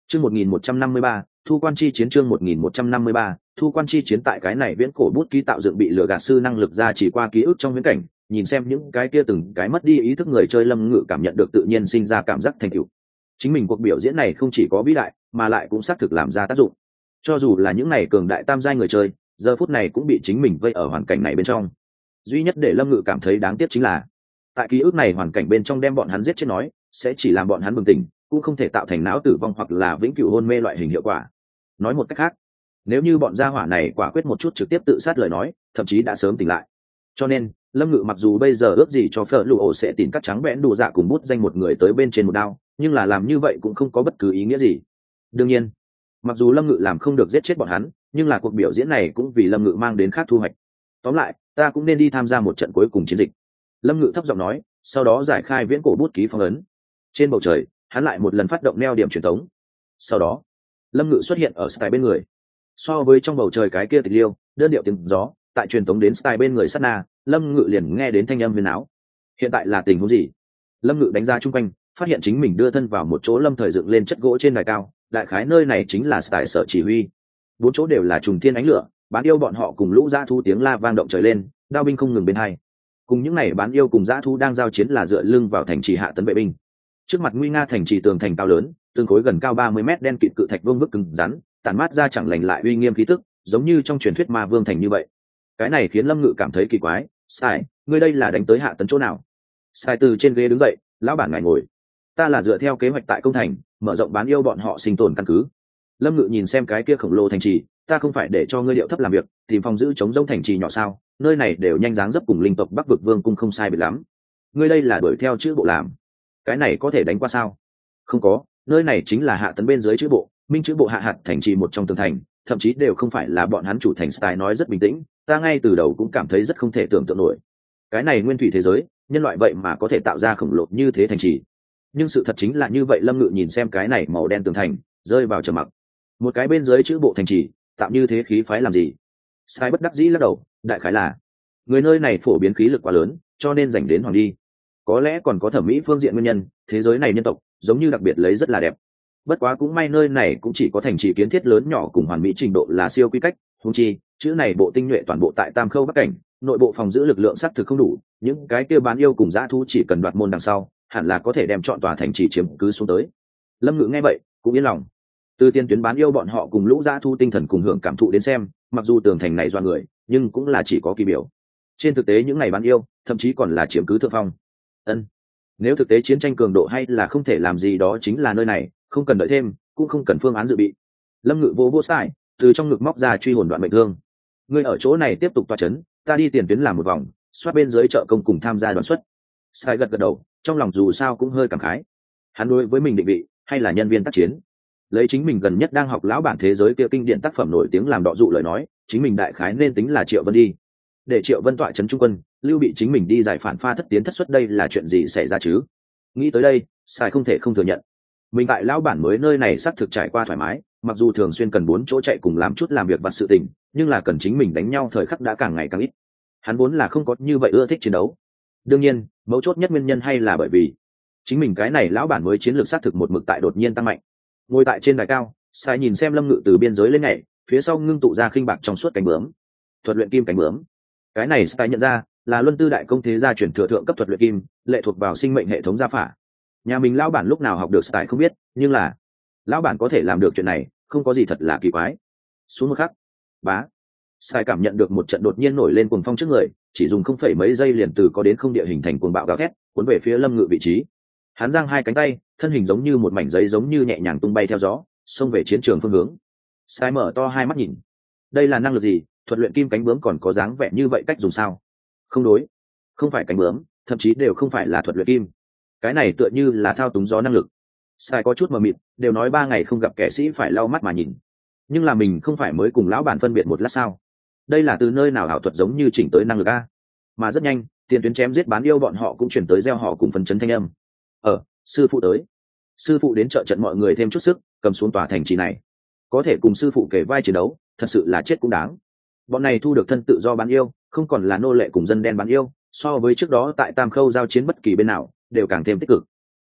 Chương 1153, thu quan chi chiến. Chương 1153, thu quan chi chiến. Tại cái này viễn cổ bút ký tạo dựng bị lừa gạt sư năng lực ra chỉ qua ký ức trong viễn cảnh, nhìn xem những cái kia từng cái mất đi ý thức người chơi, Lâm Ngự cảm nhận được tự nhiên sinh ra cảm giác thành tựu. Chính mình cuộc biểu diễn này không chỉ có vĩ đại, mà lại cũng xác thực làm ra tác dụng. Cho dù là những này cường đại tam giai người chơi, giờ phút này cũng bị chính mình vây ở hoàn cảnh này bên trong. Duy nhất để Lâm Ngự cảm thấy đáng tiếc chính là, tại ký ức này hoàn cảnh bên trong đem bọn hắn giết chết nói, sẽ chỉ làm bọn hắn bừng tỉnh, cũng không thể tạo thành não tử vong hoặc là vĩnh cửu hôn mê loại hình hiệu quả. Nói một cách khác, nếu như bọn gia hỏa này quả quyết một chút trực tiếp tự sát lời nói, thậm chí đã sớm tỉnh lại. Cho nên Lâm Ngự mặc dù bây giờ ước gì cho Phở Lụ ổ sẽ tìm cắt trắng bẽn đủ dạ cùng bút danh một người tới bên trên một đao, nhưng là làm như vậy cũng không có bất cứ ý nghĩa gì. Đương nhiên, mặc dù Lâm Ngự làm không được giết chết bọn hắn, nhưng là cuộc biểu diễn này cũng vì Lâm Ngự mang đến khác thu hoạch. Tóm lại, ta cũng nên đi tham gia một trận cuối cùng chiến dịch. Lâm Ngự thấp giọng nói, sau đó giải khai viễn cổ bút ký phong ấn. Trên bầu trời, hắn lại một lần phát động neo điểm truyền tống. Sau đó, Lâm Ngự xuất hiện ở Sky bên người. So với trong bầu trời cái kia tịch liêu, đơn điệu tiếng gió, tại truyền tống đến Sky bên người sát na, Lâm Ngự liền nghe đến thanh âm huyền áo. Hiện tại là tình huống gì? Lâm Ngự đánh ra chung quanh, phát hiện chính mình đưa thân vào một chỗ lâm thời dựng lên chất gỗ trên đài cao, đại khái nơi này chính là Sky sở chỉ huy. Bốn chỗ đều là trùng thiên ánh lửa, bán yêu bọn họ cùng lũ dã thu tiếng la vang động trời lên, đao binh không ngừng bên hai. Cùng những này bán yêu cùng dã thu đang giao chiến là dựa lưng vào thành trì hạ tấn vệ binh. Trước mặt nguy nga thành trì tường thành cao lớn, từng khối gần cao 30 mét đen kịt cự thạch vương bức cứng rắn, tản mát ra chẳng lành lại uy nghiêm khí tức, giống như trong truyền thuyết ma vương thành như vậy. Cái này khiến Lâm Ngự cảm thấy kỳ quái. Sai, ngươi đây là đánh tới hạ tấn chỗ nào? Sai từ trên ghế đứng dậy, lão bản ngài ngồi. Ta là dựa theo kế hoạch tại công thành, mở rộng bán yêu bọn họ sinh tồn căn cứ. Lâm Ngự nhìn xem cái kia khổng lồ thành trì, ta không phải để cho ngươi điệu thấp làm việc, tìm phòng giữ chống rông thành trì nhỏ sao? Nơi này đều nhanh dáng dấp cùng linh tộc Bắc vực vương cung không sai biệt lắm. Ngươi đây là đuổi theo chữ bộ làm, cái này có thể đánh qua sao? Không có, nơi này chính là hạ tấn bên dưới chữ bộ, minh chữ bộ hạ hạt thành trì một trong tường thành, thậm chí đều không phải là bọn hắn chủ thành. Style nói rất bình tĩnh, ta ngay từ đầu cũng cảm thấy rất không thể tưởng tượng nổi. Cái này nguyên thủy thế giới, nhân loại vậy mà có thể tạo ra khổng lồ như thế thành trì. Nhưng sự thật chính là như vậy. Lâm Ngự nhìn xem cái này màu đen tường thành, rơi vào trầm mặc. Một cái bên dưới chữ bộ thành trì, tạo như thế khí phái làm gì? Style bất đắc dĩ lắc đầu, đại khái là người nơi này phổ biến khí lực quá lớn, cho nên dành đến hoàng đi. Có lẽ còn có thẩm mỹ phương diện nguyên nhân, thế giới này nhân tộc giống như đặc biệt lấy rất là đẹp. Bất quá cũng may nơi này cũng chỉ có thành trì kiến thiết lớn nhỏ cùng hoàn mỹ trình độ là siêu quy cách. Huống chi chữ này bộ tinh nhuệ toàn bộ tại Tam Khâu Bắc cảnh, nội bộ phòng giữ lực lượng xác thực không đủ, những cái kia bán yêu cùng dã thú chỉ cần đoạt môn đằng sau, hẳn là có thể đem chọn tòa thành trì chiếm cứ xuống tới. Lâm Ngự nghe vậy cũng yên lòng. Từ tiên tuyến bán yêu bọn họ cùng lũ dã thú tinh thần cùng hưởng cảm thụ đến xem, mặc dù tường thành này do người, nhưng cũng là chỉ có kỳ biểu. Trên thực tế những ngày bán yêu thậm chí còn là chiếm cứ thượng phong. Nếu thực tế chiến tranh cường độ hay là không thể làm gì, đó chính là nơi này, không cần đợi thêm, cũng không cần phương án dự bị. Lâm Ngự vô sai, từ trong ngực móc ra truy hồn đoạn mệnh thương. Ngươi ở chỗ này tiếp tục tọa chấn, ta đi tiền tuyến làm một vòng, xoát bên dưới chợ công cùng tham gia đoàn xuất. Sai gật gật đầu, trong lòng dù sao cũng hơi cảm khái. Hắn đối với mình định vị hay là nhân viên tác chiến, lấy chính mình gần nhất đang học lão bản thế giới kia kinh điển tác phẩm nổi tiếng làm đọ dụ lời nói, chính mình đại khái nên tính là Triệu Vân đi. Để Triệu Vân tọa trấn trung quân, lưu bị chính mình đi giải phản pha thất tiến thất xuất, đây là chuyện gì xảy ra chứ? Nghĩ tới đây, Sai không thể không thừa nhận, mình tại lão bản mới nơi này xác thực trải qua thoải mái, mặc dù thường xuyên cần 4 chỗ chạy cùng làm chút làm việc vặt sự tình, nhưng là cần chính mình đánh nhau thời khắc đã càng ngày càng ít. Hắn vốn là không có như vậy ưa thích chiến đấu. Đương nhiên, mấu chốt nhất nguyên nhân hay là bởi vì chính mình cái này lão bản mới chiến lược xác thực một mực tại đột nhiên tăng mạnh. Ngồi tại trên đài cao, Sai nhìn xem Lâm Ngự từ biên giới lên nhảy, phía sau ngưng tụ ra khinh bạc trong suốt cánh bướm. Thuật luyện kim cánh bướm. Cái này Sai nhận ra là Luân Tư đại công thế gia truyền thừa thượng cấp thuật luyện kim, lệ thuộc vào sinh mệnh hệ thống gia phả. Nhà mình lão bản lúc nào học được Sai không biết, nhưng là lão bản có thể làm được chuyện này, không có gì thật là kỳ quái. Xuống một khắc, bá, Sai cảm nhận được một trận đột nhiên nổi lên cuồng phong trước người, chỉ dùng không phẩy mấy giây liền từ có đến không địa hình thành cuồng bạo gào thét, cuốn về phía Lâm Ngự vị trí. Hắn giang hai cánh tay, thân hình giống như một mảnh giấy giống như nhẹ nhàng tung bay theo gió, xông về chiến trường phương hướng. Sai mở to hai mắt nhìn, đây là năng lực gì? Thuật luyện kim cánh bướm còn có dáng vẻ như vậy cách dùng sao? Không đối, không phải cánh bướm, thậm chí đều không phải là thuật luyện kim. Cái này tựa như là thao túng gió năng lực. Sai có chút mờ mịt, đều nói 3 ngày không gặp kẻ sĩ phải lau mắt mà nhìn. Nhưng là mình không phải mới cùng lão bản phân biệt một lát sao? Đây là từ nơi nào ảo thuật giống như chỉnh tới năng lực a? Mà rất nhanh, tiền tuyến chém giết bán yêu bọn họ cũng chuyển tới gieo họ cùng phấn chấn thanh âm. Sư phụ tới. Sư phụ đến trợ trận mọi người thêm chút sức, cầm xuống tòa thành trì này. Có thể cùng sư phụ kể vai chiến đấu, thật sự là chết cũng đáng. Bọn này thu được thân tự do bán yêu, không còn là nô lệ cùng dân đen bán yêu, so với trước đó tại Tam Khâu giao chiến bất kỳ bên nào đều càng thêm tích cực.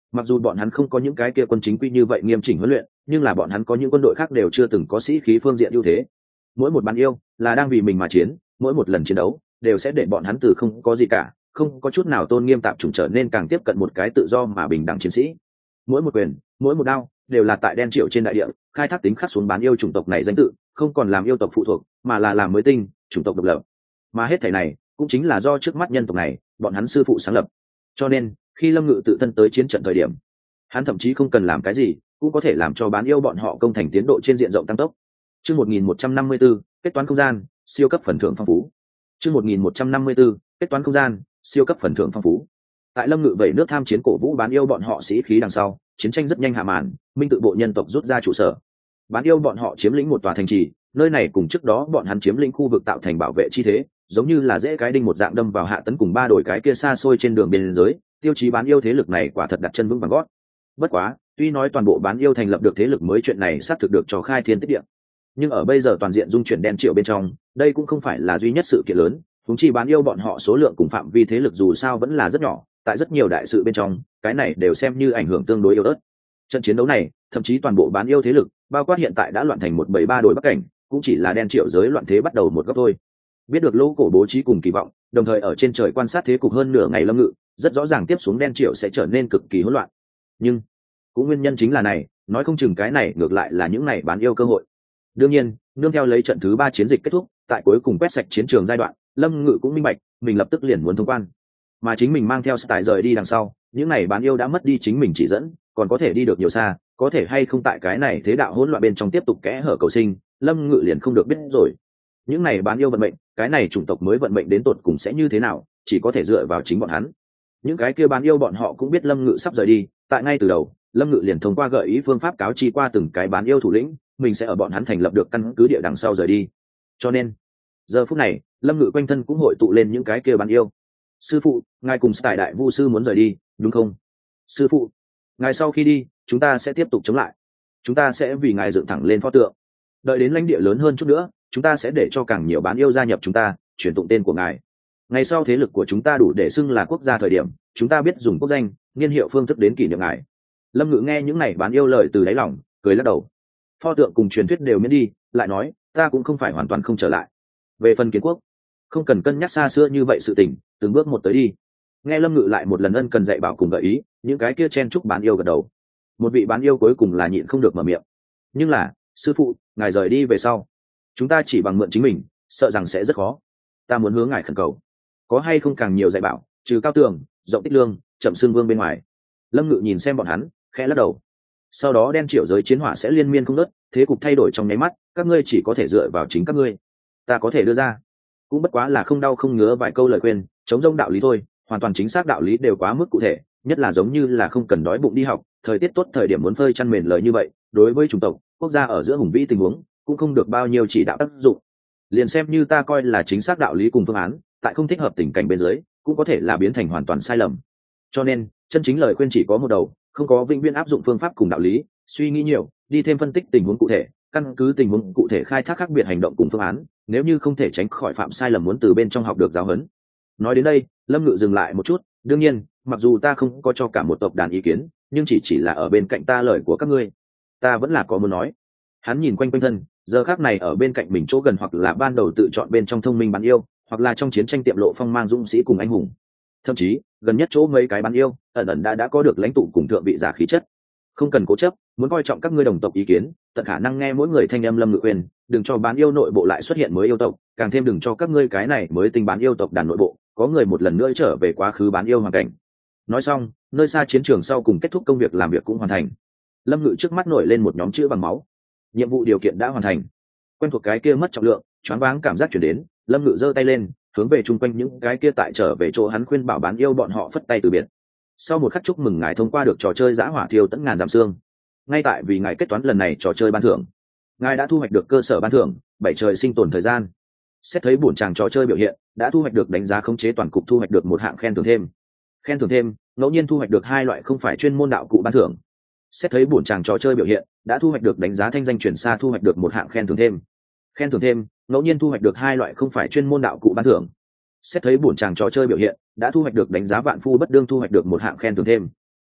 Mặc dù bọn hắn không có những cái kia quân chính quy như vậy nghiêm chỉnh huấn luyện, nhưng là bọn hắn có những quân đội khác đều chưa từng có sĩ khí phương diện ưu thế. Mỗi một bán yêu là đang vì mình mà chiến, mỗi một lần chiến đấu đều sẽ để bọn hắn từ không có gì cả, không có chút nào tôn nghiêm tạp chủng trở nên càng tiếp cận một cái tự do mà bình đẳng chiến sĩ. Mỗi một quyền, mỗi một đao đều là tại đen triệu trên đại địa khai thác tính khắc xuống bán yêu chủng tộc này danh tự, không còn làm yêu tộc phụ thuộc, mà là làm mới tinh chủng tộc độc lập. Mà hết thảy này cũng chính là do trước mắt nhân tộc này bọn hắn sư phụ sáng lập. Cho nên khi Lâm Ngự tự thân tới chiến trận thời điểm, hắn thậm chí không cần làm cái gì cũng có thể làm cho bán yêu bọn họ công thành tiến độ trên diện rộng tăng tốc. Chương 1154, kết toán không gian, siêu cấp phần thưởng phong phú. Chương 1154, kết toán không gian, siêu cấp phần thưởng phong phú. Tại Lâm Ngự vẩy nước tham chiến cổ vũ bán yêu bọn họ sĩ khí đằng sau, chiến tranh rất nhanh hạ màn, minh tự bộ nhân tộc rút ra trụ sở. Bán yêu bọn họ chiếm lĩnh một tòa thành trì, nơi này cùng trước đó bọn hắn chiếm lĩnh khu vực tạo thành bảo vệ chi thế, giống như là dễ cái đinh một dạng đâm vào hạ tấn cùng ba đổi cái kia xa xôi trên đường biên giới, tiêu chí bán yêu thế lực này quả thật đặt chân vững vàng gót. Bất quá, tuy nói toàn bộ bán yêu thành lập được thế lực mới chuyện này xác thực được cho khai thiên tích địa, nhưng ở bây giờ toàn diện dung chuyển đen triệu bên trong, đây cũng không phải là duy nhất sự kiện lớn, huống chi bán yêu bọn họ số lượng cùng phạm vi thế lực dù sao vẫn là rất nhỏ, tại rất nhiều đại sự bên trong, cái này đều xem như ảnh hưởng tương đối yếu ớt. Trận chiến đấu này, thậm chí toàn bộ bán yêu thế lực, bao quát hiện tại đã loạn thành một bảy ba đội bắc cảnh, cũng chỉ là đen triệu giới loạn thế bắt đầu một góc thôi. Biết được lỗ cổ bố trí cùng kỳ vọng, đồng thời ở trên trời quan sát thế cục hơn nửa ngày Lâm Ngự, rất rõ ràng tiếp xuống đen triệu sẽ trở nên cực kỳ hỗn loạn. Nhưng cũng nguyên nhân chính là này, nói không chừng cái này ngược lại là những này bán yêu cơ hội. Đương nhiên, nương theo lấy trận thứ 3 chiến dịch kết thúc, tại cuối cùng quét sạch chiến trường giai đoạn, Lâm Ngự cũng minh bạch, mình lập tức liền muốn thông quan. Mà chính mình mang theo Style rời đi đằng sau, những này bán yêu đã mất đi chính mình chỉ dẫn, còn có thể đi được nhiều xa, có thể hay không tại cái này thế đạo hỗn loạn bên trong tiếp tục kẽ hở cầu sinh, Lâm Ngự liền không được biết rồi. Những này bán yêu vận mệnh, cái này chủng tộc mới vận mệnh đến tột cùng sẽ như thế nào, chỉ có thể dựa vào chính bọn hắn. Những cái kia bán yêu bọn họ cũng biết Lâm Ngự sắp rời đi, tại ngay từ đầu, Lâm Ngự liền thông qua gợi ý phương pháp cáo chi qua từng cái bán yêu thủ lĩnh, mình sẽ ở bọn hắn thành lập được căn cứ địa đằng sau rời đi. Cho nên, giờ phút này, Lâm Ngự quanh thân cũng hội tụ lên những cái kia bán yêu. Sư phụ, ngài cùng Style đại vu sư muốn rời đi, đúng không? Sư phụ, ngài sau khi đi, chúng ta sẽ tiếp tục chống lại. Chúng ta sẽ vì ngài dựng thẳng lên pho tượng. Đợi đến lãnh địa lớn hơn chút nữa, chúng ta sẽ để cho càng nhiều bán yêu gia nhập chúng ta, truyền tụng tên của ngài. Ngày sau thế lực của chúng ta đủ để xưng là quốc gia thời điểm, chúng ta biết dùng quốc danh, niên hiệu phương thức đến kỷ niệm ngài. Lâm Ngự nghe những này bán yêu lời từ đáy lòng, cười lắc đầu. Pho tượng cùng truyền thuyết đều miễn đi, lại nói, ta cũng không phải hoàn toàn không trở lại. Về phần kiến quốc, không cần cân nhắc xa xưa như vậy sự tình, từng bước một tới đi. Nghe Lâm Ngự lại một lần ân cần dạy bảo cùng gợi ý, những cái kia chen chúc bán yêu gật đầu. Một vị bán yêu cuối cùng là nhịn không được mở miệng. Nhưng là, sư phụ, ngài rời đi về sau, chúng ta chỉ bằng mượn chính mình, sợ rằng sẽ rất khó. Ta muốn hướng ngài khẩn cầu, có hay không càng nhiều dạy bảo, trừ cao tường, rộng tích lương, chậm xương vương bên ngoài. Lâm Ngự nhìn xem bọn hắn, khẽ lắc đầu. Sau đó đen triệu giới chiến hỏa sẽ liên miên không ngớt, thế cục thay đổi trong nháy mắt, các ngươi chỉ có thể dựa vào chính các ngươi. Ta có thể đưa ra, cũng bất quá là không đau không ngứa vài câu lời khuyên, chống rông đạo lý thôi, hoàn toàn chính xác đạo lý đều quá mức cụ thể, nhất là giống như là không cần đói bụng đi học, thời tiết tốt thời điểm muốn phơi chăn mền lời như vậy, đối với chủng tộc, quốc gia ở giữa hùng vĩ tình huống, cũng không được bao nhiêu chỉ đạo tác dụng. Liền xem như ta coi là chính xác đạo lý cùng phương án, tại không thích hợp tình cảnh bên dưới, cũng có thể là biến thành hoàn toàn sai lầm. Cho nên, chân chính lời khuyên chỉ có một đầu, không có vĩnh viễn áp dụng phương pháp cùng đạo lý, suy nghĩ nhiều, đi thêm phân tích tình huống cụ thể, căn cứ tình huống cụ thể khai thác khác biệt hành động cùng phương án, nếu như không thể tránh khỏi phạm sai lầm muốn từ bên trong học được giáo huấn. Nói đến đây, Lâm Ngự dừng lại một chút, đương nhiên, mặc dù ta không có cho cả một tộc đàn ý kiến, nhưng chỉ là ở bên cạnh ta lời của các ngươi, ta vẫn là có muốn nói. Hắn nhìn quanh quanh thân, giờ khác này ở bên cạnh mình chỗ gần hoặc là ban đầu tự chọn bên trong thông minh bán yêu, hoặc là trong chiến tranh tiệm lộ phong mang dũng sĩ cùng anh hùng, thậm chí gần nhất chỗ mấy cái bán yêu ẩn ẩn đã có được lãnh tụ cùng thượng vị giả khí chất. Không cần cố chấp, muốn coi trọng các ngươi đồng tộc ý kiến, tận khả năng nghe mỗi người thanh âm. Lâm Ngự khuyên, đừng cho bán yêu nội bộ lại xuất hiện mới yêu tộc, càng thêm đừng cho các ngươi cái này mới tinh bán yêu tộc đàn nội bộ có người một lần nữa trở về quá khứ bán yêu hoàn cảnh. Nói xong, nơi xa chiến trường sau cùng kết thúc công việc làm việc cũng hoàn thành. Lâm Ngự trước mắt nổi lên một nhóm chữ bằng máu. Nhiệm vụ điều kiện đã hoàn thành. Quen thuộc cái kia mất trọng lượng, choáng váng cảm giác chuyển đến, Lâm Ngự giơ tay lên, hướng về chung quanh những cái kia tại trở về chỗ hắn khuyên bảo bán yêu bọn họ phất tay từ biệt. Sau một khắc chúc mừng ngài thông qua được trò chơi giã hỏa thiêu tận ngàn dặm xương. Ngay tại vì ngài kết toán lần này trò chơi ban thưởng, ngài đã thu hoạch được cơ sở ban thưởng 7 trời sinh tồn thời gian. Xét thấy bổn chàng trò chơi biểu hiện, đã thu hoạch được đánh giá khống chế toàn cục, thu hoạch được một hạng khen thưởng thêm. Khen thưởng thêm, ngẫu nhiên thu hoạch được 2 loại không phải chuyên môn đạo cụ ban thưởng. Xét thấy bổn chàng trò chơi biểu hiện, đã thu hoạch được đánh giá thanh danh chuyển xa, thu hoạch được một hạng khen thưởng thêm. Khen thưởng thêm, ngẫu nhiên thu hoạch được 2 loại không phải chuyên môn đạo cụ ban thưởng. Xét thấy bổn chàng trò chơi biểu hiện, đã thu hoạch được đánh giá vạn phu bất đương, thu hoạch được một hạng khen thưởng thêm.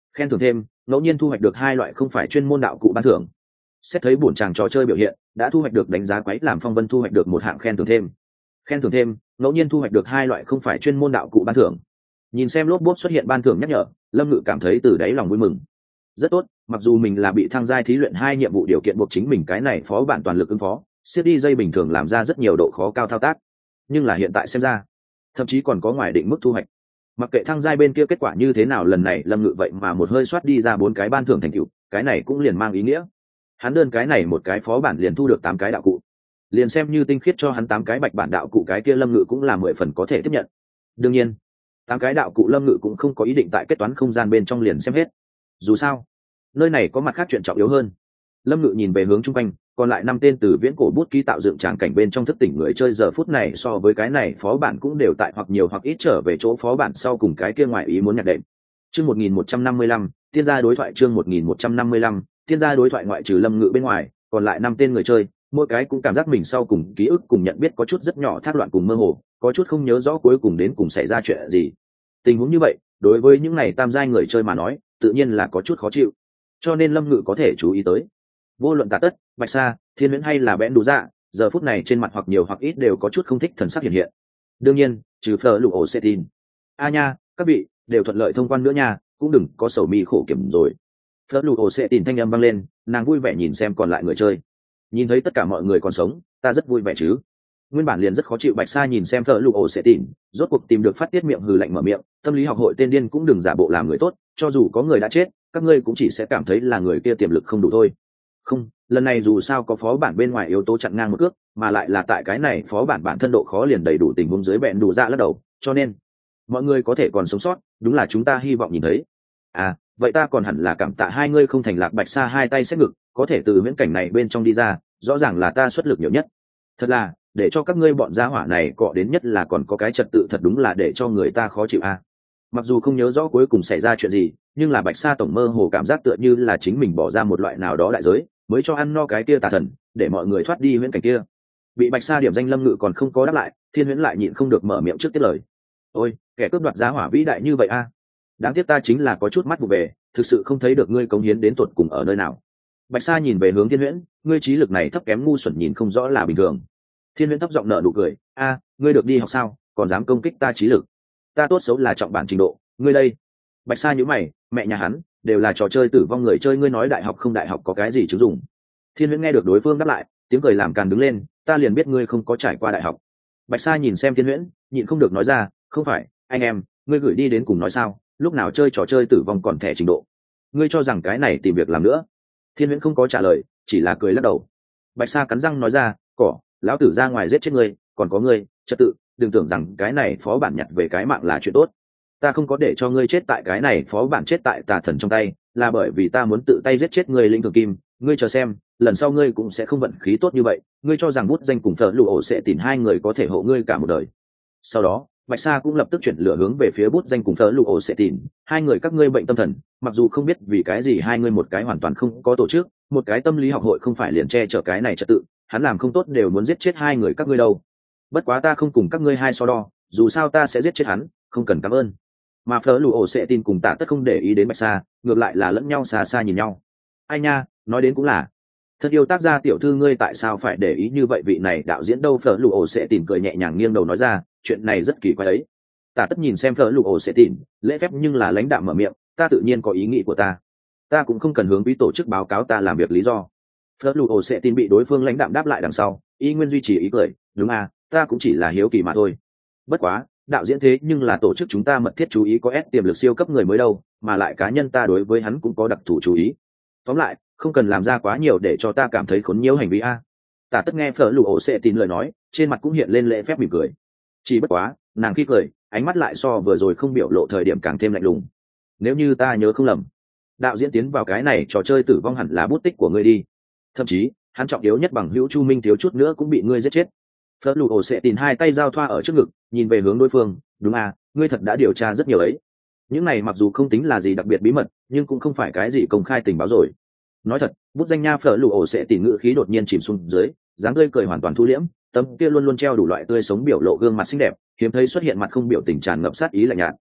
Khen thưởng thêm, ngẫu nhiên thu hoạch được 2 loại không phải chuyên môn đạo cụ ban thưởng. Xét thấy bổn chàng trò chơi biểu hiện, đã thu hoạch được đánh giá quấy làm Phong Vân thu hoạch được 1 hạng khen thưởng thêm. Khen thưởng thêm, ngẫu nhiên thu hoạch được 2 loại không phải chuyên môn đạo cụ ban thưởng. Nhìn xem lốp bốp xuất hiện ban thưởng nhắc nhở, Lâm Ngự cảm thấy từ đáy lòng vui mừng. Rất tốt, mặc dù mình là bị thăng giai thí luyện 2 nhiệm vụ điều kiện buộc chính mình cái này phó bản toàn lực ứng phó, xếp đi dây bình thường làm ra rất nhiều độ khó cao thao tác, nhưng là hiện tại xem ra, thậm chí còn có ngoài định mức thu hoạch. Mặc kệ thăng giai bên kia kết quả như thế nào, lần này Lâm Ngự vậy mà một hơi soát đi ra 4 cái ban thưởng thành tựu, cái này cũng liền mang ý nghĩa hắn đơn cái này một cái phó bản liền thu được 8 cái đạo cụ, liền xem như tinh khiết cho hắn 8 cái bạch bản đạo cụ, cái kia Lâm Ngự cũng là 10 phần có thể tiếp nhận. Đương nhiên 8 cái đạo cụ Lâm Ngự cũng không có ý định tại kết toán không gian bên trong liền xem hết, dù sao nơi này có mặt khác chuyện trọng yếu hơn. Lâm Ngự nhìn về hướng chung quanh, còn lại 5 tên từ viễn cổ bút ký tạo dựng tràng cảnh bên trong thức tỉnh người chơi giờ phút này so với cái này phó bản cũng đều tại hoặc nhiều hoặc ít trở về chỗ phó bản sau cùng cái kia ngoài ý muốn nhặt đệm. Chương 1155, tiên gia đối thoại. Chương 1155, tiên gia đối thoại. Ngoại trừ Lâm Ngự bên ngoài, còn lại 5 tên người chơi, mỗi cái cũng cảm giác mình sau cùng ký ức cùng nhận biết có chút rất nhỏ thác loạn cùng mơ hồ, có chút không nhớ rõ cuối cùng đến cùng xảy ra chuyện gì. Tình huống như vậy, đối với những này tam giai người chơi mà nói, tự nhiên là có chút khó chịu. Cho nên Lâm Ngự có thể chú ý tới, vô luận Tạ Tất, Bạch Sa, Thiên Huyễn hay là Bẽn Đủ Dạ, giờ phút này trên mặt hoặc nhiều hoặc ít đều có chút không thích thần sắc hiện hiện. Đương nhiên, trừ Phở Lục Ổ Sẽ Tin. A nha, các vị đều thuận lợi thông quan nữa nha, cũng đừng có sầu mi khổ kiểm rồi. Phở Lục Ổ Sẽ Tin thanh âm vang lên, nàng vui vẻ nhìn xem còn lại người chơi. Nhìn thấy tất cả mọi người còn sống, ta rất vui vẻ chứ. Nguyên bản liền rất khó chịu Bạch Sa nhìn xem Phở Lục Ổ Sẽ Tin, rốt cuộc tìm được phát tiết miệng hừ lạnh mở miệng, tâm lý học hội tên điên cũng đừng giả bộ làm người tốt, cho dù có người đã chết, các ngươi cũng chỉ sẽ cảm thấy là người kia tiềm lực không đủ thôi. Không, lần này dù sao có phó bản bên ngoài yếu tố chặn ngang một cước, mà lại là tại cái này phó bản bản thân độ khó liền đầy đủ tình huống dưới Bẽn Đủ Dạ lắc đầu, cho nên mọi người có thể còn sống sót, đúng là chúng ta hy vọng nhìn thấy. À, vậy ta còn hẳn là cảm tạ hai ngươi không thành lạc. Bạch Sa hai tay xếp ngực, có thể từ viễn cảnh này bên trong đi ra, rõ ràng là ta xuất lực nhiều nhất. Thật là, để cho các ngươi bọn gia hỏa này cọ đến nhất là còn có cái trật tự, thật đúng là để cho người ta khó chịu a. Mặc dù không nhớ rõ cuối cùng xảy ra chuyện gì, nhưng là Bạch Sa tổng mơ hồ cảm giác tựa như là chính mình bỏ ra một loại nào đó đại giới, mới cho ăn no cái kia tà thần, để mọi người thoát đi viễn cảnh kia. Bị Bạch Sa điểm danh Lâm Ngự còn không có đáp lại, Thiên Huyễn lại nhịn không được mở miệng trước tiết lời. Ôi, kẻ cướp đoạt giá hỏa vĩ đại như vậy a. Đáng tiếc ta chính là có chút mắt vụ về, thực sự không thấy được ngươi cống hiến đến tột cùng ở nơi nào. Bạch Sa nhìn về hướng Thiên Huyễn, ngươi trí lực này thấp kém ngu xuẩn nhìn không rõ là bình thường. Thiên Huyễn thấp giọng nở nụ cười, a, ngươi được đi học sao, còn dám công kích ta trí lực? Ta tốt xấu là trọng bản trình độ, ngươi đây. Bạch Sa nhíu mày, mẹ nhà hắn đều là trò chơi tử vong người chơi, ngươi nói đại học không đại học có cái gì chứng dụng? Thiên Huyễn nghe được đối phương đáp lại, tiếng cười làm càn đứng lên, ta liền biết ngươi không có trải qua đại học. Bạch Sa nhìn xem Thiên Huyễn, nhịn không được nói ra, không phải, anh em, ngươi gửi đi đến cùng nói sao, lúc nào chơi trò chơi tử vong còn thẻ trình độ? Ngươi cho rằng cái này tìm việc làm nữa? Thiên Huyễn không có trả lời, chỉ là cười lắc đầu. Bạch Sa cắn răng nói ra, cỏ, lão tử ra ngoài giết chết ngươi, còn có ngươi, trật tự, đừng tưởng rằng cái này phó bản nhặt về cái mạng là chuyện tốt. Ta không có để cho ngươi chết tại cái này phó bản chết tại tà thần trong tay, là bởi vì ta muốn tự tay giết chết ngươi Linh Thường Kim, ngươi chờ xem, lần sau ngươi cũng sẽ không vận khí tốt như vậy, ngươi cho rằng Bút Danh cùng Phở Lục Ổ sẽ tìm hai người có thể hộ ngươi cả một đời. Sau đó, Bạch Sa cũng lập tức chuyển lửa hướng về phía Bút Danh cùng Phở Lục Ổ sẽ tìm, hai người các ngươi bệnh tâm thần, mặc dù không biết vì cái gì hai ngươi một cái hoàn toàn không có tổ chức, một cái tâm lý học hội không phải liền che chở cái này trật tự, hắn làm không tốt đều muốn giết chết hai người các ngươi đâu. Bất quá ta không cùng các ngươi hai so đo, dù sao ta sẽ giết chết hắn, không cần cảm ơn. Mà Phở Lục Ổ sẽ tin cùng Tạ Tất không để ý đến Bạch Sa, ngược lại là lẫn nhau xa xa nhìn nhau. Ai nha, nói đến cũng là, thật yêu tác gia tiểu thư ngươi tại sao phải để ý như vậy, vị này đạo diễn đâu? Phở Lục Ổ sẽ tin cười nhẹ nhàng nghiêng đầu nói ra, chuyện này rất kỳ quái ấy. Tạ Tất nhìn xem Phở Lục Ổ sẽ tin, lễ phép nhưng là lãnh đạm mở miệng, ta tự nhiên có ý nghĩ của ta cũng không cần hướng quý tổ chức báo cáo ta làm việc lý do. Phở Lục Ổ sẽ tin bị đối phương lãnh đạm đáp lại đằng sau, y nguyên duy trì ý cười, đúng à, ta cũng chỉ là hiếu kỳ mà thôi. Bất quá, đạo diễn thế nhưng là tổ chức chúng ta mật thiết chú ý có ép tiềm lực siêu cấp người mới đâu, mà lại cá nhân ta đối với hắn cũng có đặc thù chú ý. Tóm lại, không cần làm ra quá nhiều để cho ta cảm thấy khốn nhiễu hành vi a. Tạ Tất nghe Phở Lục Ổ sẽ tin lời nói, trên mặt cũng hiện lên lễ phép mỉm cười. Chỉ bất quá, nàng khi cười, ánh mắt lại so vừa rồi không biểu lộ thời điểm càng thêm lạnh lùng. Nếu như ta nhớ không lầm, đạo diễn tiến vào cái này trò chơi tử vong hẳn là bút tích của ngươi đi. Thậm chí, hắn trọng yếu nhất bằng hữu Chu Minh thiếu chút nữa cũng bị ngươi giết chết. Phở Lục Ổ sẽ tìm hai tay giao thoa ở trước ngực, nhìn về hướng đối phương, đúng à, ngươi thật đã điều tra rất nhiều ấy. Những này mặc dù không tính là gì đặc biệt bí mật, nhưng cũng không phải cái gì công khai tình báo rồi. Nói thật, Bút Danh nha. Phở Lục Ổ sẽ tìm ngữ khí đột nhiên chìm xuống dưới, dáng tươi cười hoàn toàn thu liễm, tấm kia luôn luôn treo đủ loại tươi sống biểu lộ gương mặt xinh đẹp, hiếm thấy xuất hiện mặt không biểu tình tràn ngập sát ý lạnh nhạt.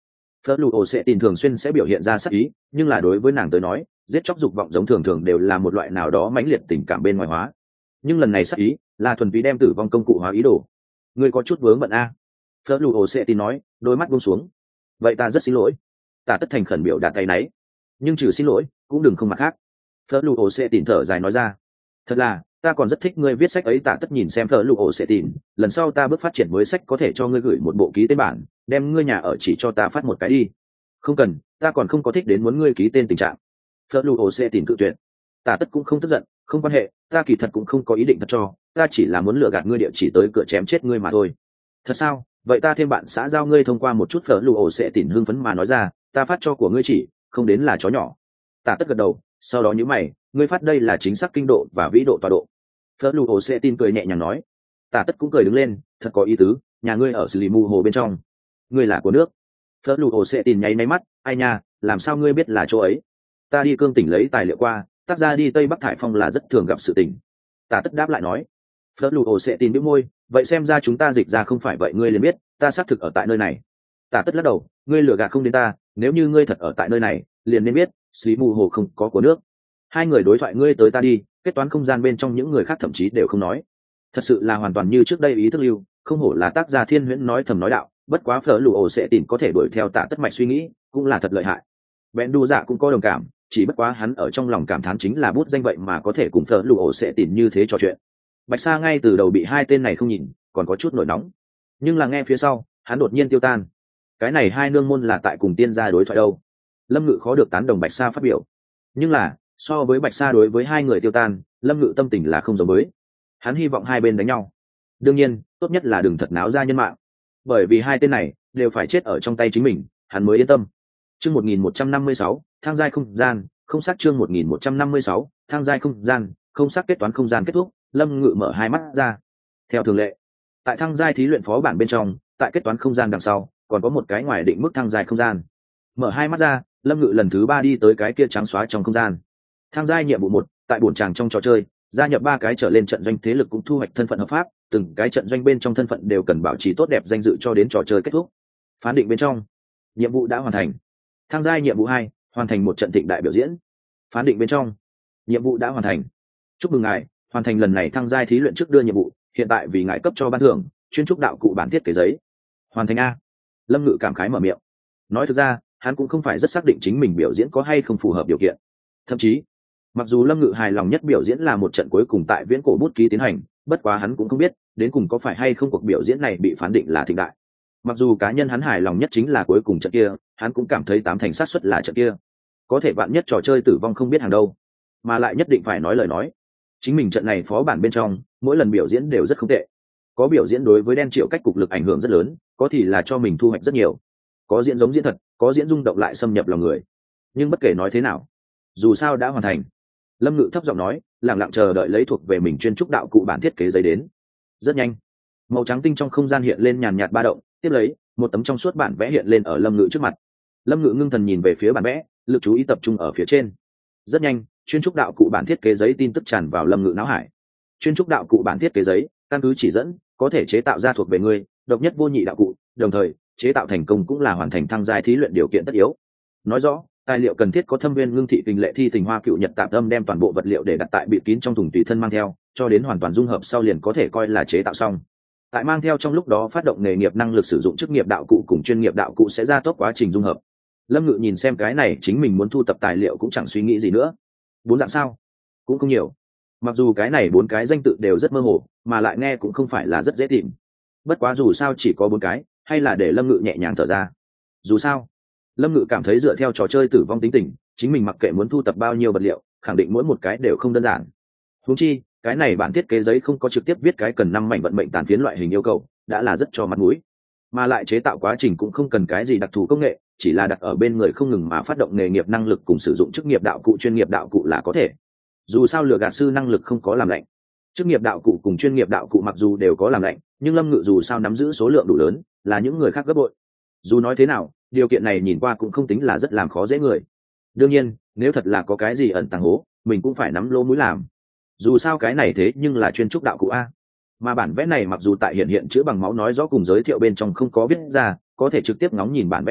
Phớt lù ổ sẽ tìm thường xuyên sẽ biểu hiện ra sắc ý, nhưng là đối với nàng tới nói, giết chóc dục vọng giống thường thường đều là một loại nào đó mãnh liệt tình cảm bên ngoài hóa. Nhưng lần này sắc ý là thuần túy đem tử vong công cụ hóa ý đồ. Ngươi có chút vướng bận a. Phớt lù ổ sẽ tìm nói, đôi mắt buông xuống. Vậy ta rất xin lỗi. Tả Tất thành khẩn biểu đạt tay náy. Nhưng trừ xin lỗi, cũng đừng không mặt khác. Phớt lù ổ sẽ tìm thở dài nói ra. Thật là, ta còn rất thích ngươi viết sách ấy. Tả Tất nhìn xem Phớt lù ổ sẽ tìm, lần sau ta bước phát triển mới sách có thể cho ngươi gửi một bộ ký tên bản, đem ngươi nhà ở chỉ cho ta phát một cái đi. Không cần, ta còn không có thích đến muốn ngươi ký tên tình trạng. Phớt lù ổ sẽ tìm cự tuyệt. Tả Tất cũng không tức giận, không quan hệ, ta kỳ thật cũng không có ý định thật cho, ta chỉ là muốn lừa gạt ngươi địa chỉ tới cửa chém chết ngươi mà thôi. Thật sao? Vậy ta thêm bạn xã giao ngươi thông qua một chút. Phớt lù ổ sẽ tìm hưng phấn mà nói ra, ta phát cho của ngươi chỉ không đến là chó nhỏ. Tả Tất gật đầu, sau đó nhíu mày, ngươi phát đây là chính xác kinh độ và vĩ độ tọa độ. Phớt lù ổ sẽ tìm cười nhẹ nhàng nói. Tả Tất cũng cười đứng lên, thật có ý tứ, nhà ngươi ở Slimu hồ bên trong, ngươi là của nước. Phớt lù ổ sẽ tìm nháy máy mắt, ai nha, làm sao ngươi biết là chỗ ấy? Ta đi Cương tỉnh lấy tài liệu qua, tác ra đi Tây Bắc Thải Phong là rất thường gặp sự tình. Tả Tất đáp lại nói. Phớt lù ổ sẽ tìm bĩu môi, vậy xem ra chúng ta dịch ra không phải vậy. Ngươi liền biết ta xác thực ở tại nơi này. Tả Tất lắc đầu, ngươi lừa gạt không đến ta, nếu như ngươi thật ở tại nơi này liền nên biết xí mù hồ không có của nước. Hai người đối thoại ngươi tới ta đi, kết toán không gian bên trong những người khác thậm chí đều không nói. Thật sự là hoàn toàn như trước đây ý thức lưu, không hổ là tác gia thiên huyễn nói thầm nói đạo. Bất quá Phớt lù ổ sẽ tìm có thể đuổi theo Tả Tất mạch suy nghĩ, cũng là thật lợi hại. Bèn đu dạ cũng có đồng cảm, chỉ bất quá hắn ở trong lòng cảm thán chính là bút danh vậy mà có thể cùng Phớt lù ổ sẽ tìm như thế trò chuyện. Bạch Sa ngay từ đầu bị hai tên này không nhìn, còn có chút nổi nóng, nhưng là nghe phía sau hắn đột nhiên tiêu tan. Cái này hai nương môn là tại cùng tiên gia đối thoại đâu? Lâm Ngự khó được tán đồng Bạch Sa phát biểu, nhưng là so với Bạch Sa đối với hai người tiêu tan, Lâm Ngự tâm tình là không giống với. Hắn hy vọng hai bên đánh nhau, đương nhiên tốt nhất là đừng thật náo ra nhân mạng, bởi vì hai tên này đều phải chết ở trong tay chính mình, hắn mới yên tâm. Chương 1156, thang giai không gian, không xác. Chương 1156, thang giai không gian, không xác. Kết toán không gian kết thúc, Lâm Ngự mở hai mắt ra. Theo thường lệ, tại thang giai thí luyện phó bản bên trong, tại kết toán không gian đằng sau còn có một cái ngoài định mức thang giai không gian. Mở hai mắt ra, Lâm Ngự lần thứ 3 đi tới cái kia trắng xóa trong không gian. Thang giai nhiệm vụ 1, tại bổn tràng trong trò chơi gia nhập 3 cái trở lên trận doanh thế lực cũng thu hoạch thân phận hợp pháp, từng cái trận doanh bên trong thân phận đều cần bảo trì tốt đẹp danh dự cho đến trò chơi kết thúc. Phán định bên trong, nhiệm vụ đã hoàn thành. Thang giai nhiệm vụ 2, hoàn thành một trận thịnh đại biểu diễn. Phán định bên trong, nhiệm vụ đã hoàn thành. Chúc mừng ngài hoàn thành lần này thang giai thí luyện trước đưa nhiệm vụ, hiện tại vì ngài cấp cho ban thưởng chuyên trúc đạo cụ bản thiết kế giấy. Hoàn thành a. Lâm Ngự cảm khái mở miệng. Nói thực ra hắn cũng không phải rất xác định chính mình biểu diễn có hay không phù hợp điều kiện. Thậm chí mặc dù Lâm Ngự hài lòng nhất biểu diễn là một trận cuối cùng tại viễn cổ bút ký tiến hành, bất quá hắn cũng không biết đến cùng có phải hay không cuộc biểu diễn này bị phán định là thịnh đại. Mặc dù cá nhân hắn hài lòng nhất chính là cuối cùng trận kia, hắn cũng cảm thấy 8 thành xác suất là trận kia. Có thể vạn nhất trò chơi tử vong không biết hàng đâu, mà lại nhất định phải nói lời nói. Chính mình trận này phó bản bên trong mỗi lần biểu diễn đều rất không tệ, có biểu diễn đối với đen triệu cách cục lực ảnh hưởng rất lớn, có thì là cho mình thu hoạch rất nhiều, có diễn giống diễn thật, có diễn rung động lại xâm nhập lòng người. Nhưng bất kể nói thế nào, dù sao đã hoàn thành. Lâm Ngự thấp giọng nói, lặng lặng chờ đợi lấy thuộc về mình chuyên trúc đạo cụ bản thiết kế giấy đến. Rất nhanh, màu trắng tinh trong không gian hiện lên nhàn nhạt ba động, tiếp lấy một tấm trong suốt bản vẽ hiện lên ở Lâm Ngự trước mặt. Lâm Ngự ngưng thần nhìn về phía bản vẽ, lực chú ý tập trung ở phía trên. Rất nhanh, chuyên trúc đạo cụ bản thiết kế giấy tin tức tràn vào Lâm Ngự não hải. Chuyên trúc đạo cụ bản thiết kế giấy, căn cứ chỉ dẫn có thể chế tạo ra thuộc về ngươi độc nhất vô nhị đạo cụ, đồng thời chế tạo thành công cũng là hoàn thành thăng giai thí luyện điều kiện tất yếu. Nói rõ tài liệu cần thiết có thâm viên ngưng thị kinh lệ thi tình hoa cựu nhật tạm âm, đem toàn bộ vật liệu để đặt tại bịt kín trong thùng tùy thân mang theo, cho đến hoàn toàn dung hợp sau liền có thể coi là chế tạo xong. Tại mang theo trong lúc đó phát động nghề nghiệp năng lực sử dụng chức nghiệp đạo cụ cùng chuyên nghiệp đạo cụ sẽ gia tốc quá trình dung hợp. Lâm Ngự nhìn xem cái này chính mình muốn thu tập tài liệu cũng chẳng suy nghĩ gì nữa. 4 dạng sao? Cũng không nhiều. Mặc dù cái này 4 cái danh tự đều rất mơ hồ, mà lại nghe cũng không phải là rất dễ tìm. Bất quá dù sao chỉ có 4 cái, hay là để Lâm Ngự nhẹ nhàng thở ra. Dù sao, Lâm Ngự cảm thấy dựa theo trò chơi tử vong tính tình, chính mình mặc kệ muốn thu tập bao nhiêu vật liệu, khẳng định mỗi một cái đều không đơn giản. Huống chi, cái này bản thiết kế giấy không có trực tiếp viết cái cần 5 mảnh vận mệnh tàn phiến loại hình yêu cầu, đã là rất cho mặt mũi. Mà lại chế tạo quá trình cũng không cần cái gì đặc thù công nghệ, chỉ là đặt ở bên người không ngừng mà phát động nghề nghiệp năng lực cùng sử dụng chức nghiệp đạo cụ chuyên nghiệp đạo cụ là có thể. Dù sao lừa gạt sư năng lực không có làm lạnh, chức nghiệp đạo cụ cùng chuyên nghiệp đạo cụ mặc dù đều có làm lạnh, nhưng Lâm Ngự dù sao nắm giữ số lượng đủ lớn, là những người khác gấp bội. Dù nói thế nào, điều kiện này nhìn qua cũng không tính là rất làm khó dễ người. Đương nhiên, nếu thật là có cái gì ẩn tàng hố, mình cũng phải nắm lỗ mũi làm. Dù sao cái này thế nhưng là chuyên trúc đạo cụ a. Mà bản vẽ này mặc dù tại hiện chữ bằng máu nói rõ cùng giới thiệu bên trong không có viết ra, có thể trực tiếp ngóng nhìn bản vẽ này,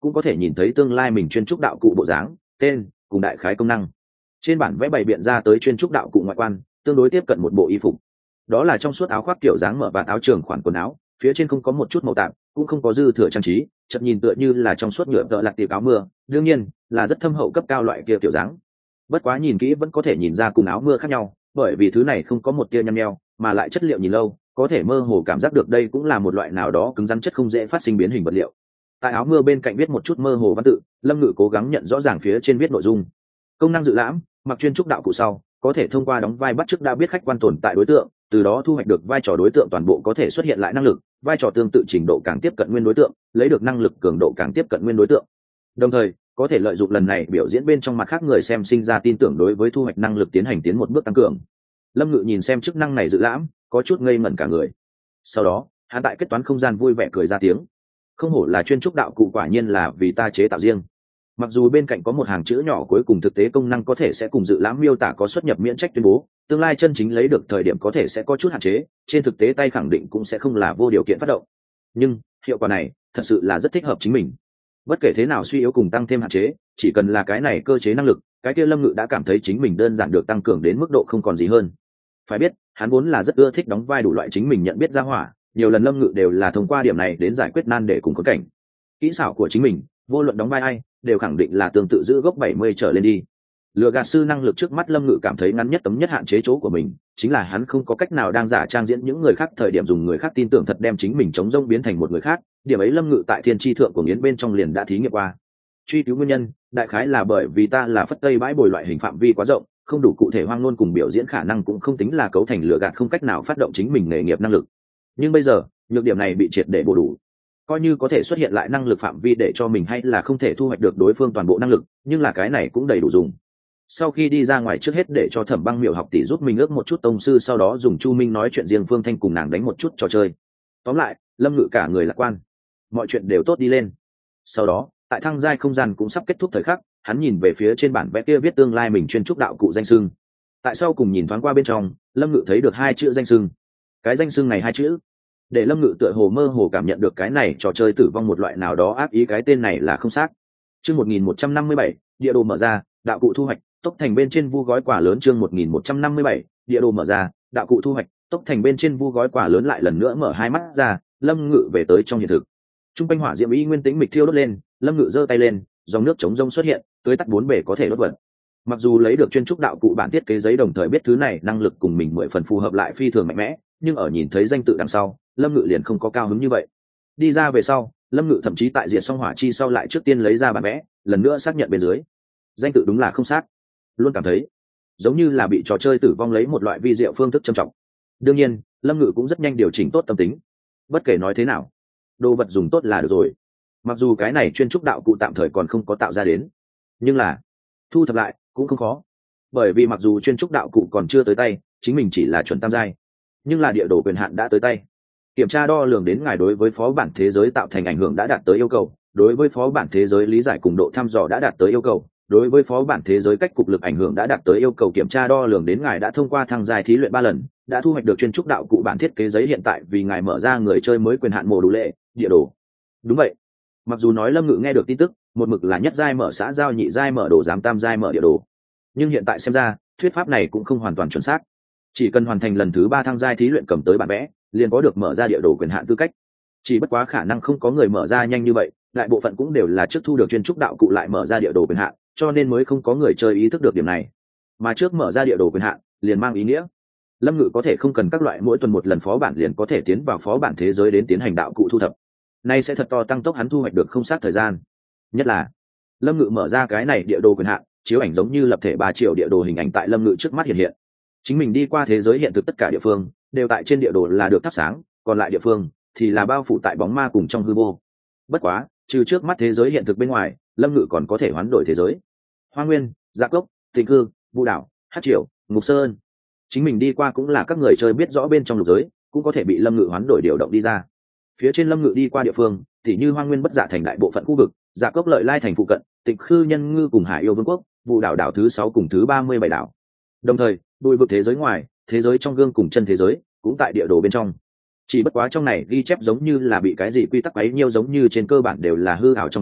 cũng có thể nhìn thấy tương lai mình chuyên trúc đạo cụ bộ dáng, tên cùng đại khái công năng. Trên bản vẽ bày biện ra tới chuyên trúc đạo cụ ngoại quan tương đối tiếp cận một bộ y phục, đó là trong suốt áo khoác kiểu dáng mở vạt áo trường khoản quần áo, phía trên không có một chút màu tạp, cũng không có dư thừa trang trí, chợt nhìn tựa như là trong suốt nhựa tợ lạc tiệp áo mưa, đương nhiên là rất thâm hậu cấp cao loại kia kiểu dáng. Bất quá nhìn kỹ vẫn có thể nhìn ra cùng áo mưa khác nhau, bởi vì thứ này không có một tia nhăn nheo, mà lại chất liệu nhìn lâu có thể mơ hồ cảm giác được đây cũng là một loại nào đó cứng rắn chất không dễ phát sinh biến hình vật liệu. Tại áo mưa bên cạnh viết một chút mơ hồ văn tự, Lâm Ngự cố gắng nhận rõ ràng phía trên viết nội dung. Công năng dự lãm, mặc chuyên trúc đạo cụ sau có thể thông qua đóng vai bắt chước đã biết khách quan tồn tại đối tượng, từ đó thu hoạch được vai trò đối tượng toàn bộ có thể xuất hiện lại năng lực, vai trò tương tự trình độ càng tiếp cận nguyên đối tượng, lấy được năng lực cường độ càng tiếp cận nguyên đối tượng. Đồng thời có thể lợi dụng lần này biểu diễn bên trong mặt khác người xem sinh ra tin tưởng đối với thu hoạch năng lực tiến hành tiến một bước tăng cường. Lâm Ngự nhìn xem chức năng này dự lãm có chút ngây ngẩn cả người, sau đó hắn tại kết toán không gian vui vẻ cười ra tiếng. Không hổ là chuyên trúc đạo cụ, quả nhiên là vì ta chế tạo riêng. Mặc dù bên cạnh có một hàng chữ nhỏ cuối cùng thực tế công năng có thể sẽ cùng dự lãm miêu tả có xuất nhập miễn trách tuyên bố, tương lai chân chính lấy được thời điểm có thể sẽ có chút hạn chế, trên thực tế tay khẳng định cũng sẽ không là vô điều kiện phát động. Nhưng hiệu quả này thật sự là rất thích hợp chính mình. Bất kể thế nào suy yếu cùng tăng thêm hạn chế, chỉ cần là cái này cơ chế năng lực, cái kia Lâm Ngự đã cảm thấy chính mình đơn giản được tăng cường đến mức độ không còn gì hơn. Phải biết hắn vốn là rất ưa thích đóng vai đủ loại chính mình nhận biết ra hỏa, nhiều lần Lâm Ngự đều là thông qua điểm này đến giải quyết nan đề cùng khốn cảnh. Kỹ xảo của chính mình vô luận đóng vai ai đều khẳng định là tương tự giữ gốc 70 trở lên đi. Lừa gạt sư năng lực trước mắt Lâm Ngự cảm thấy ngắn nhất tấm nhất hạn chế chỗ của mình chính là hắn không có cách nào đang giả trang diễn những người khác thời điểm dùng người khác tin tưởng thật đem chính mình chống rông biến thành một người khác. Điểm ấy Lâm Ngự tại Thiên Chi Thượng của Nghiến bên trong liền đã thí nghiệm qua. Truy cứu nguyên nhân, đại khái là bởi vì ta là phất tây bãi bồi loại hình phạm vi quá rộng, không đủ cụ thể hoang ngôn cùng biểu diễn khả năng cũng không tính là cấu thành lừa gạt không cách nào phát động chính mình nghề nghiệp năng lực. Nhưng bây giờ nhược điểm này bị triệt để bổ đủ, coi như có thể xuất hiện lại năng lực phạm vi để cho mình hay là không thể thu hoạch được đối phương toàn bộ năng lực, nhưng là cái này cũng đầy đủ dùng. Sau khi đi ra ngoài trước hết để cho Thẩm Băng Miểu học tỷ giúp mình ước một chút tông sư, sau đó dùng Chu Minh nói chuyện riêng Phương Thanh cùng nàng đánh một chút trò chơi. Tóm lại Lâm Ngự cả người lạc quan, mọi chuyện đều tốt đi lên. Sau đó tại thăng giai không gian cũng sắp kết thúc thời khắc, hắn nhìn về phía trên bản vẽ kia viết tương lai mình chuyên trúc đạo cụ danh xưng. Tại sau cùng nhìn thoáng qua bên trong, Lâm Ngự thấy được hai chữ danh xưng. Cái danh xưng này hai chữ để Lâm Ngự tựa hồ mơ hồ cảm nhận được cái này trò chơi tử vong một loại nào đó ác ý, cái tên này là không xác. Chương 1157, địa đồ mở ra, đạo cụ thu hoạch, tốc thành bên trên vu gói quả lớn. Chương 1157, địa đồ mở ra, đạo cụ thu hoạch, tốc thành bên trên vu gói quả lớn. Lại lần nữa mở hai mắt ra, Lâm Ngự về tới trong hiện thực. Trung quanh hỏa diễm y nguyên tĩnh mịch thiêu đốt lên, Lâm Ngự giơ tay lên, dòng nước chống rông xuất hiện, tưới tắt bốn bể có thể đốt vật. Mặc dù lấy được chuyên trúc đạo cụ bản thiết kế giấy, đồng thời biết thứ này năng lực cùng mình 10 phần phù hợp lại phi thường mạnh mẽ, nhưng ở nhìn thấy danh tự đằng sau, Lâm Ngự liền không có cao hứng như vậy. Đi ra về sau, Lâm Ngự thậm chí tại diệt xong hỏa chi sau lại trước tiên lấy ra bản vẽ, lần nữa xác nhận bên dưới. Danh tự đúng là không xác, luôn cảm thấy giống như là bị trò chơi tử vong lấy một loại vi diệu phương thức trầm trọng. Đương nhiên, Lâm Ngự cũng rất nhanh điều chỉnh tốt tâm tính. Bất kể nói thế nào, đồ vật dùng tốt là được rồi. Mặc dù cái này chuyên trúc đạo cụ tạm thời còn không có tạo ra đến, nhưng là thu thập lại cũng không khó. Bởi vì mặc dù chuyên trúc đạo cụ còn chưa tới tay, chính mình chỉ là chuẩn tam giai, nhưng là địa đồ quyền hạn đã tới tay. Kiểm tra đo lường đến ngài đối với phó bản thế giới tạo thành ảnh hưởng đã đạt tới yêu cầu, đối với phó bản thế giới lý giải cùng độ thăm dò đã đạt tới yêu cầu, đối với phó bản thế giới cách cục lực ảnh hưởng đã đạt tới yêu cầu. Kiểm tra đo lường đến ngài đã thông qua thăng giai thí luyện 3 lần, đã thu hoạch được chuyên trúc đạo cụ bản thiết kế giấy. Hiện tại vì ngài mở ra người chơi mới quyền hạn mồ đủ lệ địa đồ. Đúng vậy, mặc dù nói Lâm Ngự nghe được tin tức một mực là nhất giai mở xã giao, nhị giai mở đồ giám, tam giai mở địa đồ, nhưng hiện tại xem ra thuyết pháp này cũng không hoàn toàn chuẩn xác. Chỉ cần hoàn thành lần thứ 3 thăng giai thí luyện, cầm tới bản vẽ, liền có được mở ra địa đồ quyền hạn tư cách. Chỉ bất quá khả năng không có người mở ra nhanh như vậy, đại bộ phận cũng đều là trước thu được chuyên trúc đạo cụ lại mở ra địa đồ quyền hạn, cho nên mới không có người chơi ý thức được điểm này. Mà trước mở ra địa đồ quyền hạn liền mang ý nghĩa Lâm Ngự có thể không cần các loại mỗi tuần một lần phó bản liền có thể tiến vào phó bản thế giới đến tiến hành đạo cụ thu thập. Nay sẽ thật to tăng tốc hắn thu hoạch được không sát thời gian. Nhất là Lâm Ngự mở ra cái này địa đồ quyền hạn, chiếu ảnh giống như lập thể 3 triệu địa đồ hình ảnh tại Lâm Ngự trước mắt hiện hiện. Chính mình đi qua thế giới hiện thực tất cả địa phương đều tại trên địa đồ là được thắp sáng, còn lại địa phương thì là bao phủ tại bóng ma cùng trong hư vô. Bất quá trừ trước mắt thế giới hiện thực bên ngoài, Lâm Ngự còn có thể hoán đổi thế giới: Hoa Nguyên, Dạ Cốc, Tịnh Cư, Vũ Đảo, Hát Triều, Ngục Sơn. Chính mình đi qua cũng là các người chơi biết rõ bên trong lục giới, cũng có thể bị Lâm Ngự hoán đổi điều động đi ra. Phía trên Lâm Ngự đi qua địa phương thì như Hoa Nguyên Bất Dạ thành đại bộ phận khu vực, Dạ Cốc Lợi Lai thành phụ cận, Tịnh Khư Nhân Ngư cùng Hải Yêu Vương quốc, Vũ Đảo đảo thứ 6 cùng thứ 37 đảo. Đồng thời đuôi vực thế giới ngoài, thế giới trong gương cùng chân thế giới cũng tại địa đồ bên trong. Chỉ bất quá trong này ghi chép giống như là bị cái gì quy tắc ấy nhiêu, giống như trên cơ bản đều là hư ảo trong suốt,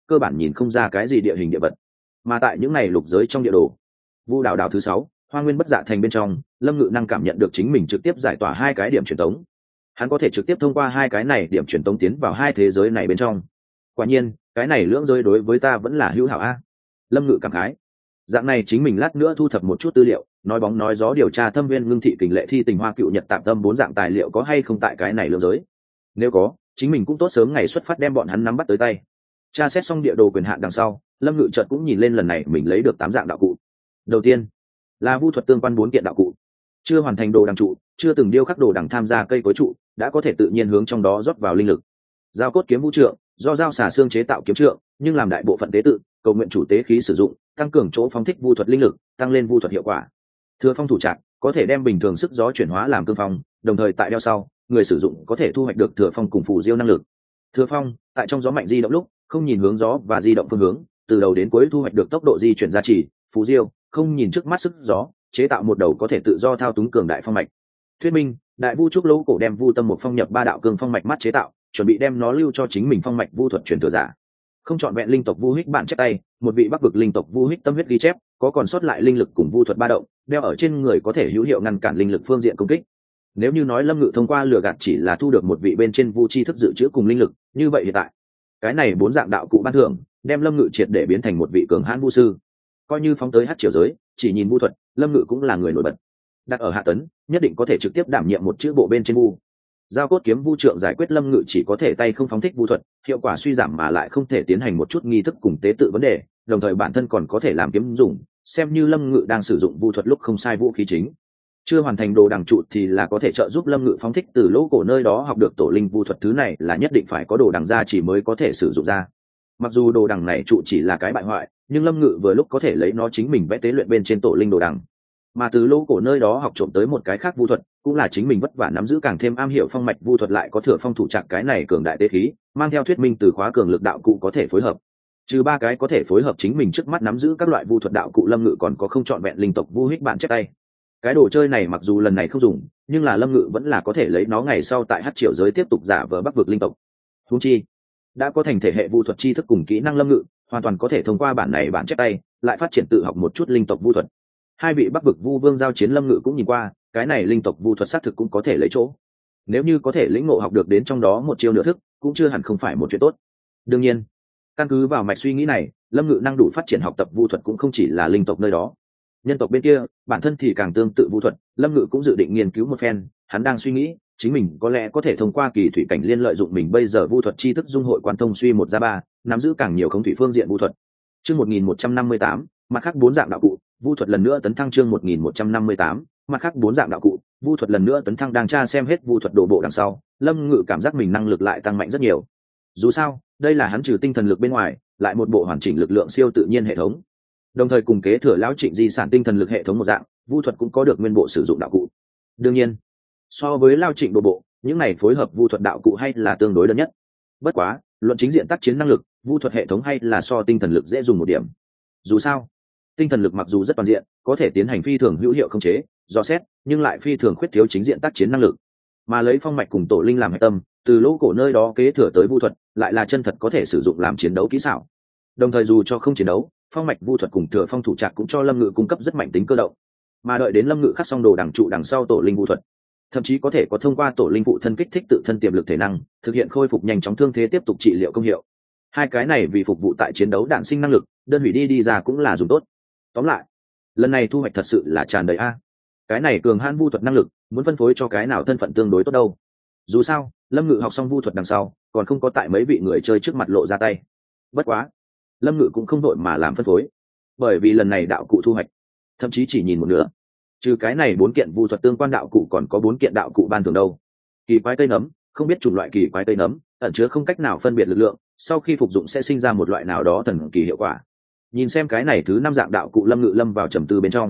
cơ bản nhìn không ra cái gì địa hình địa vật. Mà tại những này lục giới trong địa đồ, vu đảo đảo thứ 6, Hoa Nguyên Bất Dạ Thành bên trong, Lâm Ngự năng cảm nhận được chính mình trực tiếp giải tỏa hai cái điểm truyền tống. Hắn có thể trực tiếp thông qua hai cái này điểm truyền tống tiến vào hai thế giới này bên trong. Quả nhiên, cái này lưỡng giới đối với ta vẫn là hữu hảo a. Lâm Ngự cảm khái. Dạng này chính mình lát nữa thu thập một chút tư liệu, nói bóng nói gió điều tra Thâm Viên Ngưng Thị Kình Lệ Thi Tình Hoa Cựu Nhật Tạm Tâm 4 dạng tài liệu có hay không tại cái này lưỡng giới. Nếu có, chính mình cũng tốt sớm ngày xuất phát đem bọn hắn nắm bắt tới tay. Tra xét xong địa đồ quyền hạn đằng sau, Lâm Ngự chợt cũng nhìn lên lần này mình lấy được 8 dạng đạo cụ. Đầu tiên là vu thuật tương quan 4 kiện đạo cụ. Chưa hoàn thành đồ đằng trụ, chưa từng điêu khắc đồ đằng tham gia cây cối trụ, đã có thể tự nhiên hướng trong đó rót vào linh lực. Giao cốt kiếm vũ trượng, do dao xà xương chế tạo kiếm trượng, nhưng làm đại bộ phận tế tự, cầu nguyện chủ tế khí sử dụng, tăng cường chỗ phóng thích vu thuật linh lực, tăng lên vu thuật hiệu quả. Thừa phong thủ trạc, có thể đem bình thường sức gió chuyển hóa làm cương phong, đồng thời tại đeo sau, người sử dụng có thể thu hoạch được thừa phong cùng phù diêu năng lực. Thừa phong, tại trong gió mạnh di động lúc, không nhìn hướng gió và di động phương hướng, từ đầu đến cuối thu hoạch được tốc độ di chuyển giá trị. Phù diêu, không nhìn trước mắt sức gió, chế tạo một đầu có thể tự do thao túng cường đại phong mạch. Thuyết minh, đại vu trúc lỗ cổ đem vu tâm một phong nhập 3 đạo cường phong mạch mắt chế tạo, chuẩn bị đem nó lưu cho chính mình phong mạch vu thuật truyền thừa giả. Không chọn vẹn linh tộc vu hích bạn chép tay, một vị bắc vực linh tộc vu hích tâm huyết ghi chép, có còn sót lại linh lực cùng vu thuật ba động, đeo ở trên người có thể hữu hiệu ngăn cản linh lực phương diện công kích. Nếu như nói Lâm Ngự thông qua lừa gạt chỉ là thu được một vị bên trên vu chi thức dự trữ cùng linh lực, như vậy hiện tại, cái này 4 dạng đạo cụ ban thưởng, đem Lâm Ngự triệt để biến thành một vị cường hãn vu sư. Coi như phóng tới hắc triều giới, chỉ nhìn vu thuật, Lâm Ngự cũng là người nổi bật. Đặt ở hạ tấn, nhất định có thể trực tiếp đảm nhiệm một chữ bộ bên trên vu. Giao cốt kiếm vu trượng giải quyết Lâm Ngự chỉ có thể tay không phóng thích vu thuật, hiệu quả suy giảm mà lại không thể tiến hành một chút nghi thức cùng tế tự vấn đề, đồng thời bản thân còn có thể làm kiếm dùng, xem như Lâm Ngự đang sử dụng vu thuật lúc không sai vũ khí chính. Chưa hoàn thành đồ đằng trụ thì là có thể trợ giúp Lâm Ngự phóng thích từ lỗ cổ nơi đó học được tổ linh vu thuật, thứ này là nhất định phải có đồ đằng ra chỉ mới có thể sử dụng ra. Mặc dù đồ đằng này trụ chỉ là cái bại hoại, nhưng Lâm Ngự vừa lúc có thể lấy nó chính mình vẽ tế luyện bên trên tổ linh đồ đằng. Mà từ lỗ cổ nơi đó học trộm tới một cái khác vu thuật, cũng là chính mình vất vả nắm giữ càng thêm am hiểu phong mạch vu thuật, lại có thừa phong thủ trạc cái này cường đại tế khí, mang theo thuyết minh từ khóa cường lực đạo cụ có thể phối hợp. Trừ 3 cái có thể phối hợp chính mình trước mắt nắm giữ các loại vu thuật đạo cụ, Lâm Ngự còn có không chọn vẹn linh tộc vu hích bạn chép tay. Cái đồ chơi này mặc dù lần này không dùng, nhưng là Lâm Ngự vẫn là có thể lấy nó ngày sau tại hắc triều giới tiếp tục giả vờ bắc vực linh tộc. Huống chi đã có thành thể hệ vu thuật tri thức cùng kỹ năng, Lâm Ngự hoàn toàn có thể thông qua bản này bản chép tay lại phát triển tự học một chút linh tộc vu thuật. Hai vị bắc vực vu vương giao chiến, Lâm Ngự cũng nhìn qua, cái này linh tộc vu thuật xác thực cũng có thể lấy chỗ. Nếu như có thể lĩnh ngộ học được đến trong đó một chiêu nửa thức, cũng chưa hẳn không phải một chuyện tốt. Đương nhiên, căn cứ vào mạch suy nghĩ này, Lâm Ngự năng đủ phát triển học tập vu thuật cũng không chỉ là linh tộc nơi đó. Nhân tộc bên kia, bản thân thì càng tương tự vu thuật, Lâm Ngự cũng dự định nghiên cứu một phen, hắn đang suy nghĩ, chính mình có lẽ có thể thông qua kỳ thủy cảnh liên lợi dụng mình bây giờ vu thuật tri thức dung hội quan thông suy 1 ra 3, nắm giữ càng nhiều khống thủy phương diện vu thuật. Chương 1158, mặt khác 4 dạng đạo cụ, vu thuật lần nữa tấn thăng. Chương 1158, mặt khác 4 dạng đạo cụ, vu thuật lần nữa tấn thăng. Đang tra xem hết vu thuật đồ bộ đằng sau, Lâm Ngự cảm giác mình năng lực lại tăng mạnh rất nhiều. Dù sao, đây là hắn trừ tinh thần lực bên ngoài, lại một bộ hoàn chỉnh lực lượng siêu tự nhiên hệ thống. Đồng thời cùng kế thừa lão Trịnh di sản tinh thần lực hệ thống một dạng, vu thuật cũng có được nguyên bộ sử dụng đạo cụ. Đương nhiên, so với lão Trịnh đồ bộ, những này phối hợp vu thuật đạo cụ hay là tương đối đơn nhất. Bất quá, luận chính diện tác chiến năng lực, vu thuật hệ thống hay là so tinh thần lực dễ dùng một điểm. Dù sao, tinh thần lực mặc dù rất toàn diện, có thể tiến hành phi thường hữu hiệu khống chế, dò xét, nhưng lại phi thường khuyết thiếu chính diện tác chiến năng lực. Mà lấy phong mạch cùng tổ linh làm hệ tâm, từ lỗ cổ nơi đó kế thừa tới vu thuật, lại là chân thật có thể sử dụng làm chiến đấu kỹ xảo. Đồng thời dù cho không chiến đấu, phong mạch vu thuật cùng thừa phong thủ trạc cũng cho Lâm Ngự cung cấp rất mạnh tính cơ động. Mà đợi đến Lâm Ngự khắc xong đồ đằng trụ đằng sau, tổ linh vu thuật thậm chí có thể có thông qua tổ linh phụ thân kích thích tự thân tiềm lực thể năng, thực hiện khôi phục nhanh chóng thương thế, tiếp tục trị liệu công hiệu. Hai cái này vì phục vụ tại chiến đấu đạn sinh năng lực, đơn hủy đi ra cũng là dùng tốt. Tóm lại, lần này thu hoạch thật sự là tràn đầy a. Cái này cường hãn vu thuật năng lực, muốn phân phối cho cái nào thân phận tương đối tốt đâu. Dù sao, Lâm Ngự học xong vu thuật đằng sau, còn không có tại mấy vị người chơi trước mặt lộ ra tay. Bất quá, Lâm Ngự cũng không đội mà làm phân phối, bởi vì lần này đạo cụ thu hoạch thậm chí chỉ nhìn một nửa. Trừ cái này 4 kiện vu thuật tương quan đạo cụ, còn có 4 kiện đạo cụ ban thưởng đâu. Kỳ quái cây nấm, không biết chủng loại kỳ quái cây nấm, ẩn chứa không cách nào phân biệt lực lượng, sau khi phục dụng sẽ sinh ra một loại nào đó thần kỳ hiệu quả. Nhìn xem cái này thứ 5 dạng đạo cụ, Lâm Ngự lâm vào trầm tư bên trong.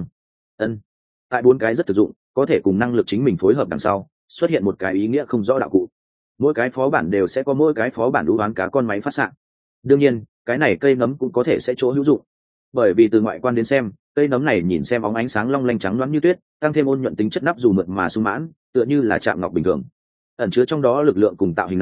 Tại 4 cái rất thực dụng, có thể cùng năng lực chính mình phối hợp đằng sau, xuất hiện một cái ý nghĩa không rõ đạo cụ. Mỗi cái phó bản đều sẽ có mỗi cái phó bản đũ oán cá con máy phát xạ. Đương nhiên, cái này cây nấm cũng có thể sẽ chỗ hữu dụng, bởi vì từ ngoại quan đến xem, cây nấm này nhìn xem óng ánh sáng long lanh trắng loáng như tuyết, tăng thêm ôn nhuận tính chất, nắp dù mượt mà sung mãn, tựa như là chạm ngọc bình thường. Ẩn chứa trong đó lực lượng cùng tạo hình này,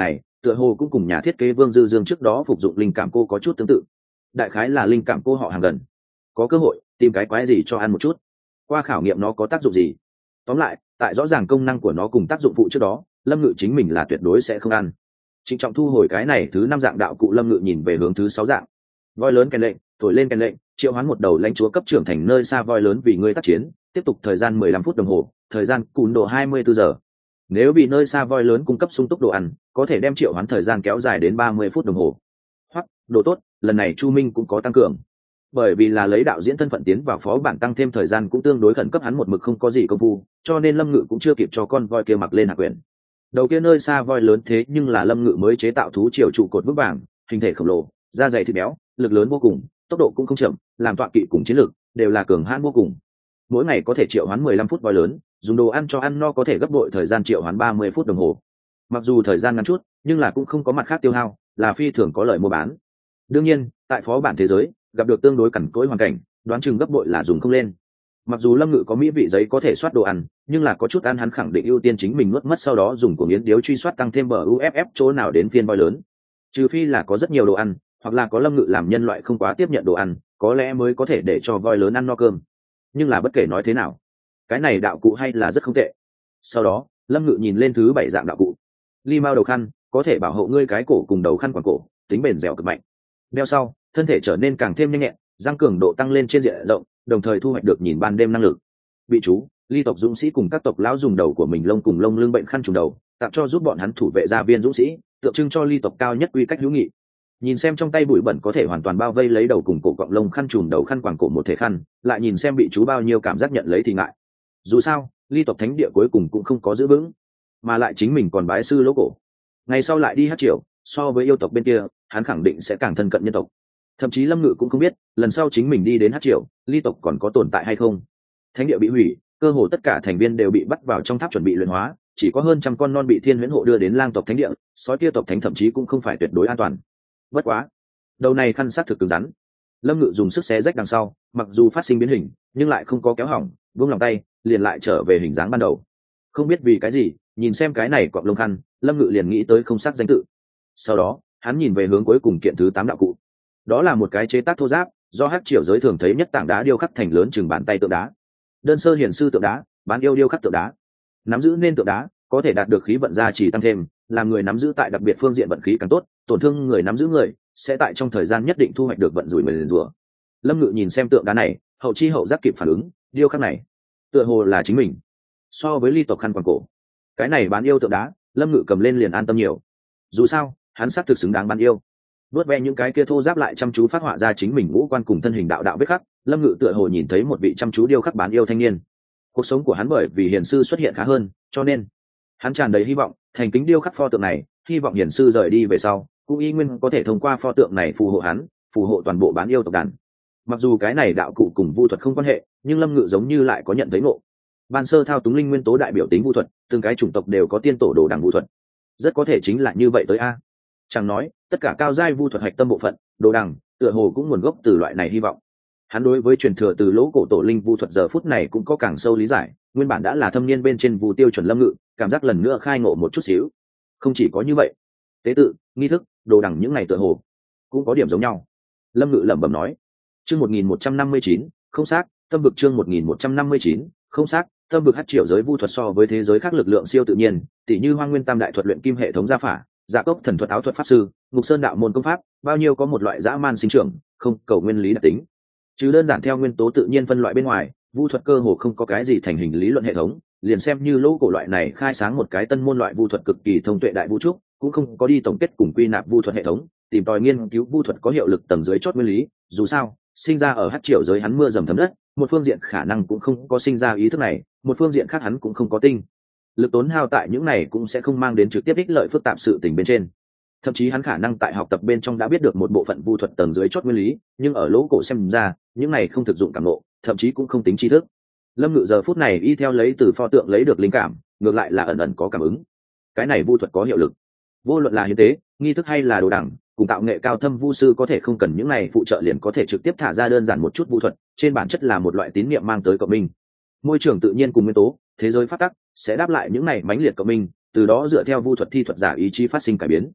tựa hồ cũng cùng nhà thiết kế Vương Dư Dương trước đó phục dụng linh cảm cô có chút tương tự. Đại khái là linh cảm cô họ hàng gần, có cơ hội tìm cái quái gì cho ăn một chút, qua khảo nghiệm nó có tác dụng gì. Tóm lại, tại rõ ràng công năng của nó cùng tác dụng phụ trước đó, Lâm Ngự chính mình là tuyệt đối sẽ không ăn. Trịnh trọng thu hồi cái này thứ 5 dạng đạo cụ, Lâm Ngự nhìn về hướng thứ 6 dạng. Voi lớn kèn lệnh, thổi lên kèn lệnh, triệu hoán một đầu lãnh chúa cấp trưởng thành nơi xa voi lớn vì ngươi tác chiến, tiếp tục thời gian 15 phút đồng hồ, thời gian cùn độ 24 giờ. Nếu bị nơi xa voi lớn cung cấp sung túc đồ ăn, có thể đem triệu hoán thời gian kéo dài đến 30 phút đồng hồ. Hoặc, đồ tốt, lần này Chu Minh cũng có tăng cường. Bởi vì là lấy đạo diễn thân phận tiến vào phó bản, tăng thêm thời gian cũng tương đối khẩn cấp, hắn một mực không có gì công phu, cho nên Lâm Ngự cũng chưa kịp cho con voi kia mặc lên hạ quyển. Đầu kia nơi xa voi lớn thế nhưng là Lâm Ngự mới chế tạo thú triều trụ cột vững vàng, hình thể khổng lồ, da dày thịt béo, lực lớn vô cùng, tốc độ cũng không chậm, làm tọa kỵ cùng chiến lược đều là cường hãn vô cùng. Mỗi ngày có thể triệu hoán 15 phút voi lớn, dùng đồ ăn cho ăn no có thể gấp bội thời gian triệu hoán 30 phút đồng hồ. Mặc dù thời gian ngắn chút, nhưng là cũng không có mặt khác tiêu hao, là phi thường có lợi mua bán. Đương nhiên, tại phó bản thế giới, gặp được tương đối cằn cỗi hoàn cảnh, đoán chừng gấp bội là dùng không lên. Mặc dù Lâm Ngự có mỹ vị giấy có thể soát đồ ăn, nhưng là có chút ăn hắn khẳng định ưu tiên chính mình nuốt mất, sau đó dùng của miếng điếu truy soát tăng thêm bờ uff chỗ nào đến phiên voi lớn. Trừ phi là có rất nhiều đồ ăn, hoặc là có Lâm Ngự làm nhân loại không quá tiếp nhận đồ ăn, có lẽ mới có thể để cho voi lớn ăn no cơm. Nhưng là bất kể nói thế nào, cái này đạo cụ hay là rất không tệ. Sau đó Lâm Ngự nhìn lên thứ 7 dạng đạo cụ. Ly mao đầu khăn, có thể bảo hộ ngươi cái cổ cùng đầu khăn quàng cổ, tính bền dẻo cực mạnh. Đeo sau, thân thể trở nên càng thêm nhanh nhẹn, răng cường độ tăng lên trên diện rộng, đồng thời thu hoạch được nhìn ban đêm năng lực. Bị chú, Ly tộc dũng sĩ cùng các tộc lão dùng đầu của mình lông cùng lông lưng bệnh khăn trùng đầu, tặng cho giúp bọn hắn thủ vệ gia viên dũng sĩ, tượng trưng cho Ly tộc cao nhất quy cách hữu nghị. Nhìn xem trong tay bụi bẩn có thể hoàn toàn bao vây lấy đầu cùng cổ cọng lông khăn trùm đầu khăn quàng cổ một thể khăn, lại nhìn xem bị chú bao nhiêu cảm giác nhận lấy thì ngại. Dù sao, Ly tộc thánh địa cuối cùng cũng không có giữ vững, mà lại chính mình còn bái sư lỗ cổ. Ngày sau lại đi hát triều, so với yêu tộc bên kia, hắn khẳng định sẽ càng thân cận nhân tộc. Thậm chí Lâm Ngự cũng không biết, lần sau chính mình đi đến hát triều, Ly tộc còn có tồn tại hay không. Thánh địa bị hủy, cơ hồ tất cả thành viên đều bị bắt vào trong tháp chuẩn bị luyện hóa, chỉ có hơn trăm con non bị Thiên Huyễn hộ đưa đến Lang tộc thánh địa, sói kia tộc thánh thậm chí cũng không phải tuyệt đối an toàn. Bất quá, đầu này khăn sát thực cứng rắn. Lâm Ngự dùng sức xé rách đằng sau, mặc dù phát sinh biến hình, nhưng lại không có kéo hỏng, buông lòng tay, liền lại trở về hình dáng ban đầu. Không biết vì cái gì, nhìn xem cái này cọp lông khăn, Lâm Ngự liền nghĩ tới không sắc danh tự. Sau đó, hắn nhìn về hướng cuối cùng kiện thứ 8 đạo cụ. Đó là một cái chế tác thô giáp, do hắc triều giới thường thấy nhất tảng đá điêu khắc thành lớn chừng bàn tay tượng đá. Đơn sơ hiển sư tượng đá, bán yêu điêu khắc tượng đá. Nắm giữ nên tượng đá, có thể đạt được khí vận gia trì tăng thêm, làm người nắm giữ tại đặc biệt phương diện vận khí càng tốt, tổn thương người nắm giữ người sẽ tại trong thời gian nhất định thu hoạch được vận rủi nguyền rủa. Lâm Ngự nhìn xem tượng đá này, hậu chi hậu giác kịp phản ứng, điêu khắc này tựa hồ là chính mình. So với Ly tộc khăn quàng cổ, cái này bán yêu tượng đá, Lâm Ngự cầm lên liền an tâm nhiều. Dù sao, hắn xác thực xứng đáng bán yêu. Vớt ve những cái kia thô giáp lại chăm chú phát họa ra chính mình ngũ quan cùng thân hình đạo đạo vết khắc, Lâm Ngự tựa hồ nhìn thấy một vị chăm chú điêu khắc bán yêu thanh niên. Cuộc sống của hắn bởi vì hiền sư xuất hiện khá hơn, cho nên hắn tràn đầy hy vọng, thành kính điêu khắc pho tượng này, hy vọng hiền sư rời đi về sau, cũng y nguyên có thể thông qua pho tượng này phù hộ hắn, phù hộ toàn bộ bán yêu tộc đàn. Mặc dù cái này đạo cụ cùng vu thuật không quan hệ, nhưng Lâm Ngự giống như lại có nhận thấy ngộ. Ban sơ thao túng linh nguyên tố đại biểu tính vu thuật, từng cái chủng tộc đều có tiên tổ đồ đằng vu thuật, rất có thể chính là như vậy tới a. Chẳng nói, tất cả cao giai vu thuật hạch tâm bộ phận, đồ đằng, tựa hồ cũng nguồn gốc từ loại này hy vọng. Hắn đối với truyền thừa từ lỗ cổ tổ linh vu thuật giờ phút này cũng có càng sâu lý giải, nguyên bản đã là thâm niên bên trên vu tiêu chuẩn Lâm Ngự, cảm giác lần nữa khai ngộ một chút xíu. Không chỉ có như vậy, tế tự, nghi thức, đồ đằng những ngày tựa hồ cũng có điểm giống nhau. Lâm Ngự lẩm bẩm nói. Chương 1159, không xác, tâm vực chương 1159, không xác, tâm vực hắc triều giới vu thuật so với thế giới khác lực lượng siêu tự nhiên, tỷ như Hoang Nguyên Tam đại thuật luyện kim hệ thống gia phả, Dạ Cốc thần thuật áo thuật pháp sư, Ngục Sơn đạo môn công pháp, bao nhiêu có một loại dã man sinh trưởng, không cầu nguyên lý đặc tính. Chứ đơn giản theo nguyên tố tự nhiên phân loại bên ngoài, vu thuật cơ hồ không có cái gì thành hình lý luận hệ thống, liền xem như lỗ cổ loại này khai sáng một cái tân môn loại vu thuật cực kỳ thông tuệ đại vũ trúc, cũng không có đi tổng kết cùng quy nạp vu thuật hệ thống, tìm tòi nghiên cứu vu thuật có hiệu lực tầng dưới chót nguyên lý, dù sao, sinh ra ở hắc triều giới hắn mưa dầm thấm đất, một phương diện khả năng cũng không có sinh ra ý thức này, một phương diện khác hắn cũng không có tinh lực tốn hao tại những này cũng sẽ không mang đến trực tiếp ích lợi phức tạp sự tình bên trên. Thậm chí hắn khả năng tại học tập bên trong đã biết được một bộ phận vu thuật tầng dưới chót nguyên lý, nhưng ở lỗ cổ xem ra những này không thực dụng cảm ngộ, thậm chí cũng không tính tri thức. Lâm Ngự giờ phút này y theo lấy từ pho tượng lấy được linh cảm, ngược lại là ẩn ẩn có cảm ứng. Cái này vu thuật có hiệu lực, vô luận là hiến tế, nghi thức hay là đồ đẳng, cùng tạo nghệ cao thâm vu sư có thể không cần những này phụ trợ liền có thể trực tiếp thả ra đơn giản một chút vu thuật, trên bản chất là một loại tín niệm mang tới cộng minh. Môi trường tự nhiên cùng nguyên tố, thế giới phát tắc sẽ đáp lại những này mãnh liệt cộng minh, từ đó dựa theo vu thuật thi thuật giả ý chí phát sinh cải biến.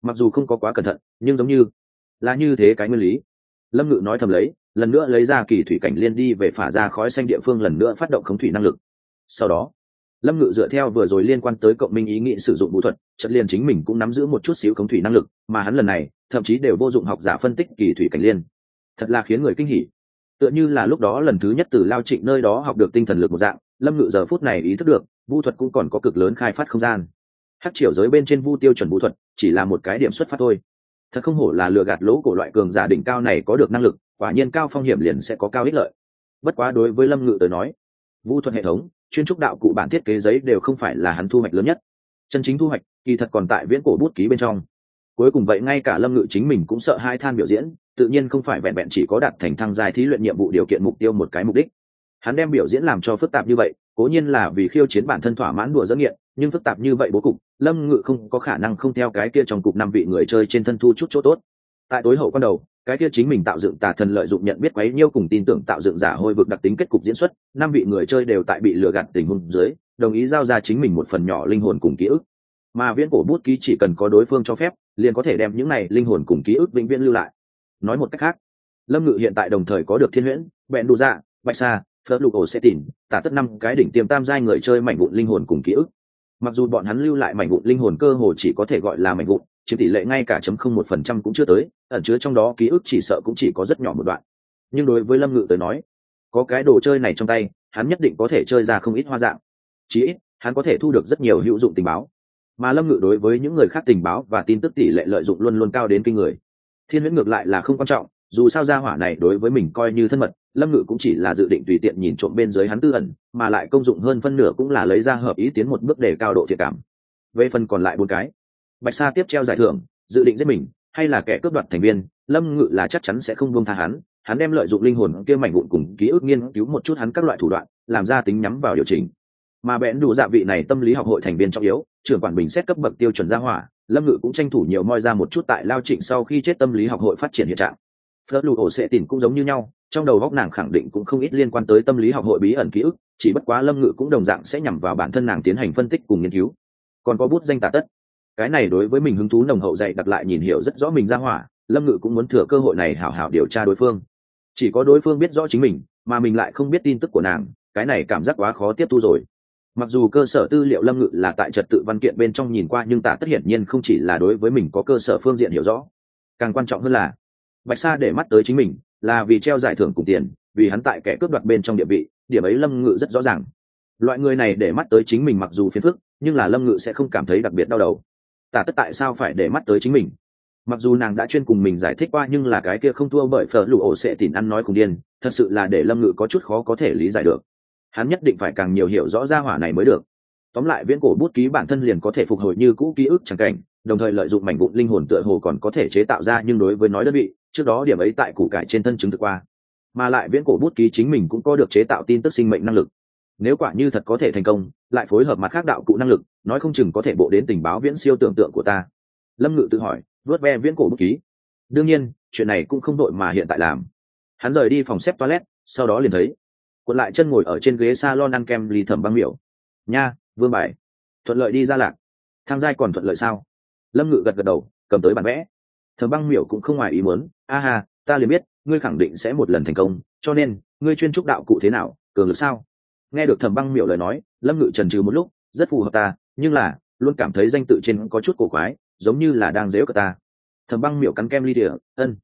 mặc dù không có quá cẩn thận nhưng giống như là như thế cái nguyên lý. Lâm Ngự nói thầm lấy, lần nữa lấy ra kỳ thủy cảnh liên đi về phả ra khói xanh địa phương, lần nữa phát động khống thủy năng lực. Sau đó Lâm Ngự dựa theo vừa rồi liên quan tới cộng minh ý nghĩ sử dụng vũ thuật, chợt liền chính mình cũng nắm giữ một chút xíu khống thủy năng lực, mà hắn lần này thậm chí đều vô dụng học giả phân tích kỳ thủy cảnh liên, thật là khiến người kinh hỉ. Tựa như là lúc đó lần thứ nhất từ Lao Trịnh nơi đó học được tinh thần lực một dạng, Lâm Ngự giờ phút này ý thức được vũ thuật cũng còn có cực lớn khai phát không gian. Hắc triều giới bên trên vu tiêu chuẩn vũ thuật chỉ là một cái điểm xuất phát thôi. Thật không hổ là lừa gạt lỗ của loại cường giả đỉnh cao này có được năng lực, quả nhiên cao phong hiểm liền sẽ có cao ích lợi. Bất quá đối với Lâm Ngự tới nói, vũ thuật hệ thống chuyên trúc đạo cụ bản thiết kế giấy đều không phải là hắn thu hoạch lớn nhất. Chân chính thu hoạch kỳ thật còn tại viễn cổ bút ký bên trong. Cuối cùng vậy ngay cả Lâm Ngự chính mình cũng sợ hai than biểu diễn, tự nhiên không phải vẹn vẹn chỉ có đạt thành thăng giai thí luyện nhiệm vụ điều kiện mục tiêu một cái mục đích. Hắn đem biểu diễn làm cho phức tạp như vậy, cố nhiên là vì khiêu chiến bản thân thỏa mãn đùa dẫn nghiện, nhưng phức tạp như vậy bố cục, Lâm Ngự không có khả năng không theo cái kia trong cục 5 vị người chơi trên thân thu chút chỗ tốt. Tại tối hậu quan đầu, cái kia chính mình tạo dựng tà thần lợi dụng nhận biết quấy nhiêu cùng tin tưởng tạo dựng giả hôi vực đặc tính kết cục diễn xuất, 5 vị người chơi đều tại bị lừa gạt tình huống dưới, đồng ý giao ra chính mình một phần nhỏ linh hồn cùng ký ức. Mà viễn cổ bút ký chỉ cần có đối phương cho phép, liền có thể đem những này linh hồn cùng ký ức vĩnh viễn lưu lại. Nói một cách khác, Lâm Ngự hiện tại đồng thời có được Thiên Huyễn, Bẹn Đu Dạ, Bạch Sa, Phớt Lục Ổ Sẽ Tỉn, tả tất 5 cái đỉnh tiêm tam giai người chơi mảnh vụn linh hồn cùng ký ức. Mặc dù bọn hắn lưu lại mảnh vụn linh hồn cơ hồ chỉ có thể gọi là mảnh vụn, chiếm tỷ lệ ngay cả 0.1% cũng chưa tới, ẩn chứa trong đó ký ức chỉ sợ cũng chỉ có rất nhỏ một đoạn. Nhưng đối với Lâm Ngự tới nói, có cái đồ chơi này trong tay, hắn nhất định có thể chơi ra không ít hoa dạng. Chí ít, hắn có thể thu được rất nhiều hữu dụng tình báo. Mà Lâm Ngự đối với những người khác tình báo và tin tức tỷ lệ lợi dụng luôn luôn cao đến kinh người. Thiên Huyễn ngược lại là không quan trọng, dù sao gia hỏa này đối với mình coi như thân mật, Lâm Ngự cũng chỉ là dự định tùy tiện nhìn trộm bên dưới hắn tư ẩn, mà lại công dụng hơn phân nửa cũng là lấy ra hợp ý tiến một bước để cao độ thiện cảm. Về phần còn lại 4 cái, Bạch Sa tiếp treo giải thưởng, dự định giết mình hay là kẻ cướp đoạt thành viên, Lâm Ngự là chắc chắn sẽ không buông tha hắn. Hắn đem lợi dụng linh hồn kia mảnh vụn cùng ký ức nghiên cứu một chút hắn các loại thủ đoạn, làm ra tính nhắm vào điều chỉnh. Mà Bẽn Đủ Dạ vị này tâm lý học hội thành viên trọng yếu, trưởng quản bình xét cấp bậc tiêu chuẩn gia hỏa, Lâm Ngự cũng tranh thủ nhiều moi ra một chút tại Lao Trịnh sau khi chết tâm lý học hội phát triển hiện trạng. Phớt Lục Ổ Sẽ Tỉn cũng giống như nhau, trong đầu góc nàng khẳng định cũng không ít liên quan tới tâm lý học hội bí ẩn ký ức, chỉ bất quá Lâm Ngự cũng đồng dạng sẽ nhằm vào bản thân nàng tiến hành phân tích cùng nghiên cứu. Còn có bút danh Tà Tất, cái này đối với mình hứng thú nồng hậu dạy đặt lại nhìn hiểu rất rõ mình ra hỏa, Lâm Ngự cũng muốn thừa cơ hội này hảo hảo điều tra đối phương. Chỉ có đối phương biết rõ chính mình, mà mình lại không biết tin tức của nàng, cái này cảm giác quá khó tiếp thu rồi. Mặc dù cơ sở tư liệu Lâm Ngự là tại trật tự văn kiện bên trong nhìn qua, nhưng Tà Tất hiển nhiên không chỉ là đối với mình có cơ sở phương diện hiểu rõ. Càng quan trọng hơn là Bạch Sa để mắt tới chính mình là vì treo giải thưởng cùng tiền, vì hắn tại kẻ cướp đoạt bên trong địa vị, điểm ấy Lâm Ngự rất rõ ràng. Loại người này để mắt tới chính mình mặc dù phiền phức, nhưng là Lâm Ngự sẽ không cảm thấy đặc biệt đau đầu. Tà Tất tại sao phải để mắt tới chính mình? Mặc dù nàng đã chuyên cùng mình giải thích qua, nhưng là cái kia không thua bởi Phở Lù Ổ Sẽ Tỉn ăn nói cùng điên, thật sự là để Lâm Ngự có chút khó có thể lý giải được. Hắn nhất định phải càng nhiều hiểu rõ ra hỏa này mới được. Tóm lại viễn cổ bút ký bản thân liền có thể phục hồi như cũ ký ức chẳng cảnh, đồng thời lợi dụng mảnh vụn linh hồn tựa hồ còn có thể chế tạo ra, nhưng đối với nói đơn vị, trước đó điểm ấy tại củ cải trên thân chứng thực qua. Mà lại viễn cổ bút ký chính mình cũng có được chế tạo tin tức sinh mệnh năng lực. Nếu quả như thật có thể thành công, lại phối hợp mặt khác đạo cụ năng lực, nói không chừng có thể bộ đến tình báo viễn siêu tưởng tượng của ta. Lâm Ngự tự hỏi, vớt ve viễn cổ bút ký. Đương nhiên, chuyện này cũng không đội mà hiện tại làm. Hắn rời đi phòng xếp toilet, sau đó liền thấy cuộn lại chân ngồi ở trên ghế salon ăn kem ly Thẩm Băng Miểu. Nha, vương bài, thuận lợi đi ra lạc. Thang giai còn thuận lợi sao? Lâm Ngự gật gật đầu, cầm tới bản vẽ. Thẩm Băng Miểu cũng không ngoài ý muốn, a ha, ta liền biết ngươi khẳng định sẽ một lần thành công, cho nên ngươi chuyên trúc đạo cụ thế nào, cường lực sao? Nghe được Thẩm Băng Miểu lời nói, Lâm Ngự chần chừ một lúc, rất phù hợp ta, nhưng là luôn cảm thấy danh tự trên có chút cổ quái, giống như là đang giễu cợt ta. Thẩm Băng Miểu cắn kem ly địa,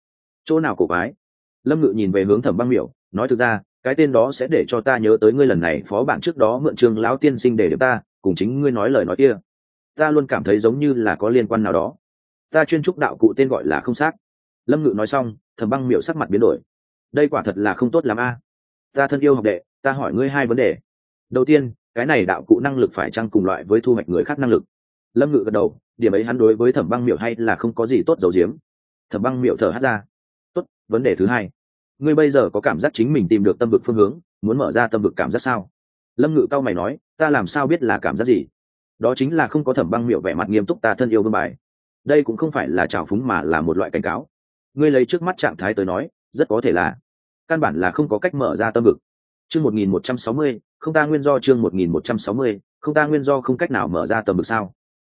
chỗ nào cổ quái? Lâm Ngự nhìn về hướng Thẩm Băng Miểu, nói thực ra cái tên đó sẽ để cho ta nhớ tới ngươi lần này phó bản trước đó mượn Trương lão tiên sinh để điểm ta cùng chính ngươi nói lời nói kia, ta luôn cảm thấy giống như là có liên quan nào đó. Ta chuyên trúc đạo cụ tên gọi là không xác. Lâm Ngự nói xong, Thẩm Băng Miểu sắc mặt biến đổi. Đây quả thật là không tốt lắm a. Ta thân yêu học đệ, ta hỏi ngươi 2 vấn đề. Đầu tiên, cái này đạo cụ năng lực phải chăng cùng loại với thu hoạch người khác năng lực? Lâm Ngự gật đầu, điểm ấy hắn đối với Thẩm Băng Miểu hay là không có gì tốt giấu giếm. Thẩm Băng Miểu thở hắt ra. Tốt, vấn đề thứ 2, ngươi bây giờ có cảm giác chính mình tìm được tâm vực phương hướng, muốn mở ra tâm vực cảm giác sao? Lâm Ngự cau mày nói, ta làm sao biết là cảm giác gì? Đó chính là không có Thẩm Băng Miểu vẻ mặt nghiêm túc ta thân yêu vương bài. Đây cũng không phải là trào phúng mà là một loại cảnh cáo. Ngươi lấy trước mắt trạng thái tới nói, rất có thể là căn bản là không có cách mở ra tâm vực. Chương 1160, không ta nguyên do chương 1160, không ta nguyên do không cách nào mở ra tâm vực sao?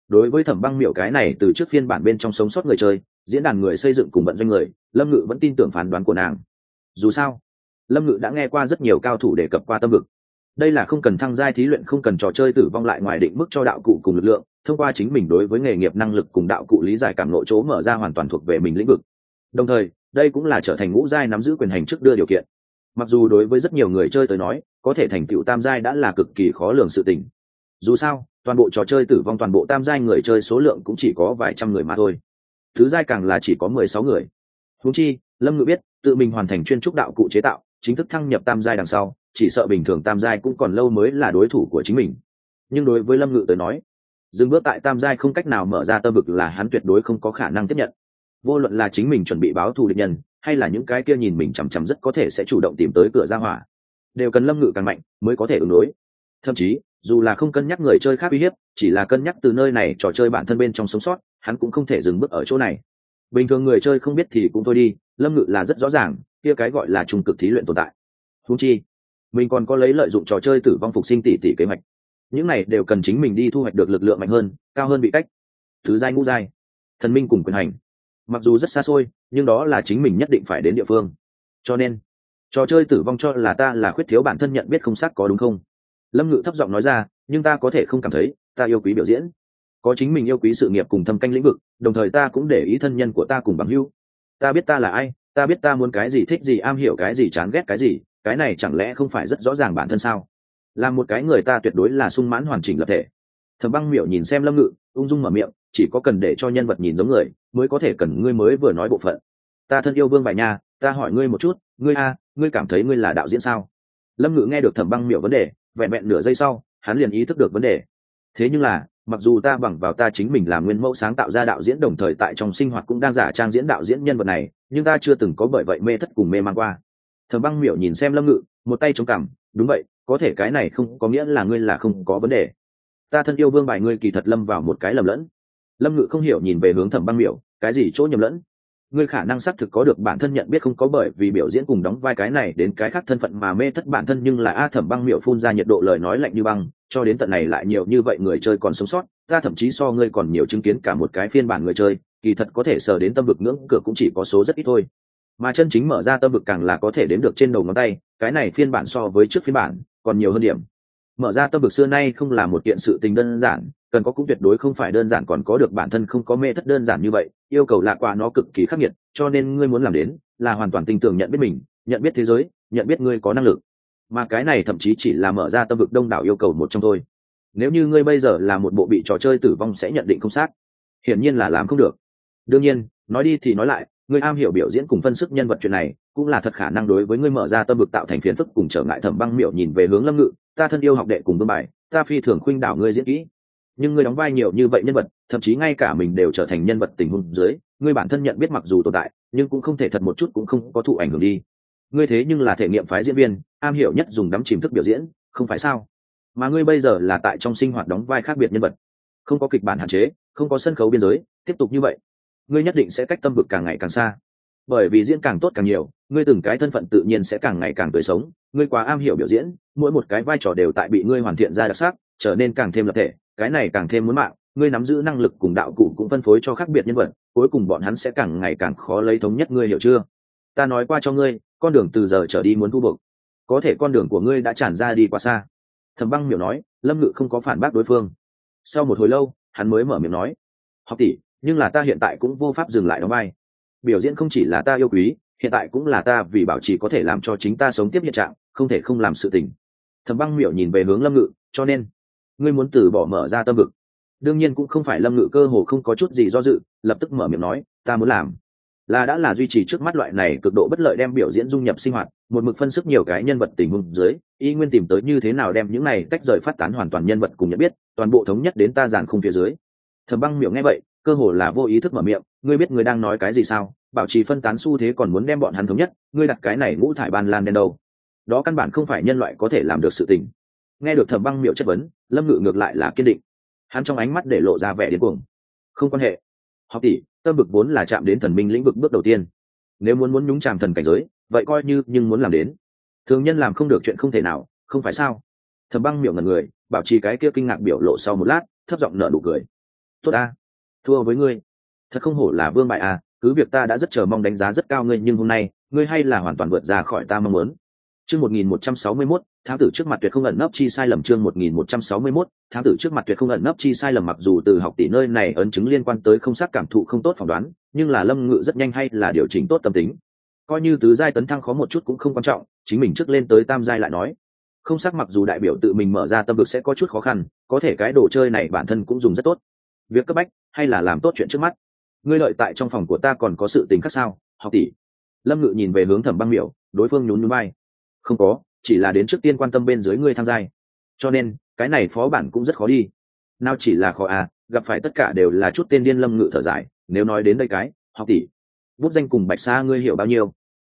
Đối với Thẩm Băng Miểu cái này từ trước phiên bản bên trong sống sót người chơi, diễn đàn người xây dựng cùng vận doanh người, Lâm Ngự vẫn tin tưởng phán đoán của nàng. Dù sao, Lâm Ngự đã nghe qua rất nhiều cao thủ đề cập qua tâm vực. Đây là không cần thăng giai thí luyện, không cần trò chơi tử vong lại ngoài định mức cho đạo cụ cùng lực lượng, thông qua chính mình đối với nghề nghiệp năng lực cùng đạo cụ lý giải cảm lộ chỗ mở ra hoàn toàn thuộc về mình lĩnh vực. Đồng thời, đây cũng là trở thành ngũ giai nắm giữ quyền hành trước đưa điều kiện. Mặc dù đối với rất nhiều người chơi tới nói, có thể thành tựu tam giai đã là cực kỳ khó lường sự tình. Dù sao, toàn bộ trò chơi tử vong toàn bộ tam giai người chơi số lượng cũng chỉ có vài trăm người mà thôi. Thứ giai càng là chỉ có 16 người. Huống chi, Lâm Ngự biết, tự mình hoàn thành chuyên trúc đạo cụ chế tạo, chính thức thăng nhập tam giai đằng sau, chỉ sợ bình thường tam giai cũng còn lâu mới là đối thủ của chính mình. Nhưng đối với Lâm Ngự tới nói, dừng bước tại tam giai không cách nào mở ra tâm vực là hắn tuyệt đối không có khả năng tiếp nhận. Vô luận là chính mình chuẩn bị báo thù địch nhân, hay là những cái kia nhìn mình chằm chằm rất có thể sẽ chủ động tìm tới cửa ra hỏa, đều cần Lâm Ngự càng mạnh mới có thể ứng đối. Thậm chí, dù là không cân nhắc người chơi khác uy hiếp, chỉ là cân nhắc từ nơi này trò chơi bản thân bên trong sống sót, hắn cũng không thể dừng bước ở chỗ này. Bình thường người chơi không biết thì cũng thôi đi, Lâm Ngự là rất rõ ràng, kia cái gọi là trung cực thí luyện tồn tại. Huống chi, mình còn có lấy lợi dụng trò chơi tử vong phục sinh tỷ kế hoạch. Những này đều cần chính mình đi thu hoạch được lực lượng mạnh hơn, cao hơn bị cách. Thứ giai ngũ giai, thần minh cùng quyền hành. Mặc dù rất xa xôi, nhưng đó là chính mình nhất định phải đến địa phương. Cho nên, trò chơi tử vong cho là ta là khuyết thiếu bản thân nhận biết không xác có đúng không? Lâm Ngự thấp giọng nói ra, nhưng ta có thể không cảm thấy, ta yêu quý biểu diễn, có chính mình yêu quý sự nghiệp cùng thâm canh lĩnh vực, đồng thời ta cũng để ý thân nhân của ta cùng bằng hữu. Ta biết ta là ai, ta biết ta muốn cái gì, thích gì, am hiểu cái gì, chán ghét cái gì, cái này chẳng lẽ không phải rất rõ ràng bản thân sao? Là một cái người ta tuyệt đối là sung mãn hoàn chỉnh lập thể. Thẩm Băng Miểu nhìn xem Lâm Ngự, ung dung mở miệng, chỉ có cần để cho nhân vật nhìn giống người, mới có thể cần ngươi mới vừa nói bộ phận. Ta thân yêu Vương Bài Nha, ta hỏi ngươi một chút, ngươi cảm thấy ngươi là đạo diễn sao? Lâm Ngự nghe được Thẩm Băng Miểu vấn đề, vẹn vẹn nửa giây sau, hắn liền ý thức được vấn đề. Thế nhưng là, mặc dù ta bằng vào ta chính mình làm nguyên mẫu sáng tạo ra đạo diễn, đồng thời tại trong sinh hoạt cũng đang giả trang diễn đạo diễn nhân vật này, nhưng ta chưa từng có bởi vậy mê thất cùng mê man qua. Thẩm Băng Miểu nhìn xem Lâm Ngự, một tay chống cằm, đúng vậy, có thể cái này không có nghĩa là ngươi là không có vấn đề. Ta thân yêu Vương Bài, ngươi kỳ thật lâm vào một cái lầm lẫn. Lâm Ngự không hiểu nhìn về hướng Thẩm Băng Miểu, cái gì chỗ nhầm lẫn? Ngươi khả năng xác thực có được bản thân nhận biết, không có bởi vì biểu diễn cùng đóng vai cái này đến cái khác thân phận mà mê thất bản thân, nhưng là Thẩm Băng Miểu phun ra nhiệt độ lời nói lạnh như băng, cho đến tận này lại nhiều như vậy người chơi còn sống sót, ta thậm chí so ngươi còn nhiều chứng kiến cả một cái phiên bản người chơi, kỳ thật có thể sờ đến tâm vực ngưỡng cửa cũng chỉ có số rất ít thôi. Mà chân chính mở ra tâm vực càng là có thể đếm được trên đầu ngón tay, cái này phiên bản so với trước phiên bản còn nhiều hơn điểm. Mở ra tâm vực xưa nay không là một kiện sự tình đơn giản, cần có cũng tuyệt đối không phải đơn giản, còn có được bản thân không có mê thất đơn giản như vậy, yêu cầu lạ qua nó cực kỳ khắc nghiệt, cho nên ngươi muốn làm đến là hoàn toàn tin tưởng nhận biết mình, nhận biết thế giới, nhận biết ngươi có năng lực. Mà cái này thậm chí chỉ là mở ra tâm vực đông đảo yêu cầu một trong thôi. Nếu như ngươi bây giờ là một bộ bị trò chơi tử vong sẽ nhận định không xác, hiển nhiên là làm không được. Đương nhiên, nói đi thì nói lại, ngươi am hiểu biểu diễn cùng phân sức nhân vật, chuyện này cũng là thật khả năng đối với ngươi mở ra tâm vực tạo thành phiền phức cùng trở ngại. Thẩm Băng Miểu nhìn về hướng Lâm Ngự, ta thân yêu học đệ cùng Vương Bài, ta phi thường khuynh đảo ngươi diễn kỹ, nhưng ngươi đóng vai nhiều như vậy nhân vật, thậm chí ngay cả mình đều trở thành nhân vật tình huống dưới, ngươi bản thân nhận biết mặc dù tồn tại, nhưng cũng không thể thật một chút cũng không có thụ ảnh hưởng đi. Ngươi thế nhưng là thể nghiệm phái diễn viên, am hiểu nhất dùng đắm chìm thức biểu diễn, không phải sao? Mà ngươi bây giờ là tại trong sinh hoạt đóng vai khác biệt nhân vật, không có kịch bản hạn chế, không có sân khấu biên giới, tiếp tục như vậy, ngươi nhất định sẽ cách tâm vực càng ngày càng xa. Bởi vì diễn càng tốt càng nhiều, ngươi từng cái thân phận tự nhiên sẽ càng ngày càng tươi sống, ngươi quá am hiểu biểu diễn, mỗi một cái vai trò đều tại bị ngươi hoàn thiện ra đặc sắc, trở nên càng thêm lập thể, cái này càng thêm muốn mạng, ngươi nắm giữ năng lực cùng đạo cụ cũng phân phối cho khác biệt nhân vật, cuối cùng bọn hắn sẽ càng ngày càng khó lấy thống nhất, ngươi hiểu chưa? Ta nói qua cho ngươi, con đường từ giờ trở đi muốn thu buộc, có thể con đường của ngươi đã tràn ra đi quá xa. Thẩm Băng Miểu nói. Lâm Ngự không có phản bác đối phương. Sau một hồi lâu, hắn mới mở miệng nói, học tỷ, nhưng là ta hiện tại cũng vô pháp dừng lại đóng vai. Biểu diễn không chỉ là ta yêu quý, hiện tại cũng là ta vì bảo trì có thể làm cho chính ta sống tiếp hiện trạng, không thể không làm sự tình. Thẩm Băng Miểu nhìn về hướng Lâm Ngự, cho nên ngươi muốn từ bỏ mở ra tâm vực? Đương nhiên cũng không phải. Lâm Ngự cơ hồ không có chút gì do dự, lập tức mở miệng nói, ta muốn làm đã là duy trì trước mắt loại này cực độ bất lợi, đem biểu diễn dung nhập sinh hoạt, một mực phân sức nhiều cái nhân vật tình huống dưới, y nguyên tìm tới như thế nào đem những này tách rời phát tán hoàn toàn nhân vật cùng nhận biết, toàn bộ thống nhất đến ta giàn khung phía dưới. Thẩm Băng Miểu nghe vậy, cơ hồ là vô ý thức mở miệng, ngươi biết ngươi đang nói cái gì sao? Bảo trì phân tán xu thế còn muốn đem bọn hắn thống nhất, ngươi đặt cái này ngũ thải ban lan đen đâu? Đó căn bản không phải nhân loại có thể làm được sự tình. Nghe được Thẩm Băng Miểu chất vấn, Lâm Ngự ngược lại là kiên định, hắn trong ánh mắt để lộ ra vẻ điên cuồng. Không quan hệ, học tỷ, tâm vực vốn là chạm đến thần minh lĩnh vực bước đầu tiên, nếu muốn nhúng chàm thần cảnh giới, vậy coi như nhưng muốn làm đến, thường nhân làm không được chuyện không thể nào, không phải sao? Thẩm Băng Miểu ngẩn người, bảo trì cái kia kinh ngạc biểu lộ sau một lát, thấp giọng nở nụ cười. tốt ta, thua với ngươi, thật không hổ là vương bại à, cứ việc ta đã rất chờ mong đánh giá rất cao ngươi nhưng hôm nay ngươi hay là hoàn toàn vượt ra khỏi ta mong muốn. Chương 1161, thám tử trước mặt tuyệt không ẩn nấp chi sai lầm. Chương 1161, thám tử trước mặt tuyệt không ẩn nấp chi sai lầm. Mặc dù từ học tỷ nơi này ấn chứng liên quan tới không xác cảm thụ không tốt phỏng đoán, nhưng là Lâm Ngự rất nhanh hay là điều chỉnh tốt tâm tính. Coi như tứ giai tấn thăng khó một chút cũng không quan trọng, chính mình trước lên tới tam giai lại nói. Không xác mặc dù đại biểu tự mình mở ra tâm vực sẽ có chút khó khăn, có thể cái đồ chơi này bản thân cũng dùng rất tốt. Việc cấp bách hay là làm tốt chuyện trước mắt. Ngươi lợi tại trong phòng của ta còn có sự tình khác sao, học tỷ? Lâm Ngự nhìn về hướng Thẩm Băng Miểu, đối phương nhún nhún vai. Không có, chỉ là đến trước tiên quan tâm bên dưới ngươi tham giai, cho nên cái này phó bản cũng rất khó đi. Nào chỉ là khó à, gặp phải tất cả đều là chút tên điên. Lâm Ngự thở dài, nếu nói đến đây cái học tỷ bút danh cùng Bạch Sa ngươi hiểu bao nhiêu?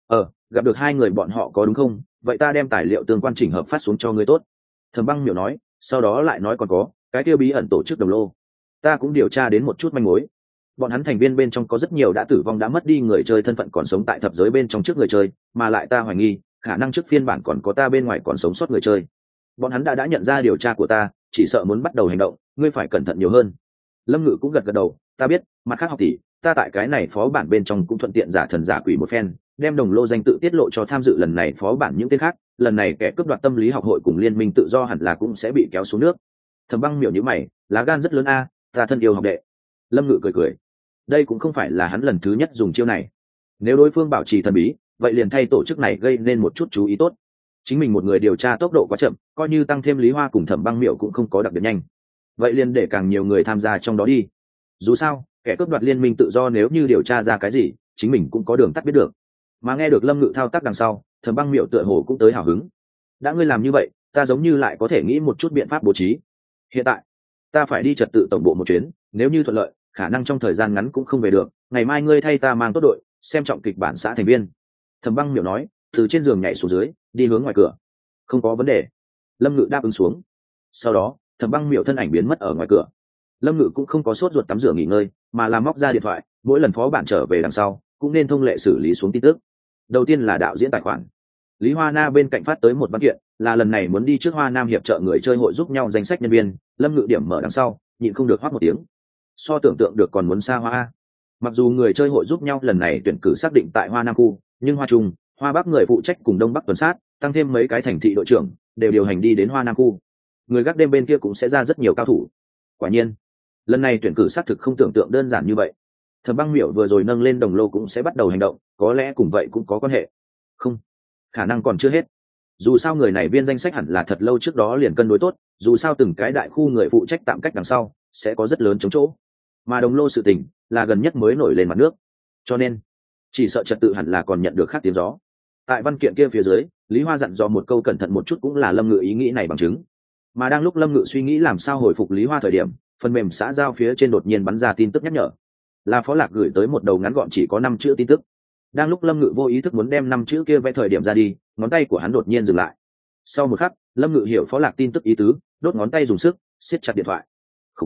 Gặp được hai người bọn họ có đúng không? Vậy ta đem tài liệu tương quan chỉnh hợp phát xuống cho ngươi tốt. Thẩm Băng Miểu nói, sau đó lại nói còn có cái tiêu bí ẩn tổ chức Đồng Lô, ta cũng điều tra đến một chút manh mối. Bọn hắn thành viên bên trong có rất nhiều đã tử vong đã mất đi người chơi thân phận còn sống tại thập giới bên trong trước người chơi, mà lại ta hoài nghi khả năng trước phiên bản còn có ta bên ngoài còn sống sót người chơi. Bọn hắn đã nhận ra điều tra của ta, chỉ sợ muốn bắt đầu hành động, ngươi phải cẩn thận nhiều hơn. Lâm Ngự cũng gật gật đầu, ta biết. Mặt khác học tỷ, ta tại cái này phó bản bên trong cũng thuận tiện giả thần giả quỷ một phen, đem Đồng Lô danh tự tiết lộ cho tham dự lần này phó bản những tên khác. Lần này kẻ cướp đoạt tâm lý học hội cùng liên minh tự do hẳn là cũng sẽ bị kéo xuống nước. Thẩm Băng Miểu nhíu mày, lá gan rất lớn a, ta thân yêu học đệ. Lâm Ngự cười cười, đây cũng không phải là hắn lần thứ nhất dùng chiêu này. Nếu đối phương bảo trì thần bí, vậy liền thay tổ chức này gây nên một chút chú ý tốt. Chính mình một người điều tra tốc độ quá chậm, coi như tăng thêm Lý Hoa cùng Thẩm Băng Miểu cũng không có đặc biệt nhanh. Vậy liền để càng nhiều người tham gia trong đó đi. Dù sao kẻ cướp đoạt liên minh tự do nếu như điều tra ra cái gì, chính mình cũng có đường tắt biết được. Mà nghe được Lâm Ngự thao tác đằng sau, Thẩm Băng Miểu tựa hồ cũng tới hào hứng. Đã ngươi làm như vậy, ta giống như lại có thể nghĩ một chút biện pháp bố trí. Hiện tại ta phải đi trật tự tổng bộ một chuyến, nếu như thuận lợi khả năng trong thời gian ngắn cũng không về được, ngày mai ngươi thay ta mang tốt đội xem trọng kịch bản xã thành viên. Thẩm Băng Miểu nói, từ trên giường nhảy xuống dưới, đi hướng ngoài cửa. Không có vấn đề. Lâm Ngự đáp ứng xuống. Sau đó Thẩm Băng Miểu thân ảnh biến mất ở ngoài cửa. Lâm Ngự cũng không có sốt ruột tắm rửa nghỉ ngơi, mà là móc ra điện thoại, mỗi lần phó bản trở về đằng sau cũng nên thông lệ xử lý xuống tin tức. Đầu tiên là đạo diễn tài khoản. Lý Hoa Na bên cạnh phát tới một văn kiện, là lần này muốn đi trước Hoa Nam hiệp trợ người chơi hội giúp nhau danh sách nhân viên. Lâm Ngự điểm mở đằng sau, nhịn không được hoác một tiếng. So tưởng tượng được còn muốn xa hoa. Mặc dù người chơi hội giúp nhau lần này tuyển cử xác định tại Hoa Nam khu, nhưng Hoa Trung, Hoa Bắc người phụ trách cùng Đông Bắc tuần sát, tăng thêm mấy cái thành thị đội trưởng đều điều hành đi đến Hoa Nam khu. Người gác đêm bên kia cũng sẽ ra rất nhiều cao thủ. Quả nhiên lần này tuyển cử xác thực không tưởng tượng đơn giản như vậy. Thẩm Băng Miểu vừa rồi nâng lên Đồng Lô cũng sẽ bắt đầu hành động, có lẽ cùng vậy cũng có quan hệ. Không, khả năng còn chưa hết. Dù sao người này viên danh sách hẳn là thật lâu trước đó liền cân đối tốt, dù sao từng cái đại khu người phụ trách tạm cách đằng sau sẽ có rất lớn chống chỗ, mà Đồng Lô sự tình là gần nhất mới nổi lên mặt nước, cho nên chỉ sợ trật tự hẳn là còn nhận được khác tiếng gió. Tại văn kiện kia phía dưới, Lý Hoa dặn dò một câu cẩn thận một chút cũng là Lâm Ngự ý nghĩ này bằng chứng. Mà đang lúc Lâm Ngự suy nghĩ làm sao hồi phục Lý Hoa thời điểm, phần mềm xã giao phía trên đột nhiên bắn ra tin tức nhắc nhở, là Phó Lạc gửi tới một đầu ngắn gọn chỉ có 5 chữ tin tức. Đang lúc Lâm Ngự vô ý thức muốn đem 5 chữ kia vẽ thời điểm ra đi, ngón tay của hắn đột nhiên dừng lại. Sau một khắc, Lâm Ngự hiểu Phó Lạc tin tức ý tứ, đốt ngón tay dùng sức siết chặt điện thoại.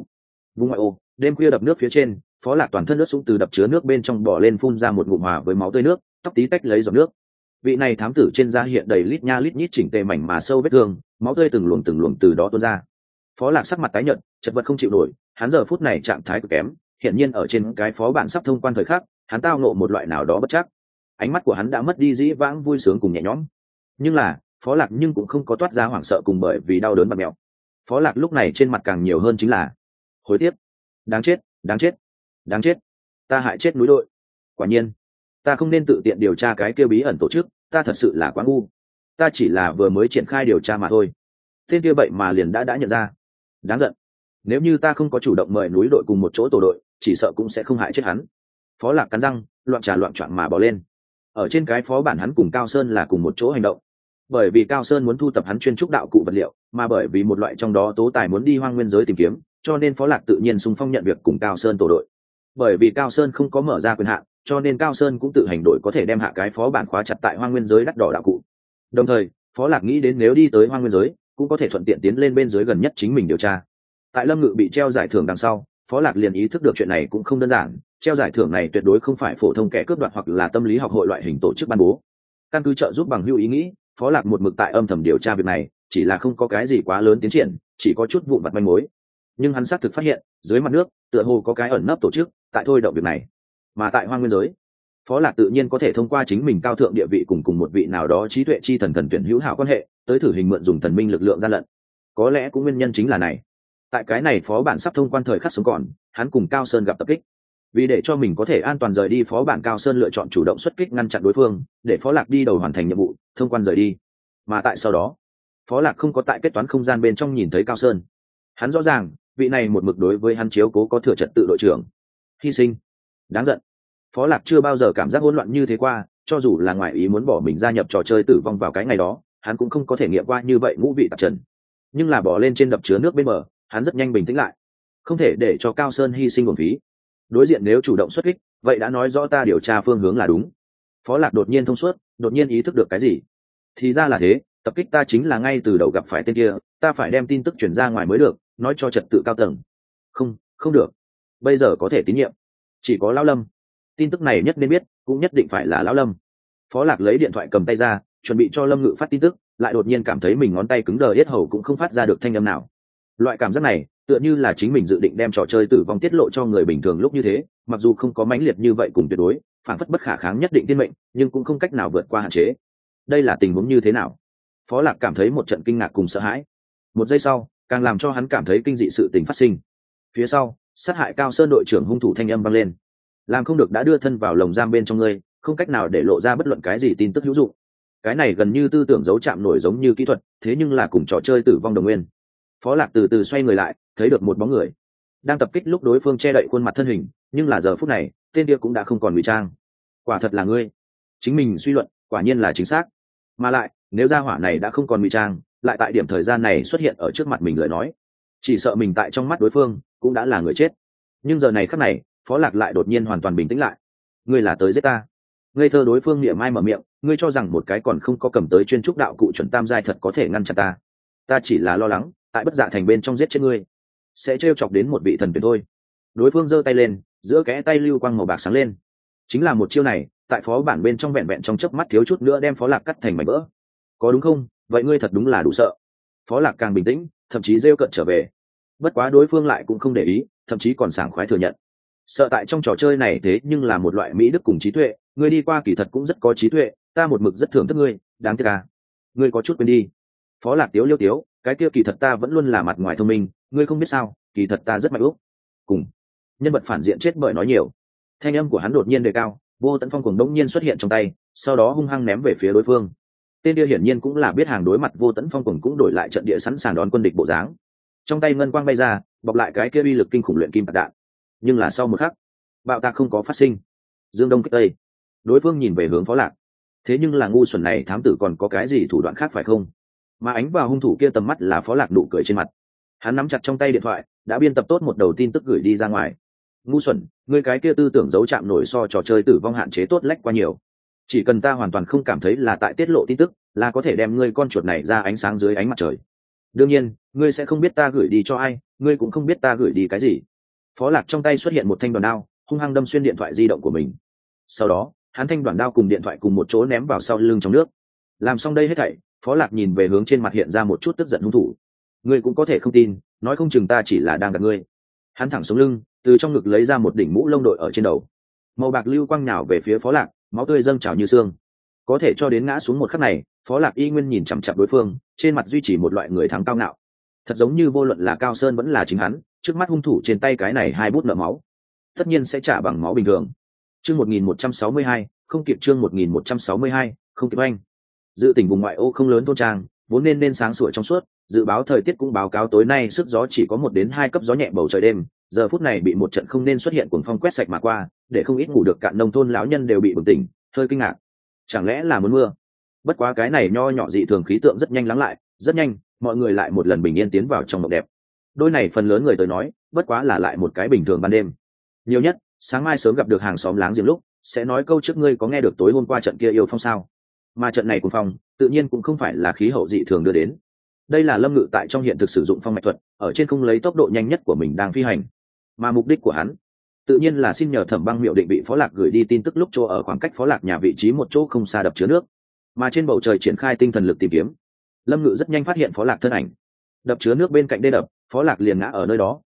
Vùng ngoại ô, đêm khuya đập nước phía trên, Phó Lạc toàn thân nước sũng từ đập chứa nước bên trong bò lên, phun ra một ngụm hòa với máu tươi nước, tóc tí tách lấy giọt nước. Vị này thám tử trên da hiện đầy lít nha lít nhít chỉnh tề mảnh mà sâu vết thương, máu tươi từng luồng từ đó tuôn ra. Phó Lạc sắc mặt tái nhợt, chật vật không chịu nổi, hắn giờ phút này trạng thái cực kém, hiện nhiên ở trên cái phó bản sắp thông quan thời khắc, hắn tao ngộ một loại nào đó bất chắc. Ánh mắt của hắn đã mất đi dĩ vãng vui sướng cùng nhẹ nhõm. Nhưng là, Phó Lạc nhưng cũng không có toát ra hoảng sợ cùng bởi vì đau đớn bạt mèo. Phó Lạc lúc này trên mặt càng nhiều hơn chính là hối tiếc. Đáng chết, đáng chết, đáng chết. Ta hại chết núi đội. Quả nhiên, ta không nên tự tiện điều tra cái kia bí ẩn tổ chức, ta thật sự là quá ngu. Ta chỉ là vừa mới triển khai điều tra mà thôi. Tên kia vậy mà liền đã nhận ra. Đáng giận. Nếu như ta không có chủ động mời núi đội cùng một chỗ tổ đội, chỉ sợ cũng sẽ không hại chết hắn. Phó Lạc cắn răng, loạn choạng mà bỏ lên. Ở trên cái phó bản hắn cùng Cao Sơn là cùng một chỗ hành động. Bởi vì Cao Sơn muốn thu tập hắn chuyên trúc đạo cụ vật liệu, mà bởi vì một loại trong đó tố tài muốn đi hoang nguyên giới tìm kiếm, cho nên Phó Lạc tự nhiên xung phong nhận việc cùng Cao Sơn tổ đội. Bởi vì Cao Sơn không có mở ra quyền hạn, cho nên Cao Sơn cũng tự hành đội có thể đem hạ cái phó bản khóa chặt tại hoang nguyên giới đắt đỏ đạo cụ. Đồng thời, Phó Lạc nghĩ đến nếu đi tới hoang nguyên giới, cũng có thể thuận tiện tiến lên bên dưới gần nhất chính mình điều tra. Tại Lâm Ngự bị treo giải thưởng đằng sau, Phó Lạc liền ý thức được chuyện này cũng không đơn giản, treo giải thưởng này tuyệt đối không phải phổ thông kẻ cướp đoạt hoặc là tâm lý học hội loại hình tổ chức ban bố. Căn cứ trợ giúp bằng hữu ý nghĩ, Phó Lạc một mực tại âm thầm điều tra việc này, chỉ là không có cái gì quá lớn tiến triển, chỉ có chút vụn vặt manh mối. Nhưng hắn xác thực phát hiện, dưới mặt nước tựa hồ có cái ẩn nấp tổ chức tại thôi động việc này. Mà tại hoang nguyên giới, Phó Lạc tự nhiên có thể thông qua chính mình cao thượng địa vị cùng một vị nào đó trí tuệ chi thần thần tuyển hữu hảo quan hệ tới thử hình mượn dùng thần minh lực lượng gian lận. Có lẽ cũng nguyên nhân chính là này, tại cái này phó bản sắp thông quan thời khắc sống còn, hắn cùng Cao Sơn gặp tập kích. Vì để cho mình có thể an toàn rời đi, phó bản Cao Sơn lựa chọn chủ động xuất kích ngăn chặn đối phương, để Phó Lạc đi đầu hoàn thành nhiệm vụ thông quan rời đi. Mà tại sau đó, Phó Lạc không có tại kết toán không gian bên trong nhìn thấy Cao Sơn. Hắn rõ ràng vị này một mực đối với hắn chiếu cố có thừa trật tự đội trưởng hy sinh. Đáng giận. Phó Lạc chưa bao giờ cảm giác hỗn loạn như thế qua, cho dù là ngoại ý muốn bỏ mình gia nhập trò chơi tử vong vào cái ngày đó, hắn cũng không có thể nghiệm qua như vậy ngũ vị tạp trần. Nhưng là bỏ lên trên đập chứa nước bên bờ, hắn rất nhanh bình tĩnh lại. Không thể để cho Cao Sơn hy sinh uổng phí. Đối diện nếu chủ động xuất kích, vậy đã nói rõ ta điều tra phương hướng là đúng. Phó Lạc đột nhiên thông suốt, đột nhiên ý thức được cái gì. Thì ra là thế, tập kích ta chính là ngay từ đầu gặp phải tên kia, ta phải đem tin tức truyền ra ngoài mới được, nói cho trật tự cao tầng. Không được. Bây giờ có thể tín nhiệm chỉ có Lão Lâm. Tin tức này nhất nên biết, cũng nhất định phải là Lão Lâm. Phó Lạc lấy điện thoại cầm tay ra, chuẩn bị cho Lâm Ngự phát tin tức, lại đột nhiên cảm thấy mình ngón tay cứng đờ, yết hầu cũng không phát ra được thanh âm nào. Loại cảm giác này tựa như là chính mình dự định đem trò chơi tử vong tiết lộ cho người bình thường lúc như thế, mặc dù không có mãnh liệt như vậy cùng tuyệt đối phản phất bất khả kháng nhất định tiên mệnh, nhưng cũng không cách nào vượt qua hạn chế. Đây là tình huống như thế nào? Phó Lạc cảm thấy một trận kinh ngạc cùng sợ hãi. Một giây sau, càng làm cho hắn cảm thấy kinh dị sự tình phát sinh. Phía sau, sát hại Cao Sơn đội trưởng hung thủ thanh âm vang lên. Làm không được đã đưa thân vào lồng giam bên trong ngươi, không cách nào để lộ ra bất luận cái gì tin tức hữu dụng. Cái này gần như tư tưởng giấu chạm nổi giống như kỹ thuật, thế nhưng là cùng trò chơi tử vong đồng nguyên. Phó Lạc từ từ xoay người lại, thấy được một bóng người đang tập kích lúc đối phương che đậy khuôn mặt thân hình, nhưng là giờ phút này tên kia cũng đã không còn ngụy trang. Quả thật là ngươi. Chính mình suy luận quả nhiên là chính xác. Mà lại nếu gia hỏa này đã không còn ngụy trang, lại tại điểm thời gian này xuất hiện ở trước mặt mình lời nói, chỉ sợ mình tại trong mắt đối phương cũng đã là người chết. Nhưng giờ này khắc này, Phó Lạc lại đột nhiên hoàn toàn bình tĩnh lại. Ngươi là tới giết ta? Ngây thơ đối phương miệng mai mở miệng, ngươi cho rằng một cái còn không có cầm tới chuyên trúc đạo cụ chuẩn tam giai thật có thể ngăn chặn ta? Ta chỉ là lo lắng tại Bất Dạ Thành bên trong giết chết ngươi sẽ trêu chọc đến một vị thần tuyển thôi. Đối phương giơ tay lên, giữa kẽ tay lưu quang màu bạc sáng lên. Chính là một chiêu này, tại phó bản bên trong vẹn vẹn trong chớp mắt thiếu chút nữa đem Phó Lạc cắt thành mảnh vỡ. Có đúng không? Vậy ngươi thật đúng là đủ sợ. Phó Lạc càng bình tĩnh, thậm chí rêu cợt trở về. Bất quá đối phương lại cũng không để ý, thậm chí còn sảng khoái thừa nhận. Sợ tại trong trò chơi này thế nhưng là một loại mỹ đức cùng trí tuệ, ngươi đi qua kỳ thật cũng rất có trí tuệ, ta một mực rất thưởng thức ngươi, đáng tiếc à. Ngươi có chút quên đi. Phó Lạc tiếu liêu tiếu, cái kia kỳ thật ta vẫn luôn là mặt ngoài thông minh, ngươi không biết sao, kỳ thật ta rất mạnh úc. Cùng nhân vật phản diện chết bởi nói nhiều. Thanh âm của hắn đột nhiên đề cao, Vô Tận Phong cuồng đống nhiên xuất hiện trong tay, sau đó hung hăng ném về phía đối phương. Tên kia hiển nhiên cũng là biết hàng, đối mặt Vô Tận Phong cuồng cũng đổi lại trận địa sẵn sàng đón quân địch bộ dáng. Trong tay ngân quang bay ra, bọc lại cái kia uy lực kinh khủng luyện kim bạc đạn. Nhưng là sau một khắc, bạo tạc không có phát sinh. Dương đông kích tây. Đối phương nhìn về hướng Phó Lạc. Thế nhưng là ngu xuẩn này thám tử còn có cái gì thủ đoạn khác phải không? Mà ánh vào hung thủ kia tầm mắt là Phó Lạc nụ cười trên mặt. Hắn nắm chặt trong tay điện thoại, đã biên tập tốt một đầu tin tức gửi đi ra ngoài. Ngu xuẩn, ngươi cái kia tư tưởng giấu chạm nổi so trò chơi tử vong hạn chế tốt lách qua nhiều. Chỉ cần ta hoàn toàn không cảm thấy là tại tiết lộ tin tức, là có thể đem ngươi con chuột này ra ánh sáng dưới ánh mặt trời. Đương nhiên, ngươi sẽ không biết ta gửi đi cho ai, ngươi cũng không biết ta gửi đi cái gì. Phó Lạc trong tay xuất hiện một thanh đoàn đao, hung hăng đâm xuyên điện thoại di động của mình. Sau đó, hắn thanh đoàn đao cùng điện thoại cùng một chỗ ném vào sau lưng trong nước. Làm xong đây hết thảy, Phó Lạc nhìn về hướng trên mặt hiện ra một chút tức giận hung thủ. Ngươi cũng có thể không tin, nói không chừng ta chỉ là đang gạt ngươi. Hắn thẳng xuống lưng, từ trong ngực lấy ra một đỉnh mũ lông đội ở trên đầu. Màu bạc lưu quang nhào về phía Phó Lạc, máu tươi dâng trào như xương. Có thể cho đến ngã xuống một khắc này, Phó Lạc y nguyên nhìn chằm chằm đối phương, trên mặt duy trì một loại người thắng cao ngạo. Thật giống như vô luận là Cao Sơn vẫn là chính hắn, trước mắt hung thủ trên tay cái này hai bút nợ máu, tất nhiên sẽ trả bằng máu bình thường. Chương 1162, không kịp chương 1162, không kịp anh. Dự tỉnh vùng ngoại ô không lớn thôn trang, vốn nên sáng sủa trong suốt, dự báo thời tiết cũng báo cáo tối nay sức gió chỉ có 1 đến 2 cấp gió nhẹ bầu trời đêm, giờ phút này bị một trận không nên xuất hiện cuồng phong quét sạch mà qua, để không ít ngủ được cạn nông thôn lão nhân đều bị bừng tỉnh, hơi kinh ngạc. Chẳng lẽ là muốn mưa? Bất quá cái này nho nhỏ dị thường khí tượng rất nhanh lắng lại, rất nhanh, mọi người lại một lần bình yên tiến vào trong mộng đẹp. Đôi này phần lớn người tới nói, bất quá là lại một cái bình thường ban đêm. Nhiều nhất, sáng mai sớm gặp được hàng xóm láng giềng lúc, sẽ nói câu trước ngươi có nghe được tối hôm qua trận kia yêu phong sao? Mà trận này cuồng phong, tự nhiên cũng không phải là khí hậu dị thường đưa đến. Đây là Lâm Ngự tại trong hiện thực sử dụng phong mạch thuật, ở trên không lấy tốc độ nhanh nhất của mình đang phi hành. Mà mục đích của hắn, tự nhiên là xin nhờ Thẩm Băng Miệu định bị Phó Lạc gửi đi tin tức lúc chỗ ở khoảng cách Phó Lạc nhà vị trí một chỗ không xa đập chứa nước. Mà trên bầu trời triển khai tinh thần lực tìm kiếm. Lâm Ngự rất nhanh phát hiện Phó Lạc thân ảnh. Đập chứa nước bên cạnh đê đập, Phó Lạc liền ngã ở nơi đó,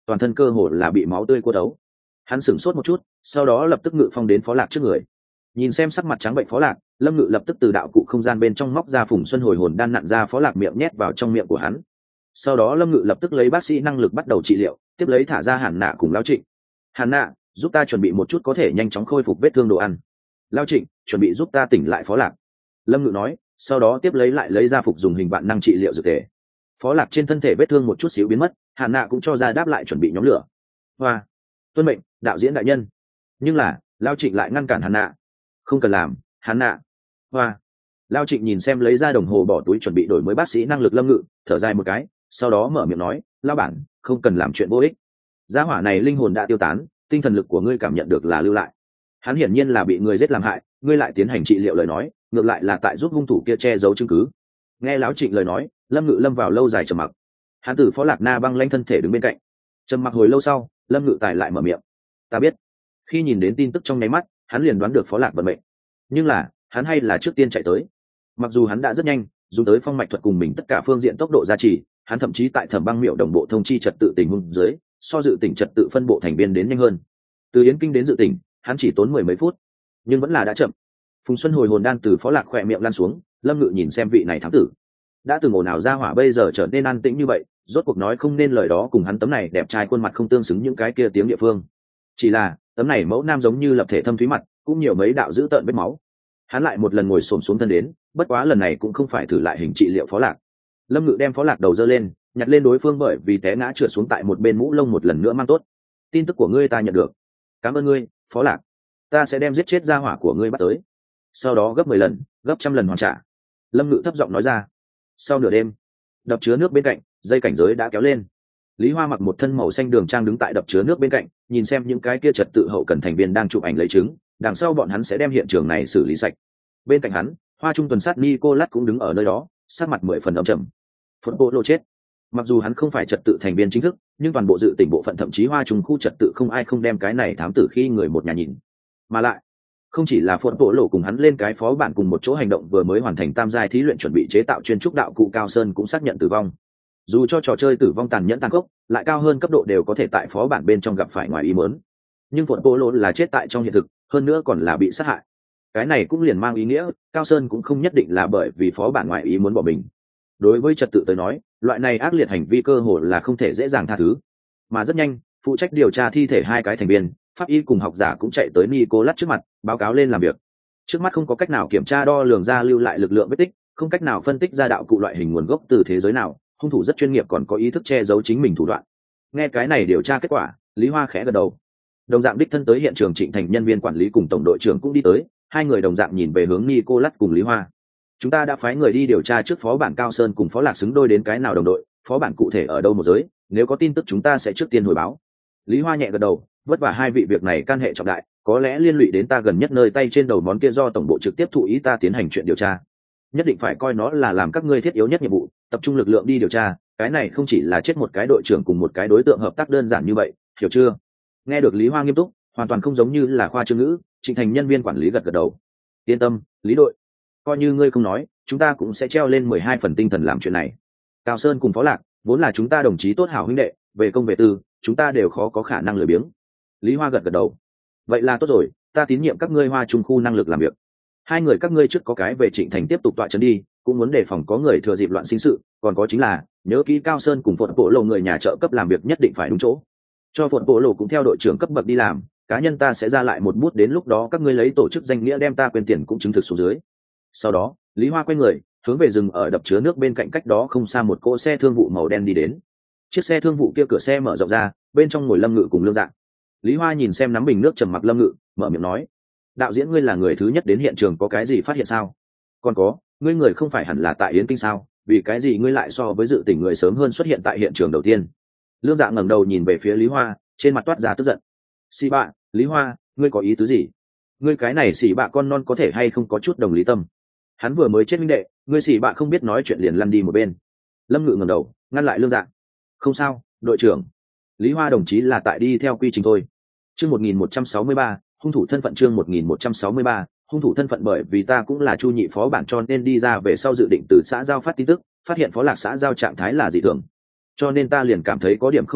toàn thân cơ hồ là bị máu tươi cô đấu. Hắn sửng sốt một chút, sau đó lập tức ngự phong đến Phó Lạc trước người. Nhìn xem sắc mặt trắng bệnh Phó Lạc, Lâm Ngự lập tức từ đạo cụ không gian bên trong móc ra Phùng Xuân hồi hồn đan nặn ra Phó Lạc miệng nhét vào trong miệng của hắn. Sau đó Lâm Ngự lập tức lấy bác sĩ năng lực bắt đầu trị liệu, tiếp lấy thả ra Hàn Nạ cùng Lão Trịnh. Hàn Nạ, giúp ta chuẩn bị một chút có thể nhanh chóng khôi phục vết thương đồ ăn. Lão Trịnh, chuẩn bị giúp ta tỉnh lại Phó Lạc. Lâm Ngự nói, sau đó tiếp lấy lại lấy ra phục dùng hình vạn năng trị liệu dược thể. Phó Lạc trên thân thể vết thương một chút xíu biến mất, Hàn Nạ cũng cho ra đáp lại chuẩn bị nhóm lửa. Hoa, tuân mệnh, đạo diễn đại nhân. Nhưng là Lão Trịnh lại ngăn cản Hàn Nạ. Không cần làm, Hàn Nạ. Hoa. Lão Trịnh nhìn xem lấy ra đồng hồ bỏ túi chuẩn bị đổi mới bác sĩ năng lực Lâm Ngự, thở dài một cái, sau đó mở miệng nói, lão bản, không cần làm chuyện vô ích. Gia hỏa này linh hồn đã tiêu tán, tinh thần lực của ngươi cảm nhận được là lưu lại. Hắn hiển nhiên là bị người giết làm hại, ngươi lại tiến hành trị liệu lời nói, ngược lại là tại giúp hung thủ kia che giấu chứng cứ. Nghe Lão Trịnh lời nói, Lâm Ngự lâm vào lâu dài trầm mặc. Hắn từ Phó Lạc Na băng lãnh thân thể đứng bên cạnh. Trầm mặc hồi lâu sau, Lâm Ngự tài lại mở miệng, ta biết. Khi nhìn đến tin tức trong nháy mắt, hắn liền đoán được Phó Lạc vận mệnh. Nhưng là, hắn hay là trước tiên chạy tới. Mặc dù hắn đã rất nhanh, dùng tới phong mạch thuật cùng mình tất cả phương diện tốc độ gia trì, hắn thậm chí tại Thẩm Băng Miệu đồng bộ thông chi trật tự tình huống dưới, so dự tỉnh trật tự phân bộ thành viên đến nhanh hơn. Từ Yến Kinh đến dự tỉnh, hắn chỉ tốn 10 mấy phút, nhưng vẫn là đã chậm. Phùng Xuân hồi hồn đan từ Phó Lạc khỏe miệng lan xuống, Lâm Ngự nhìn xem vị này thám tử, đã từng ồn ào ra hỏa bây giờ trở nên an tĩnh như vậy, rốt cuộc nói không nên lời đó cùng hắn tấm này đẹp trai khuôn mặt không tương xứng những cái kia tiếng địa phương. Chỉ là tấm này mẫu nam giống như lập thể thâm thúy mặt, cũng nhiều mấy đạo dữ tợn vết máu. Hắn lại một lần ngồi xổm xuống thân đến, bất quá lần này cũng không phải thử lại hình trị liệu Phó Lạc. Lâm Ngự đem Phó Lạc đầu giơ lên, nhặt lên đối phương bởi vì té ngã trượt xuống tại một bên mũ lông một lần nữa mang tốt. Tin tức của ngươi ta nhận được, cảm ơn ngươi, Phó Lạc. Ta sẽ đem giết chết gia hỏa của ngươi bắt tới, sau đó gấp 10 lần, gấp 100 lần hoàn trả. Lâm Ngự thấp giọng nói ra. Sau nửa đêm, đập chứa nước bên cạnh, dây cảnh giới đã kéo lên. Lý Hoa mặc một thân màu xanh đường trang đứng tại đập chứa nước bên cạnh, nhìn xem những cái kia trật tự hậu cần thành viên đang chụp ảnh lấy chứng, đằng sau bọn hắn sẽ đem hiện trường này xử lý sạch. Bên cạnh hắn, Hoa Trung tuần sát Nicolas cũng đứng ở nơi đó, sắc mặt 10 phần âm trầm. Phật bộ lộ chết. Mặc dù hắn không phải trật tự thành viên chính thức, nhưng toàn bộ dự tỉnh bộ phận thậm chí Hoa Trung khu trật tự không ai không đem cái này thám tử khi người một nhà nhìn. Mà lại, không chỉ là Phật bộ lộ cùng hắn lên cái phó bản cùng một chỗ hành động vừa mới hoàn thành tam giai thí luyện chuẩn bị chế tạo chuyên trúc đạo cụ Cao Sơn cũng xác nhận tử vong. Dù cho trò chơi tử vong tàn nhẫn tàn khốc, lại cao hơn cấp độ đều có thể tại phó bản bên trong gặp phải ngoài ý muốn. Nhưng Phật bộ lộ là chết tại trong hiện thực, hơn nữa còn là bị sát hại. Cái này cũng liền mang ý nghĩa, Cao Sơn cũng không nhất định là bởi vì phó bản ngoài ý muốn bỏ mình. Đối với trật tự tới nói, loại này ác liệt hành vi cơ hội là không thể dễ dàng tha thứ. Mà rất nhanh, phụ trách điều tra thi thể hai cái thành viên, pháp y cùng học giả cũng chạy tới Nicolas trước mặt, báo cáo lên làm việc. Trước mắt không có cách nào kiểm tra đo lường ra lưu lại lực lượng vết tích, không cách nào phân tích ra đạo cụ loại hình nguồn gốc từ thế giới nào, hung thủ rất chuyên nghiệp còn có ý thức che giấu chính mình thủ đoạn. Nghe cái này điều tra kết quả, Lý Hoa khẽ gật đầu. Đồng dạng đích thân tới hiện trường Trịnh Thành nhân viên quản lý cùng tổng đội trưởng cũng đi tới, hai người đồng dạng nhìn về hướng Nicolas cùng Lý Hoa. Chúng ta đã phái người đi điều tra trước phó bản Cao Sơn cùng Phó Lạc xứng đôi đến cái nào đồng đội, phó bản cụ thể ở đâu một giới, nếu có tin tức chúng ta sẽ trước tiên hồi báo. Lý Hoa nhẹ gật đầu, vất vả hai vị việc này can hệ trọng đại, có lẽ liên lụy đến ta gần nhất nơi tay trên đầu món kia do tổng bộ trực tiếp thụ ý ta tiến hành chuyện điều tra. Nhất định phải coi nó là làm các ngươi thiết yếu nhất nhiệm vụ, tập trung lực lượng đi điều tra, cái này không chỉ là chết một cái đội trưởng cùng một cái đối tượng hợp tác đơn giản như vậy, hiểu chưa? Nghe được Lý Hoa nghiêm túc, hoàn toàn không giống như là khoa trương ngữ, Trịnh Thành nhân viên quản lý gật gật đầu. Yên tâm, Lý đội, coi như ngươi không nói, chúng ta cũng sẽ treo lên 12 phần tinh thần làm chuyện này. Cao Sơn cùng Phó Lạc vốn là chúng ta đồng chí tốt hảo huynh đệ, về công về tư, chúng ta đều khó có khả năng lười biếng. Lý Hoa gật gật đầu. Vậy là tốt rồi, ta tín nhiệm các ngươi Hoa Trung khu năng lực làm việc. Hai người các ngươi trước có cái về Trịnh Thành tiếp tục tọa trấn đi, cũng muốn đề phòng có người thừa dịp loạn sinh sự, còn có chính là nhớ kỹ Cao Sơn cùng Phật bộ lộ người nhà trợ cấp làm việc nhất định phải đúng chỗ. Cho Phật bộ lộ cũng theo đội trưởng cấp bậc đi làm, cá nhân ta sẽ ra lại một bút, đến lúc đó các ngươi lấy tổ chức danh nghĩa đem ta quyền tiền cũng chứng thực xuống dưới. Sau đó, Lý Hoa quay người, hướng về rừng ở đập chứa nước bên cạnh cách đó không xa một cỗ xe thương vụ màu đen đi đến. Chiếc xe thương vụ kia cửa xe mở rộng ra, bên trong ngồi Lâm Ngự cùng Lương Dạng. Lý Hoa nhìn xem nắm bình nước trầm mặc Lâm Ngự, mở miệng nói: đạo diễn, ngươi là người thứ nhất đến hiện trường, có cái gì phát hiện sao? Còn có, ngươi người không phải hẳn là tại Yến Kinh sao, vì cái gì ngươi lại so với dự tỉnh người sớm hơn xuất hiện tại hiện trường đầu tiên? Lương Dạng ngẩng đầu nhìn về phía Lý Hoa, trên mặt toát ra tức giận. Xì bạ, Lý Hoa, ngươi có ý tứ gì? Ngươi cái này xì bạ con non có thể hay không có chút đồng lý tâm? Hắn vừa mới chết minh đệ, ngươi xì bạ không biết nói chuyện liền lăn đi một bên. Lâm Ngự ngẩng đầu, ngăn lại Lương Dạng. Không sao, đội trưởng. Lý Hoa đồng chí là tại đi theo quy trình thôi. Chương 1163, hung thủ thân phận. Chương 1163, hung thủ thân phận. Bởi vì ta cũng là Chu nhị phó bản cho nên đi ra về sau dự định từ xã giao phát tin tức, phát hiện Phó Lạc xã giao trạng thái là dị thường, cho nên ta liền cảm thấy có điểm không thích hợp,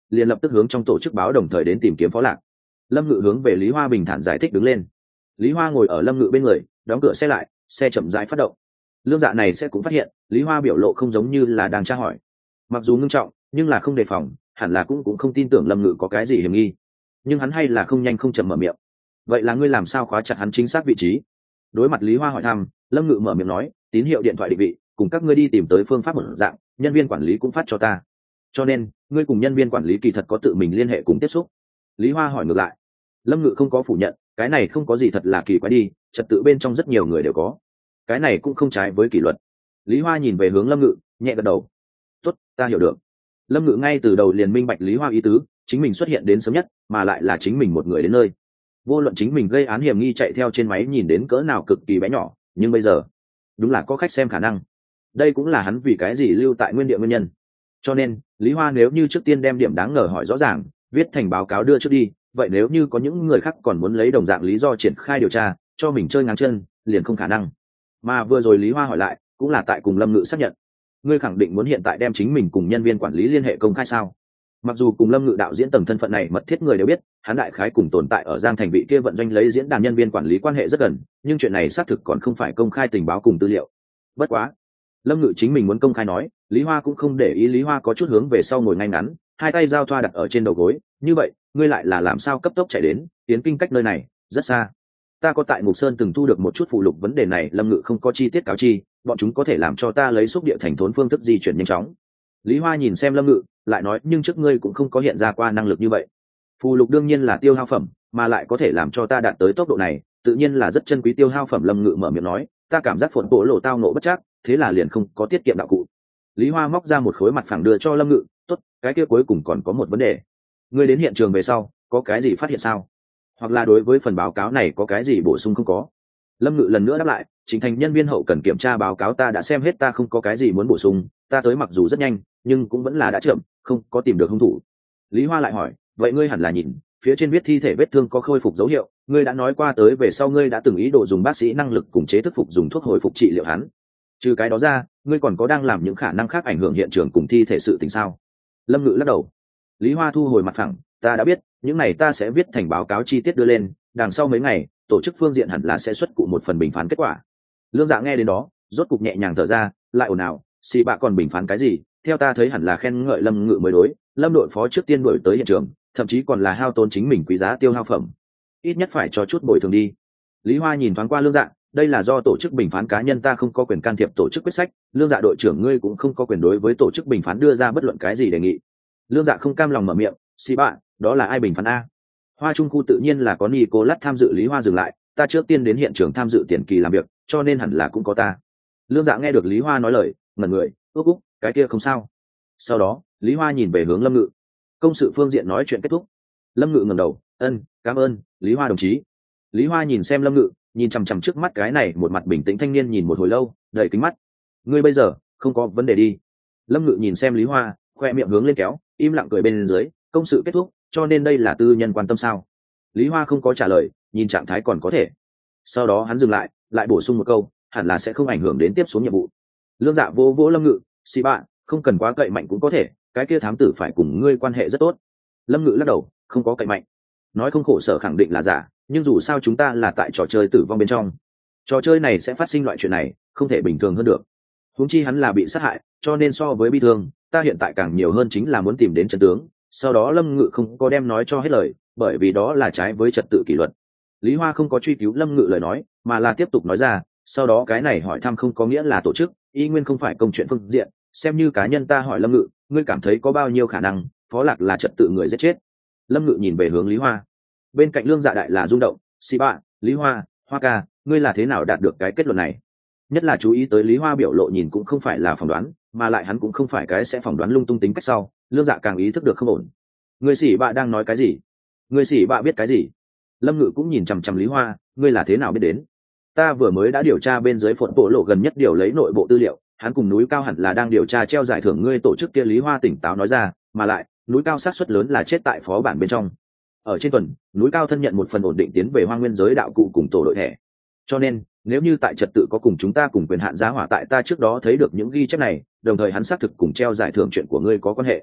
liền lập tức hướng trong tổ chức báo đồng thời đến tìm kiếm Phó Lạc. Lâm Ngự hướng về Lý Hoa bình thản giải thích đứng lên. Lý Hoa ngồi ở Lâm Ngự bên người, đóng cửa xe lại, xe chậm rãi phát động. Lương Dạ này sẽ cũng phát hiện Lý Hoa biểu lộ không giống như là đang tra hỏi, mặc dù ngưng trọng nhưng là không đề phòng, hẳn là cũng không tin tưởng Lâm Ngự có cái gì hiểm nghi, nhưng hắn hay là không nhanh không chậm mở miệng. Vậy là ngươi làm sao khóa chặt hắn chính xác vị trí? Đối mặt Lý Hoa hỏi thăm, Lâm Ngự mở miệng nói, tín hiệu điện thoại định vị cùng các ngươi đi tìm tới phương pháp một dạng, nhân viên quản lý cũng phát cho ta, cho nên ngươi cùng nhân viên quản lý kỳ thật có tự mình liên hệ cùng tiếp xúc. Lý Hoa hỏi ngược lại. Lâm Ngự không có phủ nhận, cái này không có gì thật là kỳ quái đi, trật tự bên trong rất nhiều người đều có, cái này cũng không trái với kỷ luật. Lý Hoa nhìn về hướng Lâm Ngự, nhẹ gật đầu. Tốt, ta hiểu được. Lâm Ngự ngay từ đầu liền minh bạch Lý Hoa ý tứ, chính mình xuất hiện đến sớm nhất, mà lại là chính mình một người đến nơi. Vô luận chính mình gây án hiểm nghi chạy theo trên máy nhìn đến cỡ nào cực kỳ bé nhỏ, nhưng bây giờ đúng là có khách xem khả năng. Đây cũng là hắn vì cái gì lưu tại nguyên địa nguyên nhân. Cho nên Lý Hoa nếu như trước tiên đem điểm đáng ngờ hỏi rõ ràng, viết thành báo cáo đưa trước đi, vậy nếu như có những người khác còn muốn lấy đồng dạng lý do triển khai điều tra, cho mình chơi ngang chân, liền không khả năng. Mà vừa rồi Lý Hoa hỏi lại, cũng là tại cùng Lâm Ngự xác nhận. Ngươi khẳng định muốn hiện tại đem chính mình cùng nhân viên quản lý liên hệ công khai sao? Mặc dù cùng Lâm Ngự đạo diễn tầng thân phận này mật thiết người đều biết, hắn đại khái cùng tồn tại ở Giang Thành vị kia vận doanh lấy diễn đàn nhân viên quản lý quan hệ rất gần, nhưng chuyện này xác thực còn không phải công khai tình báo cùng tư liệu. Bất quá, Lâm Ngự chính mình muốn công khai nói, Lý Hoa cũng không để ý. Lý Hoa có chút hướng về sau ngồi ngay ngắn, hai tay giao thoa đặt ở trên đầu gối. Như vậy, ngươi lại là làm sao cấp tốc chạy đến? Tiến Kinh cách nơi này rất xa. Ta có tại Ngục Sơn từng thu được một chút phụ lục, vấn đề này Lâm Ngự không có chi tiết cáo chi, bọn chúng có thể làm cho ta lấy xúc địa thành thốn phương thức di chuyển nhanh chóng. Lý Hoa nhìn xem Lâm Ngự, lại nói, nhưng trước ngươi cũng không có hiện ra qua năng lực như vậy. Phù lục đương nhiên là tiêu hao phẩm, mà lại có thể làm cho ta đạt tới tốc độ này, tự nhiên là rất chân quý tiêu hao phẩm. Lâm Ngự mở miệng nói, ta cảm giác phồn bộ lộ tao nộ bất chắc, thế là liền không có tiết kiệm đạo cụ. Lý Hoa móc ra một khối mặt phẳng đưa cho Lâm Ngự, tốt, cái kia cuối cùng còn có một vấn đề. Ngươi đến hiện trường về sau, có cái gì phát hiện sao? Hoặc là đối với phần báo cáo này có cái gì bổ sung không có? Lâm Ngự lần nữa đáp lại, Trình Thành nhân viên hậu cần kiểm tra báo cáo ta đã xem hết, ta không có cái gì muốn bổ sung, ta tới mặc dù rất nhanh, nhưng cũng vẫn là đã chậm, không có tìm được hung thủ. Lý Hoa lại hỏi, vậy ngươi hẳn là nhìn, phía trên viết thi thể vết thương có khôi phục dấu hiệu, ngươi đã nói qua tới về sau ngươi đã từng ý đồ dùng bác sĩ năng lực cùng chế thức phục dùng thuốc hồi phục trị liệu hắn. Trừ cái đó ra, ngươi còn có đang làm những khả năng khác ảnh hưởng hiện trường cùng thi thể sự tình sao? Lâm Ngự lắc đầu. Lý Hoa thu hồi mặt phẳng, ta đã biết, những này ta sẽ viết thành báo cáo chi tiết đưa lên, đằng sau mấy ngày tổ chức phương diện hẳn là sẽ xuất cụ một phần bình phán kết quả. Lương Dạ nghe đến đó, rốt cục nhẹ nhàng thở ra, lại ồn ào, xì bạ còn bình phán cái gì? Theo ta thấy hẳn là khen ngợi Lâm Ngự mới đối. Lâm đội phó trước tiên đuổi tới hiện trường, thậm chí còn là hao tốn chính mình quý giá tiêu hao phẩm, ít nhất phải cho chút bồi thường đi. Lý Hoa nhìn thoáng qua Lương Dạ, đây là do tổ chức bình phán cá nhân, ta không có quyền can thiệp tổ chức quyết sách. Lương Dạ đội trưởng, ngươi cũng không có quyền đối với tổ chức bình phán đưa ra bất luận cái gì đề nghị. Lương Dạ không cam lòng mở miệng, xì bạ, đó là ai bình phán a? Hoa Trung khu tự nhiên là có Nicolas tham dự. Lý Hoa dừng lại, ta trước tiên đến hiện trường tham dự tiền kỳ làm việc, cho nên hẳn là cũng có ta. Lương Dạ nghe được Lý Hoa nói lời, ngẩn người, ước úc, cái kia không sao. Sau đó Lý Hoa nhìn về hướng Lâm Ngự. Công sự phương diện nói chuyện kết thúc. Lâm Ngự ngẩng đầu, cảm ơn Lý Hoa đồng chí. Lý Hoa nhìn xem Lâm Ngự, nhìn chằm chằm trước mắt cái này một mặt bình tĩnh thanh niên nhìn một hồi lâu, đẩy kính mắt. Ngươi bây giờ không có vấn đề đi? Lâm Ngự nhìn xem Lý Hoa, khoe miệng hướng lên kéo, im lặng cười bên dưới. Công sự kết thúc, cho nên đây là tư nhân quan tâm sao? Lý Hoa không có trả lời, nhìn trạng thái còn có thể. Sau đó hắn dừng lại, lại bổ sung một câu, hẳn là sẽ không ảnh hưởng đến tiếp xuống nhiệm vụ. Lương Dạ vô vỗ Lâm Ngự, xì bạn, không cần quá cậy mạnh cũng có thể, cái kia thám tử phải cùng ngươi quan hệ rất tốt. Lâm Ngự lắc đầu, không có cậy mạnh. Nói không khổ sở khẳng định là giả, nhưng dù sao chúng ta là tại trò chơi tử vong bên trong, trò chơi này sẽ phát sinh loại chuyện này, không thể bình thường hơn được. Huống chi hắn là bị sát hại, cho nên so với bi thương, ta hiện tại càng nhiều hơn chính là muốn tìm đến chân tướng. Sau đó Lâm Ngự không có đem nói cho hết lời, bởi vì đó là trái với trật tự kỷ luật. Lý Hoa không có truy cứu Lâm Ngự lời nói, mà là tiếp tục nói ra, sau đó cái này hỏi thăm không có nghĩa là tổ chức, y nguyên không phải công chuyện phương diện, xem như cá nhân ta hỏi Lâm Ngự, ngươi cảm thấy có bao nhiêu khả năng Phó Lạc là trật tự người giết chết? Lâm Ngự nhìn về hướng Lý Hoa, bên cạnh Lương Dạ đại là rung động, xì bạ, Lý Hoa, Hoa ca, ngươi là thế nào đạt được cái kết luận này? Nhất là chú ý tới Lý Hoa biểu lộ nhìn cũng không phải là phỏng đoán, mà lại hắn cũng không phải cái sẽ phỏng đoán lung tung tính cách sau. Lương Dạ càng ý thức được không ổn. Ngươi xì bạ đang nói cái gì? Ngươi xì bạ biết cái gì? Lâm Ngự cũng nhìn chằm chằm Lý Hoa, ngươi là thế nào biết đến? Ta vừa mới đã điều tra bên dưới phồn bộ lộ gần nhất điều lấy nội bộ tư liệu, hắn cùng núi cao hẳn là đang điều tra treo giải thưởng ngươi tổ chức kia. Lý Hoa tỉnh táo nói ra, mà lại núi cao xác suất lớn là chết tại phó bản bên trong. Ở trên tuần, núi cao thân nhận một phần ổn định tiến về Hoang Nguyên giới đạo cụ cùng tổ đội thẻ, cho nên nếu như tại trật tự có cùng chúng ta cùng quyền hạn giá hỏa, tại ta trước đó thấy được những ghi chép này, đồng thời hắn xác thực cùng treo giải thưởng chuyện của ngươi có quan hệ.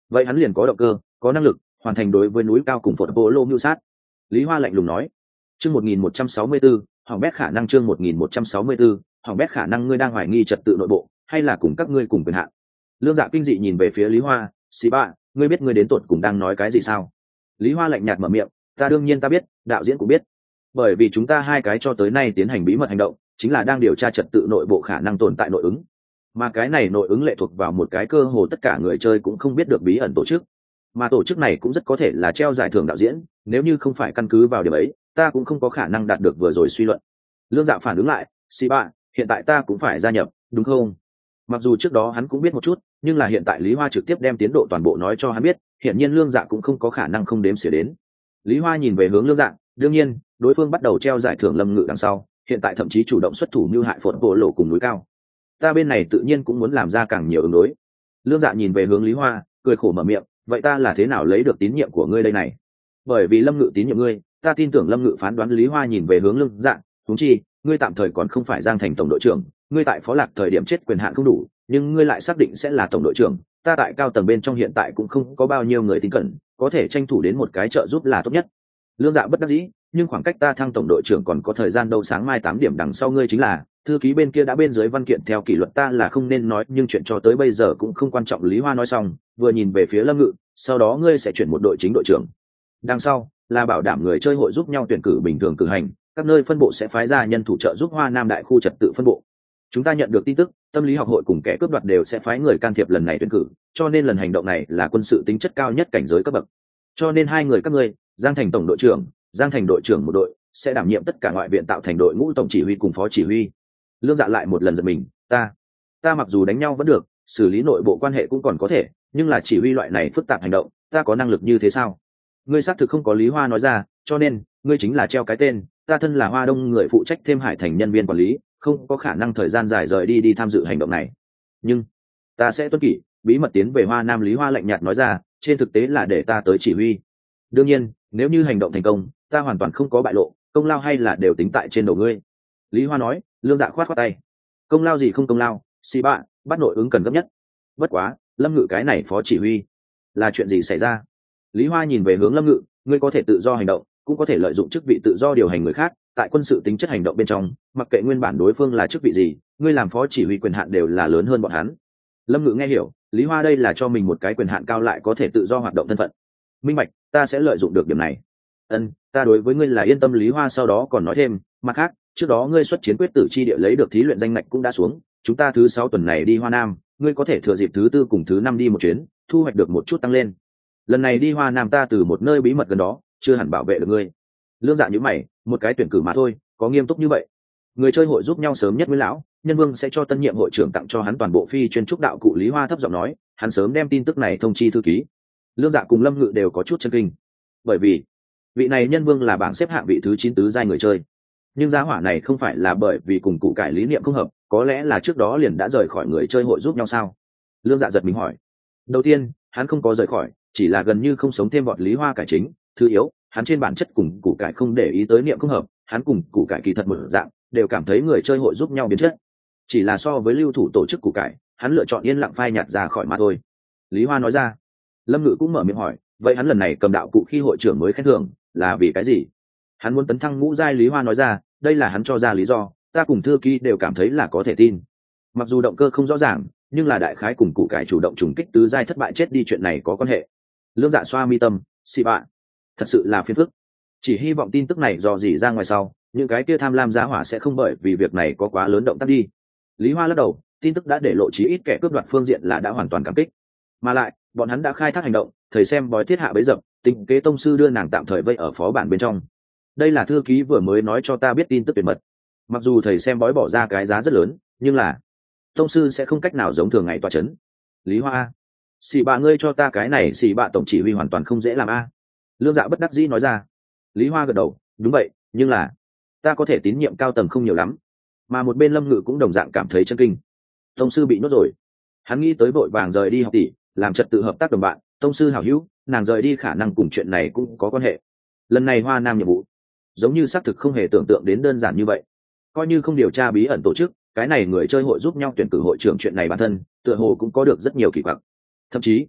vậy hắn liền có động cơ, có năng lực hoàn thành đối với núi cao cùng phột bộ lô mưu sát. Lý Hoa lạnh lùng nói. Chương 1164, hỏng bét khả năng. Chương 1164, hỏng bét khả năng. Ngươi đang hoài nghi trật tự nội bộ, hay là cùng các ngươi cùng quyền hạn? Lương Dạ kinh dị nhìn về phía Lý Hoa. Xì bạ, ngươi biết ngươi đến tột cùng đang nói cái gì sao? Lý Hoa lạnh nhạt mở miệng. Ta đương nhiên ta biết, đạo diễn cũng biết, bởi vì chúng ta hai cái cho tới nay tiến hành bí mật hành động, chính là đang điều tra trật tự nội bộ khả năng tồn tại nội ứng, mà cái này nội ứng lệ thuộc vào một cái cơ hồ tất cả người chơi cũng không biết được bí ẩn tổ chức, mà tổ chức này cũng rất có thể là treo giải thưởng đạo diễn. Nếu như không phải căn cứ vào điểm ấy, ta cũng không có khả năng đạt được vừa rồi suy luận. Lương Dạ phản ứng lại. Xì bạ, hiện tại ta cũng phải gia nhập, đúng không? Mặc dù trước đó hắn cũng biết một chút, nhưng là hiện tại Lý Hoa trực tiếp đem tiến độ toàn bộ nói cho hắn biết, hiện nhiên Lương Dạ cũng không có khả năng không đếm xỉa đến. Lý Hoa nhìn về hướng Lương Dạ, đương nhiên đối phương bắt đầu treo giải thưởng Lâm Ngự đằng sau, hiện tại thậm chí chủ động xuất thủ như hại phột bộ lộ cùng núi cao. Ta bên này tự nhiên cũng muốn làm ra càng nhiều ứng đối. Lương Dạ nhìn về hướng Lý Hoa, cười khổ mở miệng, vậy ta là thế nào lấy được tín nhiệm của ngươi đây này? Bởi vì Lâm Ngự tín nhiệm ngươi, ta tin tưởng Lâm Ngự phán đoán. Lý Hoa nhìn về hướng Lương Dạ, huống chi ngươi tạm thời còn không phải Giang Thành tổng đội trưởng, ngươi tại Phó Lạc thời điểm chết quyền hạn không đủ, nhưng ngươi lại xác định sẽ là tổng đội trưởng, ta tại cao tầng bên trong hiện tại cũng không có bao nhiêu người tin cẩn, có thể tranh thủ đến một cái trợ giúp là tốt nhất. Lương Dạ bất đắc dĩ, nhưng khoảng cách ta thăng tổng đội trưởng còn có thời gian đâu, sáng mai 8 điểm đằng sau ngươi chính là thư ký bên kia đã bên dưới văn kiện theo kỷ luật ta là không nên nói, nhưng chuyện cho tới bây giờ cũng không quan trọng. Lý Hoa nói xong, vừa nhìn về phía Lâm Ngự, sau đó ngươi sẽ chuyển một đội chính đội trưởng. Đằng sau là bảo đảm người chơi hội giúp nhau tuyển cử bình thường cử hành, các nơi phân bộ sẽ phái ra nhân thủ trợ giúp Hoa Nam đại khu trật tự phân bộ. Chúng ta nhận được tin tức, tâm lý học hội cùng kẻ cướp đoạt đều sẽ phái người can thiệp lần này tuyển cử, cho nên lần hành động này là quân sự tính chất cao nhất cảnh giới cấp bậc. Cho nên hai người các ngươi, Giang Thành tổng đội trưởng, Giang Thành đội trưởng một đội, sẽ đảm nhiệm tất cả ngoại viện tạo thành đội ngũ tổng chỉ huy cùng phó chỉ huy. Lương Dạ lại một lần giật mình, ta mặc dù đánh nhau vẫn được, xử lý nội bộ quan hệ cũng còn có thể, nhưng là chỉ huy loại này phức tạp hành động, ta có năng lực như thế sao? Ngươi xác thực không có. Lý Hoa nói ra, cho nên ngươi chính là treo cái tên, ta thân là Hoa Đông người phụ trách thêm Hải Thành nhân viên quản lý, không có khả năng thời gian dài rời đi tham dự hành động này, nhưng ta sẽ tuân kỷ bí mật tiến về Hoa Nam. Lý Hoa lạnh nhạt nói ra, trên thực tế là để ta tới chỉ huy. Đương nhiên nếu như hành động thành công, ta hoàn toàn không có bại lộ, công lao hay là đều tính tại trên đầu ngươi. Lý Hoa nói. Lương Dạ khoát khoát tay, công lao gì không công lao, xì bạ, bắt nội ứng cần gấp nhất. Bất quá Lâm Ngự cái này phó chỉ huy, là chuyện gì xảy ra? Lý Hoa nhìn về hướng Lâm Ngự, ngươi có thể tự do hành động, cũng có thể lợi dụng chức vị tự do điều hành người khác, tại quân sự tính chất hành động bên trong, mặc kệ nguyên bản đối phương là chức vị gì, ngươi làm phó chỉ huy quyền hạn đều là lớn hơn bọn hắn. Lâm Ngự nghe hiểu, Lý Hoa đây là cho mình một cái quyền hạn cao lại có thể tự do hoạt động thân phận. Minh bạch, ta sẽ lợi dụng được điểm này. Ta đối với ngươi là yên tâm. Lý Hoa sau đó còn nói thêm, mặt khác, trước đó ngươi xuất chiến quyết tử chi địa lấy được thí luyện danh ngạch cũng đã xuống, chúng ta thứ 6 tuần này đi Hoa Nam, ngươi có thể thừa dịp thứ 4 cùng thứ 5 đi một chuyến, thu hoạch được một chút tăng lên. Lần này đi Hoa Nam ta từ một nơi bí mật gần đó, chưa hẳn bảo vệ được ngươi. Lương Dạ nhíu mày, một cái tuyển cử mà thôi, có nghiêm túc như vậy? Người chơi hội giúp nhau sớm nhất với lão, Nhân Vương sẽ cho tân nhiệm hội trưởng tặng cho hắn toàn bộ phi chuyên trúc đạo cụ. Lý Hoa thấp giọng nói, hắn sớm đem tin tức này thông chi thư ký. Lương Dạ cùng Lâm Ngự đều có chút chấn kinh, bởi vì vị này Nhân Vương là bảng xếp hạng vị thứ 9 tứ giai người chơi, nhưng giá hỏa này không phải là bởi vì cùng củ cải lý niệm không hợp, có lẽ là trước đó liền đã rời khỏi người chơi hội giúp nhau sao? Lương Dạ giật mình hỏi. Đầu tiên hắn không có rời khỏi, chỉ là gần như không sống thêm vọt Lý Hoa cải chính. Thứ yếu, hắn trên bản chất cùng củ cải không để ý tới niệm không hợp, hắn cùng củ cải kỳ thật một dạng, đều cảm thấy người chơi hội giúp nhau biến chất, chỉ là so với lưu thủ tổ chức củ cải, hắn lựa chọn yên lặng phai nhạt ra khỏi mà thôi. Lý Hoa nói ra. Lâm Ngự cũng mở miệng hỏi, vậy hắn lần này cầm đạo cụ khi hội trưởng mới khen thưởng là vì cái gì? Hắn muốn tấn thăng ngũ giai. Lý Hoa nói ra, đây là hắn cho ra lý do, ta cùng thư ký đều cảm thấy là có thể tin. Mặc dù động cơ không rõ ràng, nhưng là đại khái cùng củ cải chủ động trùng kích tứ giai thất bại chết đi chuyện này có quan hệ. Lương Dạ xoa mi tâm, xì bạ, thật sự là phiền phức. Chỉ hy vọng tin tức này dò dỉ ra ngoài sau, những cái kia tham lam giá hỏa sẽ không bởi vì việc này có quá lớn động tác đi. Lý Hoa lắc đầu, tin tức đã để lộ chí ít kẻ cướp đoạt phương diện là đã hoàn toàn cảm kích, mà lại bọn hắn đã khai thác hành động, thầy xem bói thiết hạ bấy dập, tính kế tông sư đưa nàng tạm thời vây ở phó bản bên trong. Đây là thư ký vừa mới nói cho ta biết tin tức tuyệt mật. Mặc dù thầy xem bói bỏ ra cái giá rất lớn, nhưng là tông sư sẽ không cách nào giống thường ngày tọa chấn. Lý Hoa, xì bạ, ngươi cho ta cái này xì bạ tổng chỉ huy hoàn toàn không dễ làm a. Lương Dạ bất đắc dĩ nói ra. Lý Hoa gật đầu, đúng vậy, nhưng là ta có thể tín nhiệm cao tầng không nhiều lắm. Mà một bên Lâm Ngự cũng đồng dạng cảm thấy chân kinh. Tông sư bị nhốt rồi. Hắn nghĩ tới vội vàng rời đi học tỷ, làm trật tự hợp tác đồng bạn, tông sư hảo hữu, nàng rời đi khả năng cùng chuyện này cũng có quan hệ. Lần này Hoa Nam nhiệm vụ giống như xác thực không hề tưởng tượng đến đơn giản như vậy. Coi như không điều tra bí ẩn tổ chức, cái này người chơi hội giúp nhau tuyển cử hội trưởng chuyện này bản thân tựa hồ cũng có được rất nhiều kỳ quặc. Thậm chí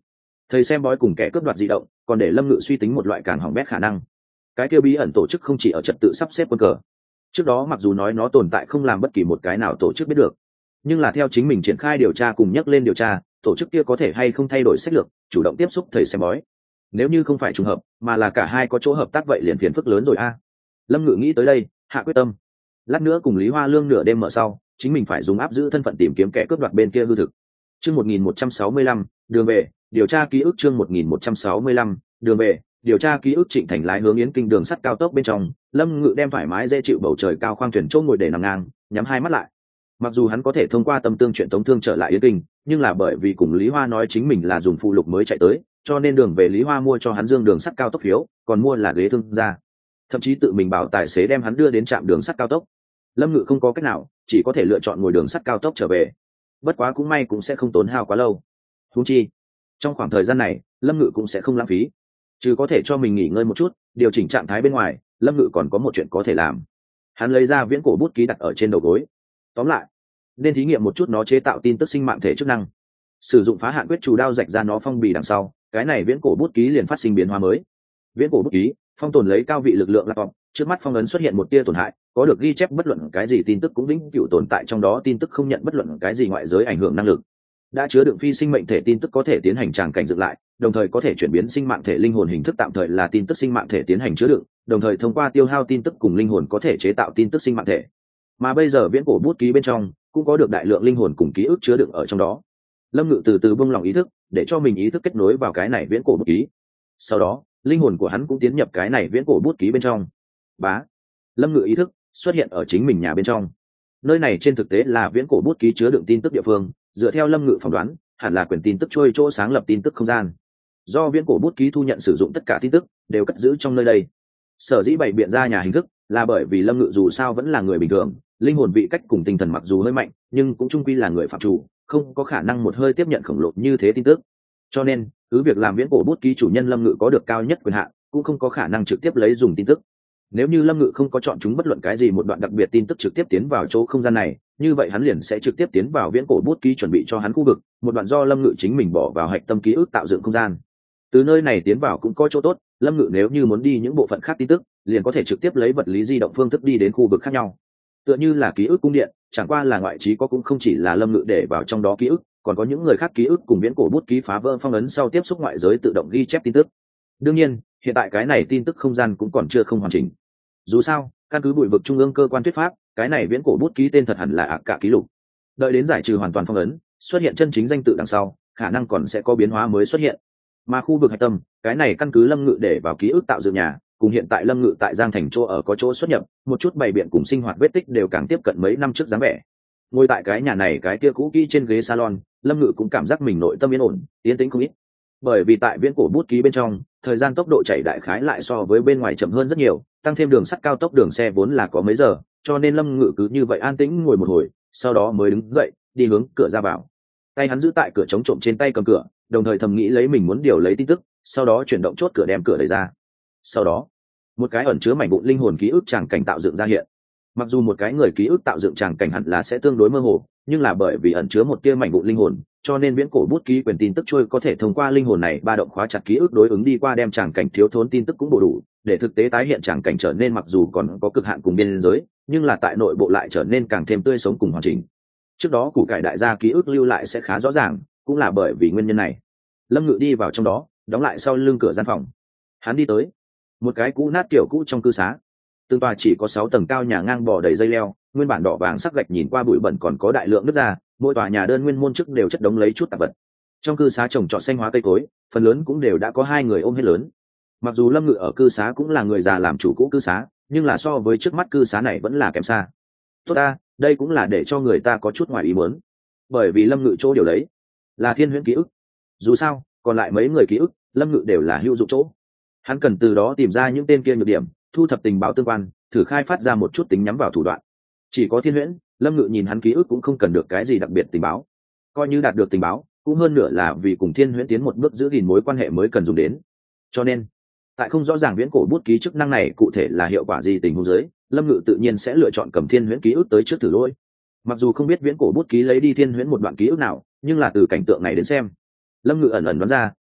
thầy xem bói cùng kẻ cướp đoạt di động còn để lâm ngự suy tính một loại càng hỏng bét khả năng. Cái kia bí ẩn tổ chức không chỉ ở trật tự sắp xếp quân cờ, trước đó mặc dù nói nó tồn tại không làm bất kỳ một cái nào tổ chức biết được, nhưng là theo chính mình triển khai điều tra cùng nhắc lên điều tra, tổ chức kia có thể hay không thay đổi sách lược chủ động tiếp xúc thầy xem bói. Nếu như không phải trùng hợp mà là cả hai có chỗ hợp tác, vậy liền phiền phức lớn rồi a. Lâm ngự nghĩ tới đây hạ quyết tâm, lát nữa cùng Lý Hoa Lương nửa đêm mở sau chính mình phải dùng áp giữ thân phận tìm kiếm kẻ cướp đoạt bên kia hư thực. Chương 1165, đường về, điều tra ký ức. Chương 1165, đường về, điều tra ký ức. Trịnh Thành lái hướng Yến Kinh đường sắt cao tốc bên trong, Lâm Ngự đem thoải mái dễ chịu bầu trời cao khoang thuyền chỗ ngồi để nằm ngang, nhắm hai mắt lại. Mặc dù hắn có thể thông qua tâm tương chuyện tống thương trở lại Yến Kinh, nhưng là bởi vì cùng Lý Hoa nói chính mình là dùng phụ lục mới chạy tới, cho nên đường về Lý Hoa mua cho hắn dương đường sắt cao tốc phiếu, còn mua là ghế thương gia, thậm chí tự mình bảo tài xế đem hắn đưa đến trạm đường sắt cao tốc. Lâm Ngự không có cách nào, chỉ có thể lựa chọn ngồi đường sắt cao tốc trở về. Bất quá cũng may cũng sẽ không tốn hao quá lâu. Huống chi trong khoảng thời gian này Lâm Ngự cũng sẽ không lãng phí, chứ có thể cho mình nghỉ ngơi một chút, điều chỉnh trạng thái bên ngoài, Lâm Ngự còn có một chuyện có thể làm. Hắn lấy ra viễn cổ bút ký đặt ở trên đầu gối. Tóm lại, nên thí nghiệm một chút nó chế tạo tin tức sinh mạng thể chức năng. Sử dụng phá hạn quyết chủ đao rạch ra nó phong bì đằng sau, cái này viễn cổ bút ký liền phát sinh biến hóa mới. Viễn cổ bút ký phong tồn lấy cao vị lực lượng laptop, trước mắt phong ấn xuất hiện một tia tổn hại, có được ghi chép bất luận cái gì tin tức cũng vĩnh cửu tồn tại trong đó, tin tức không nhận bất luận cái gì ngoại giới ảnh hưởng năng lực. Đã chứa đựng phi sinh mệnh thể tin tức có thể tiến hành tràng cảnh dựng lại, đồng thời có thể chuyển biến sinh mạng thể linh hồn hình thức, tạm thời là tin tức sinh mạng thể tiến hành chứa đựng, đồng thời thông qua tiêu hao tin tức cùng linh hồn có thể chế tạo tin tức sinh mạng thể. Mà bây giờ viễn cổ bút ký bên trong cũng có được đại lượng linh hồn cùng ký ức chứa đựng ở trong đó. Lâm Ngự từ từ buông lỏng ý thức, để cho mình ý thức kết nối vào cái này viễn cổ bút ký. Sau đó linh hồn của hắn cũng tiến nhập cái này viễn cổ bút ký bên trong. Bá, Lâm Ngự ý thức xuất hiện ở chính mình nhà bên trong. Nơi này trên thực tế là viễn cổ bút ký chứa đựng tin tức địa phương, dựa theo Lâm Ngự phỏng đoán hẳn là quyển tin tức trôi chỗ sáng lập tin tức không gian. Do viễn cổ bút ký thu nhận sử dụng tất cả tin tức đều cất giữ trong nơi đây. Sở dĩ bày biện ra nhà hình thức là bởi vì Lâm Ngự dù sao vẫn là người bình thường, linh hồn vị cách cùng tinh thần mặc dù hơi mạnh nhưng cũng chung quy là người phạm chủ, không có khả năng một hơi tiếp nhận khổng lồ như thế tin tức. Cho nên cứ việc làm viễn cổ bút ký chủ nhân Lâm Ngự có được cao nhất quyền hạn, cũng không có khả năng trực tiếp lấy dùng tin tức. Nếu như Lâm Ngự không có chọn chúng bất luận cái gì một đoạn đặc biệt tin tức trực tiếp tiến vào chỗ không gian này, như vậy hắn liền sẽ trực tiếp tiến vào viễn cổ bút ký chuẩn bị cho hắn khu vực, một đoạn do Lâm Ngự chính mình bỏ vào hạch tâm ký ức tạo dựng không gian. Từ nơi này tiến vào cũng có chỗ tốt, Lâm Ngự nếu như muốn đi những bộ phận khác tin tức, liền có thể trực tiếp lấy vật lý di động phương thức đi đến khu vực khác nhau. Tựa như là ký ức cung điện, chẳng qua là ngoại trí có cũng không chỉ là Lâm Ngự để vào trong đó ký ức, còn có những người khác ký ức cùng viễn cổ bút ký phá vỡ phong ấn sau tiếp xúc ngoại giới tự động ghi chép tin tức. Đương nhiên, hiện tại cái này tin tức không gian cũng còn chưa không hoàn chỉnh. Dù sao, căn cứ bụi vực trung ương cơ quan thuyết pháp, cái này viễn cổ bút ký tên thật hẳn là ạc cả ký lục. Đợi đến giải trừ hoàn toàn phong ấn, xuất hiện chân chính danh tự đằng sau, khả năng còn sẽ có biến hóa mới xuất hiện. Mà khu vực hạch tâm, cái này căn cứ Lâm Ngự để vào ký ức tạo dựng nhà, cùng hiện tại Lâm Ngự tại Giang Thành chỗ ở có chỗ xuất nhập, một chút bày biện cùng sinh hoạt vết tích đều càng tiếp cận mấy năm trước dáng vẻ. Ngồi tại cái nhà này cái kia cũ kỹ trên ghế salon, Lâm Ngự cũng cảm giác mình nội tâm yên ổn, yên tĩnh không ít. Bởi vì tại viễn cổ bút ký bên trong, thời gian tốc độ chạy đại khái lại so với bên ngoài chậm hơn rất nhiều, tăng thêm đường sắt cao tốc đường xe vốn là có mấy giờ, cho nên Lâm Ngự cứ như vậy an tĩnh ngồi một hồi, sau đó mới đứng dậy đi hướng cửa ra vào. Tay hắn giữ tại cửa chống trộm trên tay cầm cửa, đồng thời thầm nghĩ lấy mình muốn điều lấy tin tức, sau đó chuyển động chốt cửa đem cửa đẩy ra. Sau đó một cái ẩn chứa mảnh vụn linh hồn ký ức tràng cảnh tạo dựng ra hiện. Mặc dù một cái người ký ức tạo dựng tràng cảnh hẳn là sẽ tương đối mơ hồ, nhưng là bởi vì ẩn chứa một tia mảnh vụn linh hồn, cho nên viễn cổ bút ký quyền tin tức trôi có thể thông qua linh hồn này ba động khóa chặt ký ức đối ứng đi qua, đem tràng cảnh thiếu thốn tin tức cũng bổ đủ, để thực tế tái hiện tràng cảnh trở nên mặc dù còn có cực hạn cùng biên giới, nhưng là tại nội bộ lại trở nên càng thêm tươi sống cùng hoàn chỉnh. Trước đó củ cải đại gia ký ức lưu lại sẽ khá rõ ràng, cũng là bởi vì nguyên nhân này. Lâm Ngự đi vào trong đó, đóng lại sau lưng cửa gian phòng. Hắn đi tới một cái cũ nát kiểu cũ trong cư xá, từng tòa chỉ có 6 tầng cao nhà ngang bò đầy dây leo, nguyên bản đỏ vàng sắc gạch nhìn qua bụi bẩn còn có đại lượng nước ra, mỗi tòa nhà đơn nguyên môn trước đều chất đống lấy chút tạp vật. Trong cư xá trồng trọt xanh hóa cây cối, phần lớn cũng đều đã có 2 người ôm hết lớn. Mặc dù Lâm Ngự ở cư xá cũng là người già làm chủ cũ cư xá, nhưng là so với trước mắt cư xá này vẫn là kém xa. Tốt ta, đây cũng là để cho người ta có chút ngoài ý muốn, bởi vì Lâm Ngự chỗ điều đấy là thiên huyễn ký ức. Dù sao còn lại mấy người ký ức Lâm Ngự đều là hữu dụng chỗ, hắn cần từ đó tìm ra những tên kia nhược điểm, thu thập tình báo tương quan, thử khai phát ra một chút tính nhắm vào thủ đoạn. Chỉ có thiên huyễn, Lâm Ngự nhìn hắn ký ức cũng không cần được cái gì đặc biệt tình báo, coi như đạt được tình báo cũng hơn nửa là vì cùng thiên huyễn tiến một bước giữ gìn mối quan hệ mới cần dùng đến. Cho nên tại không rõ ràng viễn cổ bút ký chức năng này cụ thể là hiệu quả gì tình huống dưới, Lâm Ngự tự nhiên sẽ lựa chọn cầm thiên huyễn ký ức tới trước thử lỗi. Mặc dù không biết viễn cổ bút ký lấy đi thiên huyễn một đoạn ký ức nào, nhưng là từ cảnh tượng này đến xem, Lâm Ngự ẩn ẩn đoán ra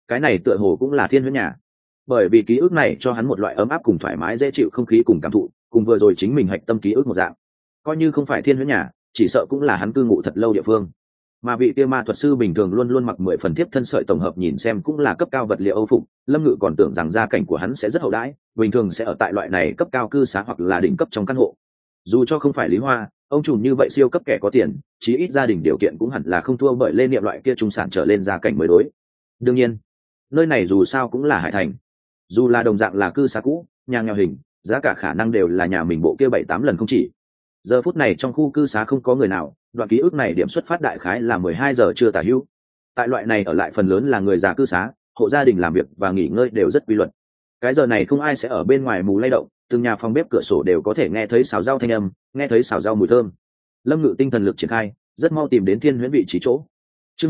cái này tựa hồ cũng là thiên huyễn nhà, bởi vì ký ức này cho hắn một loại ấm áp cùng thoải mái dễ chịu không khí cùng cảm thụ, cùng vừa rồi chính mình hạch tâm ký ức một dạng. Coi như không phải thiên huyễn nhà, chỉ sợ cũng là hắn cư ngụ thật lâu địa phương. Mà vị kia ma thuật sư bình thường luôn luôn mặc 10 phần tiếp thân sợi tổng hợp nhìn xem cũng là cấp cao vật liệu Âu phục, Lâm Ngự còn tưởng rằng gia cảnh của hắn sẽ rất hậu đãi, bình thường sẽ ở tại loại này cấp cao cư xá hoặc là đỉnh cấp trong căn hộ. Dù cho không phải Lý Hoa, ông chủ như vậy siêu cấp kẻ có tiền, chí ít gia đình điều kiện cũng hẳn là không thua bởi lên niệm loại kia trung sản trở lên gia cảnh mới đối. Đương nhiên, nơi này dù sao cũng là hải thành, dù là đồng dạng là cư xá cũ, nhà nghèo hình, giá cả khả năng đều là nhà mình bộ kia 7-8 lần không chỉ. Giờ phút này trong khu cư xá không có người nào, đoạn ký ức này điểm xuất phát đại khái là 12 giờ trưa tả hữu. Tại loại này ở lại phần lớn là người già cư xá, hộ gia đình làm việc và nghỉ ngơi đều rất quy luật. Cái giờ này không ai sẽ ở bên ngoài mù lay động, từng nhà phòng bếp cửa sổ đều có thể nghe thấy xào rau thanh âm, nghe thấy xào rau mùi thơm. Lâm Ngự tinh thần lực triển khai, rất mau tìm đến thiên huyễn vị trí chỗ. Chương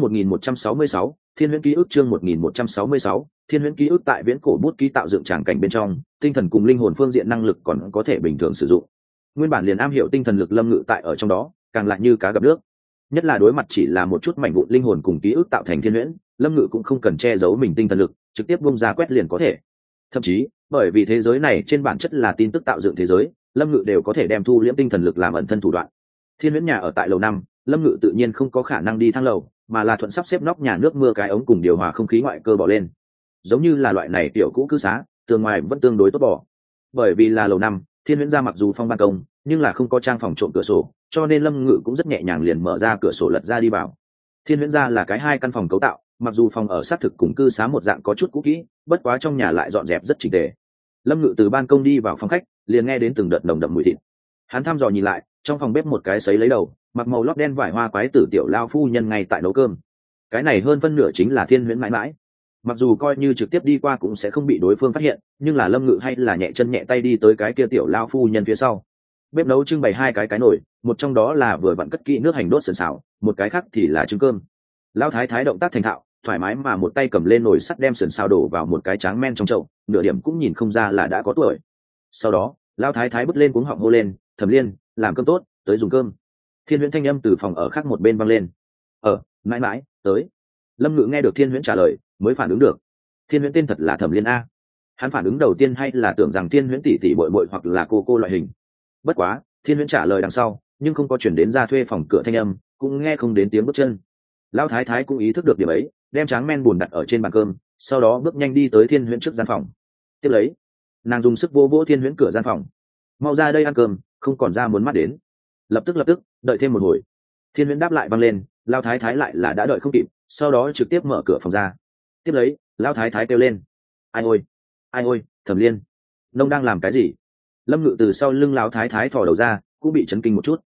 1166, Thiên huyễn ký ức. Chương 1166, Thiên huyễn ký ức. Tại viễn cổ bút ký tạo dựng tràng cảnh bên trong, tinh thần cùng linh hồn phương diện năng lực còn có thể bình thường sử dụng. Nguyên bản liền am hiểu tinh thần lực Lâm Ngự tại ở trong đó, càng lại như cá gặp nước. Nhất là đối mặt chỉ là một chút mảnh vụn linh hồn cùng ký ức tạo thành thiên huyễn, Lâm Ngự cũng không cần che giấu mình tinh thần lực, trực tiếp bung ra quét liền có thể. Thậm chí, bởi vì thế giới này trên bản chất là tin tức tạo dựng thế giới, Lâm Ngự đều có thể đem thu liễm tinh thần lực làm ẩn thân thủ đoạn. Thiên huyễn nhà ở tại lầu 5, Lâm Ngự tự nhiên không có khả năng đi thang lầu, mà là thuận sắp xếp nóc nhà nước mưa cái ống cùng điều hòa không khí ngoại cơ bỏ lên. Giống như là loại này tiểu cũ cư xá, tường ngoài vẫn tương đối tốt bỏ. Bởi vì là lầu 5, Thiên huyễn ra mặc dù phong ban công, nhưng là không có trang phòng trộm cửa sổ, cho nên Lâm Ngự cũng rất nhẹ nhàng liền mở ra cửa sổ lật ra đi vào. Thiên huyễn ra là cái 2 căn phòng cấu tạo, mặc dù phòng ở xác thực cùng cư xá một dạng có chút cũ kỹ, bất quá trong nhà lại dọn dẹp rất chỉnh tề. Lâm Ngự từ ban công đi vào phòng khách, liền nghe đến từng đợt nồng đậm mùi thịt. Hắn thăm dò nhìn lại, trong phòng bếp một cái sấy lấy đầu, mặc màu lót đen vải hoa quái tử tiểu lao phu nhân ngay tại nấu cơm. Cái này hơn phân nửa chính là Thiên huyễn mãi mãi. Mặc dù coi như trực tiếp đi qua cũng sẽ không bị đối phương phát hiện, nhưng là Lâm Ngự hay là nhẹ chân nhẹ tay đi tới cái kia tiểu lao phu nhân phía sau. Bếp nấu trưng bày 2 cái nồi, một trong đó là vừa vặn cất kỹ nước hành đốt sườn xào, một cái khác thì là trứng cơm. Lão thái thái động tác thành thạo, thoải mái mà một tay cầm lên nồi sắt đem sườn xào đổ vào một cái tráng men trong chậu, nửa điểm cũng nhìn không ra là đã có tuổi. Sau đó, lão thái thái bứt lên cuống họng hô lên, "Thẩm Liên, làm cơm tốt, tới dùng cơm." Thiên huyễn thanh âm từ phòng ở khác một bên vang lên. Mãi mãi, tới." Lâm Ngự nghe được Thiên huyễn trả lời, mới phản ứng được. Thiên huyễn tên thật là Thẩm Liên a. Hắn phản ứng đầu tiên hay là tưởng rằng Thiên huyễn tỷ tỷ bội bội hoặc là cô loại hình. Bất quá, Thiên huyễn trả lời đằng sau, nhưng không có chuyển đến ra thuê phòng cửa thanh âm, cũng nghe không đến tiếng bước chân. Lão thái thái cũng ý thức được điểm ấy, đem tráng men buồn đặt ở trên bàn cơm, sau đó bước nhanh đi tới Thiên huyễn trước gian phòng. Tiếp lấy, nàng dùng sức vỗ vỗ Thiên huyễn cửa gian phòng. "Mau ra đây ăn cơm, không còn ra muốn mắt đến." Lập tức, đợi thêm một hồi. Thiên huyễn đáp lại vang lên, lão thái thái lại là đã đợi không kịp, sau đó trực tiếp mở cửa phòng ra. Tiếp lấy, lão thái thái kêu lên, ai ôi, Thẩm Liên, nông đang làm cái gì?" Lâm Ngự từ sau lưng lão thái thái thò đầu ra, cũng bị chấn kinh một chút.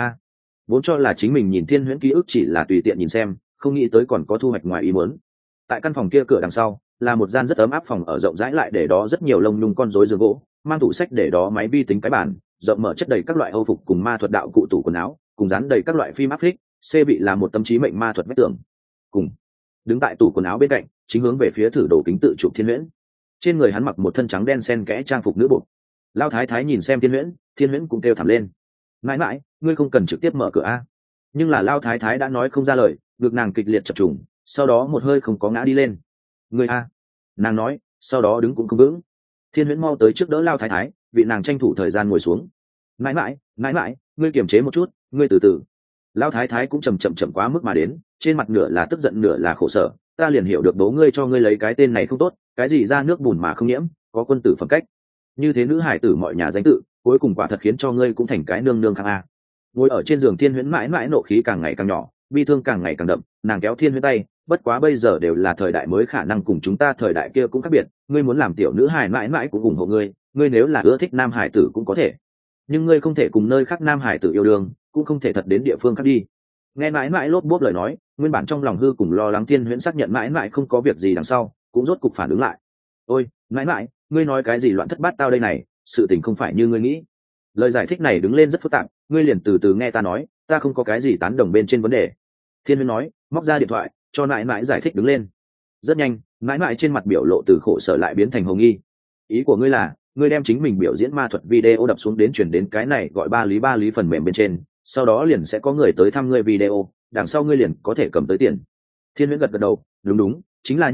Vốn cho là chính mình nhìn Thiên huyễn ký ức chỉ là tùy tiện nhìn xem, không nghĩ tới còn có thu hoạch ngoài ý muốn. Tại căn phòng kia cửa đằng sau là một gian rất ấm áp phòng ở rộng rãi, lại để đó rất nhiều lông nhung con rối giường gỗ, mang tủ sách để đó máy vi tính cái bàn, rộng mở chất đầy các loại âu phục cùng ma thuật đạo cụ tủ quần áo, cùng dán đầy các loại phim áp phích, xê bị là một tâm trí mệnh ma thuật vách tường. Cùng đứng tại tủ quần áo bên cạnh, chính hướng về phía thử đồ kính tự chụp Thiên huyễn. Trên người hắn mặc một thân trắng đen xen kẽ trang phục nữ bộ. Lão thái thái nhìn xem Thiên huyễn cũng kêu thảm lên, "Mãi mãi, ngươi không cần trực tiếp mở cửa a." Nhưng là Lão thái thái đã nói không ra lời, ngực nàng kịch liệt chập trùng, sau đó một hơi không có ngã đi lên. "Ngươi a." Nàng nói, sau đó đứng cũng không vững. Thiên huyễn mau tới trước đỡ Lão thái thái, vị nàng tranh thủ thời gian ngồi xuống. "Mãi mãi, ngươi kiềm chế một chút, ngươi từ từ." Lão thái thái cũng chậm quá mức mà đến, trên mặt nửa là tức giận nửa là khổ sở. "Ta liền hiểu được bố ngươi cho ngươi lấy cái tên này không tốt, cái gì ra nước bùn mà không nhiễm, có quân tử phẩm cách. Như thế nữ hải tử mọi nhà danh tự, cuối cùng quả thật khiến cho ngươi cũng thành cái nương khang a." Ngồi ở trên giường Thiên huyễn mãi mãi nộ khí càng ngày càng nhỏ, bi thương càng ngày càng đậm, nàng kéo Thiên huyễn tay, "Bất quá bây giờ đều là thời đại mới, khả năng cùng chúng ta thời đại kia cũng khác biệt, ngươi muốn làm tiểu nữ hài mãi mãi cũng ủng hộ ngươi, ngươi nếu là ưa thích nam hải tử cũng có thể, nhưng ngươi không thể cùng nơi khác nam hải tử yêu đương, cũng không thể thật đến địa phương khác đi." Nghe mãi mãi lốp bốp lời nói, nguyên bản trong lòng hư cùng lo lắng Thiên huyễn xác nhận mãi mãi không có việc gì đằng sau, cũng rốt cục phản ứng lại. "Ôi, mãi mãi, ngươi nói cái gì loạn thất bát tao đây này, sự tình không phải như ngươi nghĩ." Lời giải thích này đứng lên rất phức tạp, "Ngươi liền từ từ nghe ta nói, ta không có cái gì tán đồng bên trên vấn đề." Thiên huyễn nói, móc ra điện thoại cho mãi mãi giải thích đứng lên. Rất nhanh, mãi mãi trên mặt biểu lộ từ khổ sở lại biến thành hồng nghi. "Ý của ngươi là ngươi đem chính mình biểu diễn ma thuật video đập xuống đến chuyển đến cái này gọi ba lý phần mềm bên trên, sau đó liền sẽ có người tới thăm ngươi video, đằng sau ngươi liền có thể cầm tới tiền." Thiên huyễn gật đầu, "Đúng, chính là như vậy,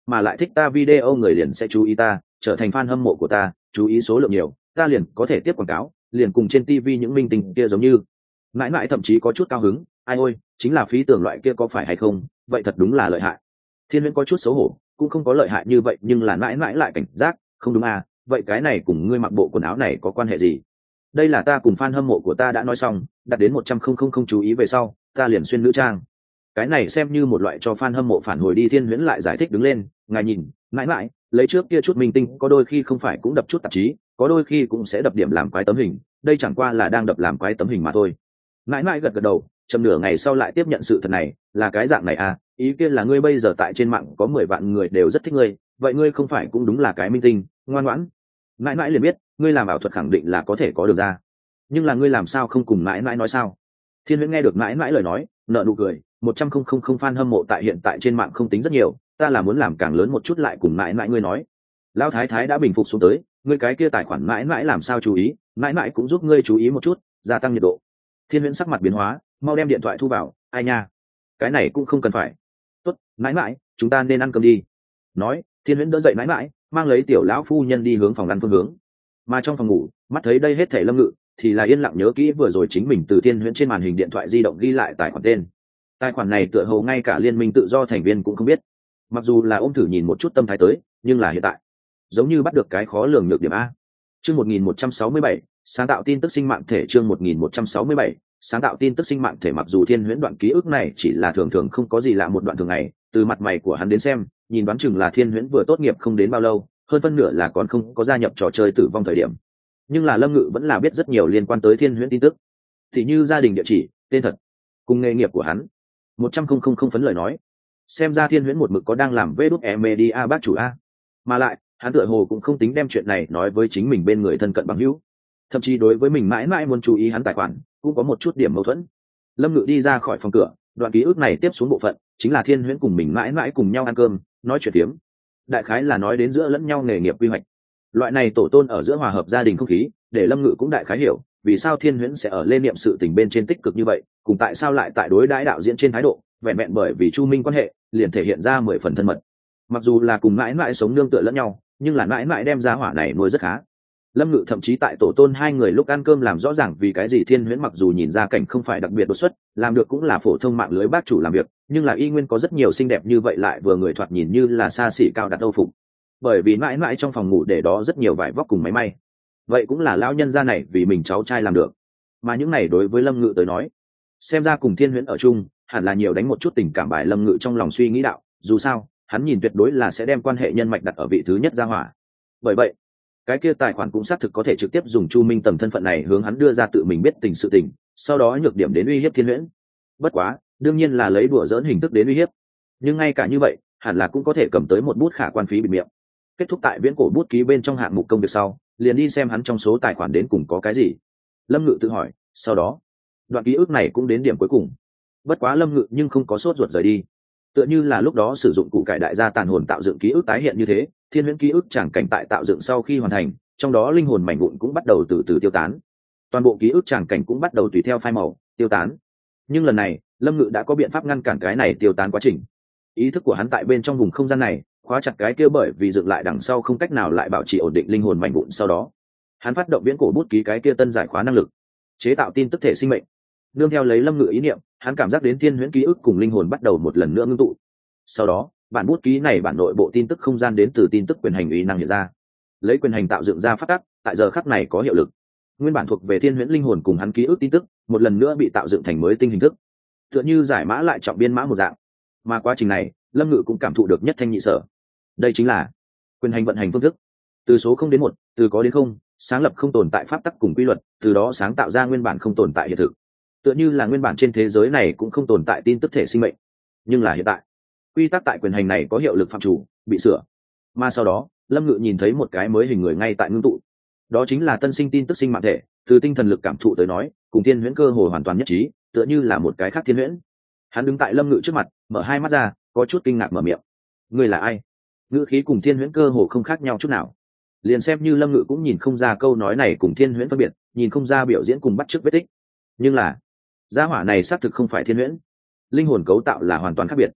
mà lại thích ta video người liền sẽ chú ý ta, trở thành fan hâm mộ của ta, chú ý số lượng nhiều ta liền có thể tiếp quảng cáo, liền cùng trên TV những minh tinh kia giống như. Mãi mãi thậm chí có chút cao hứng, ai ôi chính là phí tưởng loại kia có phải hay không, vậy thật đúng là lợi hại. Thiên Huyễn có chút xấu hổ, cũng không có lợi hại như vậy nhưng là mãi mãi lại cảnh giác, không đúng à, vậy cái này cùng ngươi mặc bộ quần áo này có quan hệ gì? Đây là ta cùng fan hâm mộ của ta đã nói xong, đặt đến 100,000 chú ý về sau ta liền xuyên nữ trang. Cái này xem như một loại cho fan hâm mộ phản hồi đi. Thiên Huyễn lại giải thích đứng lên, ngài nhìn mãi mãi lấy trước kia chút minh tinh có đôi khi không phải cũng đập chút tạp chí, có đôi khi cũng sẽ đập điểm làm quái tấm hình, đây chẳng qua là đang đập làm quái tấm hình mà thôi. Mãi mãi gật gật đầu, chầm nửa ngày sau lại tiếp nhận sự thật này, là cái dạng này à, ý kiến là ngươi bây giờ tại trên mạng có 10 vạn người đều rất thích ngươi, vậy ngươi không phải cũng đúng là cái minh tinh, ngoan ngoãn. Mãi mãi liền biết ngươi làm ảo thuật khẳng định là có thể có được ra, nhưng là ngươi làm sao không cùng mãi mãi nói sao? Thiên Huyễn nghe được mãi mãi lời nói nợ nụ cười, 100,000 fan hâm mộ tại hiện tại trên mạng không tính rất nhiều, ta là muốn làm càng lớn một chút lại cùng mãi mãi ngươi nói. Lão thái thái đã bình phục xuống tới, ngươi cái kia tài khoản mãi mãi làm sao chú ý, mãi mãi cũng giúp ngươi chú ý một chút, gia tăng nhiệt độ. Thiên Huyễn sắc mặt biến hóa, mau đem điện thoại thu vào, ai nha, cái này cũng không cần phải. Tốt, mãi mãi chúng ta nên ăn cơm đi. Nói Thiên Huyễn đỡ dậy mãi mãi, mang lấy tiểu lão phu nhân đi hướng phòng ăn phương hướng. Mà trong phòng ngủ mắt thấy đây hết thảy Lâm Ngự thì là yên lặng nhớ kỹ vừa rồi chính mình từ Thiên Huyễn trên màn hình điện thoại di động ghi lại tài khoản tên. Tài khoản này tựa hồ ngay cả liên minh tự do thành viên cũng không biết, mặc dù là ôm thử nhìn một chút tâm thái tới, nhưng là hiện tại giống như bắt được cái khó lường nhược điểm a. Chương 1167, sáng tạo tin tức sinh mạng thể. Chương 1167, sáng tạo tin tức sinh mạng thể. Mặc dù Thiên Huyễn đoạn ký ức này chỉ là thường thường không có gì lạ một đoạn thường ngày, từ mặt mày của hắn đến xem, nhìn đoán chừng là Thiên Huyễn vừa tốt nghiệp không đến bao lâu, hơn phân nửa là còn không có gia nhập trò chơi tử vong thời điểm. Nhưng là Lâm Ngự vẫn là biết rất nhiều liên quan tới Thiên Huyễn tin tức, thì như gia đình địa chỉ, tên thật, cùng nghề nghiệp của hắn. 100,000 phấn lời nói, xem ra Thiên Huyễn một mực có đang làm vê đút e media bác chủ a, mà lại hắn tựa hồ cũng không tính đem chuyện này nói với chính mình bên người thân cận bằng hữu, thậm chí đối với mình mãi mãi muốn chú ý hắn tài khoản cũng có một chút điểm mâu thuẫn. Lâm Ngự đi ra khỏi phòng cửa, đoạn ký ức này tiếp xuống bộ phận chính là Thiên Huyễn cùng mình mãi mãi cùng nhau ăn cơm nói chuyện tiếm, đại khái là nói đến giữa lẫn nhau nghề nghiệp quy hoạch, loại này tổ tôn ở giữa hòa hợp gia đình không khí, để Lâm Ngự cũng đại khái hiểu vì sao Thiên Huyễn sẽ ở lên niệm sự tình bên trên tích cực như vậy, cùng tại sao lại tại đối đãi đạo diễn trên thái độ vẹn vẹn bởi vì Chu Minh quan hệ liền thể hiện ra 10 phần thân mật. Mặc dù là cùng mãi mãi sống nương tựa lẫn nhau, nhưng là mãi mãi đem ra hỏa này nuôi rất khá. Lâm Ngự thậm chí tại tổ tôn hai người lúc ăn cơm làm rõ ràng vì cái gì Thiên Huyễn mặc dù nhìn ra cảnh không phải đặc biệt đột xuất, làm được cũng là phổ thông mạng lưới bác chủ làm việc, nhưng là y nguyên có rất nhiều xinh đẹp như vậy lại vừa người thoạt nhìn như là xa xỉ cao đặt âu phục. Bởi vì mãi mãi trong phòng ngủ để đó rất nhiều vải vóc cùng máy may, vậy cũng là lão nhân gia này vì mình cháu trai làm được. Mà những này đối với Lâm Ngự tới nói, xem ra cùng Thiên Huyễn ở chung hẳn là nhiều đánh một chút tình cảm bài. Lâm Ngự trong lòng suy nghĩ đạo, dù sao hắn nhìn tuyệt đối là sẽ đem quan hệ nhân mạch đặt ở vị thứ nhất ra hỏa, bởi vậy cái kia tài khoản cũng xác thực có thể trực tiếp dùng Chu Minh tầng thân phận này hướng hắn đưa ra tự mình biết tình sự tình, sau đó nhược điểm đến uy hiếp Thiên Huyễn. Bất quá đương nhiên là lấy đùa dỡn hình thức đến uy hiếp, nhưng ngay cả như vậy hẳn là cũng có thể cầm tới một bút khả quan phí bịt miệng. Kết thúc tại viễn cổ bút ký bên trong hạng mục công việc sau, liền đi xem hắn trong số tài khoản đến cùng có cái gì. Lâm Ngự tự hỏi, sau đó đoạn ký ức này cũng đến điểm cuối cùng. Bất quá Lâm Ngự nhưng không có sốt ruột rời đi, tựa như là lúc đó sử dụng củ cải đại gia tàn hồn tạo dựng ký ức tái hiện như thế. Thiên Huyễn ký ức chẳng cảnh tại tạo dựng sau khi hoàn thành, trong đó linh hồn mảnh vụn cũng bắt đầu từ từ tiêu tán, toàn bộ ký ức chẳng cảnh cũng bắt đầu tùy theo phai màu tiêu tán. Nhưng lần này Lâm Ngự đã có biện pháp ngăn cản cái này tiêu tán quá trình. Ý thức của hắn tại bên trong vùng không gian này khóa chặt cái kia bởi vì dựng lại đằng sau không cách nào lại bảo trì ổn định linh hồn mảnh vụn. Sau đó hắn phát động viễn cổ bút ký cái kia tân giải khóa năng lực, chế tạo tin tức thể sinh mệnh. nương theo lấy Lâm Ngự ý niệm, hắn cảm giác đến Thiên Huyễn ký ức cùng linh hồn bắt đầu một lần nữa ngưng tụ. Sau đó bản bút ký này bản nội bộ tin tức không gian đến từ tin tức quyền hành uy năng hiện ra, lấy quyền hành tạo dựng ra phát tắc, tại giờ khắc này có hiệu lực. Nguyên bản thuộc về Thiên Huyễn linh hồn cùng hắn ký ức tin tức một lần nữa bị tạo dựng thành mới tinh hình thức, tựa như giải mã lại trọng biên mã một dạng. Mà quá trình này Lâm Ngự cũng cảm thụ được nhất thanh nhị sở. Đây chính là quyền hành vận hành phương thức, từ số 0 đến 1, từ có đến không, sáng lập không tồn tại pháp tắc cùng quy luật, từ đó sáng tạo ra nguyên bản không tồn tại hiện thực. Tựa như là nguyên bản trên thế giới này cũng không tồn tại tin tức thể sinh mệnh, nhưng là hiện tại quy tắc tại quyền hành này có hiệu lực phạm chủ bị sửa. Mà sau đó Lâm Ngự nhìn thấy một cái mới hình người ngay tại ngưng tụ, đó chính là tân sinh tin tức sinh mạng thể. Từ tinh thần lực cảm thụ tới nói, cùng Thiên Huyễn cơ hồ hoàn toàn nhất trí, tựa như là một cái khác Thiên Huyễn. Hắn đứng tại Lâm Ngự trước mặt, mở hai mắt ra, có chút kinh ngạc mở miệng, ngươi là ai? Ngữ khí cùng Thiên Huyễn cơ hồ không khác nhau chút nào, liền xem như Lâm Ngự cũng nhìn không ra câu nói này cùng Thiên Huyễn phân biệt, nhìn không ra biểu diễn cùng bắt chước vết tích. Nhưng là gia hỏa này xác thực không phải Thiên Huyễn, linh hồn cấu tạo là hoàn toàn khác biệt.